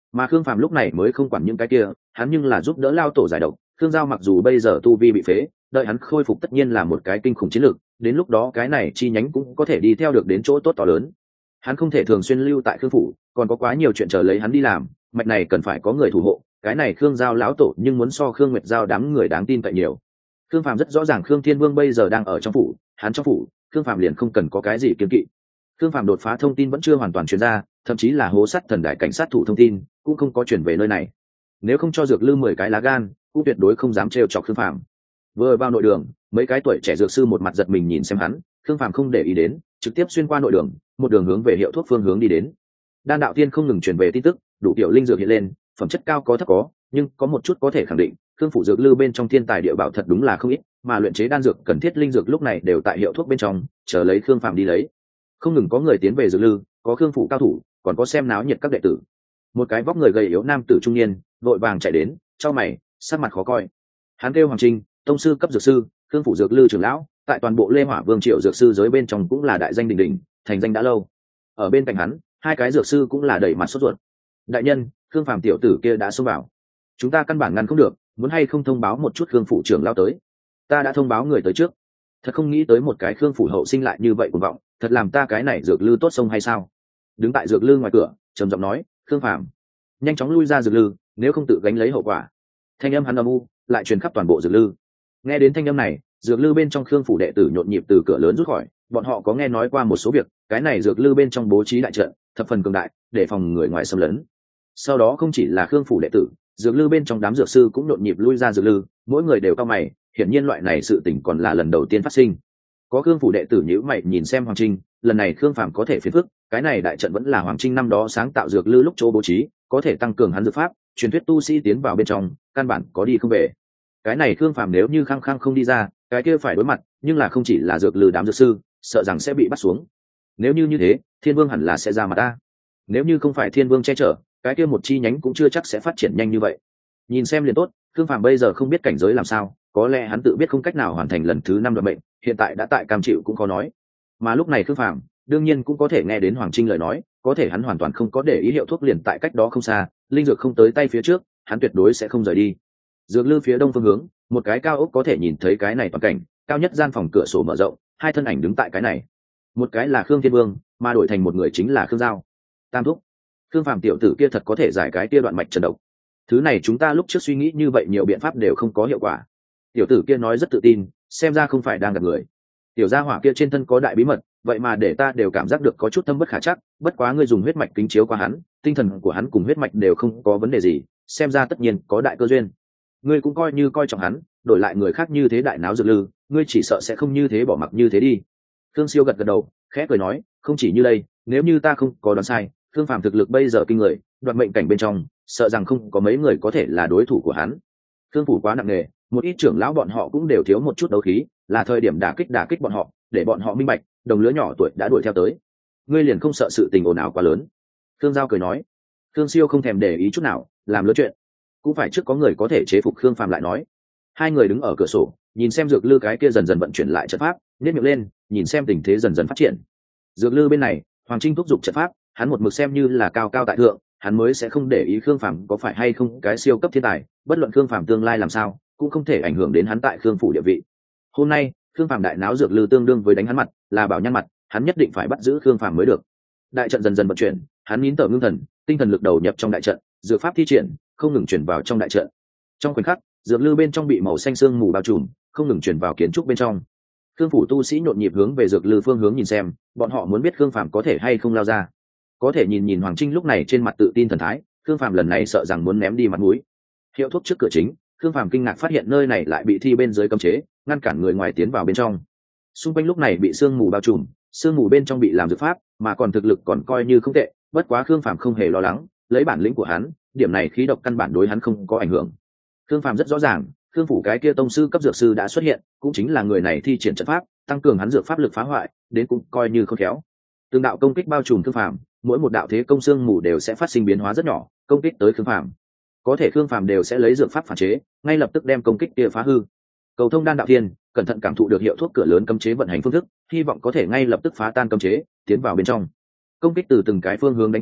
Mà Khương Phàm lúc này mới không quản những cái kia, hắn nhưng là giúp đỡ lao tổ giải độc. Khương Giao mặc dù bây giờ tu vi bị phế, đợi hắn khôi phục tất nhiên là một cái kinh khủng chiến lược, đến lúc đó cái này chi nhánh cũng có thể đi theo được đến chỗ tốt to lớn. Hắn không thể thường xuyên lưu tại Khương phủ, còn có quá nhiều chuyện chờ lấy hắn đi làm, mạch này cần phải có người thủ hộ, cái này Khương Giao lão tổ nhưng muốn so Khương Nguyệt Giao đám người đáng tin cậy nhiều. Khương Phàm rất rõ ràng Khương Thiên Vương bây giờ đang ở trong phủ, hắn trong phủ, Khương Phàm liền không cần có cái gì kiêng kỵ. Khương Phàm đột phá thông tin vẫn chưa hoàn toàn truyền ra, thậm chí là hố sắt thần đại cảnh sát thủ thông tin cũng không có chuyển về nơi này. Nếu không cho Dược Lư 10 cái lá gan, cũng tuyệt đối không dám trêu chọc Khương Phàm. Vừa vào nội đường, mấy cái tuổi trẻ dược sư một mặt giật mình nhìn xem hắn, Khương Phàm không để ý đến, trực tiếp xuyên qua nội đường, một đường hướng về hiệu thuốc phương hướng đi đến. Đan đạo tiên không ngừng truyền về tin tức, đủ tiểu linh dược hiện lên, phẩm chất cao có thấp có, nhưng có một chút có thể khẳng định, Khương phủ dược lư bên trong thiên tài địa bảo thật đúng là không ít, mà luyện chế đan dược cần thiết linh dược lúc này đều tại hiệu thuốc bên trong, chờ lấy Khương Phàm đi lấy. Không ngừng có người tiến về dược lư, có Khương phủ cao thủ, còn có xem náo nhiệt các đệ tử. Một cái vóc người gầy yếu nam tử trung niên, vội vàng chạy đến, chau mày, sắc mặt khó coi. Hắn kêu Hoàng Trinh, tông sư cấp dược sư, Khương phủ dược lư trưởng lão, tại toàn bộ Lê Hỏa Vương triều dược sư giới bên trong cũng là đại danh đỉnh đỉnh, thành danh đã lâu. Ở bên cạnh hắn, hai cái dược sư cũng là đẩy mặt sốt ruột. Đại nhân, Khương Phàm tiểu tử kia đã xông vào, chúng ta căn bản ngăn không được, muốn hay không thông báo một chút Khương phủ trưởng lão tới? Ta đã thông báo người tới trước, thật không nghĩ tới một cái Khương phủ hậu sinh lại như vậy cuồng vọng, thật làm ta cái này dược lư tốt sông hay sao? Đứng tại dược lư ngoài cửa, trầm giọng nói, Khương Phàm, nhanh chóng lui ra dược lư, nếu không tự gánh lấy hậu quả. Thanh âm hắn âm u, lại truyền khắp toàn bộ dược lư. Nghe đến thanh âm này, dược lư bên trong Khương phủ đệ tử nhộn nhịp từ cửa lớn rút khỏi, bọn họ có nghe nói qua một số việc, cái này dược lư bên trong bố trí đại trận, thập phần cường đại, để phòng người ngoài xâm lấn. Sau đó không chỉ là Khương phủ đệ tử, dược lư bên trong đám dược sư cũng nhộn nhịp lui ra dược lư, mỗi người đều cao mày, hiển nhiên loại này sự tình còn là lần đầu tiên phát sinh. Có Khương phủ đệ tử nhíu mày nhìn xem Hoàng Trinh, lần này Khương Phàm có thể phiền phức, cái này đại trận vẫn là Hoàng Trinh năm đó sáng tạo dược lư lúc chỗ bố trí, có thể tăng cường hắn dược pháp, truyền thuyết tu sĩ tiến vào bên trong, căn bản có đi không về. Cái này Khương Phàm nếu như khăng khăng không đi ra, cái kia phải đối mặt, nhưng là không chỉ là dược lư đám dược sư, sợ rằng sẽ bị bắt xuống. Nếu như thế, Thiên Vương hẳn là sẽ ra mặt ta. Nếu như không phải Thiên Vương che chở, cái kia một chi nhánh cũng chưa chắc sẽ phát triển nhanh như vậy. Nhìn xem liền tốt, Khương Phàm bây giờ không biết cảnh giới làm sao, có lẽ hắn tự biết không cách nào hoàn thành lần thứ 5 đoạn mệnh, hiện tại đã tại cam chịu cũng khó nói. Mà lúc này Khương Phàm đương nhiên cũng có thể nghe đến Hoàng Trinh lời nói, có thể hắn hoàn toàn không có để ý hiệu thuốc liền tại cách đó không xa, linh dược không tới tay phía trước, hắn tuyệt đối sẽ không rời đi. Dược lư phía đông phương hướng, một cái cao ốc có thể nhìn thấy cái này toàn cảnh, cao nhất gian phòng cửa sổ mở rộng, hai thân ảnh đứng tại cái này. Một cái là Khương Thiên Vương, mà đổi thành một người chính là Khương Giao. Tam thúc, Khương Phàm tiểu tử kia thật có thể giải cái kia đoạn mạch trần độc. Thứ này chúng ta lúc trước suy nghĩ như vậy nhiều biện pháp đều không có hiệu quả. Tiểu tử kia nói rất tự tin, xem ra không phải đang gặp người. Tiểu gia hỏa kia trên thân có đại bí mật, vậy mà để ta đều cảm giác được có chút thâm bất khả chắc, bất quá ngươi dùng huyết mạch kính chiếu qua hắn, tinh thần của hắn cùng huyết mạch đều không có vấn đề gì, xem ra tất nhiên có đại cơ duyên. Ngươi cũng coi như coi trọng hắn, đổi lại người khác như thế đại náo dược lư, ngươi chỉ sợ sẽ không như thế bỏ mặc như thế đi. Khương Siêu gật gật đầu, khẽ cười nói, không chỉ như đây, nếu như ta không có đoán sai, Khương Phàm thực lực bây giờ kinh người, đoạt mệnh cảnh bên trong, sợ rằng không có mấy người có thể là đối thủ của hắn. Khương phủ quá nặng nề, một ít trưởng lão bọn họ cũng đều thiếu một chút đấu khí, là thời điểm đả kích bọn họ, để bọn họ minh bạch, đồng lứa nhỏ tuổi đã đuổi theo tới. Ngươi liền không sợ sự tình ồn ào quá lớn? Khương Giao cười nói. Khương Siêu không thèm để ý chút nào, làm lớn chuyện, cũng phải trước có người có thể chế phục Khương Phàm lại nói. Hai người đứng ở cửa sổ, nhìn xem dược lư cái kia dần dần vận chuyển lại trận pháp, nhếch miệng lên, nhìn xem tình thế dần dần phát triển. Dược lư bên này, Hoàng Trinh thúc giục trận pháp, hắn một mực xem như là cao cao tại thượng, hắn mới sẽ không để ý Khương Phàm có phải hay không cái siêu cấp thiên tài, bất luận Khương Phàm tương lai làm sao, cũng không thể ảnh hưởng đến hắn tại Khương phủ địa vị. Hôm nay, Khương Phàm đại náo dược lư tương đương với đánh hắn mặt, là bảo nhăn mặt, hắn nhất định phải bắt giữ Khương Phàm mới được. Đại trận dần dần vận chuyển, hắn nín thở ngưng thần, tinh thần lực đầu nhập trong đại trận, dược pháp thi triển, không ngừng chuyển vào trong đại trận. Trong khoảnh khắc, dược lư bên trong bị màu xanh sương mù bao trùm, không ngừng chuyển vào kiến trúc bên trong. Khương phủ tu sĩ nhộn nhịp hướng về dược lư phương hướng nhìn xem, bọn họ muốn biết Khương Phàm có thể hay không lao ra. Có thể nhìn Hoàng Trinh lúc này trên mặt tự tin thần thái, Khương Phàm lần này sợ rằng muốn ném đi mặt mũi. Hiệu thuốc trước cửa chính, Khương Phàm kinh ngạc phát hiện nơi này lại bị thi bên dưới cấm chế, ngăn cản người ngoài tiến vào bên trong. Xung quanh lúc này bị sương mù bao trùm, sương mù bên trong bị làm dược pháp, mà còn thực lực còn coi như không tệ, bất quá Khương Phàm không hề lo lắng, lấy bản lĩnh của hắn, điểm này khí độc căn bản đối hắn không có ảnh hưởng. Khương Phàm rất rõ ràng, Khương phủ cái kia tông sư cấp dược sư đã xuất hiện, cũng chính là người này thi triển trận pháp, tăng cường hắn dược pháp lực phá hoại, đến cũng coi như không khéo. Từng đạo công kích bao trùm Khương Phàm, mỗi một đạo thế công xương mù đều sẽ phát sinh biến hóa rất nhỏ, công kích tới Khương Phàm. Có thể Khương Phàm đều sẽ lấy dược pháp phản chế, ngay lập tức đem công kích kia phá hư. Cầu thông đan đạo thiên, cẩn thận cảm thụ được hiệu thuốc cửa lớn cấm chế vận hành phương thức, hy vọng có thể ngay lập tức phá tan cấm chế, tiến vào bên trong. Công kích từ từng cái phương hướng đánh tới,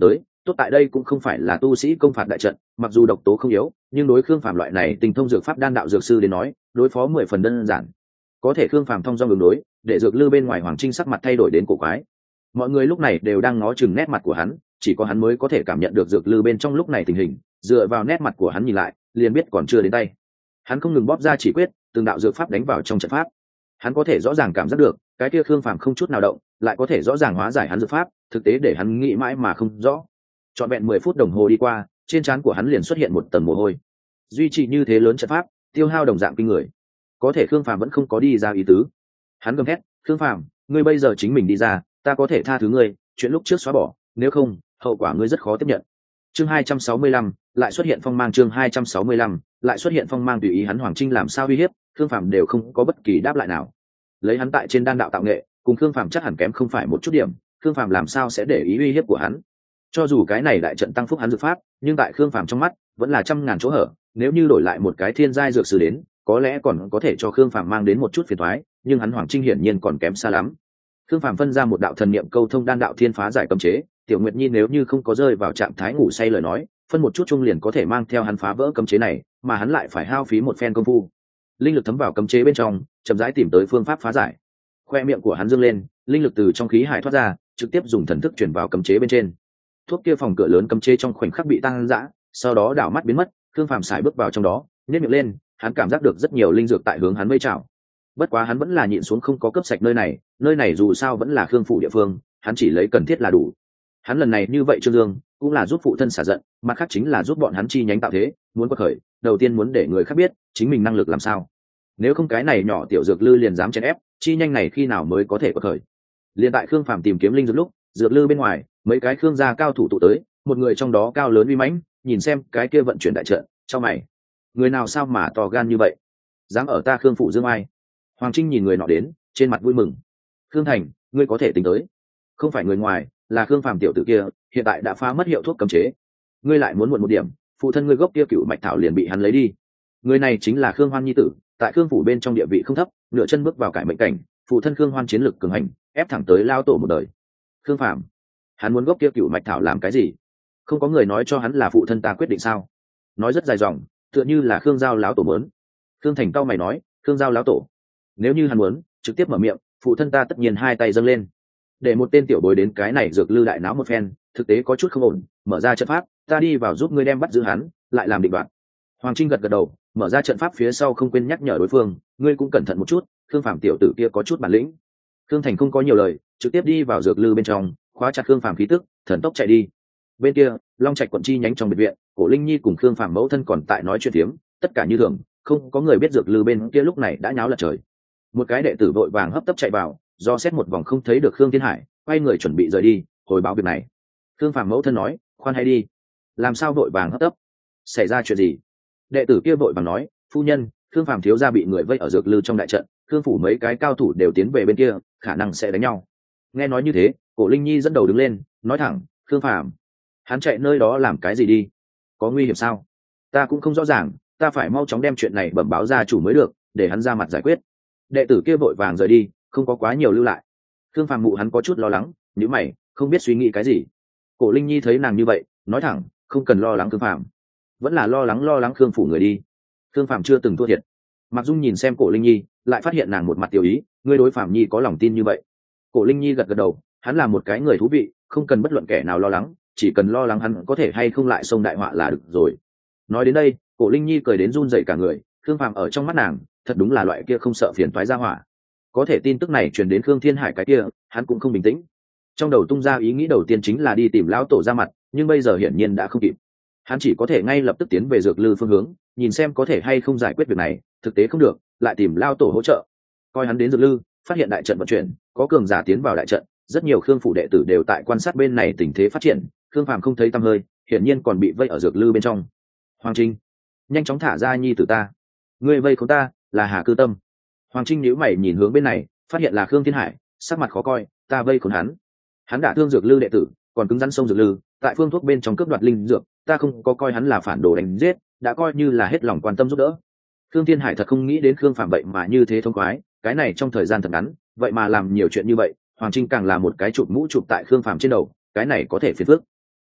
tốt tại đây cũng không phải là tu sĩ công phạt đại trận, mặc dù độc tố không yếu nhưng đối khương phàm loại này tinh thông dược pháp đan đạo dược sư đến nói đối phó 10 phần đơn giản. Có thể khương phàm thông dong đường đối, để dược lư bên ngoài Hoàng Trinh sắc mặt thay đổi đến cổ quái. Mọi người lúc này đều đang ngó chừng nét mặt của hắn, chỉ có hắn mới có thể cảm nhận được dược lư bên trong lúc này tình hình, dựa vào nét mặt của hắn nhìn lại liền biết còn chưa đến tay. Hắn không ngừng bóp ra chỉ quyết, từng đạo dược pháp đánh vào trong trận pháp. Hắn có thể rõ ràng cảm giác được cái kia khương phàm không chút nào động, lại có thể rõ ràng hóa giải hắn dược pháp, thực tế để hắn nghĩ mãi mà không rõ. Trọn vẹn 10 phút đồng hồ đi qua, trên trán của hắn liền xuất hiện một tầng mồ hôi. Duy trì như thế lớn trận pháp, tiêu hao đồng dạng kinh người. Có thể khương phàm vẫn không có đi ra ý tứ. Hắn gầm thét, khương phàm, ngươi bây giờ chính mình đi ra, ta có thể tha thứ ngươi, chuyện lúc trước xóa bỏ, nếu không hậu quả ngươi rất khó tiếp nhận. Chương 265, lại xuất hiện phong mang. Chương 265, lại xuất hiện phong mang. Tùy ý hắn Hoàng Trinh làm sao uy hiếp, khương phàm đều không có bất kỳ đáp lại nào. Lấy hắn tại trên đan đạo tạo nghệ, cùng khương phàm chắc hẳn kém không phải một chút điểm, khương phàm làm sao sẽ để ý uy hiếp của hắn. Cho dù cái này đại trận tăng phúc hắn dược pháp, nhưng tại khương phàm trong mắt vẫn là trăm ngàn chỗ hở. Nếu như đổi lại một cái thiên giai dược sư đến, có lẽ còn có thể cho khương phàm mang đến một chút phiền toái, nhưng hắn Hoàng Trinh hiển nhiên còn kém xa lắm. Khương phàm phân ra một đạo thần niệm câu thông đan đạo thiên phá giải cấm chế, Tiểu Nguyệt Nhi nếu như không có rơi vào trạng thái ngủ say lời nói, phân một chút chung liền có thể mang theo hắn phá vỡ cấm chế này, mà hắn lại phải hao phí một phen công phu. Linh lực thấm vào cấm chế bên trong, chậm rãi tìm tới phương pháp phá giải. Khoe miệng của hắn dương lên, linh lực từ trong khí hải thoát ra, trực tiếp dùng thần thức chuyển vào cấm chế bên trên. Thuốc kia phòng cửa lớn cấm chế trong khoảnh khắc bị tăng dã, sau đó đảo mắt biến mất. Khương phàm xài bước vào trong đó, nhếch miệng lên, hắn cảm giác được rất nhiều linh dược tại hướng hắn vây chảo. Bất quá hắn vẫn là nhịn xuống không có cướp sạch nơi này dù sao vẫn là khương phủ địa phương, hắn chỉ lấy cần thiết là đủ. Hắn lần này như vậy Trương Dương cũng là giúp phụ thân xả giận, mặt khác chính là giúp bọn hắn chi nhánh tạo thế, muốn quật khởi, đầu tiên muốn để người khác biết chính mình năng lực làm sao. Nếu không cái này nhỏ tiểu dược lư liền dám chèn ép, chi nhanh này khi nào mới có thể quật khởi. Liên tại Khương Phàm tìm kiếm linh dược lúc, dược lư bên ngoài, mấy cái Khương gia cao thủ tụ tới, một người trong đó cao lớn uy mãnh, nhìn xem cái kia vận chuyển đại trận, trong mày, người nào sao mà to gan như vậy, dám ở ta Khương phủ dương ai. Hoàng Trinh nhìn người nọ đến, trên mặt vui mừng. Khương Thành, ngươi có thể tính tới, không phải người ngoài, là Khương Phàm tiểu tử kia, hiện tại đã phá mất hiệu thuốc cấm chế. Ngươi lại muốn muộn một điểm, phụ thân ngươi gốc kia cựu mạch thảo liền bị hắn lấy đi. Người này chính là Khương Hoan nhi tử, tại Khương phủ bên trong địa vị không thấp, nửa chân bước vào cải mệnh cảnh, phụ thân Khương Hoan chiến lực cường hành, ép thẳng tới lao tổ một đời. Khương Phàm, hắn muốn gốc kia cựu mạch thảo làm cái gì? Không có người nói cho hắn là phụ thân ta quyết định sao? Nói rất dài dòng, tựa như là Khương Giao láo tổ muốn. Khương Thành cao mày nói, Khương Giao láo tổ, nếu như hắn muốn, trực tiếp mở miệng, phụ thân ta tất nhiên hai tay dâng lên. Để một tên tiểu bối đến cái này dược lư đại náo một phen, thực tế có chút không ổn, mở ra trận pháp, ta đi vào giúp ngươi đem bắt giữ hắn, lại làm định đoạt. Hoàng Trinh gật gật đầu, mở ra trận pháp phía sau không quên nhắc nhở đối phương, ngươi cũng cẩn thận một chút, Khương Phàm tiểu tử kia có chút bản lĩnh. Khương Thành không có nhiều lời, trực tiếp đi vào dược lư bên trong, khóa chặt Khương Phàm khí tức, thần tốc chạy đi. Bên kia, Long Trạch quận chi nhánh trong biệt viện, Cổ Linh Nhi cùng Khương Phàm mẫu thân còn tại nói chuyện tiếm, tất cả như thường, không có người biết dược lư bên kia lúc này đã nháo lật trời. Một cái đệ tử vội vàng hấp tấp chạy vào, do xét một vòng không thấy được Khương Thiên Hải, quay người chuẩn bị rời đi, hồi báo việc này. Khương Phàm mẫu thân nói, khoan hay đi, làm sao vội vàng hấp tấp, xảy ra chuyện gì? Đệ tử kia vội vàng nói, phu nhân, Khương Phàm thiếu gia bị người vây ở dược lư trong đại trận, Khương phủ mấy cái cao thủ đều tiến về bên kia, khả năng sẽ đánh nhau. Nghe nói như thế, Cổ Linh Nhi dẫn đầu đứng lên, nói thẳng, Khương Phàm, hắn chạy nơi đó làm cái gì đi? Có nguy hiểm sao? Ta cũng không rõ ràng, ta phải mau chóng đem chuyện này bẩm báo gia chủ mới được, để hắn ra mặt giải quyết. Đệ tử kia vội vàng rời đi, không có quá nhiều lưu lại. Khương Phàm mụ hắn có chút lo lắng, nhíu mày, không biết suy nghĩ cái gì. Cổ Linh Nhi thấy nàng như vậy, nói thẳng, không cần lo lắng Khương Phàm, vẫn là lo lắng Khương phủ người đi. Khương Phàm chưa từng thua thiệt. Mặc Dung nhìn xem Cổ Linh Nhi, lại phát hiện nàng một mặt tiểu ý, ngươi đối Phàm Nhi có lòng tin như vậy? Cổ Linh Nhi gật gật đầu, hắn là một cái người thú vị, không cần bất luận kẻ nào lo lắng, chỉ cần lo lắng hắn có thể hay không lại xông đại họa là được rồi. Nói đến đây, Cổ Linh Nhi cười đến run rẩy cả người, Khương Phàm ở trong mắt nàng, thật đúng là loại kia không sợ phiền toái ra hỏa. Có thể tin tức này truyền đến Khương Thiên Hải cái kia, hắn cũng không bình tĩnh. Trong đầu tung ra ý nghĩ đầu tiên chính là đi tìm lão tổ ra mặt, nhưng bây giờ hiển nhiên đã không kịp. Hắn chỉ có thể ngay lập tức tiến về dược lư phương hướng, nhìn xem có thể hay không giải quyết việc này, thực tế không được, lại tìm lão tổ hỗ trợ. Coi hắn đến dược lư, phát hiện đại trận vận chuyển, có cường giả tiến vào đại trận, rất nhiều Khương phủ đệ tử đều tại quan sát bên này tình thế phát triển, Khương Phàm không thấy tăm hơi, hiển nhiên còn bị vây ở dược lư bên trong. Hoàng Trinh, nhanh chóng thả ra nhi tử ta, ngươi vây khốn ta là Hà Cư Tâm. Hoàng Trinh nhíu mày nhìn hướng bên này, phát hiện là Khương Thiên Hải, sắc mặt khó coi, ta vây khốn hắn đã thương dược lư đệ tử, còn cứng rắn sông dược lư, tại phương thuốc bên trong cướp đoạt linh dược, ta không có coi hắn là phản đồ đánh giết, đã coi như là hết lòng quan tâm giúp đỡ. Khương Thiên Hải thật không nghĩ đến Khương Phàm vậy mà như thế thông khoái, cái này trong thời gian thật ngắn, vậy mà làm nhiều chuyện như vậy. Hoàng Trinh càng là một cái chụp mũ chụp tại Khương Phàm trên đầu, cái này có thể phiền phức.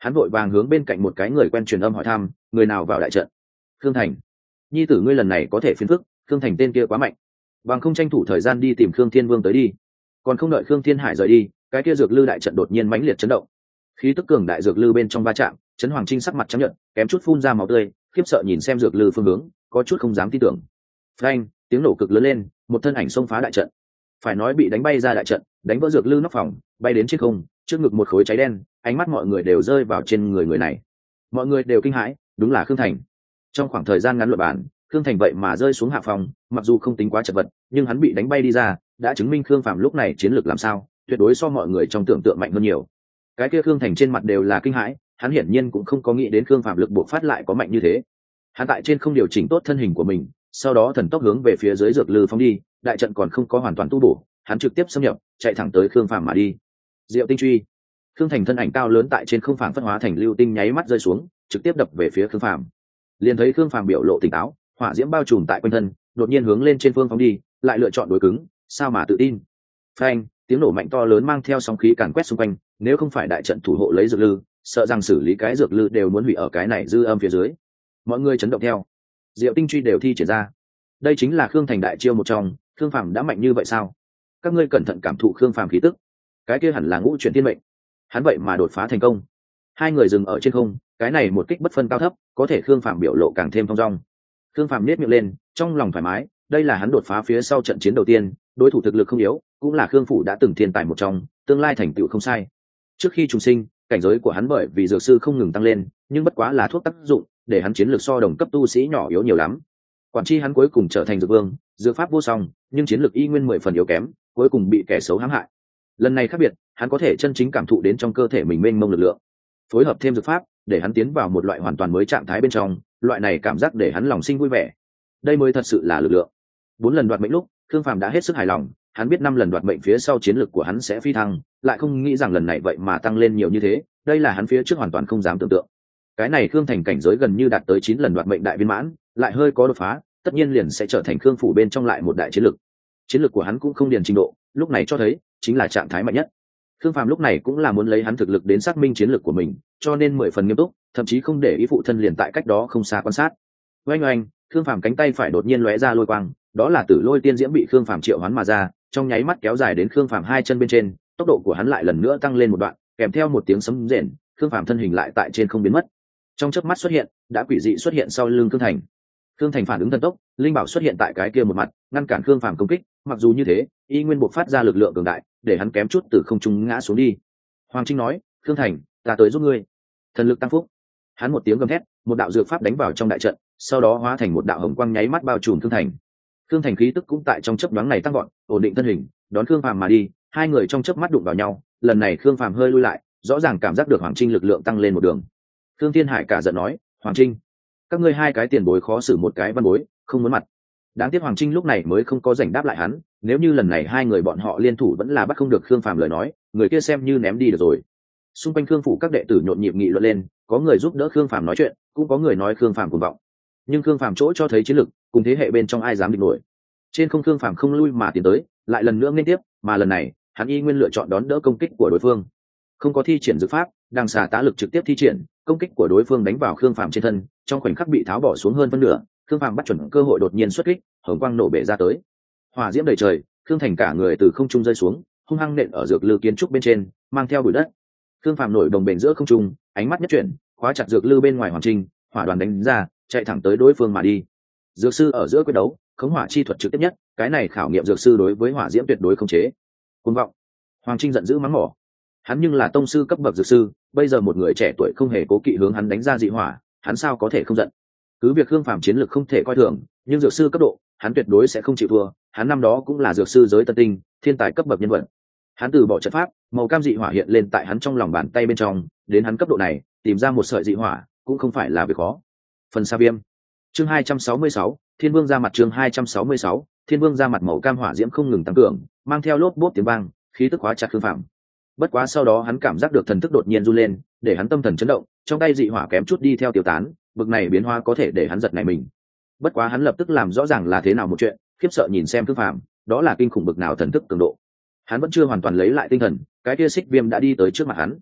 hắn vội vàng hướng bên cạnh một cái người quen truyền âm hỏi thăm người nào vào đại trận. Khương Thành. Nhi tử ngươi lần này có thể phiền phức, Khương Thành tên kia quá mạnh, bằng không tranh thủ thời gian đi tìm Khương Thiên Vương tới đi. Còn không đợi Khương Thiên Hải rời đi, cái kia dược lư đại trận đột nhiên mãnh liệt chấn động, khí tức cường đại dược lư bên trong va chạm, Trấn Hoàng Trinh sắc mặt trắng nhợt, kém chút phun ra máu tươi, khiếp sợ nhìn xem dược lư phương hướng, có chút không dám tin tưởng. Phanh, tiếng nổ cực lớn lên, một thân ảnh xông phá đại trận, phải nói bị đánh bay ra đại trận, đánh vỡ dược lư nóc phòng, bay đến trên không, trước ngực một khối cháy đen, ánh mắt mọi người đều rơi vào trên người này. Mọi người đều kinh hãi, đúng là Khương Thành. Trong khoảng thời gian ngắn luận bản, Khương Thành vậy mà rơi xuống hạ phòng, mặc dù không tính quá chật vật, nhưng hắn bị đánh bay đi ra, đã chứng minh Khương Phàm lúc này chiến lược làm sao, tuyệt đối so mọi người trong tưởng tượng mạnh hơn nhiều. Cái kia Khương Thành trên mặt đều là kinh hãi, hắn hiển nhiên cũng không có nghĩ đến Khương Phàm lực bộc phát lại có mạnh như thế. Hắn tại trên không điều chỉnh tốt thân hình của mình, sau đó thần tốc hướng về phía dưới dược lư phóng đi, đại trận còn không có hoàn toàn tu bổ, hắn trực tiếp xâm nhập, chạy thẳng tới Khương Phàm mà đi. Diệu tinh truy. Khương Thành thân ảnh cao lớn tại trên không phảng phất hóa thành lưu tinh nháy mắt rơi xuống, trực tiếp đập về phía Khương Phàm. Liền thấy Khương Phàm biểu lộ tỉnh táo, hỏa diễm bao trùm tại quanh thân, đột nhiên hướng lên trên phương phóng đi, lại lựa chọn đối cứng, sao mà tự tin. Phanh, tiếng nổ mạnh to lớn mang theo sóng khí càn quét xung quanh, nếu không phải đại trận thủ hộ lấy dược lư, sợ rằng xử lý cái dược lư đều muốn hủy ở cái này dư âm phía dưới. Mọi người chấn động theo, Diệu tinh truy đều thi triển ra. Đây chính là Khương Thành đại chiêu một trong, Khương Phàm đã mạnh như vậy sao? Các ngươi cẩn thận cảm thụ Khương Phàm khí tức, cái kia hẳn là ngũ chuyển thiên mệnh, hắn vậy mà đột phá thành công. Hai người dừng ở trên không, cái này một kích bất phân cao thấp, có thể Khương Phàm biểu lộ càng thêm thong dong. Khương Phàm nhếch miệng lên, trong lòng thoải mái, đây là hắn đột phá phía sau trận chiến đầu tiên, đối thủ thực lực không yếu, cũng là Khương phủ đã từng thiên tài một trong, tương lai thành tựu không sai. Trước khi trùng sinh, cảnh giới của hắn bởi vì dược sư không ngừng tăng lên, nhưng bất quá là thuốc tác dụng, để hắn chiến lược so đồng cấp tu sĩ nhỏ yếu nhiều lắm. Quản chi hắn cuối cùng trở thành dược vương, dược pháp vô song, nhưng chiến lược y nguyên 10 phần yếu kém, cuối cùng bị kẻ xấu hãm hại. Lần này khác biệt, hắn có thể chân chính cảm thụ đến trong cơ thể mình mênh mông lực lượng, phối hợp thêm dược pháp, để hắn tiến vào một loại hoàn toàn mới trạng thái bên trong, loại này cảm giác để hắn lòng sinh vui vẻ. Đây mới thật sự là lực lượng. 4 lần đoạt mệnh lúc, Khương Phàm đã hết sức hài lòng, hắn biết 5 lần đoạt mệnh phía sau chiến lược của hắn sẽ phi thăng, lại không nghĩ rằng lần này vậy mà tăng lên nhiều như thế, đây là hắn phía trước hoàn toàn không dám tưởng tượng. Cái này Khương Thành cảnh giới gần như đạt tới 9 lần đoạt mệnh đại viên mãn, lại hơi có đột phá, tất nhiên liền sẽ trở thành Khương phủ bên trong lại một đại chiến lược. Chiến lược của hắn cũng không điền trình độ, lúc này cho thấy chính là trạng thái mạnh nhất. Khương Phàm lúc này cũng là muốn lấy hắn thực lực đến xác minh chiến lược của mình, cho nên 10 phần nghiêm túc, thậm chí không để ý phụ thân liền tại cách đó không xa quan sát. Oanh oanh, Khương Phàm cánh tay phải đột nhiên lóe ra lôi quang, đó là Tử Lôi Tiên Diễm bị Khương Phàm triệu hoán mà ra, trong nháy mắt kéo dài đến Khương Phàm hai chân bên trên, tốc độ của hắn lại lần nữa tăng lên một đoạn, kèm theo một tiếng sấm rền, Khương Phàm thân hình lại tại trên không biến mất. Trong chớp mắt xuất hiện, đã quỷ dị xuất hiện sau lưng Khương Thành. Khương Thành phản ứng thần tốc, linh bảo xuất hiện tại cái kia một mặt, ngăn cản Khương Phàm công kích, mặc dù như thế, y nguyên buộc phát ra lực lượng cường đại, để hắn kém chút từ không trung ngã xuống đi. Hoàng Trinh nói, "Khương Thành, ta tới giúp ngươi." Thần lực tăng phúc. Hắn một tiếng gầm thét, một đạo dược pháp đánh vào trong đại trận, sau đó hóa thành một đạo hồng quang nháy mắt bao trùm Khương Thành. Khương Thành khí tức cũng tại trong chớp nhoáng này tăng vọt, ổn định thân hình, đón Khương Phàm mà đi, hai người trong chớp mắt đụng vào nhau, lần này Khương Phàm hơi lui lại, rõ ràng cảm giác được Hoàng Trinh lực lượng tăng lên một đường. Khương Thiên Hải cả giận nói, "Hoàng Trinh, các ngươi hai cái tiền bối khó xử một cái văn bối, không muốn mặt." Đáng tiếc Hoàng Trinh lúc này mới không có rảnh đáp lại hắn, nếu như lần này hai người bọn họ liên thủ vẫn là bắt không được Khương Phàm lời nói, người kia xem như ném đi được rồi. Xung quanh Khương phủ các đệ tử nhộn nhịp nghị luận lên, có người giúp đỡ Khương Phàm nói chuyện, cũng có người nói Khương Phàm cuồng vọng. Nhưng Khương Phàm chỗ cho thấy chiến lực, cùng thế hệ bên trong ai dám địch nổi. Trên không Khương Phàm không lui mà tiến tới, lại lần nữa liên tiếp, mà lần này, hắn y nguyên lựa chọn đón đỡ công kích của đối phương. Không có thi triển dược pháp, đang xà tá lực trực tiếp thi triển, công kích của đối phương đánh vào Khương Phàm trên thân, trong khoảnh khắc bị tháo bỏ xuống hơn phân nửa, Khương Phàm bắt chuẩn cơ hội đột nhiên xuất kích, hồng quang nổ bể ra tới. Hỏa diễm đầy trời, Khương Thành cả người từ không trung rơi xuống, hung hăng nện ở dược lư kiến trúc bên trên, mang theo bụi đất. Khương Phàm nổi đồng bền giữa không trung, ánh mắt nhất chuyển, khóa chặt dược lư bên ngoài Hoàng Trinh, hỏa đoàn đánh ra, chạy thẳng tới đối phương mà đi. Dược sư ở giữa quyết đấu, khống hỏa chi thuật trực tiếp nhất, cái này khảo nghiệm dược sư đối với hỏa diễm tuyệt đối không chế. Cuồng vọng. Hoàng Trinh giận dữ mắng mỏ. Hắn nhưng là tông sư cấp bậc dược sư, bây giờ một người trẻ tuổi không hề cố kỵ hướng hắn đánh ra dị hỏa, hắn sao có thể không giận. Cứ việc Khương Phàm chiến lược không thể coi thường, nhưng dược sư cấp độ, hắn tuyệt đối sẽ không chịu thua, hắn năm đó cũng là dược sư giới tân tinh, thiên tài cấp bậc nhân vật. Hắn từ bỏ trận pháp, màu cam dị hỏa hiện lên tại hắn trong lòng bàn tay bên trong, đến hắn cấp độ này, tìm ra một sợi dị hỏa cũng không phải là việc khó. Phần Sa Viêm. Chương 266, Thiên Vương ra mặt. Chương 266, Thiên Vương ra mặt. Màu cam hỏa diễm không ngừng tăng cường, mang theo lốp bốp tiếng vang, khí tức hóa chặt Khương Phàm. Bất quá sau đó hắn cảm giác được thần thức đột nhiên run lên, để hắn tâm thần chấn động, trong tay dị hỏa kém chút đi theo tiêu tán, bực này biến hóa có thể để hắn giật nảy mình. Bất quá hắn lập tức làm rõ ràng là thế nào một chuyện, khiếp sợ nhìn xem Khương Phàm, đó là kinh khủng bực nào thần thức cường độ. Hắn vẫn chưa hoàn toàn lấy lại tinh thần, cái kia xích viêm đã đi tới trước mặt hắn.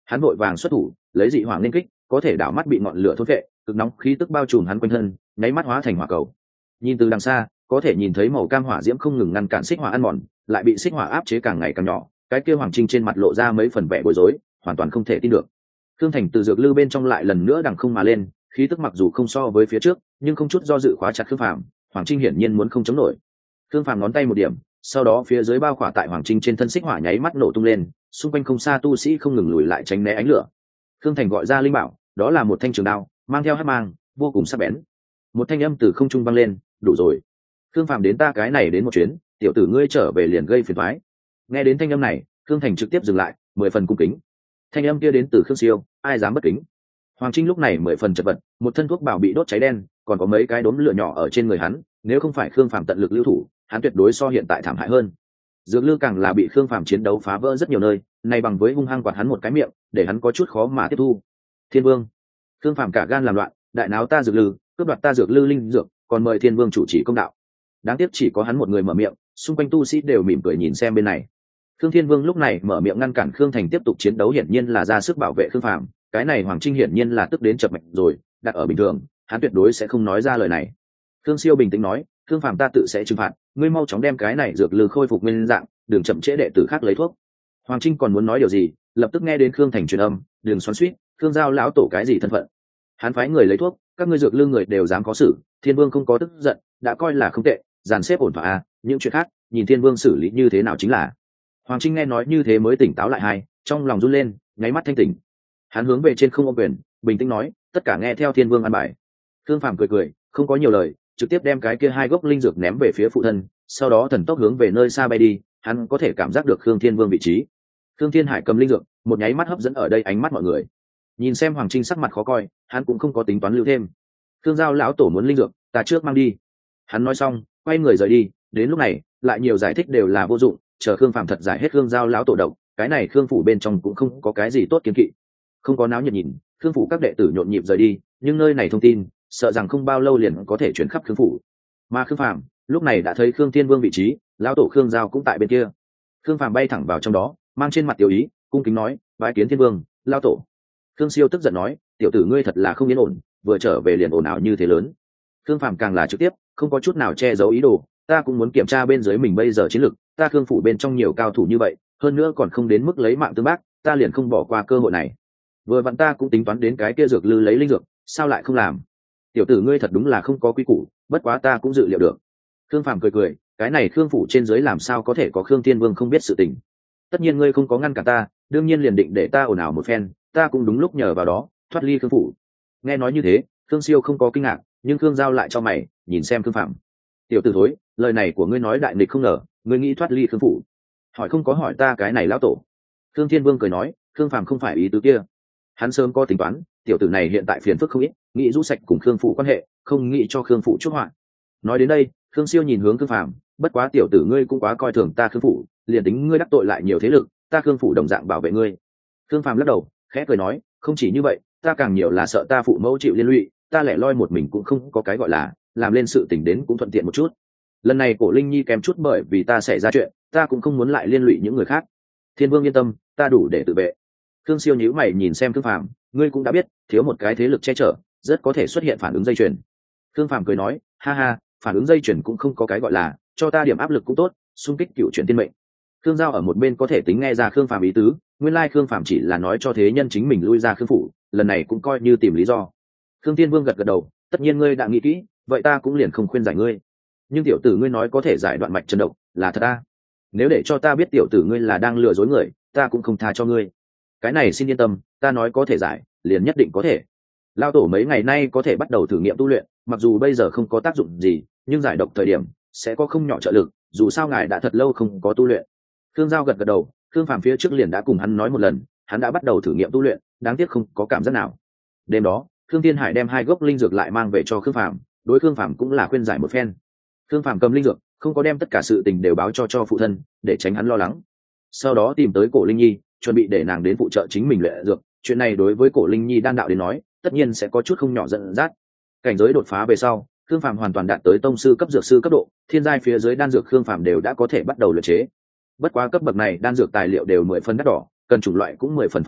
hắn vội vàng xuất thủ lấy dị hỏa liên kích, có thể đảo mắt bị ngọn lửa thốt vệ, cực nóng khí tức bao trùm hắn quanh thân, nháy mắt hóa thành hỏa cầu. Nhìn từ đằng xa có thể nhìn thấy màu cam hỏa diễm không ngừng ngăn cản xích hỏa ăn mòn, lại bị xích hỏa áp chế càng ngày càng nhỏ. Cái kia Hoàng Trinh trên mặt lộ ra mấy phần vẻ bối rối, hoàn toàn không thể tin được. Thương Thành từ dược lư bên trong lại lần nữa đằng không mà lên, khí tức mặc dù không so với phía trước, nhưng không chút do dự khóa chặt Khương Phàm. Hoàng Trinh hiển nhiên muốn không chống nổi. Khương Phàm ngón tay một điểm, sau đó phía dưới bao khỏa tại Hoàng Trinh trên thân xích hỏa nháy mắt nổ tung lên, xung quanh không xa tu sĩ không ngừng lùi lại tránh né ánh lửa. Khương Thành gọi ra linh bảo, đó là một thanh trường đao, mang theo hắc mang, vô cùng sắc bén. Một thanh âm từ không trung vang lên, đủ rồi. Khương Phàm đến ta cái này đến một chuyến, tiểu tử ngươi trở về liền gây phiền toái. Nghe đến thanh âm này, Khương Thành trực tiếp dừng lại, 10 phần cung kính. Thanh âm kia đến từ Khương Siêu, ai dám bất kính. Hoàng Trinh lúc này 10 phần chật vật, một thân thuốc bảo bị đốt cháy đen, còn có mấy cái đốm lửa nhỏ ở trên người hắn, nếu không phải Khương Phàm tận lực lưu thủ, hắn tuyệt đối so hiện tại thảm hại hơn. Dược Lư càng là bị Khương Phàm chiến đấu phá vỡ rất nhiều nơi, này bằng với hung hăng quạt hắn một cái miệng, để hắn có chút khó mà tiếp thu. Thiên Vương, Khương Phàm cả gan làm loạn, đại náo ta Dược Lư, cướp đoạt ta Dược Lư linh dược, còn mời Thiên Vương chủ trì công đạo. Đáng tiếc chỉ có hắn một người mở miệng, xung quanh tu sĩ đều mỉm cười nhìn xem bên này. Khương Thiên Vương lúc này mở miệng ngăn cản Khương Thành tiếp tục chiến đấu, hiển nhiên là ra sức bảo vệ Khương Phàm. Cái này Hoàng Trinh hiển nhiên là tức đến chập mạch rồi, đặt ở bình thường, hắn tuyệt đối sẽ không nói ra lời này. Khương Siêu bình tĩnh nói, Khương Phàm ta tự sẽ trừng phạt, ngươi mau chóng đem cái này dược lư khôi phục nguyên dạng, đừng chậm trễ đệ tử khác lấy thuốc. Hoàng Trinh còn muốn nói điều gì, lập tức nghe đến Khương Thành truyền âm, đừng xoắn xuýt, Khương giao lão tổ cái gì thân phận? Hắn phái người lấy thuốc, các ngươi dược lư người đều dám có xử, Thiên Vương không có tức giận, đã coi là không tệ, dàn xếp ổn thỏa a, những chuyện khác, nhìn Thiên Vương xử lý như thế nào chính là. Hoàng Trinh nghe nói như thế mới tỉnh táo lại hai, trong lòng run lên, nháy mắt thanh tỉnh. Hắn hướng về trên không ôm quyền, bình tĩnh nói, tất cả nghe theo Thiên Vương an bài. Khương Phàm cười cười, không có nhiều lời, trực tiếp đem cái kia hai gốc linh dược ném về phía phụ thân, sau đó thần tốc hướng về nơi xa bay đi. Hắn có thể cảm giác được Khương Thiên Vương vị trí. Khương Thiên Hải cầm linh dược, một nháy mắt hấp dẫn ở đây ánh mắt mọi người. Nhìn xem Hoàng Trinh sắc mặt khó coi, hắn cũng không có tính toán lưu thêm. Khương giao lão tổ muốn linh dược, ta trước mang đi. Hắn nói xong, quay người rời đi. Đến lúc này, lại nhiều giải thích đều là vô dụng, chờ Khương Phàm thật giải hết Khương giao lão tổ độc, cái này Khương phủ bên trong cũng không có cái gì tốt kiến kỵ. Không có náo nhiệt nhìn, Khương phủ các đệ tử nhộn nhịp rời đi, nhưng nơi này thông tin, sợ rằng không bao lâu liền có thể chuyển khắp Khương phủ. Mà Khương Phàm lúc này đã thấy Khương Thiên Vương vị trí, lão tổ Khương giao cũng tại bên kia. Khương Phàm bay thẳng vào trong đó, mang trên mặt tiểu ý, cung kính nói, bái kiến Thiên Vương, lão tổ. Khương Siêu tức giận nói, tiểu tử ngươi thật là không yên ổn, vừa trở về liền ồn ào như thế lớn. Khương Phàm càng là trực tiếp, không có chút nào che giấu ý đồ, ta cũng muốn kiểm tra bên dưới mình bây giờ chiến lực, ta Khương phủ bên trong nhiều cao thủ như vậy, hơn nữa còn không đến mức lấy mạng tương bác, ta liền không bỏ qua cơ hội này. Vừa vặn ta cũng tính toán đến cái kia dược lư lấy linh dược, sao lại không làm? Tiểu tử ngươi thật đúng là không có quy củ, bất quá ta cũng dự liệu được. Khương Phàm cười cười, cái này Khương phủ trên dưới làm sao có thể có Khương Thiên Vương không biết sự tình. Tất nhiên ngươi không có ngăn cản ta, đương nhiên liền định để ta ồn ào một phen, ta cũng đúng lúc nhờ vào đó, thoát ly Khương phủ. Nghe nói như thế, Khương Siêu không có kinh ngạc, nhưng Khương giao lại cho mày, nhìn xem Khương Phàm. Tiểu tử thối, lời này của ngươi nói đại nghịch không ngờ, ngươi nghĩ thoát ly Khương phủ? Hỏi không có hỏi ta cái này lão tổ. Khương Thiên Vương cười nói, Khương Phàm không phải ý tứ kia. Hắn sớm có tính toán, tiểu tử này hiện tại phiền phức không ít, nghĩ rũ sạch cùng Khương phủ quan hệ, không nghĩ cho Khương phủ chuốc họa. Nói đến đây, Khương Siêu nhìn hướng Khương Phàm, bất quá tiểu tử ngươi cũng quá coi thường ta Khương phủ, liền tính ngươi đắc tội lại nhiều thế lực, ta Khương phủ đồng dạng bảo vệ ngươi. Khương Phàm lắc đầu, khẽ cười nói, không chỉ như vậy, ta càng nhiều là sợ ta phụ mẫu chịu liên lụy, ta lẻ loi một mình cũng không có cái gọi là làm lên sự tình đến cũng thuận tiện một chút. Lần này Cổ Linh Nhi kém chút bởi vì ta xảy ra chuyện, ta cũng không muốn lại liên lụy những người khác. Thiên Vương yên tâm, ta đủ để tự vệ. Khương Siêu nhíu mày nhìn xem Khương Phàm, ngươi cũng đã biết, thiếu một cái thế lực che chở, rất có thể xuất hiện phản ứng dây chuyền. Khương Phàm cười nói, ha ha, phản ứng dây chuyền cũng không có cái gọi là, cho ta điểm áp lực cũng tốt, xung kích cựu chuyển tiên mệnh. Khương giao ở một bên có thể tính nghe ra Khương Phàm ý tứ, nguyên lai Khương Phàm chỉ là nói cho thế nhân chính mình lui ra Khương phủ, lần này cũng coi như tìm lý do. Khương Tiên Vương gật gật đầu, tất nhiên ngươi đã nghĩ kỹ, vậy ta cũng liền không khuyên giải ngươi. Nhưng tiểu tử ngươi nói có thể giải đoạn mạch chân độc, là thật à? Nếu để cho ta biết tiểu tử ngươi là đang lừa dối người, ta cũng không tha cho ngươi. Cái này xin yên tâm, ta nói có thể giải, liền nhất định có thể. Lao tổ mấy ngày nay có thể bắt đầu thử nghiệm tu luyện, mặc dù bây giờ không có tác dụng gì, nhưng giải độc thời điểm sẽ có không nhỏ trợ lực, dù sao ngài đã thật lâu không có tu luyện. Khương giao gật gật đầu, Khương Phàm phía trước liền đã cùng hắn nói một lần, hắn đã bắt đầu thử nghiệm tu luyện, đáng tiếc không có cảm giác nào. Đêm đó, Khương Thiên Hải đem hai gốc linh dược lại mang về cho Khương Phàm, đối Khương Phàm cũng là khuyên giải một phen. Khương Phàm cầm linh dược, không có đem tất cả sự tình đều báo cho phụ thân, để tránh hắn lo lắng. Sau đó tìm tới Cổ Linh Nhi, chuẩn bị để nàng đến phụ trợ chính mình luyện dược. Chuyện này đối với Cổ Linh Nhi đan đạo đến nói, tất nhiên sẽ có chút không nhỏ giận dắt. Cảnh giới đột phá về sau, Khương Phàm hoàn toàn đạt tới tông sư cấp dược sư cấp độ, thiên giai phía dưới đan dược Khương Phàm đều đã có thể bắt đầu luyện chế. Bất quá cấp bậc này đan dược tài liệu đều 10 phần đắt đỏ, cần chủng loại cũng 10 phần phong phú,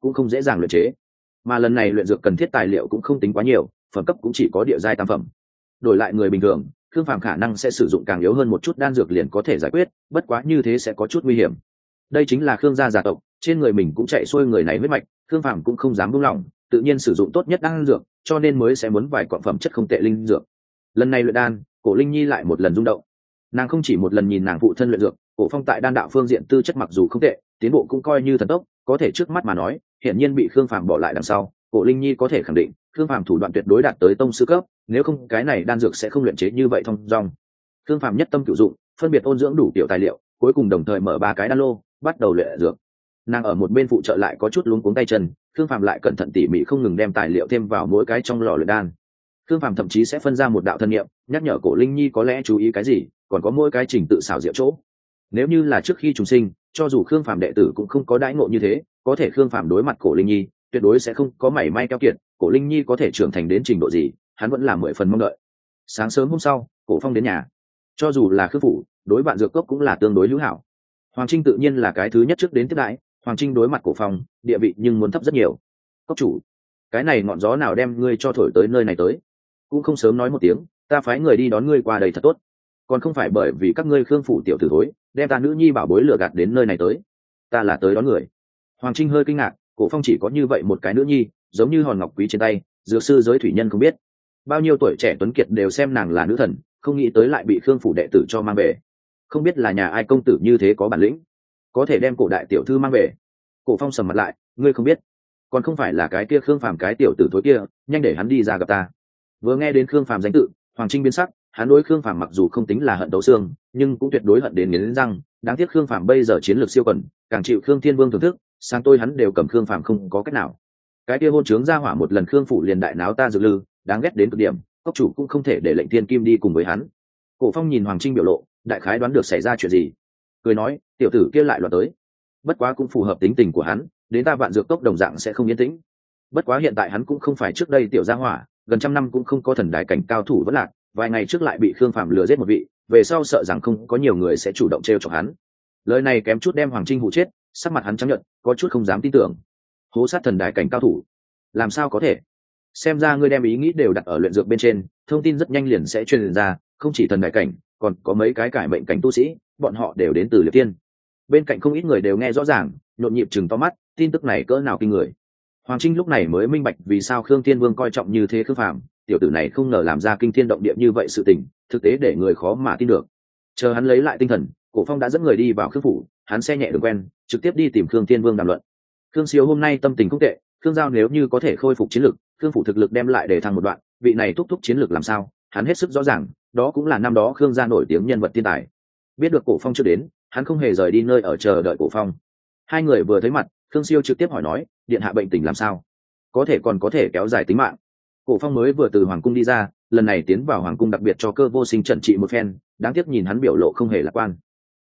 cũng không dễ dàng luyện chế, mà lần này luyện dược cần thiết tài liệu cũng không tính quá nhiều, phẩm cấp cũng chỉ có địa giai tam phẩm. Đổi lại người bình thường, Khương Phàm khả năng sẽ sử dụng càng yếu hơn một chút đan dược liền có thể giải quyết, bất quá như thế sẽ có chút nguy hiểm. Đây chính là Khương gia tộc, trên người mình cũng chạy xuôi người này huyết mạch, Khương Phàm cũng không dám buông lỏng, tự nhiên sử dụng tốt nhất đan dược, cho nên mới sẽ muốn vài quặng phẩm chất không tệ linh dược. Lần này luyện đan, Cổ Linh Nhi lại một lần rung động. Nàng không chỉ một lần nhìn nàng phụ thân luyện dược, Cổ Phong tại đan đạo phương diện tư chất mặc dù không tệ, tiến bộ cũng coi như thần tốc, có thể trước mắt mà nói, hiển nhiên bị Khương Phàm bỏ lại đằng sau. Cổ Linh Nhi có thể khẳng định, Khương Phàm thủ đoạn tuyệt đối đạt tới tông sư cấp, nếu không cái này đan dược sẽ không luyện chế như vậy thông dong. Khương Phàm nhất tâm cửu dụng, phân biệt ôn dưỡng đủ tiểu tài liệu, cuối cùng đồng thời mở 3 cái đan lô, bắt đầu luyện dược. Nàng ở một bên phụ trợ lại có chút luống cuống tay chân, Khương Phàm lại cẩn thận tỉ mỉ không ngừng đem tài liệu thêm vào mỗi cái trong lò luyện đan. Khương Phàm thậm chí sẽ phân ra một đạo thân niệm, nhắc nhở Cổ Linh Nhi có lẽ chú ý cái gì, còn có mỗi cái trình tự xảo diệu chỗ. Nếu như là trước khi trùng sinh, cho dù Khương Phàm đệ tử cũng không có đãi ngộ như thế, có thể Khương Phàm đối mặt Cổ Linh Nhi, tuyệt đối sẽ không có mảy may keo kiệt. Cổ Linh Nhi có thể trưởng thành đến trình độ gì, hắn vẫn là 10 phần mong đợi. Sáng sớm hôm sau, Cổ Phong đến nhà. Cho dù là Khương phủ, đối bạn dược cốc cũng là tương đối hữu hảo. Hoàng Trinh tự nhiên là cái thứ nhất trước đến tiếp đãi. Hoàng Trinh đối mặt Cổ Phong, địa vị nhưng muốn thấp rất nhiều. Cốc chủ, cái này ngọn gió nào đem ngươi cho thổi tới nơi này tới? Cũng không sớm nói một tiếng, ta phái người đi đón ngươi qua đây thật tốt, còn không phải bởi vì các ngươi Khương phủ tiểu tử thối đem ta nữ nhi bảo bối lừa gạt đến nơi này tới. Ta là tới đón người. Hoàng Trinh hơi kinh ngạc, Cổ Phong chỉ có như vậy một cái nữ nhi, giống như hòn ngọc quý trên tay, dược sư giới thủy nhân không biết bao nhiêu tuổi trẻ tuấn kiệt đều xem nàng là nữ thần, không nghĩ tới lại bị Khương phủ đệ tử cho mang về. Không biết là nhà ai công tử như thế có bản lĩnh, có thể đem Cổ đại tiểu thư mang về. Cổ Phong sầm mặt lại, ngươi không biết, còn không phải là cái kia Khương Phàm cái tiểu tử thối kia, nhanh để hắn đi ra gặp ta. Vừa nghe đến Khương Phàm danh tự, Hoàng Trinh biến sắc, hắn đối Khương Phàm mặc dù không tính là hận tấu xương, nhưng cũng tuyệt đối hận đến nghiến răng. Đáng tiếc Khương Phàm bây giờ chiến lược siêu quần, càng chịu Khương Thiên Vương thưởng thức, sáng tôi hắn đều cầm Khương Phàm không có cách nào. Cái kia hôn trướng ra hỏa một lần Khương phủ liền đại náo ta dược lư, đáng ghét đến cực điểm, cốc chủ cũng không thể để lệnh Thiên Kim đi cùng với hắn. Cổ Phong nhìn Hoàng Trinh biểu lộ, đại khái đoán được xảy ra chuyện gì, cười nói, tiểu tử kia lại loạn tới. Bất quá cũng phù hợp tính tình của hắn, đến ta Vạn Dược Cốc đồng dạng sẽ không yên tĩnh. Bất quá hiện tại hắn cũng không phải trước đây tiểu gia hỏa, gần trăm năm cũng không có thần đại cảnh cao thủ vẫn lạc, vài ngày trước lại bị Khương Phàm lừa giết một vị, về sau sợ rằng không có nhiều người sẽ chủ động trêu chọc hắn. Lời này kém chút đem Hoàng Trinh hụ chết, sắc mặt hắn trắng nhợt, có chút không dám tin tưởng. Hố sát thần đại cảnh cao thủ, làm sao có thể? Xem ra ngươi đem ý nghĩ đều đặt ở luyện dược bên trên, thông tin rất nhanh liền sẽ truyền ra, không chỉ thần đại cảnh, còn có mấy cái cải mệnh cảnh tu sĩ, bọn họ đều đến từ Liệt Tiên. Bên cạnh không ít người đều nghe rõ ràng, nhộn nhịp chừng to mắt, tin tức này cỡ nào kinh người. Hoàng Trinh lúc này mới minh bạch vì sao Khương Thiên Vương coi trọng như thế Khương Phàm, tiểu tử này không ngờ làm ra kinh thiên động địa như vậy sự tình, thực tế để người khó mà tin được. Chờ hắn lấy lại tinh thần, Cổ Phong đã dẫn người đi vào Khương phủ, hắn xe nhẹ đường quen, trực tiếp đi tìm Khương Thiên Vương đàm luận. Khương Siêu hôm nay tâm tình không tệ, Khương Giao nếu như có thể khôi phục chiến lực, Khương phủ thực lực đem lại để thăng một đoạn, vị này thúc chiến lực làm sao, hắn hết sức rõ ràng, đó cũng là năm đó Khương gia nổi tiếng nhân vật thiên tài. Biết được Cổ Phong chưa đến, hắn không hề rời đi nơi ở chờ đợi Cổ Phong. Hai người vừa thấy mặt, Khương Siêu trực tiếp hỏi nói, điện hạ bệnh tình làm sao, có thể kéo dài tính mạng. Cổ Phong mới vừa từ hoàng cung đi ra, lần này tiến vào hoàng cung đặc biệt cho Cơ Vô Sinh trần trị một phen, đáng tiếc nhìn hắn biểu lộ không hề lạc quan.